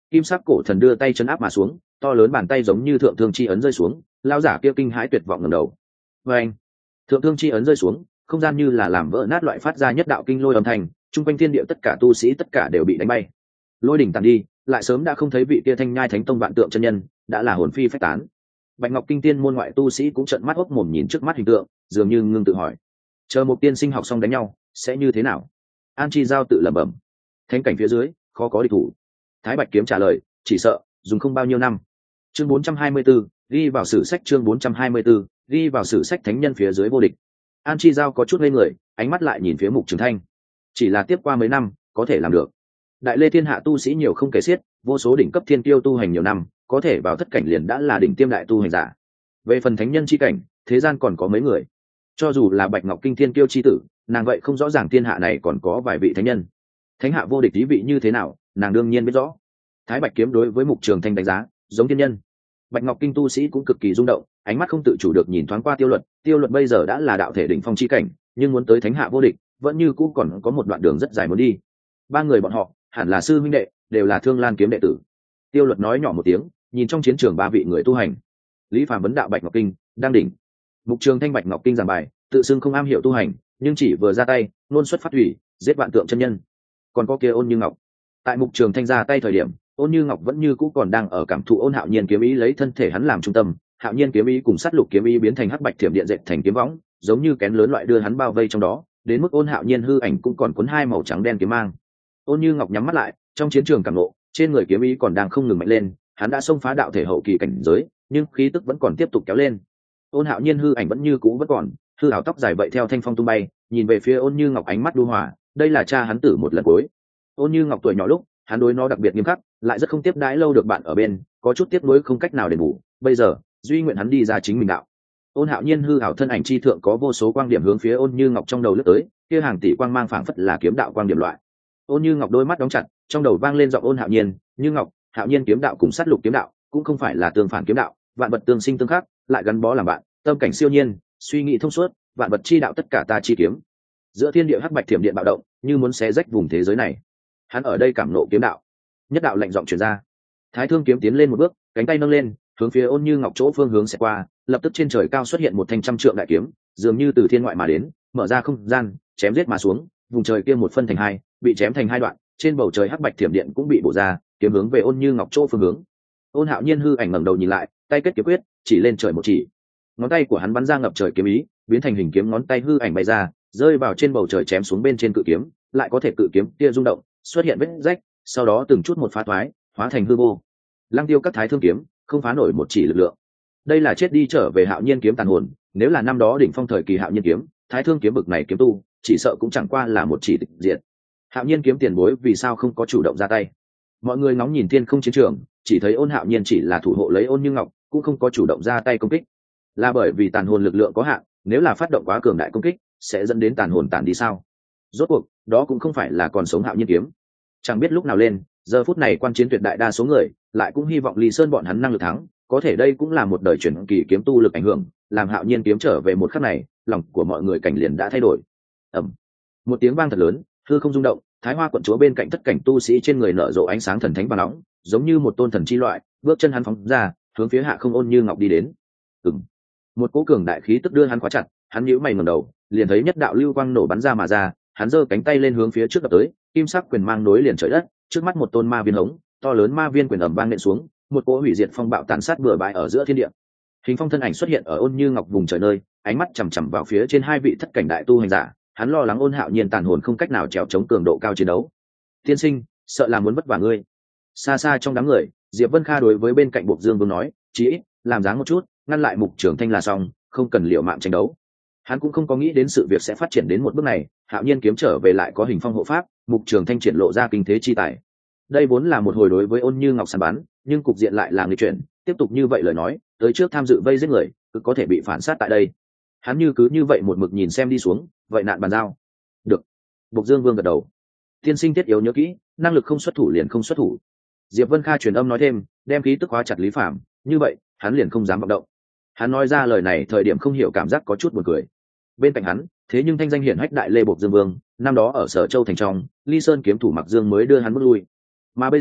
kim sắc cổ thần đưa tay chấn áp mà xuống, to lớn bàn tay giống như thượng thương chi ấn rơi xuống, lao giả kia kinh hãi tuyệt vọng ngẩng đầu. Và anh, thượng thương chi ấn rơi xuống, không gian như là làm vỡ nát loại, phát ra nhất đạo kinh lôi âm thanh, trung quanh thiên địa tất cả tu sĩ tất cả đều bị đánh bay. Lôi đỉnh tàn đi, lại sớm đã không thấy vị kia thanh nhai thánh tông vạn tượng chân nhân, đã là hồn phi phách tán. Bạch Ngọc Kinh Tiên môn ngoại tu sĩ cũng trợn mắt hốc mồm nhìn trước mắt hình tượng, dường như ngưng tự hỏi, chờ một tiên sinh học xong đánh nhau sẽ như thế nào. An Chi Giao tự lẩm bẩm, thánh cảnh phía dưới khó có địch thủ. Thái Bạch Kiếm trả lời, chỉ sợ dùng không bao nhiêu năm. Chương bốn trăm hai mươi 4, ghi vào sử sách. Chương bốn trăm hai mươi 4, ghi vào sử sách, thánh nhân phía dưới vô địch. An Chi Giao có chút ngây người, ánh mắt lại nhìn phía Mục Trường Thanh. Chỉ là tiếp qua mấy năm có thể làm được. Đại Lê thiên hạ tu sĩ nhiều không kể xiết, vô số đỉnh cấp thiên tiêu tu hành nhiều năm, có thể vào thất cảnh liền đã là đỉnh tiêm đại tu hành giả. Về phần thánh nhân chi cảnh, thế gian còn có mấy người. Cho dù là Bạch Ngọc Kinh thiên kiêu chi tử, nàng vậy không rõ ràng thiên hạ này còn có vài vị thánh nhân. Thánh hạ vô địch ý vị như thế nào, nàng đương nhiên biết rõ. Thái Bạch Kiếm đối với Mục Trường Thanh đánh giá giống thiên nhân. Bạch Ngọc Kinh tu sĩ cũng cực kỳ rung động, ánh mắt không tự chủ được nhìn thoáng qua Tiêu Luật. Tiêu Luật bây giờ đã là đạo thể đỉnh phong chi cảnh, nhưng muốn tới thánh hạ vô địch, vẫn như cũ còn có một đoạn đường rất dài muốn đi. Ba người bọn họ hẳn là sư huynh đệ, đều là Thương Lan kiếm đệ tử. Tiêu Luật nói nhỏ một tiếng, nhìn trong chiến trường ba vị người tu hành. Lý Phàm vấn đạo Bạch Ngọc Kinh đang đỉnh. Mục Trường Thanh Bạch Ngọc Kinh giảng bài, tự xưng không am hiểu tu hành, nhưng chỉ vừa ra tay, luôn xuất phát thủy, giết vạn tượng chân nhân. Còn có kia Ôn Như Ngọc. Tại Mục Trường Thanh ra tay thời điểm, Ôn Như Ngọc vẫn như cũ còn đang ở cảm thụ Ôn Hạo Nhiên kiếm ý, lấy thân thể hắn làm trung tâm, Hạo Nhiên kiếm ý cùng sát lục kiếm ý biến thành hắc bạch thiểm điện dệt thành kiếm võng, giống như kén lớn loại đưa hắn bao vây trong đó, đến mức Ôn Hạo Nhiên hư ảnh cũng còn cuốn hai màu trắng đen kiếm mang. Ôn Như Ngọc nhắm mắt lại, trong chiến trường cảm ngộ, trên người kiếm ý còn đang không ngừng mạnh lên, hắn đã xông phá đạo thể hậu kỳ cảnh giới, nhưng khí tức vẫn còn tiếp tục kéo lên. Ôn Hạo Nhiên hư ảnh vẫn như cũ vẫn còn, hư ảo tóc dài vậy theo thanh phong tung bay, nhìn về phía Ôn Như Ngọc ánh mắt lưu hòa, đây là cha hắn tử một lần cuối. Ôn Như Ngọc tuổi nhỏ lúc, hắn đối nó đặc biệt nghiêm khắc, lại rất không tiếp đãi lâu được bạn ở bên, có chút tiếc nuối không cách nào đền bù, bây giờ, duy nguyện hắn đi ra chính mình đạo. Ôn Hạo Nhiên hư ảo thân ảnh chi thượng có vô số quang điểm hướng phía Ôn Như Ngọc trong đầu lướt tới, kia hàng tỷ quang mang phảng phất là kiếm đạo quang điểm loại. Ôn Như Ngọc đôi mắt đóng chặt, trong đầu vang lên giọng Ôn Hạo Nhiên, "Như Ngọc, Hạo Nhiên kiếm đạo cùng sát lục kiếm đạo, cũng không phải là tương phản kiếm đạo, vạn vật tương sinh tương khắc, lại gắn bó làm bạn, tâm cảnh siêu nhiên, suy nghĩ thông suốt, vạn vật chi đạo tất cả ta chi kiếm." Giữa thiên địa hắc bạch thiểm điện bạo động, như muốn xé rách vùng thế giới này. Hắn ở đây cảm nộ kiếm đạo. Nhất đạo lạnh giọng truyền ra. Thái Thương kiếm tiến lên một bước, cánh tay nâng lên, hướng phía Ôn Như Ngọc chỗ phương hướng sẽ qua, lập tức trên trời cao xuất hiện một thanh trăm trượng đại kiếm, dường như từ thiên ngoại mà đến, mở ra không gian, chém giết mà xuống, vùng trời kia một phân thành hai, bị chém thành hai đoạn, trên bầu trời hắc bạch thiểm điện cũng bị bổ ra, kiếm hướng về Ôn Như Ngọc chỗ phương hướng. Ôn Hạo Nhiên hư ảnh ngẩng đầu nhìn lại, tay kết kiếm quyết, chỉ lên trời một chỉ. Ngón tay của hắn bắn ra ngập trời kiếm ý, biến thành hình kiếm, ngón tay hư ảnh bay ra, rơi vào trên bầu trời chém xuống bên trên cự kiếm, lại có thể cự kiếm kia rung động, xuất hiện vết rách, sau đó từng chút một phá thoái, hóa thành hư vô. Lăng tiêu các thái thương kiếm, không phá nổi một chỉ lực lượng. Đây là chết đi trở về Hạo Nhiên kiếm tàn hồn, nếu là năm đó đỉnh phong thời kỳ Hạo Nhiên kiếm, thái thương kiếm bực này kiếm tu, chỉ sợ cũng chẳng qua là một chỉ tịch diệt. Hạo Nhiên kiếm tiền bối vì sao không có chủ động ra tay? Mọi người ngóng nhìn thiên không chiến trường, chỉ thấy Ôn Hạo Nhiên chỉ là thủ hộ lấy Ôn Như Ngọc, cũng không có chủ động ra tay công kích. Là bởi vì tàn hồn lực lượng có hạn, nếu là phát động quá cường đại công kích, sẽ dẫn đến tàn hồn tàn đi sao? Rốt cuộc, đó cũng không phải là còn sống Hạo Nhiên kiếm. Chẳng biết lúc nào lên, giờ phút này quan chiến tuyệt đại đa số người, lại cũng hy vọng Lý Sơn bọn hắn năng lực thắng, có thể đây cũng là một đời chuyển kỳ kiếm tu lực ảnh hưởng, làm Hạo Nhiên kiếm trở về một khắc này, lòng của mọi người cảnh liền đã thay đổi. Ầm. Một tiếng vang thật lớn, hư không rung động, Thái Hoa quận chúa bên cạnh tất cảnh tu sĩ trên người nở rộ ánh sáng thần thánh vàng nóng, giống như một tôn thần chi loại, bước chân hắn phóng ra, hướng phía Hạ Không Ôn Như Ngọc đi đến. Ừm. Một cỗ cường đại khí tức đưa hắn khóa chặt, hắn nhíu mày ngẩng đầu, liền thấy nhất đạo lưu quang nổ bắn ra mà ra, hắn giơ cánh tay lên hướng phía trước đập tới, kim sắc quyền mang nối liền trời đất, trước mắt một tôn ma viên hống, to lớn ma viên quyền ầm vang nện xuống, một cỗ hủy diệt phong bạo tàn sát bừa bãi ở giữa thiên địa. Hình phong thân ảnh xuất hiện ở Ôn Như Ngọc vùng trời nơi, ánh mắt chằm chằm vào phía trên hai vị thất cảnh đại tu hành giả, hắn lo lắng Ôn Hạo Nhiên tàn hồn không cách nào trèo chống cường độ cao chiến đấu. Tiên sinh, sợ là muốn vất vả ngươi. Xa xa trong đám người, Diệp Vân Kha đối với bên cạnh Bộc Dương Vương nói, chí ít làm dáng một chút, ngăn lại Mục Trường Thanh là xong, không cần liều mạng tranh đấu. Hắn cũng không có nghĩ đến sự việc sẽ phát triển đến một bước này, Hạo Nhiên kiếm trở về lại có hình phong hộ pháp, Mục Trường Thanh triển lộ ra kinh thế chi tài. Đây vốn là một hồi đối với Ôn Như Ngọc săn bắn, nhưng cục diện lại là nghịch chuyển, tiếp tục như vậy lời nói, tới trước tham dự vây giết người, cứ có thể bị phản sát tại đây. Hắn như cứ như vậy một mực nhìn xem đi xuống, vậy nạn bàn giao. Được. Bộc Dương Vương gật đầu. Tiên sinh thiết yếu nhớ kỹ, năng lực không xuất thủ liền không xuất thủ. Diệp Vân Kha truyền âm nói thêm, đem khí tức hóa chặt Lý Phàm, như vậy, hắn liền không dám vọng động. Hắn nói ra lời này thời điểm không hiểu cảm giác có chút buồn cười. Bên cạnh hắn, thế nhưng thanh danh hiển hách đại Lê Bộc Dương Vương, năm đó ở Sở Châu thành trong, Ly Sơn kiếm thủ Mặc Dương mới đưa hắn bước lui. Mà bây giờ,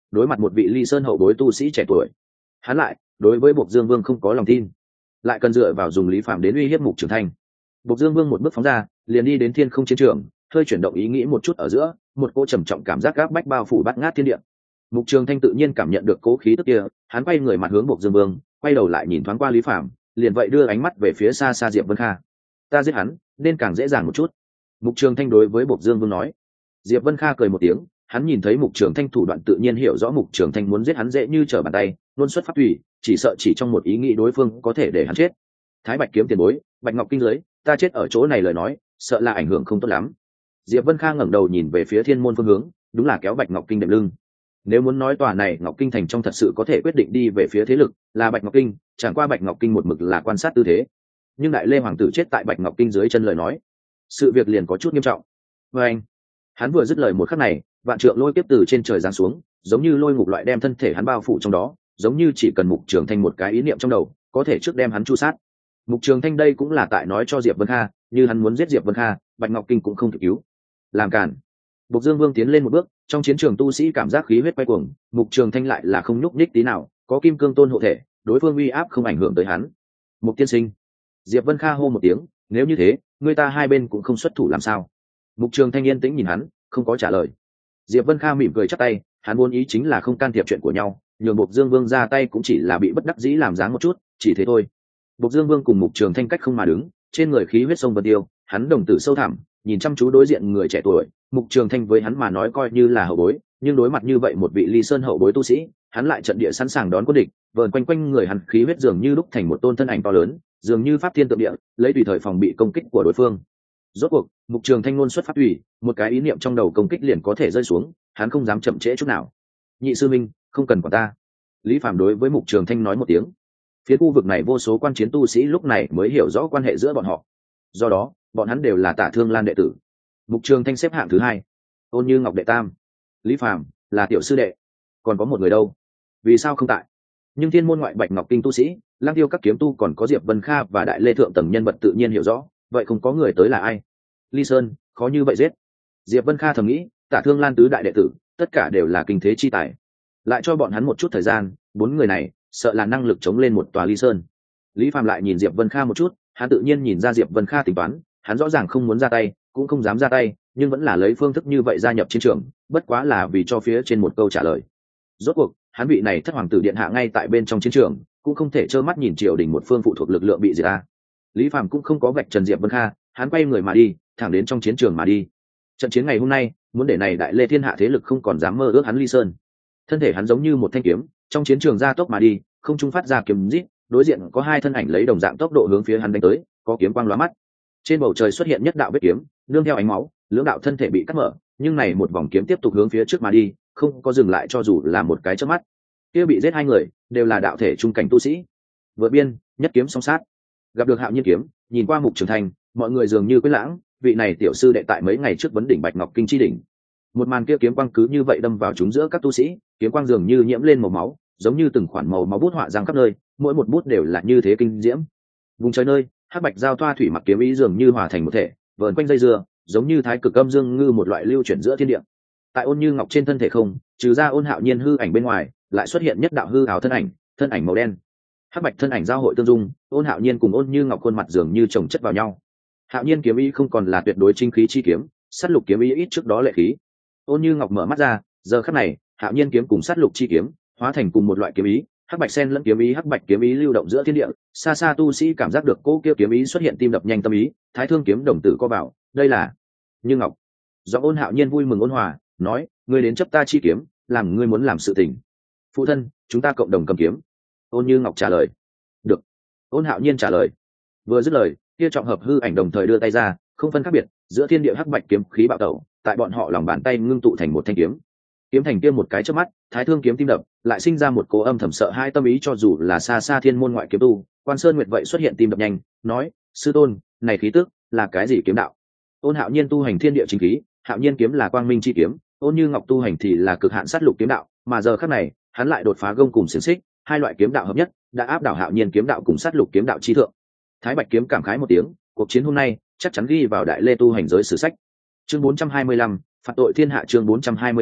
đối mặt một vị ly sơn hậu bối tu sĩ trẻ tuổi, hắn lại đối với Bộc Dương Vương không có lòng tin, lại cần dựa vào dùng Lý Phàm đến uy hiếp Mục Trường Thanh. Bộc Dương Vương một bước phóng ra, liền đi đến thiên không chiến trường, hơi chuyển động ý nghĩ một chút ở giữa, một cỗ trầm trọng cảm giác gáp bách bao phủ bát ngát thiên địa. Mục Trường Thanh tự nhiên cảm nhận được cố khí tức kia, hắn quay người mặt hướng Bộc Dương Vương, quay đầu lại nhìn thoáng qua Lý Phàm, liền vậy đưa ánh mắt về phía xa xa Diệp Vân Kha. Ta giết hắn, nên càng dễ dàng một chút. Mục Trường Thanh đối với Bộc Dương Vương nói. Diệp Vân Kha cười một tiếng, hắn nhìn thấy Mục Trường Thanh thủ đoạn tự nhiên hiểu rõ Mục Trường Thanh muốn giết hắn dễ như trở bàn tay, luôn xuất pháp thủy, chỉ sợ chỉ trong một ý nghĩ đối phương có thể để hắn chết. Thái Bạch kiếm tiền bối, Bạch Ngọc kinh giới, ta chết ở chỗ này lời nói, sợ là ảnh hưởng không tốt lắm. Diệp Vân Kha ngẩng đầu nhìn về phía thiên môn phương hướng, đúng là kéo Bạch Ngọc kinh đệm lưng. Nếu muốn nói tòa này Ngọc kinh thành trong thật sự có thể quyết định đi về phía thế lực, là Bạch Ngọc kinh, chẳng qua Bạch Ngọc kinh một mực là quan sát tư thế. Nhưng đại lê hoàng tử chết tại Bạch Ngọc kinh dưới chân lời nói, sự việc liền có chút nghiêm trọng. Và anh, hắn vừa dứt lời một khắc này, vạn trượng lôi tiếp từ trên trời giáng xuống, giống như lôi ngục loại đem thân thể hắn bao phủ trong đó, giống như chỉ cần Mục Trường Thanh một cái ý niệm trong đầu, có thể trước đem hắn chu sát. Mục Trường Thanh đây cũng là tại nói cho Diệp Vân Kha, như hắn muốn giết Diệp Vân Kha, Bạch Ngọc kinh cũng không kịp cứu. Làm cản. Bộc Dương Vương tiến lên một bước, trong chiến trường tu sĩ cảm giác khí huyết quay cuồng, Mục Trường Thanh lại là không nhúc nhích tí nào, có kim cương tôn hộ thể, đối phương uy áp không ảnh hưởng tới hắn. Mục tiên sinh. Diệp Vân Kha hô một tiếng, nếu như thế, người ta hai bên cũng không xuất thủ làm sao? Mục Trường Thanh yên tĩnh nhìn hắn, không có trả lời. Diệp Vân Kha mỉm cười chắp tay, hắn muốn ý chính là không can thiệp chuyện của nhau, nhường Bộc Dương Vương ra tay cũng chỉ là bị bất đắc dĩ làm dáng một chút, chỉ thế thôi. Bộc Dương Vương cùng Mục Trường Thanh cách không mà đứng, trên người khí huyết sông vân tiêu, hắn đồng tử sâu thẳm, nhìn chăm chú đối diện người trẻ tuổi. Mục Trường Thanh với hắn mà nói coi như là hậu bối, nhưng đối mặt như vậy một vị ly sơn hậu bối tu sĩ, hắn lại trận địa sẵn sàng đón quân địch, vờn quanh quanh người hắn khí huyết dường như lúc thành một tôn thân ảnh to lớn, dường như pháp thiên tượng địa, lấy tùy thời phòng bị công kích của đối phương. Rốt cuộc, Mục Trường Thanh luôn xuất pháp thủy, một cái ý niệm trong đầu công kích liền có thể rơi xuống, hắn không dám chậm trễ chút nào. Nhị sư minh, không cần quản ta. Lý Phàm đối với Mục Trường Thanh nói một tiếng. Phía khu vực này vô số quan chiến tu sĩ lúc này mới hiểu rõ quan hệ giữa bọn họ. Do đó, bọn hắn đều là Tả Thương Lan đệ tử. Mục Trường Thanh xếp hạng thứ hai, Ôn Như Ngọc đệ tam, Lý Phàm là tiểu sư đệ. Còn có một người đâu? Vì sao không tại? Nhưng thiên môn ngoại Bạch Ngọc kinh tu sĩ, Lang Tiêu các kiếm tu còn có Diệp Vân Kha và Đại Lê thượng tầng nhân vật tự nhiên hiểu rõ, vậy không có người tới là ai? Ly Sơn, khó như vậy giết. Diệp Vân Kha thầm nghĩ, Tả Thương Lan tứ đại đệ tử, tất cả đều là kinh thế chi tài. Lại cho bọn hắn một chút thời gian, bốn người này sợ là năng lực chống lên một tòa Ly Sơn. Lý Phàm lại nhìn Diệp Vân Kha một chút, hắn tự nhiên nhìn ra Diệp Vân Kha tính toán, hắn rõ ràng không muốn ra tay, cũng không dám ra tay, nhưng vẫn là lấy phương thức như vậy gia nhập chiến trường, bất quá là vì cho phía trên một câu trả lời. Rốt cuộc, hắn vị này thất hoàng tử điện hạ ngay tại bên trong chiến trường, cũng không thể trơ mắt nhìn triều đình một phương phụ thuộc lực lượng bị diệt ra. Lý Phàm cũng không có vạch trần Diệp Vân Kha, hắn quay người mà đi, thẳng đến trong chiến trường mà đi. Trận chiến ngày hôm nay, muốn để này Đại Lê thiên hạ thế lực không còn dám mơ ước hắn Ly Sơn. Thân thể hắn giống như một thanh kiếm, trong chiến trường ra tốc mà đi, không trung phát ra kiếm rít, đối diện có hai thân ảnh lấy đồng dạng tốc độ hướng phía hắn đánh tới, có kiếm quang lóa mắt. Trên bầu trời xuất hiện nhất đạo vết kiếm, nương theo ánh máu, lưỡng đạo thân thể bị cắt mở, nhưng này một vòng kiếm tiếp tục hướng phía trước mà đi, không có dừng lại cho dù là một cái chớp mắt. Kia bị giết hai người, đều là đạo thể trung cảnh tu sĩ. Vượt biên, nhất kiếm song sát. Gặp được Hạo Nhiên kiếm, nhìn qua Mục Trường Thanh, mọi người dường như quên lãng, vị này tiểu sư đệ tại mấy ngày trước vấn đỉnh Bạch Ngọc kinh chi đỉnh. Một màn kia kiếm quang cứ như vậy đâm vào chúng giữa các tu sĩ, kiếm quang dường như nhiễm lên màu máu, giống như từng khoản màu máu bút họa giang khắp nơi, mỗi một bút đều là như thế kinh diễm. Vùng trời nơi, hắc bạch giao thoa thủy mặc kiếm ý dường như hòa thành một thể, vờn quanh dây dưa, giống như thái cực âm dương ngư một loại lưu chuyển giữa thiên địa. Tại Ôn Như Ngọc trên thân thể không, trừ ra Ôn Hạo Nhiên hư ảnh bên ngoài, lại xuất hiện nhất đạo hư ảo thân ảnh, thân ảnh màu đen. Hắc bạch thân ảnh giao hội tương dung, Ôn Hạo Nhiên cùng Ôn Như Ngọc khuôn mặt dường như chồng chất vào nhau. Hạo Nhiên kiếm ý không còn là tuyệt đối chính khí chi kiếm, sát lục kiếm ý ít trước đó lệ khí. Ôn Như Ngọc mở mắt ra, giờ khắc này, Hạo Nhiên kiếm cùng sát lục chi kiếm, hóa thành cùng một loại kiếm ý, hắc bạch sen lẫn kiếm ý, hắc bạch kiếm ý lưu động giữa thiên địa, xa xa tu sĩ cảm giác được cô kia kiếm ý xuất hiện, tim đập nhanh tâm ý, thái thương kiếm đồng tử co bảo, đây là Như Ngọc. Do Ôn Hạo Nhiên vui mừng ôn hòa, nói, ngươi đến chấp ta chi kiếm, làm ngươi muốn làm sự tình. Phụ thân, chúng ta cộng đồng cầm kiếm. Ôn Như Ngọc trả lời. Được. Ôn Hạo Nhiên trả lời. Vừa dứt lời, kia trọng hợp hư ảnh đồng thời đưa tay ra, không phân khác biệt, giữa thiên địa hắc bạch kiếm khí bạo tẩu, tại bọn họ lòng bàn tay ngưng tụ thành một thanh kiếm. Kiếm thành kia một cái chớp mắt, thái thương kiếm tim đập, lại sinh ra một cố âm thầm sợ hai tâm ý, cho dù là xa xa thiên môn ngoại kiếm tu, Quan Sơn Nguyệt vậy xuất hiện tim đập nhanh, nói, sư tôn, này khí tức là cái gì kiếm đạo? Ôn Hạo Nhiên tu hành thiên địa chính khí, Hạo Nhiên kiếm là quang minh chi kiếm, Ôn Như Ngọc tu hành thì là cực hạn sát lục kiếm đạo, mà giờ khắc này, hắn lại đột phá gông cùng xiềng xích, hai loại kiếm đạo hợp nhất, đã áp đảo Hạo Nhiên kiếm đạo cùng sát lục kiếm đạo chi thượng. Thái Bạch kiếm cảm khái một tiếng, cuộc chiến hôm nay chắc chắn ghi vào Đại Lê tu hành giới sử sách. Chương bốn trăm hai mươi lăm, phạt tội thiên hạ, chương bốn trăm hai mươi lăm,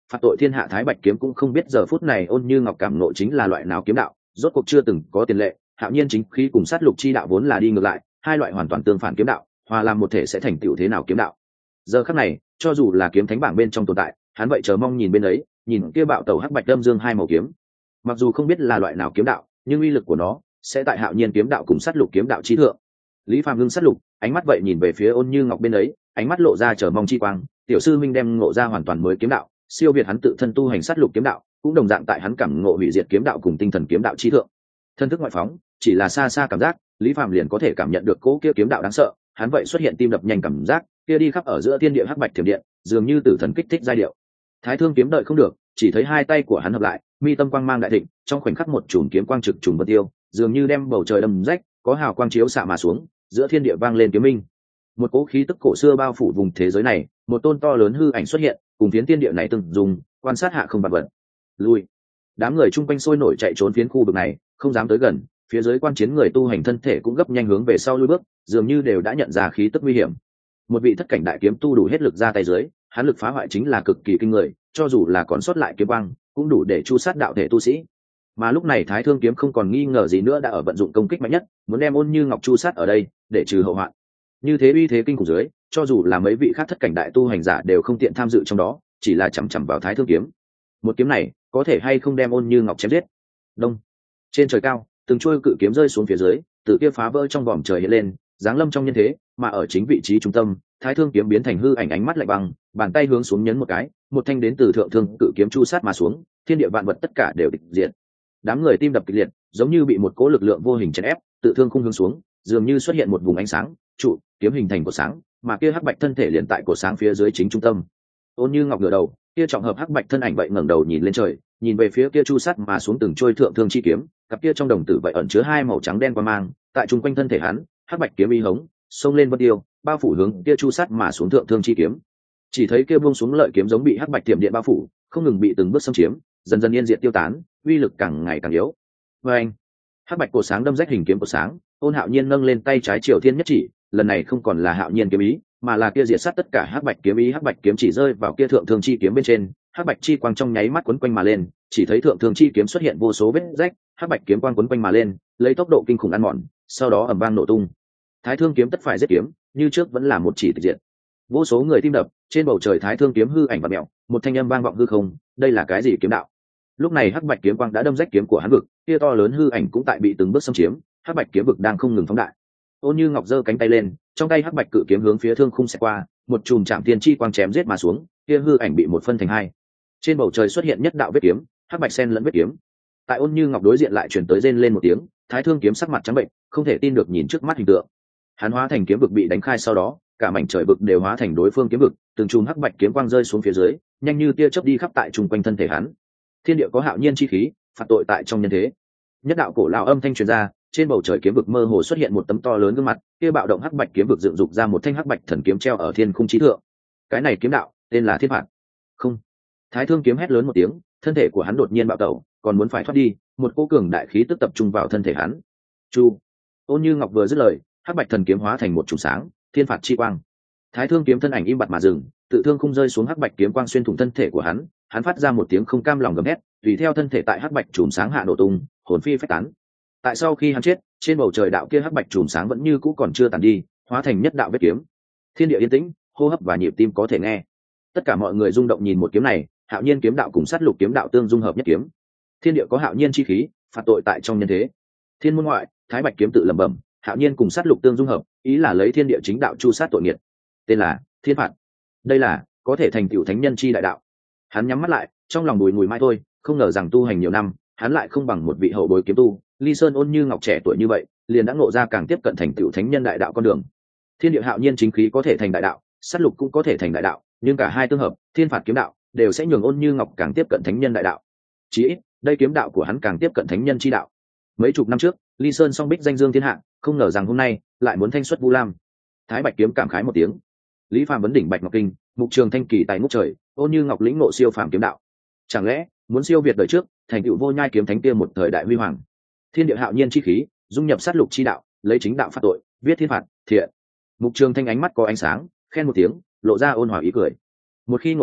phạt tội thiên hạ thái bạch kiếm cũng không biết giờ phút này Ôn Như Ngọc cảm ngộ chính là loại nào kiếm đạo, rốt cuộc chưa từng có tiền lệ. Hạo nhiên chính khí cùng sát lục chi đạo vốn là đi ngược lại, hai loại hoàn toàn tương phản kiếm đạo hòa làm một thể sẽ thành tựu thế nào kiếm đạo. Giờ khắc này cho dù là kiếm thánh bảng bên trong tồn tại, hắn vậy chờ mong nhìn bên ấy, nhìn kia bạo tẩu hắc bạch đâm dương hai màu kiếm. Mặc dù không biết là loại nào kiếm đạo, nhưng uy lực của nó sẽ tại hạo nhiên kiếm đạo cùng sát lục kiếm đạo trí thượng. Lý Phàm ngưng sát lục, ánh mắt vậy nhìn về phía Ôn Như Ngọc bên ấy, ánh mắt lộ ra chờ mong chi quang. Tiểu sư minh đem ngộ ra hoàn toàn mới kiếm đạo, siêu việt hắn tự thân tu hành sát lục kiếm đạo, cũng đồng dạng tại hắn cảm ngộ hủy diệt kiếm đạo cùng tinh thần kiếm đạo trí thượng. Thân thức ngoại phóng, chỉ là xa xa cảm giác, Lý Phàm liền có thể cảm nhận được cỗ kia kiếm đạo đáng sợ. Hắn vậy xuất hiện tim đập nhanh cảm giác, kia đi khắp ở giữa thiên địa hắc bạch thiểm điện, dường như tử thần kích thích giai điệu. Thái Thương kiếm đợi không được, chỉ thấy hai tay của hắn hợp lại, mi tâm quang mang đại thịnh, trong khoảnh khắc một chùm kiếm quang trực trùng vân tiêu, dường như đem bầu trời đâm rách, có hào quang chiếu xạ mà xuống, giữa thiên địa vang lên kiếm minh. Một cỗ khí tức cổ xưa bao phủ vùng thế giới này, một tôn to lớn hư ảnh xuất hiện, cùng phiến thiên địa này từng dùng, quan sát hạ không vật vật. Lui. Đám người chung quanh sôi nổi chạy trốn phiến khu vực này, không dám tới gần, phía dưới quan chiến người tu hành thân thể cũng gấp nhanh hướng về sau lui bước, dường như đều đã nhận ra khí tức nguy hiểm. Một vị thất cảnh đại kiếm tu đủ hết lực ra tay dưới, hắn lực phá hoại chính là cực kỳ kinh người, cho dù là còn sót lại kiếm băng, cũng đủ để chu sát đạo thể tu sĩ. Mà lúc này Thái Thương kiếm không còn nghi ngờ gì nữa đã ở vận dụng công kích mạnh nhất, muốn đem Ôn Như Ngọc chu sát ở đây, để trừ hậu hoạn. Như thế uy thế kinh khủng dưới, cho dù là mấy vị khác thất cảnh đại tu hành giả đều không tiện tham dự trong đó, chỉ là chằm chằm vào Thái Thương kiếm. Một kiếm này, có thể hay không đem Ôn Như Ngọc chém giết? Đông. Trên trời cao, từng chuôi cự kiếm rơi xuống phía dưới, tự kia phá vỡ trong vòm trời hiện lên, giáng lâm trong nhân thế, mà ở chính vị trí trung tâm, Thái Thương kiếm biến thành hư ảnh, ánh mắt lạnh băng, bàn tay hướng xuống nhấn một cái, một thanh đến từ thượng thương cự kiếm chu sát mà xuống, thiên địa vạn vật tất cả đều tịch diệt. Đám người tim đập kịch liệt, giống như bị một cỗ lực lượng vô hình chèn ép, tự thương khung hướng xuống, dường như xuất hiện một vùng ánh sáng, trụ kiếm hình thành của sáng, mà kia hắc bạch thân thể liền tại của sáng phía dưới chính trung tâm. Ôn Như Ngọc ngửa đầu, kia trọng hợp hắc bạch thân ảnh vậy ngẩng đầu nhìn lên trời, nhìn về phía kia chu sát mà xuống từng trôi thượng thương chi kiếm, cặp kia trong đồng tử vậy ẩn chứa hai màu trắng đen quang mang, tại trung quanh thân thể hắn, hắc bạch kiếm y hống, xông lên vân tiêu, bao phủ hướng kia chu sát mà xuống thượng thương chi kiếm. Chỉ thấy kia buông xuống lợi kiếm giống bị hắc bạch tiệm điện bao phủ, không ngừng bị từng bước xâm chiếm, dần dần yên diệt tiêu tán, uy lực càng ngày càng yếu. Và anh, hắc bạch cổ sáng đâm rách hình kiếm của sáng, Ôn Hạo Nhiên nâng lên tay trái Triều Thiên nhất chỉ, lần này không còn là Hạo Nhiên kiếm ý, mà là kia diệt sát tất cả hắc bạch kiếm ý, hắc bạch kiếm chỉ rơi vào kia thượng thương chi kiếm bên trên, hắc bạch chi quang trong nháy mắt quấn quanh mà lên, chỉ thấy thượng thương chi kiếm xuất hiện vô số vết rách, hắc bạch kiếm quang quấn quanh mà lên, lấy tốc độ kinh khủng ăn mòn, sau đó ầm vang nổ tung. Thái Thương kiếm tất phải giết kiếm, như trước vẫn là một chỉ tịch diệt. Vô số người tim đập, trên bầu trời Thái Thương kiếm hư ảnh vặn mèo, một thanh âm vang vọng hư không, đây là cái gì kiếm đạo? Lúc này hắc bạch kiếm quang đã đâm rách kiếm của hắn vực, kia to lớn hư ảnh cũng tại bị từng bước xâm chiếm, hắc bạch kiếm vực đang không ngừng phóng đại. Ôn Như Ngọc giơ cánh tay lên, trong tay hắc bạch cự kiếm hướng phía thương khung xẹt qua, một chùm chạm tiên chi quang chém giết mà xuống, kia hư ảnh bị một phân thành hai. Trên bầu trời xuất hiện nhất đạo vết kiếm, hắc bạch xen lẫn vết kiếm. Tại Ôn Như Ngọc đối diện lại truyền tới rên lên một tiếng, Thái Thương kiếm sắc mặt trắng bệnh, không thể tin được nhìn trước mắt hình tượng. Hắn hóa thành kiếm vực bị đánh khai sau đó, cả mảnh trời vực đều hóa thành đối phương kiếm vực, từng chùm hắc bạch kiếm quang rơi xuống phía dưới, nhanh như tia chớp đi khắp tại trung quanh thân thể hắn. Thiên địa có hạo nhiên chi khí, phạt tội tại trong nhân thế. Nhất đạo cổ lão âm thanh truyền ra, trên bầu trời kiếm vực mơ hồ xuất hiện một tấm to lớn gương mặt, kia bạo động hắc bạch kiếm vực dựng dục ra một thanh hắc bạch thần kiếm treo ở thiên khung chí thượng. Cái này kiếm đạo tên là Thiên Phạt. Không. Thái Thương kiếm hét lớn một tiếng, thân thể của hắn đột nhiên bạo tẩu, còn muốn phải thoát đi, một cỗ cường đại khí tức tập trung vào thân thể hắn. Chu. Ôn Như Ngọc vừa dứt lời, hắc bạch thần kiếm hóa thành một chùm sáng, thiên phạt chi quang. Thái Thương kiếm thân ảnh im bặt mà dừng, tự thương khung rơi xuống hắc bạch kiếm quang xuyên thủng thân thể của hắn, hắn phát ra một tiếng không cam lòng gầm hét, tùy theo thân thể tại hắc bạch chùm sáng hạ nổ tung, hồn phi phách tán. Tại sau khi hắn chết, trên bầu trời đạo kia hắc bạch chùm sáng vẫn như cũ còn chưa tàn đi, hóa thành nhất đạo vết kiếm. Thiên địa yên tĩnh, hô hấp và nhịp tim có thể nghe. Tất cả mọi người rung động nhìn một kiếm này, Hạo Nhiên kiếm đạo cùng sát lục kiếm đạo tương dung hợp nhất kiếm. Thiên địa có hạo nhiên chi khí, phạt tội tại trong nhân thế. Thiên môn ngoại, Thái Bạch kiếm tự lẩm bẩm, hạo nhiên cùng sát lục tương dung hợp, ý là lấy thiên địa chính đạo chu sát tội nghiệt. Tên là Thiên Phạt. Đây là có thể thành tựu thánh nhân chi đại đạo. Hắn nhắm mắt lại, trong lòng bùi ngùi mai thôi, không ngờ rằng tu hành nhiều năm, hắn lại không bằng một vị hậu bối kiếm tu, Ly Sơn Ôn Như Ngọc trẻ tuổi như vậy, liền đã ngộ ra càng tiếp cận thành tựu thánh nhân đại đạo con đường. Thiên địa hạo nhiên chính khí có thể thành đại đạo, sát lục cũng có thể thành đại đạo, nhưng cả hai tương hợp, thiên phạt kiếm đạo đều sẽ nhường Ôn Như Ngọc càng tiếp cận thánh nhân đại đạo. Chỉ ít, đây kiếm đạo của hắn càng tiếp cận thánh nhân chi đạo. Mấy chục năm trước, Ly Sơn song bích danh dương thiên hạ, không ngờ rằng hôm nay lại muốn thanh xuất Vu Lam. Thái Bạch kiếm cảm khái một tiếng. Lý Phàm vấn đỉnh Bạch Ngọc Kinh, mục trường thanh kỳ tại ngút trời, Ôn Như Ngọc lĩnh ngộ siêu phàm kiếm đạo. Chẳng lẽ muốn siêu việt đời trước, thành tựu vô nhai kiếm thánh kia một thời đại huy hoàng? Thiên địa hạo nhiên chi khí, dung nhập sát lục chi đạo, lấy chính đạo phạt tội, viết thiên phạt, thiện. Mục trường thanh ánh mắt có ánh sáng, khen một tiếng, lộ ra ôn hòa ý cười. Một khi ngộ đạo,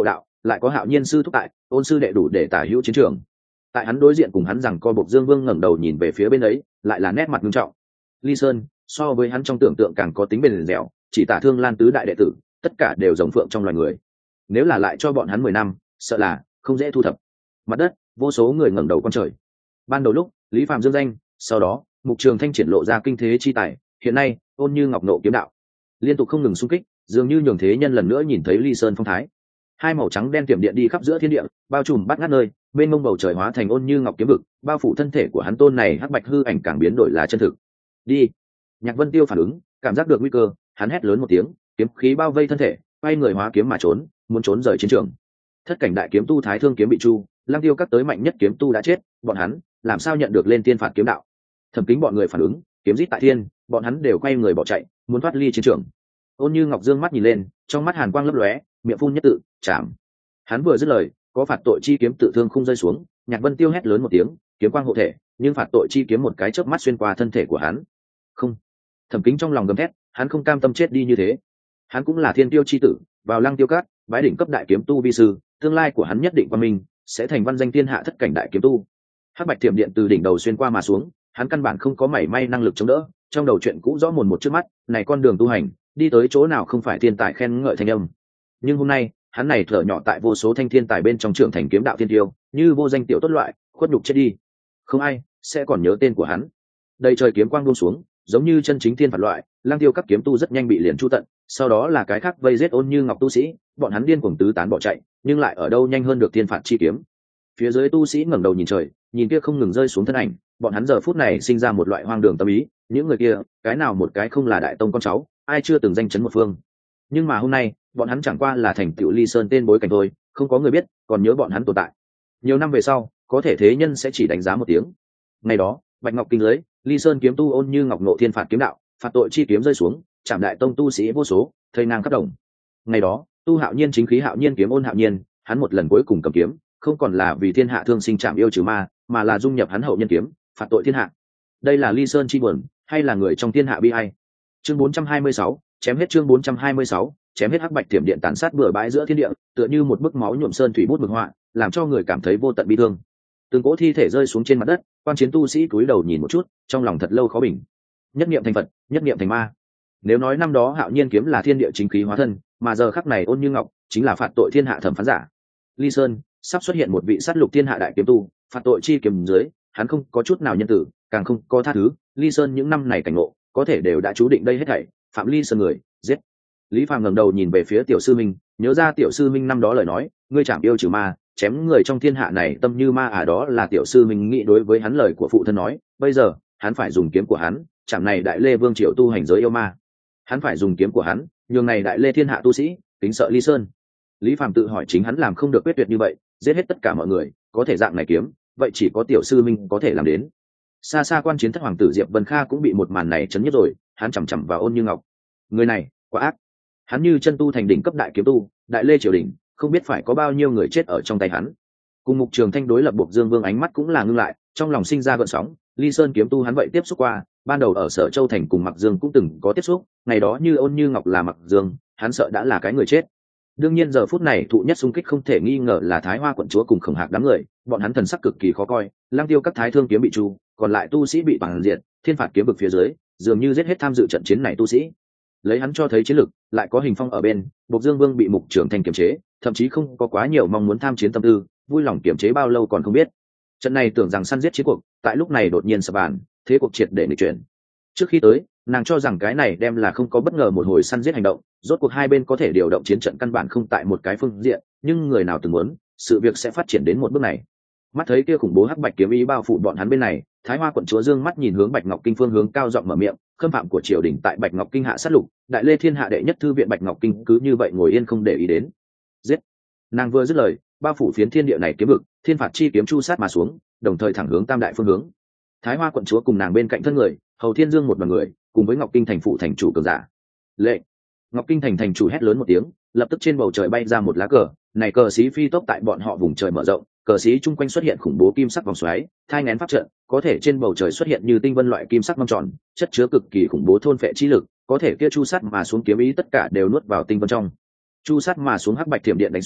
lại có Hạo Nhiên sư thúc tại, ôn sư đệ đủ để tả hữu chiến trường. Tại hắn đối diện cùng hắn rằng co Bộc Dương Vương ngẩng đầu nhìn về phía bên ấy, lại là nét mặt nghiêm trọng. Ly Sơn so với hắn trong tưởng tượng càng có tính bền dẻo, chỉ tả Thương Lan tứ đại đệ tử, tất cả đều rồng phượng trong loài người. Nếu là lại cho bọn hắn mười năm, sợ là không dễ thu thập. Mặt đất, vô số người ngẩng đầu con trời. Ban đầu lúc, Lý Phàm dương danh, sau đó, Mục Trường Thanh triển lộ ra kinh thế chi tài, hiện nay, ôn như ngọc nộ kiếm đạo, liên tục không ngừng xung kích, dường như nhường thế nhân lần nữa nhìn thấy Ly Sơn phong thái. Hai màu trắng đen tiệm điện đi khắp giữa thiên địa, bao trùm bắt ngát nơi, bên mông bầu trời hóa thành ôn như ngọc kiếm vực, bao phủ thân thể của hắn tôn này hắc bạch hư ảnh càng biến đổi là chân thực. Đi. Nhạc Vân Tiêu phản ứng, cảm giác được nguy cơ, hắn hét lớn một tiếng, kiếm khí bao vây thân thể, quay người hóa kiếm mà trốn, muốn trốn rời chiến trường. Thất cảnh đại kiếm tu Thái Thương kiếm bị chu, Lăng Tiêu các tới mạnh nhất kiếm tu đã chết, bọn hắn làm sao nhận được lên tiên phạt kiếm đạo? Thẩm Kính bọn người phản ứng, kiếm rít tại thiên, bọn hắn đều quay người bỏ chạy, muốn thoát ly chiến trường. Ôn Như Ngọc dương mắt nhìn lên, trong mắt hàn quang lấp lóe, miệng phun nhất tự, chạm. Hắn vừa dứt lời, có phạt tội chi kiếm tự thương không rơi xuống, Nhạc Vân Tiêu hét lớn một tiếng, kiếm quang hộ thể, nhưng phạt tội chi kiếm một cái chớp mắt xuyên qua thân thể của hắn. Không. Thẩm Kính trong lòng gầm thét, hắn không cam tâm chết đi như thế. Hắn cũng là thiên tiêu chi tử, vào Lăng Tiêu Cát, bái đỉnh cấp đại kiếm tu vi sư, tương lai của hắn nhất định qua mình, sẽ thành văn danh thiên hạ thất cảnh đại kiếm tu. Hắc bạch tiệm điện từ đỉnh đầu xuyên qua mà xuống, hắn căn bản không có mảy may năng lực chống đỡ, trong đầu chuyện cũ rõ mồn một trước mắt, này con đường tu hành, đi tới chỗ nào không phải thiên tài khen ngợi thành âm. Nhưng hôm nay, hắn này thở nhỏ tại vô số thanh thiên tài bên trong trưởng thành kiếm đạo thiên tiêu, như vô danh tiểu tốt loại, khuất nhục chết đi. Không ai sẽ còn nhớ tên của hắn. Đầy trời kiếm quang buông xuống, giống như chân chính thiên phạt loại, Lăng Tiêu các kiếm tu rất nhanh bị liền chu tận, sau đó là cái khác vây giết ôn như ngọc tu sĩ, bọn hắn điên cuồng tứ tán bỏ chạy, nhưng lại ở đâu nhanh hơn được thiên phạt chi kiếm. Phía dưới tu sĩ ngẩng đầu nhìn trời, nhìn kia không ngừng rơi xuống thân ảnh, bọn hắn giờ phút này sinh ra một loại hoang đường tâm ý, những người kia, cái nào một cái không là đại tông con cháu, ai chưa từng danh chấn một phương. Nhưng mà hôm nay, bọn hắn chẳng qua là thành tựu Ly Sơn tên bối cảnh thôi, không có người biết, còn nhớ bọn hắn tồn tại. Nhiều năm về sau, có thể thế nhân sẽ chỉ đánh giá một tiếng. Ngày đó, Bạch Ngọc kinh lưới, Ly Sơn kiếm tu ôn như ngọc nộ thiên phạt kiếm đạo, phạt tội chi kiếm rơi xuống, chạm đại tông tu sĩ vô số, thây ngang khắp đồng. Ngày đó, tu Hạo Nhiên chính khí Hạo Nhiên kiếm ôn Hạo Nhiên, hắn một lần cuối cùng cầm kiếm, không còn là vì thiên hạ thương sinh chạm yêu trừ ma, mà là dung nhập hắn hậu nhân kiếm, phạt tội thiên hạ. Đây là Ly Sơn chi buồn, hay là người trong thiên hạ bi ai? Chương bốn trăm hai mươi sáu, chém hết chương bốn trăm hai mươi sáu, chém hết hắc bạch tiềm điện tàn sát bừa bãi giữa thiên địa, tựa như một bức máu nhuộm sơn thủy bút mực họa, làm cho người cảm thấy vô tận bi thương. Từng cỗ thi thể rơi xuống trên mặt đất, quan chiến tu sĩ cúi đầu nhìn một chút, trong lòng thật lâu khó bình. Nhất niệm thành Phật, nhất niệm thành ma. Nếu nói năm đó Hạo Nhiên kiếm là thiên địa chính khí hóa thân, mà giờ khắc này ôn như ngọc chính là phạt tội thiên hạ thẩm phán giả. Ly Sơn sắp xuất hiện một vị sát lục thiên hạ đại kiếm tu, phạt tội chi kiếm dưới, hắn không có chút nào nhân tử, càng không có tha thứ. Ly Sơn những năm này cảnh ngộ, có thể đều đã chú định đây hết thảy, phạm Ly Sơn người, giết. Lý Phàm ngẩng đầu nhìn về phía tiểu sư minh, nhớ ra tiểu sư minh năm đó lời nói, ngươi chạm yêu trừ ma, chém người trong thiên hạ này tâm như ma à, đó là tiểu sư minh nghĩ đối với hắn lời của phụ thân nói, bây giờ hắn phải dùng kiếm của hắn chạm này đại lê vương triều tu hành giới yêu ma, hắn phải dùng kiếm của hắn nhường này đại lê thiên hạ tu sĩ kính sợ Ly Sơn. Lý Phàm tự hỏi chính hắn làm không được quyết tuyệt như vậy, giết hết tất cả mọi người, có thể dạng này kiếm, vậy chỉ có tiểu sư minh có thể làm đến. Xa xa quan chiến thất hoàng tử Diệp Vân Kha cũng bị một màn này chấn nhất rồi, hắn chằm chằm vào ôn như ngọc, người này quá ác, hắn như chân tu thành đỉnh cấp đại kiếm tu, đại lê triều đình không biết phải có bao nhiêu người chết ở trong tay hắn. Cùng Mục Trường Thanh đối lập Bộc Dương Vương ánh mắt cũng là ngưng lại, trong lòng sinh ra gợn sóng. Ly Sơn kiếm tu hắn vậy tiếp xúc qua, ban đầu ở Sở Châu thành cùng Mặc Dương cũng từng có tiếp xúc, ngày đó như ôn như ngọc là Mặc Dương, hắn sợ đã là cái người chết. Đương nhiên giờ phút này thụ nhất xung kích không thể nghi ngờ là Thái Hoa quận chúa cùng Khổng Hạc đám người, bọn hắn thần sắc cực kỳ khó coi. Lăng Tiêu các thái thương kiếm bị tru, còn lại tu sĩ bị bằng diệt, thiên phạt kiếm vực phía dưới, dường như giết hết tham dự trận chiến này tu sĩ. Lấy hắn cho thấy chiến lực, lại có Hình Phong ở bên, Bộc Dương Vương bị Mục Trường Thanh kiềm chế, thậm chí không có quá nhiều mong muốn tham chiến tâm tư, vui lòng kiềm chế bao lâu còn không biết. Trận này tưởng rằng săn giết chiến cuộc, tại lúc này đột nhiên sập bàn, thế cuộc triệt để nghịch chuyển. Trước khi tới, nàng cho rằng cái này đem là không có bất ngờ một hồi săn giết hành động, rốt cuộc hai bên có thể điều động chiến trận căn bản không tại một cái phương diện, nhưng người nào từng muốn, sự việc sẽ phát triển đến một bước này. Mắt thấy kia khủng bố hắc bạch kiếm ý bao phủ bọn hắn bên này, Thái Hoa quận chúa dương mắt nhìn hướng Bạch Ngọc Kinh phương hướng, cao giọng mở miệng, khâm phạm của triều đình tại Bạch Ngọc Kinh hạ sát lục, đại lê thiên hạ đệ nhất thư viện Bạch Ngọc Kinh cứ như vậy ngồi yên không để ý đến. Giết! Nàng vừa dứt lời, bao phủ phiến thiên địa này kiếm vực, thiên phạt chi kiếm chu sát mà xuống, đồng thời thẳng hướng tam đại phương hướng. Thái Hoa quận chúa cùng nàng bên cạnh thân người, Hầu Thiên Dương một đoàn người, cùng với Ngọc Kinh thành phụ thành chủ cường giả. Lệnh! Ngọc Kinh thành thành chủ hét lớn một tiếng, lập tức trên bầu trời bay ra một lá cờ, này cờ xí phi tốc tại bọn họ vùng trời mở rộng, cờ xí chung quanh xuất hiện khủng bố kim sắc vòng xoáy, thai nghén pháp trận, có thể trên bầu trời xuất hiện như tinh vân loại kim sắc mâm tròn, chất chứa cực kỳ khủng bố thôn phệ chi lực, có thể kia chu sát mà xuống kiếm ý tất cả đều nuốt vào tinh vân trong. Chu sát mà xuống hắc bạch thiểm điện đánh xuống,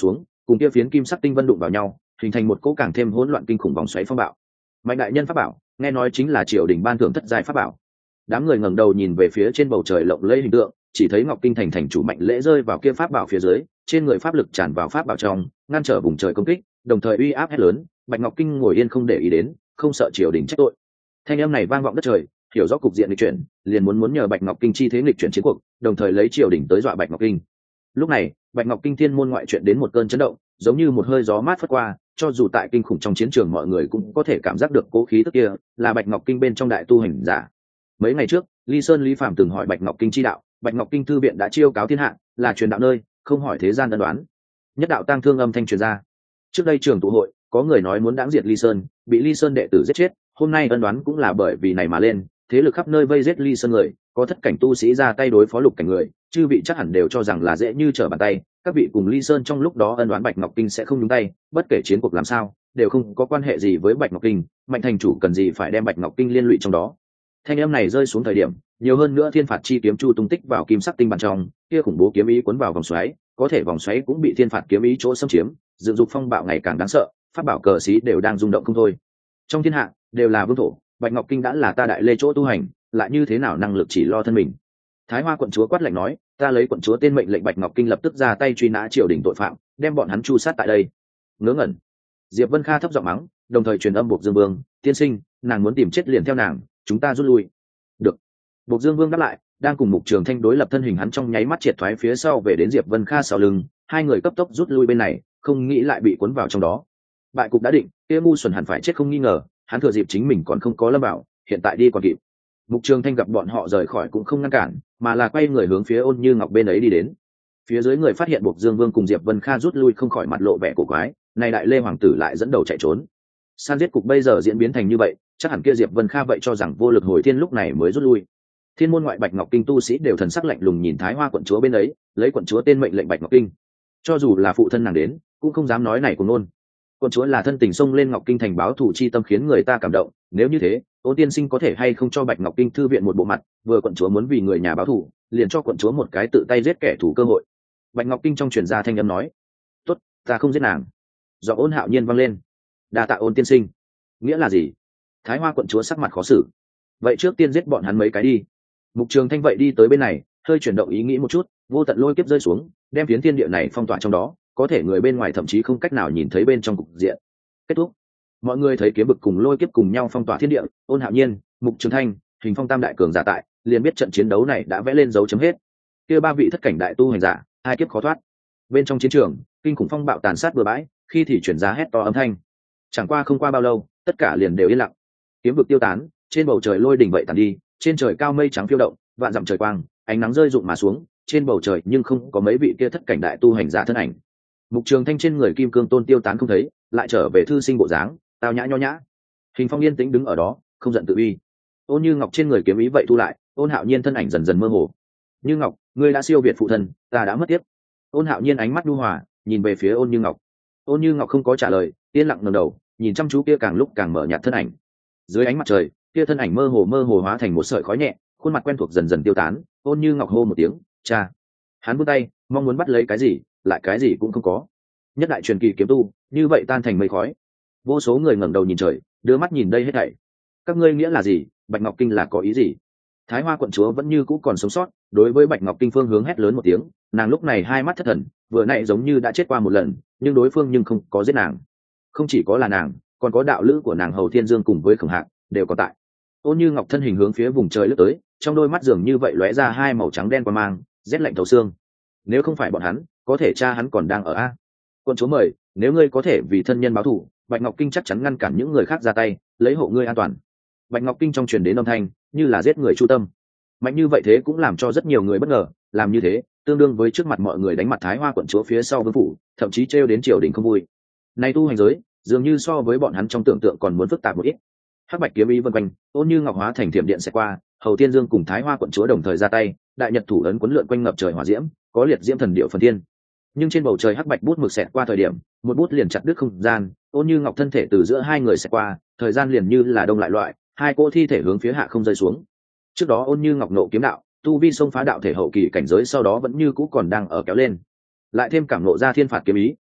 cùng kia phiến kim sắc tinh vân đụng vào nhau, hình thành một cỗ càng thêm hỗn loạn kinh khủng vòng xoáy phong bạo. Mạnh đại nhân pháp bảo, nghe nói chính là triều đình ban thưởng thất giai pháp bảo. Đám người ngẩng đầu nhìn về phía trên bầu trời lộng lẫy hình tượng, chỉ thấy Ngọc Kinh thành thành chủ Mạnh Lễ rơi vào kia pháp bảo phía dưới, trên người pháp lực tràn vào pháp bảo trong, ngăn trở vùng trời công kích, đồng thời uy áp hét lớn. Bạch Ngọc Kinh ngồi yên không để ý đến, không sợ triều đình trách tội. Thanh âm này vang vọng đất trời, hiểu rõ cục diện nghịch chuyển, liền muốn muốn nhờ Bạch Ngọc Kinh chi thế nghịch chuyển chiến cuộc, đồng thời lấy triều đình tới dọa Bạch Ngọc Kinh. Lúc này, Bạch Ngọc Kinh thiên môn ngoại chuyện đến một cơn chấn động, giống như một hơi gió mát phất qua, cho dù tại kinh khủng trong chiến trường mọi người cũng có thể cảm giác được cố khí tức kia, là Bạch Ngọc Kinh bên trong đại tu hành giả. Mấy ngày trước, Ly Sơn Lý Phàm từng hỏi Bạch Ngọc Kinh chi đạo, Bạch Ngọc Kinh thư viện đã chiêu cáo thiên hạ, là truyền đạo nơi, không hỏi thế gian ân đoán. Nhất đạo tang thương âm thanh truyền ra. Trước đây trường tụ hội, có người nói muốn đãng diệt Ly Sơn, bị Ly Sơn đệ tử giết chết, hôm nay ân đoán cũng là bởi vì này mà lên, thế lực khắp nơi vây giết Ly Sơn người, có thất cảnh tu sĩ ra tay đối phó lục cảnh người, chư vị chắc hẳn đều cho rằng là dễ như trở bàn tay, các vị cùng Ly Sơn trong lúc đó ân đoán Bạch Ngọc Kinh sẽ không nhúng tay, bất kể chiến cuộc làm sao, đều không có quan hệ gì với Bạch Ngọc Kinh, Mạnh thành chủ cần gì phải đem Bạch Ngọc Kinh liên lụy trong đó. Thanh âm này rơi xuống thời điểm, nhiều hơn nữa thiên phạt chi kiếm chu tung tích vào kim sắc tinh bản trong, kia khủng bố kiếm ý cuốn vào vòng xoáy, có thể vòng xoáy cũng bị thiên phạt kiếm ý chỗ xâm chiếm, dựng dục phong bạo ngày càng đáng sợ, pháp bảo cờ sĩ đều đang rung động không thôi. Trong thiên hạ đều là vương thổ, Bạch Ngọc Kinh đã là ta đại lê chỗ tu hành, lại như thế nào năng lực chỉ lo thân mình. Thái Hoa quận chúa quát lạnh nói, ta lấy quận chúa tên mệnh lệnh Bạch Ngọc Kinh lập tức ra tay truy nã triều đình tội phạm, đem bọn hắn tru sát tại đây. Ngớ ngẩn. Diệp Vân Kha thấp giọng mắng, đồng thời truyền âm Bộc Dương Vương, tiên sinh, nàng muốn tìm chết liền theo nàng, chúng ta rút lui. Được. Bộc Dương Vương đáp lại, đang cùng Mục Trường Thanh đối lập thân hình hắn trong nháy mắt triệt thoái phía sau về đến Diệp Vân Kha sau lưng, hai người cấp tốc rút lui bên này, không nghĩ lại bị cuốn vào trong đó. Bại cục đã định, kia ngu xuẩn hẳn phải chết không nghi ngờ, hắn thừa dịp chính mình còn không có lâm bảo, hiện tại đi còn kịp. Mục Trường Thanh gặp bọn họ rời khỏi cũng không ngăn cản, mà là quay người hướng phía Ôn Như Ngọc bên ấy đi đến. Phía dưới người phát hiện Bộc Dương Vương cùng Diệp Vân Kha rút lui không khỏi mặt lộ vẻ cổ quái, này đại lê hoàng tử lại dẫn đầu chạy trốn. San giết cục bây giờ diễn biến thành như vậy, chắc hẳn kia Diệp Vân Kha vậy cho rằng vô lực hồi thiên lúc này mới rút lui. Thiên môn ngoại Bạch Ngọc Kinh tu sĩ đều thần sắc lạnh lùng nhìn Thái Hoa quận chúa bên ấy, lấy quận chúa tên mệnh lệnh Bạch Ngọc Kinh. Cho dù là phụ thân nàng đến, cũng không dám nói này của nôn. Quận chúa là thân tình xông lên Ngọc Kinh thành báo thù chi tâm khiến người ta cảm động, nếu như thế, Ôn tiên sinh có thể hay không cho Bạch Ngọc Kinh thư viện một bộ mặt, vừa quận chúa muốn vì người nhà báo thù, liền cho quận chúa một cái tự tay giết kẻ thù cơ hội. Bạch Ngọc Kinh trong truyền ra thanh âm nói, tốt, ta không giết nàng. Do Ôn Hạo Nhiên vang lên, đa tạ Ôn tiên sinh. Nghĩa là gì? Thái Hoa quận chúa sắc mặt khó xử. Vậy trước tiên giết bọn hắn mấy cái đi. Mục Trường Thanh vậy đi tới bên này, hơi chuyển động ý nghĩ một chút, vô tận lôi kiếp rơi xuống, đem phiến thiên địa này phong tỏa trong đó, có thể người bên ngoài thậm chí không cách nào nhìn thấy bên trong cục diện. Kết thúc. Mọi người thấy kiếm bực cùng lôi kiếp cùng nhau phong tỏa thiên địa, Ôn Hạo Nhiên, Mục Trường Thanh, Hình Phong tam đại cường giả tại, liền biết trận chiến đấu này đã vẽ lên dấu chấm hết. Kia ba vị thất cảnh đại tu hành giả, hai kiếp khó thoát. Bên trong chiến trường, kinh khủng phong bạo tàn sát bừa bãi, khi thì chuyển ra hét to âm thanh. Chẳng qua không qua bao lâu, tất cả liền đều yên lặng. Kiếm vực tiêu tán, trên bầu trời lôi đỉnh vậy tàn đi, trên trời cao mây trắng phiêu động, vạn dặm trời quang, ánh nắng rơi rụng mà xuống, trên bầu trời nhưng không có mấy vị kia thất cảnh đại tu hành giả thân ảnh. Mục Trường Thanh trên người kim cương tôn tiêu tán không thấy, lại trở về thư sinh bộ dáng, tao nhã nho nhã. Hình Phong yên tĩnh đứng ở đó, không giận tự uy. Ôn Như Ngọc trên người kiếm ý vậy thu lại, Ôn Hạo Nhiên thân ảnh dần dần mơ hồ. Như Ngọc, ngươi đã siêu việt phụ thân, ta đã mất tiếp. Ôn Hạo Nhiên ánh mắt nhu hòa, nhìn về phía Ôn Như Ngọc. Ôn Như Ngọc không có trả lời, yên lặng ngẩng đầu, nhìn chăm chú kia càng lúc càng mở nhạt thân ảnh. Dưới ánh mặt trời, kia thân ảnh mơ hồ mơ hồ hóa thành một sợi khói nhẹ, khuôn mặt quen thuộc dần dần tiêu tán. Ôn Như Ngọc hô một tiếng, cha. Hắn vươn tay, mong muốn bắt lấy cái gì, lại cái gì cũng không có. Nhất đại truyền kỳ kiếm tu, như vậy tan thành mây khói. Vô số người ngẩng đầu nhìn trời, đưa mắt nhìn đây hết thảy. Các ngươi nghĩa là gì? Bạch Ngọc Kinh là có ý gì? Thái Hoa quận chúa vẫn như cũ còn sống sót, đối với Bạch Ngọc Kinh phương hướng hét lớn một tiếng, nàng lúc này hai mắt thất thần, vừa nãy giống như đã chết qua một lần, nhưng đối phương nhưng không có giết nàng. Không chỉ có là nàng, còn có đạo lữ của nàng Hầu Thiên Dương cùng với Khổng Hạc đều có tại. Ôn Như Ngọc thân hình hướng phía vùng trời lướt tới, trong đôi mắt dường như vậy lóe ra hai màu trắng đen qua mang, rét lạnh thấu xương. Nếu không phải bọn hắn, có thể cha hắn còn đang ở a. Quân chúa mời, nếu ngươi có thể vì thân nhân báo thù, Bạch Ngọc Kinh chắc chắn ngăn cản những người khác ra tay, lấy hộ ngươi an toàn. Bạch Ngọc Kinh trong truyền đến âm thanh, như là giết người chu tâm. Mạnh như vậy thế cũng làm cho rất nhiều người bất ngờ, làm như thế, tương đương với trước mặt mọi người đánh mặt Thái Hoa quận chúa phía sau vương phủ, thậm chí trêu đến triều đình không vui. Này tu hành giới, dường như so với bọn hắn trong tưởng tượng còn muốn phức tạp một ít. Hắc bạch kiếm ý vân quanh, Ôn Như Ngọc hóa thành thiểm điện sẽ qua, Hầu Tiên Dương cùng Thái Hoa quận chúa đồng thời ra tay, đại nhật thủ ấn quấn lượn quanh ngập trời hỏa diễm, có liệt diễm thần điệu phần thiên. Nhưng trên bầu trời hắc bạch bút mực xẹt qua thời điểm, một bút liền chặt đứt không gian, Ôn Như Ngọc thân thể từ giữa hai người xẹt qua, thời gian liền như là đông lại loại, hai cỗ thi thể hướng phía hạ không rơi xuống. Trước đó Ôn Như Ngọc nộ kiếm đạo, tu vi xông phá đạo thể hậu kỳ cảnh giới, sau đó vẫn như cũ còn đang ở kéo lên. Lại thêm cảm nộ ra thiên phạt kiếm ý,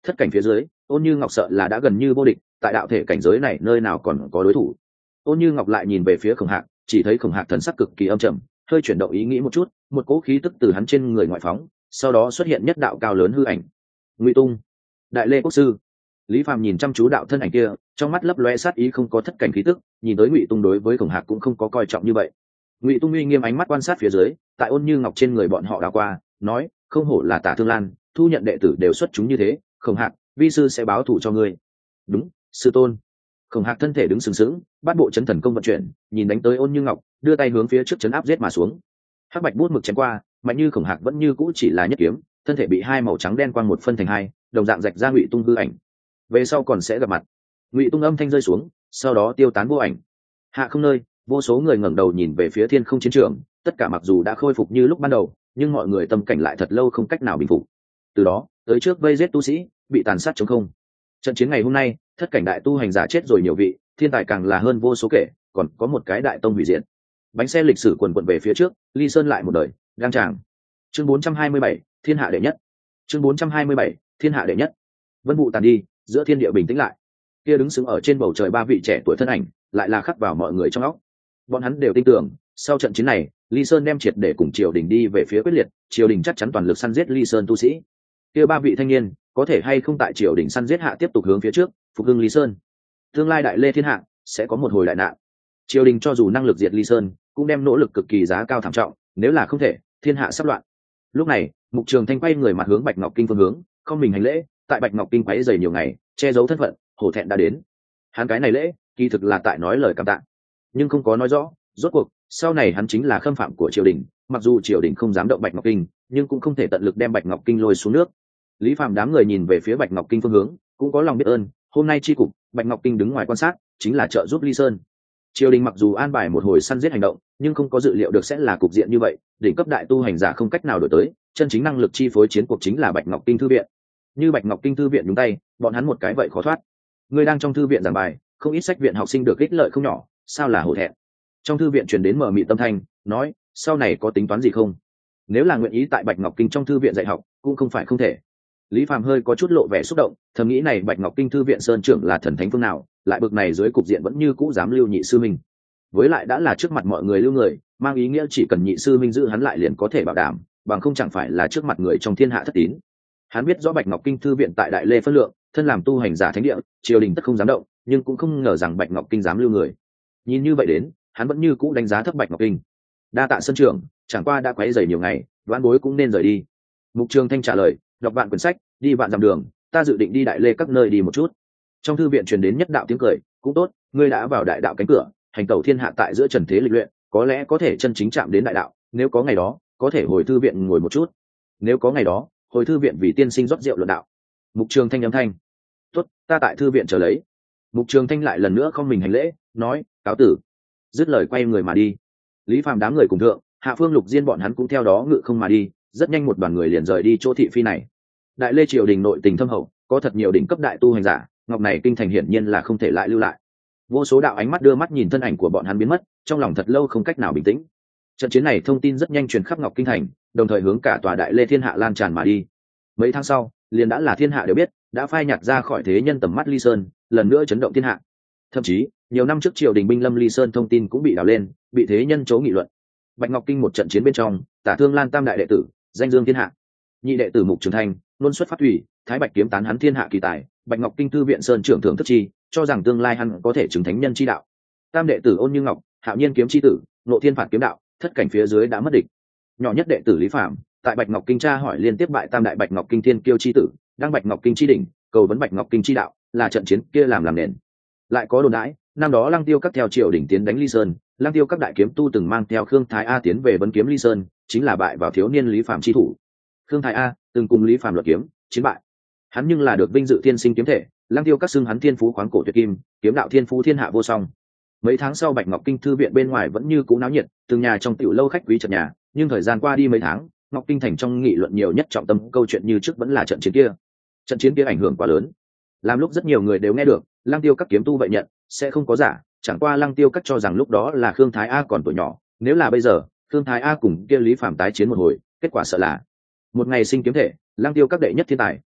thất cảnh phía dưới Ôn Như Ngọc sợ là đã gần như vô địch, tại đạo thể cảnh giới này nơi nào còn có đối thủ. Ôn Như Ngọc lại nhìn về phía Khổng Hạc, chỉ thấy Khổng Hạc thần sắc cực kỳ âm trầm, hơi chuyển động ý nghĩ một chút, một cỗ khí tức từ hắn trên người ngoại phóng, sau đó xuất hiện nhất đạo cao lớn hư ảnh. Ngụy Tung, Đại Lê quốc sư. Lý Phàm nhìn chăm chú đạo thân ảnh kia, trong mắt lấp lóe sát ý không có thất cảnh khí tức, nhìn tới Ngụy Tung đối với Khổng Hạc cũng không có coi trọng như vậy. Ngụy Tung uy nghiêm ánh mắt quan sát phía dưới, tại Ôn Như Ngọc trên người bọn họ đảo qua, nói, không hổ là Tả Thương Lan, thu nhận đệ tử đều xuất chúng như thế, Khổng Hạc, vi sư sẽ báo thù cho ngươi. Đúng, sư tôn. Khổng Hạc thân thể đứng sừng sững, bát bộ chấn thần công vận chuyển, nhìn đánh tới Ôn Như Ngọc, đưa tay hướng phía trước chấn áp giết mà xuống. Hắc bạch bút mực chém qua, mạnh như Khổng Hạc vẫn như cũ chỉ là nhất kiếm, thân thể bị hai màu trắng đen quang một phân thành hai, đồng dạng rạch ra Ngụy Tung hư ảnh. Về sau còn sẽ gặp mặt. Ngụy Tung âm thanh rơi xuống, sau đó tiêu tán vô ảnh. Hạ không nơi, vô số người ngẩng đầu nhìn về phía thiên không chiến trường, tất cả mặc dù đã khôi phục như lúc ban đầu, nhưng mọi người tâm cảnh lại thật lâu không cách nào bình phục. Từ đó, tới trước vây giết tu sĩ, bị tàn sát chống không. Trận chiến ngày hôm nay, thất cảnh đại tu hành giả chết rồi nhiều vị, thiên tài càng là hơn vô số kể, còn có một cái đại tông hủy diệt. Bánh xe lịch sử quần quần về phía trước, Ly Sơn lại một đời, gang tràng. Chương bốn trăm hai mươi bảy, thiên hạ đệ nhất. Chương bốn trăm hai mươi bảy, thiên hạ đệ nhất. Vân vụ tàn đi, giữa thiên địa bình tĩnh lại. Kia đứng sững ở trên bầu trời ba vị trẻ tuổi thân ảnh, lại là khắc vào mọi người trong óc. Bọn hắn đều tin tưởng, sau trận chiến này, Ly Sơn đem triệt để cùng triều đình đi về phía quyết liệt, triều đình chắc chắn toàn lực săn giết Ly Sơn tu sĩ. Kia ba vị thanh niên, có thể hay không tại triều đình săn giết hạ tiếp tục hướng phía trước, phục hưng Ly Sơn. Tương lai đại lê thiên hạ sẽ có một hồi đại nạn. Triều đình cho dù năng lực diệt Ly Sơn, cũng đem nỗ lực cực kỳ giá cao thảm trọng, nếu là không thể, thiên hạ sắp loạn. Lúc này, Mục Trường Thanh quay người mặt hướng Bạch Ngọc Kinh phương hướng, không mình hành lễ, tại Bạch Ngọc Kinh quấy rầy nhiều ngày, che giấu thân phận, hổ thẹn đã đến. Hắn cái này lễ, kỳ thực là tại nói lời cảm tạ, nhưng không có nói rõ, rốt cuộc, sau này hắn chính là khâm phạm của triều đình, mặc dù triều đình không dám động Bạch Ngọc Kinh, nhưng cũng không thể tận lực đem Bạch Ngọc Kinh lôi xuống nước. Lý Phàm đám người nhìn về phía Bạch Ngọc Kinh phương hướng, cũng có lòng biết ơn, hôm nay chi cục, Bạch Ngọc Kinh đứng ngoài quan sát, chính là trợ giúp Ly Sơn. Triều đình mặc dù an bài một hồi săn giết hành động, nhưng không có dự liệu được sẽ là cục diện như vậy, đỉnh cấp đại tu hành giả không cách nào đổi tới, chân chính năng lực chi phối chiến cuộc chính là Bạch Ngọc Kinh thư viện. Như Bạch Ngọc Kinh thư viện nhúng tay, bọn hắn một cái vậy khó thoát. Người đang trong thư viện giảng bài, không ít sách viện học sinh được ích lợi không nhỏ, sao là hổ thẹn. Trong thư viện truyền đến mờ mịt tâm thanh, nói, sau này có tính toán gì không? Nếu là nguyện ý tại Bạch Ngọc Kinh trong thư viện dạy học, cũng không phải không thể. Lý Phàm hơi có chút lộ vẻ xúc động, thầm nghĩ này Bạch Ngọc Kinh thư viện sơn trưởng là thần thánh phương nào, lại bực này dưới cục diện vẫn như cũ dám lưu nhị sư minh. Với lại đã là trước mặt mọi người lưu người, mang ý nghĩa chỉ cần nhị sư minh giữ hắn lại liền có thể bảo đảm, bằng không chẳng phải là trước mặt người trong thiên hạ thất tín. Hắn biết rõ Bạch Ngọc Kinh thư viện tại Đại Lê phân lượng, thân làm tu hành giả thánh địa, triều đình tất không dám động, nhưng cũng không ngờ rằng Bạch Ngọc Kinh dám lưu người. Nhìn như vậy đến, hắn vẫn như cũ đánh giá thấp Bạch Ngọc Kinh. Đa tạ sơn trưởng, chẳng qua đã quấy rầy nhiều ngày, đoán bối cũng nên rời đi. Mục Trường Thanh trả lời, đọc vạn quyển sách, đi vạn dặm đường, ta dự định đi Đại Lê các nơi đi một chút. Trong thư viện truyền đến nhất đạo tiếng cười, cũng tốt, ngươi đã vào đại đạo cánh cửa, hành tẩu thiên hạ tại giữa trần thế lịch luyện, có lẽ có thể chân chính chạm đến đại đạo, nếu có ngày đó, có thể hồi thư viện ngồi một chút. Nếu có ngày đó, hồi thư viện vì tiên sinh rót rượu luận đạo. Mục Trường Thanh âm thanh, tốt, ta tại thư viện chờ lấy. Mục Trường Thanh lại lần nữa không mình hành lễ, nói, cáo tử. Dứt lời quay người mà đi. Lý Phàm đám người cùng thượng, Hạ Phương Lục Diên bọn hắn cũng theo đó ngự không mà đi, rất nhanh một đoàn người liền rời đi chỗ thị phi này. Đại Lê triều đình nội tình thâm hậu, có thật nhiều đỉnh cấp đại tu hành giả, ngọc này kinh thành hiển nhiên là không thể lại lưu lại. Vô số đạo ánh mắt đưa mắt nhìn thân ảnh của bọn hắn biến mất, trong lòng thật lâu không cách nào bình tĩnh. Trận chiến này thông tin rất nhanh truyền khắp ngọc kinh thành, đồng thời hướng cả tòa Đại Lê thiên hạ lan tràn mà đi. Mấy tháng sau, liền đã là thiên hạ đều biết, đã phai nhạt ra khỏi thế nhân tầm mắt Ly Sơn, lần nữa chấn động thiên hạ. Thậm chí, nhiều năm trước triều đình binh lâm Ly Sơn thông tin cũng bị đào lên, bị thế nhân chấu nghị luận. Bạch Ngọc Kinh một trận chiến bên trong, Tả Thương Lan tam đại đệ tử, danh dương thiên hạ. Nhị đệ tử Mục Trường Thanh, luôn xuất phát thủy, Thái Bạch kiếm tán hắn thiên hạ kỳ tài, Bạch Ngọc Kinh thư viện sơn trưởng thượng thức chi, cho rằng tương lai hắn có thể chứng thánh nhân chi đạo. Tam đệ tử Ôn Như Ngọc, Hạo Nhiên kiếm chi tử, Ngộ Thiên phạt kiếm đạo, thất cảnh phía dưới đã mất địch. Nhỏ nhất đệ tử Lý Phạm, tại Bạch Ngọc Kinh tra hỏi liên tiếp bại tam đại Bạch Ngọc Kinh thiên kiêu chi tử, đang Bạch Ngọc Kinh chi đỉnh, cầu vấn Bạch Ngọc Kinh chi đạo, là trận chiến kia làm làm nền. Lại có đồn đãi, năm đó Lăng Tiêu các theo triều đỉnh tiến đánh Ly Sơn, Lăng Tiêu các đại kiếm tu từng mang theo Khương Thái A tiến về vấn kiếm Ly Sơn, chính là bại vào thiếu niên Lý Phạm chi thủ. Khương Thái A từng cùng Lý Phạm luận kiếm, chiến bại. Hắn nhưng là được vinh dự thiên sinh kiếm thể, Lăng Tiêu các xưng hắn thiên phú khoáng cổ tuyệt kim, kiếm đạo thiên phú thiên hạ vô song. Mấy tháng sau Bạch Ngọc Kinh thư viện bên ngoài vẫn như cũ náo nhiệt, từng nhà trong tiểu lâu khách quý chật nhà, nhưng thời gian qua đi mấy tháng, Ngọc Kinh thành trong nghị luận nhiều nhất trọng tâm câu chuyện như trước vẫn là trận chiến kia. Trận chiến kia ảnh hưởng quá lớn, làm lúc rất nhiều người đều nghe được, Lăng Tiêu các kiếm tu vậy nhận sẽ không có giả, chẳng qua Lăng Tiêu các cho rằng lúc đó là Khương Thái A còn tuổi nhỏ, nếu là bây giờ, Khương Thái A cùng kia Lý Phạm tái chiến một hồi, kết quả sợ là một ngày sinh kiếm thể, Lăng Tiêu các đệ nhất thiên tài,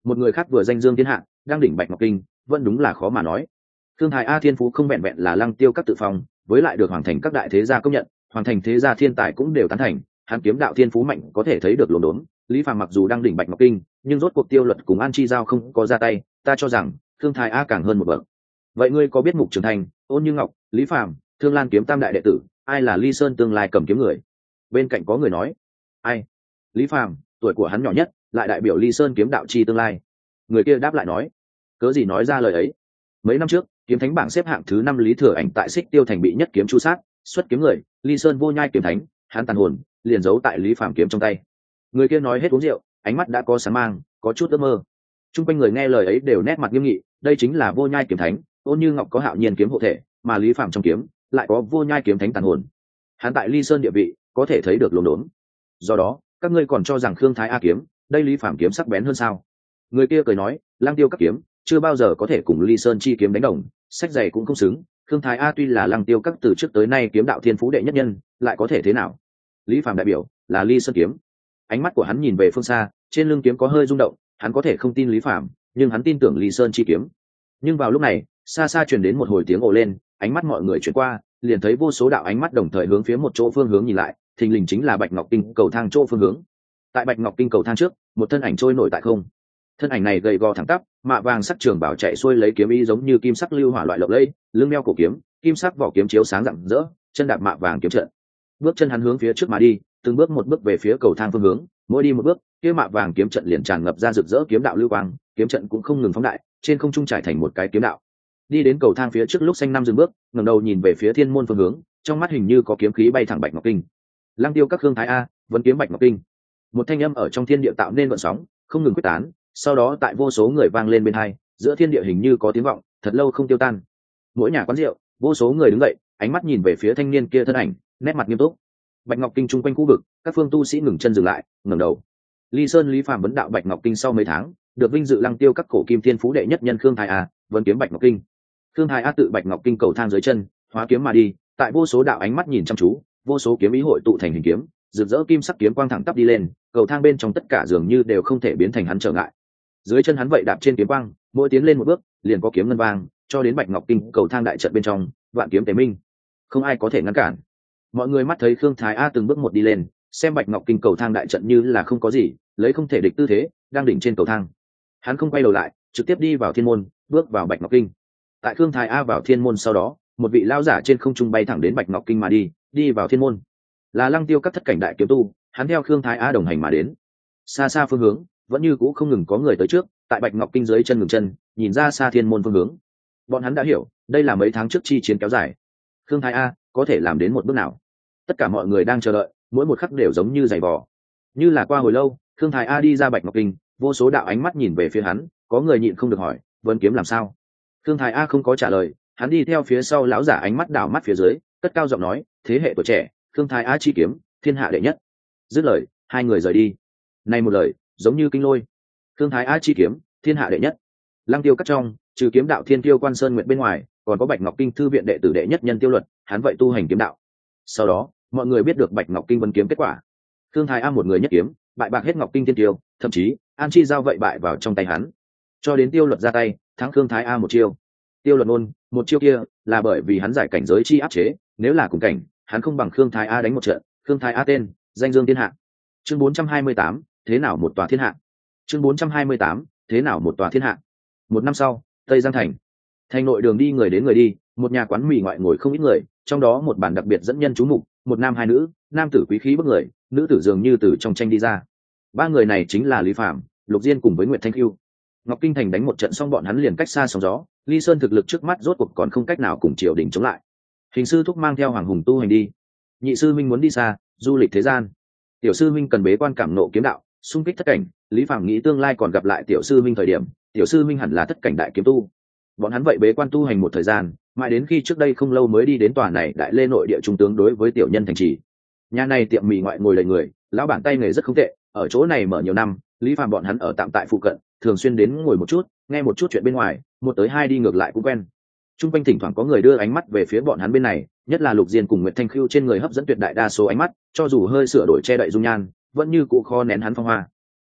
một người khác vừa danh dương thiên hạ đang đỉnh bạch ngọc kinh, vẫn đúng là khó mà nói. Thương Thái A thiên phú không vẹn vẹn là lăng tiêu các tự phòng, với lại được hoàng thành các đại thế gia công nhận, hoàng thành thế gia thiên tài cũng đều tán thành, hắn kiếm đạo thiên phú mạnh có thể thấy được lồn đốn. Lý Phàm mặc dù đang đỉnh bạch ngọc kinh, nhưng rốt cuộc tiêu luật cùng An Chi giao không có ra tay, ta cho rằng Thương Thái A càng hơn một bậc. Vậy ngươi có biết Mục Trường Thành, Ôn Như Ngọc, Lý Phàm, Thương Lan kiếm tam đại đệ tử, ai là Ly Sơn tương lai cầm kiếm người? Bên cạnh có người nói, ai? Lý Phàm, tuổi của hắn nhỏ nhất, lại đại biểu Ly Sơn kiếm đạo chi tương lai. Người kia đáp lại nói, cớ gì nói ra lời ấy? Mấy năm trước, kiếm thánh bảng xếp hạng thứ năm Lý Thừa Ảnh tại Xích Tiêu thành bị nhất kiếm chu sát, xuất kiếm người, Ly Sơn vô nhai kiếm thánh, hắn tàn hồn liền giấu tại Lý Phàm kiếm trong tay. Người kia nói hết uống rượu, ánh mắt đã có sáng mang, có chút ước mơ. Trung quanh người nghe lời ấy đều nét mặt nghiêm nghị, đây chính là vô nhai kiếm thánh, Ôn Như Ngọc có hạo nhiên kiếm hộ thể, mà Lý Phàm trong kiếm lại có vô nhai kiếm thánh tàn hồn. Hắn tại Ly Sơn địa vị có thể thấy được lồn đốn. Do đó, các ngươi còn cho rằng Khương Thái A kiếm, đây Lý Phàm kiếm sắc bén hơn sao? Người kia cười nói, Lang Tiêu các kiếm chưa bao giờ có thể cùng Ly Sơn chi kiếm đánh đồng, sách giày cũng không xứng. Khương Thái A tuy là Lăng Tiêu các từ trước tới nay kiếm đạo thiên phú đệ nhất nhân, lại có thể thế nào? Lý Phàm đại biểu là Ly Sơn kiếm. Ánh mắt của hắn nhìn về phương xa, trên lưng kiếm có hơi rung động, hắn có thể không tin Lý Phàm, nhưng hắn tin tưởng Ly Sơn chi kiếm. Nhưng vào lúc này, xa xa truyền đến một hồi tiếng ồ lên, ánh mắt mọi người chuyển qua, liền thấy vô số đạo ánh mắt đồng thời hướng phía một chỗ phương hướng nhìn lại, thình lình chính là Bạch Ngọc Kinh cầu thang chỗ phương hướng. Tại Bạch Ngọc Kinh cầu thang trước, một thân ảnh trôi nổi tại không. Thân ảnh này gầy gò thẳng tắp, mạ vàng sắc trường bảo chạy xuôi lấy kiếm ý giống như kim sắc lưu hỏa loại lộng lẫy, lưng đeo cổ kiếm, kim sắc vỏ kiếm chiếu sáng rạng rỡ, chân đạp mạ vàng kiếm trận. Bước chân hắn hướng phía trước mà đi, từng bước một bước về phía cầu thang phương hướng, mỗi đi một bước, kia mạ vàng kiếm trận liền tràn ngập ra rực rỡ kiếm đạo lưu quang, kiếm trận cũng không ngừng phóng đại, trên không trung trải thành một cái kiếm đạo. Đi đến cầu thang phía trước lúc xanh năm dừng bước, ngẩng đầu nhìn về phía thiên môn phương hướng, trong mắt hình như có kiếm khí bay thẳng Bạch Ngọc Kinh. Lăng Tiêu các Khương Thái A, vẫn kiếm Bạch Ngọc Kinh. Một thanh âm ở trong thiên địa tạo nên gợn sóng, không ngừng quyết tán, sau đó tại vô số người vang lên bên hai, giữa thiên địa hình như có tiếng vọng, thật lâu không tiêu tan. Mỗi nhà quán rượu, vô số người đứng dậy, ánh mắt nhìn về phía thanh niên kia thân ảnh, nét mặt nghiêm túc. Bạch Ngọc Kinh chung quanh khu vực, các phương tu sĩ ngừng chân dừng lại, ngẩng đầu. Ly Sơn Lý Phàm vấn đạo Bạch Ngọc Kinh sau mấy tháng, được vinh dự Lăng Tiêu các cổ kim thiên phú đệ nhất nhân Khương Thái A, vẫn kiếm Bạch Ngọc Kinh. Khương Thái A tự Bạch Ngọc Kinh cầu thang dưới chân, hóa kiếm mà đi, tại vô số đạo ánh mắt nhìn chăm chú, vô số kiếm ý hội tụ thành hình kiếm, rực rỡ kim sắc kiếm quang thẳng tắp đi lên, cầu thang bên trong tất cả dường như đều không thể biến thành hắn trở ngại. Dưới chân hắn vậy đạp trên kiếm quang, mỗi tiến lên một bước, liền có kiếm ngân vang, cho đến Bạch Ngọc Kinh cầu thang đại trận bên trong, vạn kiếm tề minh, không ai có thể ngăn cản. Mọi người mắt thấy Khương Thái A từng bước một đi lên, xem Bạch Ngọc Kinh cầu thang đại trận như là không có gì, lấy không thể địch tư thế, đang đỉnh trên cầu thang. Hắn không quay đầu lại, trực tiếp đi vào thiên môn, bước vào Bạch Ngọc Kinh. Tại Khương Thái A vào thiên môn sau đó, một vị lão giả trên không trung bay thẳng đến Bạch Ngọc Kinh mà đi, đi vào thiên môn. Là Lăng Tiêu các thất cảnh đại kiếm tu, hắn theo Khương Thái A đồng hành mà đến. Xa xa phương hướng, vẫn như cũ không ngừng có người tới trước, tại Bạch Ngọc Kinh dưới chân ngừng chân, nhìn ra xa thiên môn phương hướng. Bọn hắn đã hiểu, đây là mấy tháng trước chi chiến kéo dài. Khương Thái A có thể làm đến một bước nào? Tất cả mọi người đang chờ đợi, mỗi một khắc đều giống như giày vò. Như là qua hồi lâu, Khương Thái A đi ra Bạch Ngọc Kinh, vô số đạo ánh mắt nhìn về phía hắn, có người nhịn không được hỏi, Vân kiếm làm sao? Khương Thái A không có trả lời, hắn đi theo phía sau lão giả ánh mắt đảo mắt phía dưới, cất cao giọng nói, thế hệ tuổi trẻ, Khương Thái A chi kiếm, thiên hạ đệ nhất. Dứt lời, hai người rời đi. Này một lời, giống như kinh lôi. Khương Thái A chi kiếm, thiên hạ đệ nhất. Lăng Tiêu các trong, trừ kiếm đạo Thiên Tiêu Quan Sơn Nguyện bên ngoài, còn có Bạch Ngọc Kinh thư viện đệ tử đệ nhất nhân Tiêu Luật, hắn vậy tu hành kiếm đạo. Sau đó, mọi người biết được Bạch Ngọc Kinh vân kiếm kết quả. Khương Thái A một người nhất kiếm, bại bạc hết Ngọc Kinh Thiên Tiêu, thậm chí An Chi giao vậy bại vào trong tay hắn. Cho đến Tiêu Luật ra tay, thắng Khương Thái A một chiêu. Tiêu Luật ôn, một chiêu kia là bởi vì hắn giải cảnh giới chi áp chế, nếu là cùng cảnh, hắn không bằng Khương Thái A đánh một trận. Khương Thái A tên, danh dương thiên hạ. Chương bốn trăm hai mươi tám, thế nào một tòa thiên hạ? Chương bốn trăm hai mươi tám, thế nào một tòa thiên hạ? Một năm sau, Tây Giang thành. Thành nội đường đi người đến người đi, một nhà quán mì ngoại ngồi không ít người, trong đó một bàn đặc biệt dẫn nhân chú mục, một nam hai nữ, nam tử quý khí bức người, nữ tử dường như từ trong tranh đi ra. Ba người này chính là Lý Phàm, Lục Diên cùng với Nguyệt Thanh Khưu. Ngọc Kinh thành đánh một trận xong bọn hắn liền cách xa sóng gió, Ly Sơn thực lực trước mắt rốt cuộc còn không cách nào cùng triều đình chống lại. Hình sư thúc mang theo Hoàng Hùng tu hành đi. Nhị sư minh muốn đi xa, du lịch thế gian. Tiểu sư minh cần bế quan cảm nộ kiếm đạo, xung kích thất cảnh. Lý Phàm nghĩ tương lai còn gặp lại tiểu sư minh thời điểm, tiểu sư minh hẳn là thất cảnh đại kiếm tu. Bọn hắn vậy bế quan tu hành một thời gian, mãi đến khi trước đây không lâu mới đi đến tòa này đại lê nội địa trung tướng đối với tiểu nhân thành trì. Nhà này tiệm mì ngoại ngồi đầy người, lão bản tay nghề rất không tệ, ở chỗ này mở nhiều năm. Lý Phàm bọn hắn ở tạm tại phụ cận, thường xuyên đến ngồi một chút, nghe một chút chuyện bên ngoài, một tới hai đi ngược lại cũng quen. Trung quanh thỉnh thoảng có người đưa ánh mắt về phía bọn hắn bên này, nhất là Lục Diên cùng Nguyệt Thanh Khưu trên người hấp dẫn tuyệt đại đa số ánh mắt, cho dù hơi sửa đổi che đậy dung nhan, vẫn như cũ kho nén hắn phong hoa.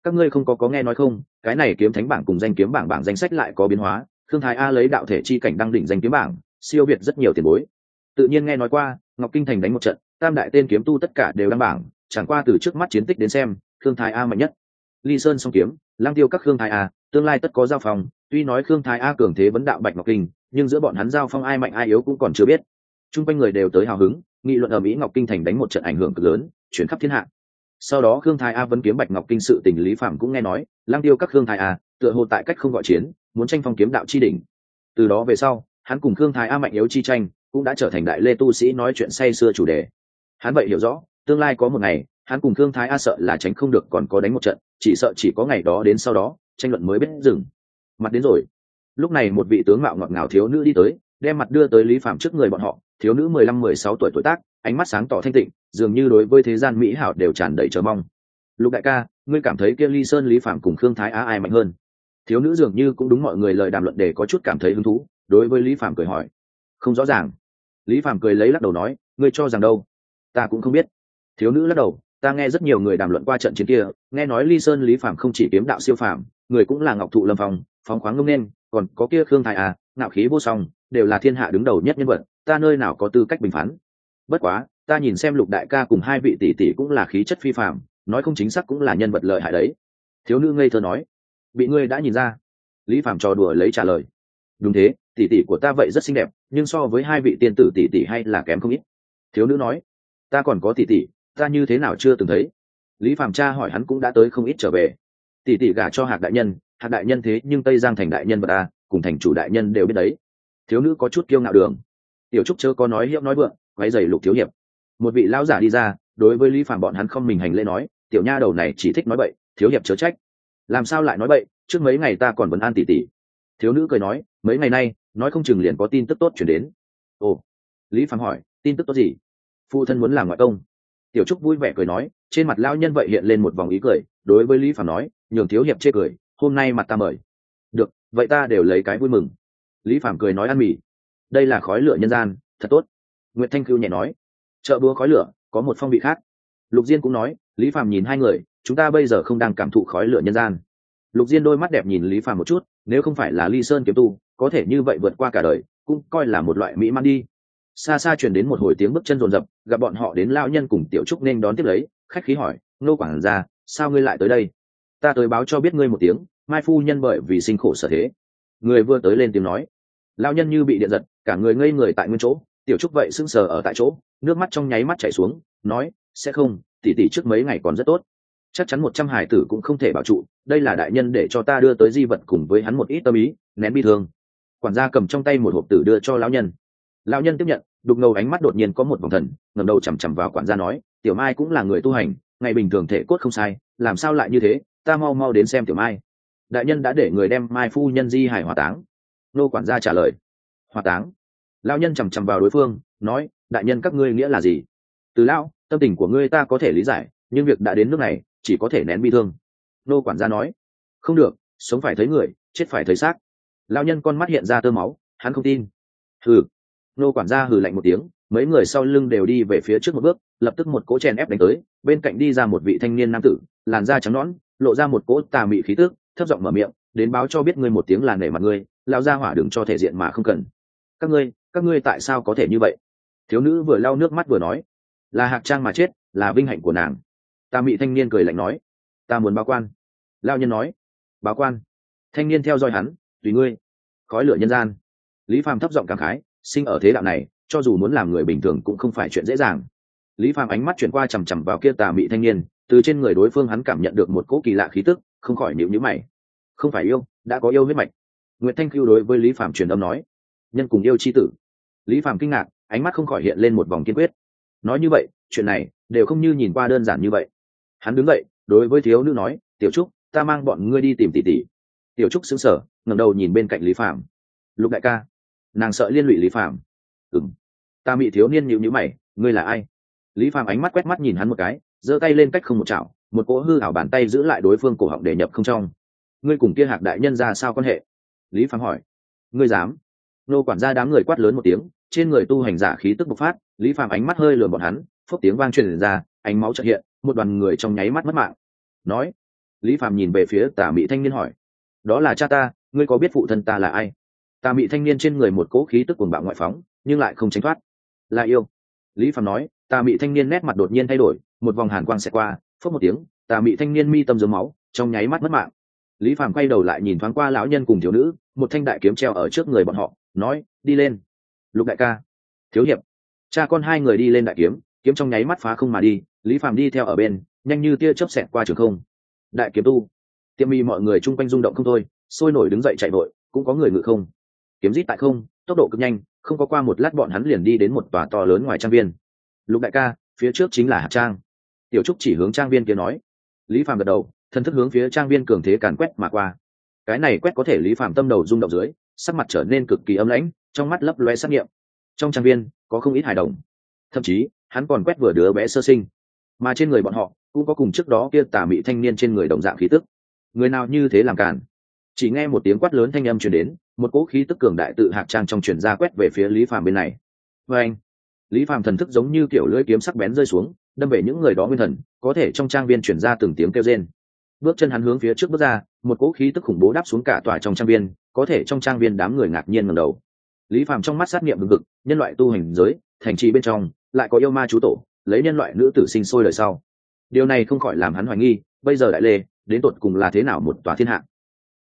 các ngươi không có có nghe nói không, cái này kiếm thánh bảng cùng danh kiếm bảng bảng danh sách lại có biến hóa, Khương Thái A lấy đạo thể chi cảnh đăng đỉnh danh kiếm bảng, siêu việt rất nhiều tiền bối. Tự nhiên nghe nói qua, Ngọc Kinh Thành đánh một trận, tam đại tên kiếm tu tất cả đều đăng bảng, chẳng qua từ trước mắt chiến tích đến xem, Khương Thái A mạnh nhất. Ly Sơn song kiếm, Lang Tiêu các Khương Thái A, tương lai tất có giao phòng, tuy nói Khương Thái A cường thế vấn đạo Bạch Ngọc Kinh, nhưng giữa bọn hắn giao phong ai mạnh ai yếu cũng còn chưa biết. Trung quanh người đều tới hào hứng, nghị luận ở Mỹ Ngọc Kinh Thành đánh một trận ảnh hưởng cực lớn, chuyển khắp thiên hạ. Sau đó Khương Thái A vấn kiếm Bạch Ngọc Kinh sự tình Lý Phạm cũng nghe nói, Lang Tiêu các Khương Thái A, tựa hồ tại cách không gọi chiến, muốn tranh phong kiếm đạo chi đỉnh. Từ đó về sau, hắn cùng Khương Thái A mạnh yếu chi tranh, cũng đã trở thành đại lê tu sĩ nói chuyện say xưa chủ đề. Hắn vậy hiểu rõ, tương lai có một ngày, hắn cùng Khương Thái A sợ là tránh không được còn có đánh một trận, chỉ sợ chỉ có ngày đó đến sau đó, tranh luận mới biết dừng. Mặt đến rồi. Lúc này một vị tướng mạo ngọt ngào thiếu nữ đi tới, đem mặt đưa tới Lý Phạm trước người bọn họ, thiếu nữ mười lăm mười sáu tuổi tuổi tác, ánh mắt sáng tỏ thanh tịnh, dường như đối với thế gian mỹ hảo đều tràn đầy chờ mong. Lục đại ca, ngươi cảm thấy kia Ly Sơn Lý Phạm cùng Khương Thái Á ai mạnh hơn? Thiếu nữ dường như cũng đúng mọi người lời đàm luận để có chút cảm thấy hứng thú, đối với Lý Phạm cười hỏi. Không rõ ràng. Lý Phạm cười lấy lắc đầu nói, ngươi cho rằng đâu? Ta cũng không biết. Thiếu nữ lắc đầu, ta nghe rất nhiều người đàm luận qua trận chiến kia, nghe nói Ly Sơn Lý Phạm không chỉ kiếm đạo siêu phàm, người cũng là ngọc thụ lâm phong, phóng khoáng ngông nên, còn có kia Khương Thái Á, ngạo khí vô song, đều là thiên hạ đứng đầu nhất nhân vật, ta nơi nào có tư cách bình phán. Bất quá, ta nhìn xem Lục đại ca cùng hai vị tỷ tỷ cũng là khí chất phi phàm, nói không chính xác cũng là nhân vật lợi hại đấy. Thiếu nữ ngây thơ nói, bị ngươi đã nhìn ra. Lý Phạm trò đùa lấy trả lời, đúng thế, tỷ tỷ của ta vậy rất xinh đẹp, nhưng so với hai vị tiên tử tỷ tỷ hay là kém không ít. Thiếu nữ nói, ta còn có tỷ tỷ, ta như thế nào chưa từng thấy. Lý Phạm tra hỏi hắn cũng đã tới không ít trở về. Tỷ tỷ gả cho Hạc đại nhân, Hạc đại nhân thế nhưng Tây Giang thành đại nhân vật ta, cùng thành chủ đại nhân đều biết đấy. Thiếu nữ có chút kiêu ngạo đường. Tiểu Trúc chớ có nói hiếp nói vượng, quấy rầy Lục thiếu hiệp. Một vị lão giả đi ra, đối với Lý Phạm bọn hắn không mình hành lễ nói, tiểu nha đầu này chỉ thích nói bậy, thiếu hiệp chớ trách. Làm sao lại nói bậy, trước mấy ngày ta còn vấn an tỷ tỷ. Thiếu nữ cười nói, mấy ngày nay, nói không chừng liền có tin tức tốt chuyển đến. Ồ. Lý Phạm hỏi, tin tức tốt gì? Phụ thân muốn làm ngoại công. Tiểu Trúc vui vẻ cười nói, trên mặt lão nhân vậy hiện lên một vòng ý cười, đối với Lý Phạm nói, nhường thiếu hiệp chê cười, hôm nay mặt ta mời. Được, vậy ta đều lấy cái vui mừng. Lý Phạm cười nói ăn mì. Đây là khói lửa nhân gian, thật tốt. Nguyệt Thanh Cưu nhẹ nói, chợ búa khói lửa, có một phong vị khác. Lục Diên cũng nói, Lý Phạm nhìn hai người, chúng ta bây giờ không đang cảm thụ khói lửa nhân gian. Lục Diên đôi mắt đẹp nhìn Lý Phạm một chút, nếu không phải là Ly Sơn kiếm tu, có thể như vậy vượt qua cả đời, cũng coi là một loại mỹ man đi. Xa xa truyền đến một hồi tiếng bước chân rồn rập, gặp bọn họ đến lão nhân cùng Tiểu Trúc nên đón tiếp lấy, khách khí hỏi, nô quản gia, sao ngươi lại tới đây? Ta tới báo cho biết ngươi một tiếng, mai phu nhân bởi vì sinh khổ sở thế. Người vừa tới lên tiếng nói, lão nhân như bị điện giật, cả người ngây người tại nguyên chỗ. Tiểu Trúc vậy sững sờ ở tại chỗ, nước mắt trong nháy mắt chảy xuống, nói, sẽ không, tỷ tỷ trước mấy ngày còn rất tốt, chắc chắn một trăm hải tử cũng không thể bảo trụ, đây là đại nhân để cho ta đưa tới di vật cùng với hắn một ít tâm ý, nén bi thương. Quản gia cầm trong tay một hộp tử đưa cho lão nhân. Lão nhân tiếp nhận, đục ngầu ánh mắt đột nhiên có một vòng thần, ngẩng đầu chằm chằm vào quản gia nói, tiểu mai cũng là người tu hành, ngày bình thường thể cốt không sai, làm sao lại như thế, ta mau mau đến xem tiểu mai. Đại nhân đã để người đem mai phu nhân di hải hỏa táng. Nô quản gia trả lời, hỏa táng. Lão nhân chằm chằm vào đối phương, nói, đại nhân các ngươi nghĩa là gì? Từ lão, tâm tình của ngươi ta có thể lý giải, nhưng việc đã đến nước này, chỉ có thể nén bi thương. Nô quản gia nói, không được, sống phải thấy người, chết phải thấy xác. Lão nhân con mắt hiện ra tơ máu, hắn không tin. Hừ. Nô quản gia hừ lạnh một tiếng, mấy người sau lưng đều đi về phía trước một bước, lập tức một cỗ chèn ép đánh tới, bên cạnh đi ra một vị thanh niên nam tử, làn da trắng nõn, lộ ra một cỗ tà mị khí tức, thấp giọng mở miệng, đến báo cho biết ngươi một tiếng là nể mặt ngươi, lão gia hỏa đừng cho thể diện mà không cần. Các ngươi, các ngươi tại sao có thể như vậy? Thiếu nữ vừa lau nước mắt vừa nói, là Hạc Trang mà chết, là vinh hạnh của nàng. Tà mị thanh niên cười lạnh nói, ta muốn báo quan. Lão nhân nói, báo quan. Thanh niên theo dõi hắn, tùy ngươi. Khói lửa nhân gian. Lý Phàm thấp giọng cảm khái, sinh ở thế đạo này, cho dù muốn làm người bình thường cũng không phải chuyện dễ dàng. Lý Phàm ánh mắt chuyển qua chằm chằm vào kia tà mị thanh niên, từ trên người đối phương hắn cảm nhận được một cỗ kỳ lạ khí tức, không khỏi nhíu nhíu mày. Không phải yêu, đã có yêu huyết mạch. Nguyệt Thanh Cưu đối với Lý Phàm truyền âm nói, nhân cùng yêu chi tử. Lý Phàm kinh ngạc, ánh mắt không khỏi hiện lên một vòng kiên quyết. Nói như vậy, chuyện này đều không như nhìn qua đơn giản như vậy. Hắn đứng dậy, đối với thiếu nữ nói, Tiểu Trúc, ta mang bọn ngươi đi tìm tỷ tỷ. Tiểu Trúc sững sờ, ngẩng đầu nhìn bên cạnh Lý Phàm. Lục đại ca. Nàng sợ liên lụy Lý Phàm. Ừm. Ta mị thiếu niên nhíu nhíu mày, ngươi là ai? Lý Phàm ánh mắt quét mắt nhìn hắn một cái, giơ tay lên cách không một chảo, một cỗ hư ảo bàn tay giữ lại đối phương cổ họng để nhập không trong. Ngươi cùng kia Hạc đại nhân ra sao quan hệ? Lý Phàm hỏi. Ngươi dám? Nô quản gia đám người quát lớn một tiếng, trên người tu hành giả khí tức bộc phát, Lý Phàm ánh mắt hơi lườm bọn hắn, phốc tiếng vang truyền ra, ánh máu chợt hiện, một đoàn người trong nháy mắt mất mạng. Nói, Lý Phàm nhìn về phía tà mị thanh niên hỏi. Đó là cha ta, ngươi có biết phụ thân ta là ai? Tà mị thanh niên trên người một cỗ khí tức cuồng bạo ngoại phóng, nhưng lại không tránh thoát. Là yêu. Lý Phàm nói. Tà mị thanh niên nét mặt đột nhiên thay đổi, một vòng hàn quang xẹt qua, phất một tiếng, tà mị thanh niên mi tâm giấm máu, trong nháy mắt mất mạng. Lý Phàm quay đầu lại nhìn thoáng qua lão nhân cùng thiếu nữ, một thanh đại kiếm treo ở trước người bọn họ, nói, đi lên. Lục đại ca, thiếu hiệp. Cha con hai người đi lên đại kiếm, kiếm trong nháy mắt phá không mà đi, Lý Phàm đi theo ở bên, nhanh như tia chớp xẹt qua trường không. Đại kiếm tu. Tiệm mi mọi người chung quanh rung động không thôi, sôi nổi đứng dậy chạy vội, cũng có người ngự không. Kiếm rít tại không, tốc độ cực nhanh, không có qua một lát bọn hắn liền đi đến một tòa to lớn ngoài trang viên. Lục đại ca, phía trước chính là hạt trang. Tiểu trúc chỉ hướng trang viên kia nói. Lý Phàm gật đầu, thân thức hướng phía trang viên cường thế càn quét mà qua. Cái này quét có thể Lý Phàm tâm đầu rung động dưới, sắc mặt trở nên cực kỳ âm lãnh, trong mắt lấp loe sát nghiệm. Trong trang viên có không ít hài đồng, thậm chí hắn còn quét vừa đứa bé sơ sinh, mà trên người bọn họ cũng có cùng trước đó kia tà mị thanh niên trên người đồng dạng khí tức. Người nào như thế làm cản? Chỉ nghe một tiếng quát lớn thanh âm truyền đến, một cỗ khí tức cường đại tự hạc trang trong truyền ra quét về phía Lý Phàm bên này. Và anh, Lý Phàm thần thức giống như kiểu lưỡi kiếm sắc bén rơi xuống, đâm về những người đó nguyên thần, có thể trong trang viên truyền ra từng tiếng kêu rên. Bước chân hắn hướng phía trước bước ra, một cỗ khí tức khủng bố đáp xuống cả tòa trong trang viên, có thể trong trang viên đám người ngạc nhiên ngẩng đầu. Lý Phàm trong mắt sát nghiệm hừng hực, nhân loại tu hành giới, thành trì bên trong lại có yêu ma chú tổ, lấy nhân loại nữ tử sinh sôi đời sau. Điều này không khỏi làm hắn hoài nghi, bây giờ đại lê đến tột cùng là thế nào một tòa thiên hạ.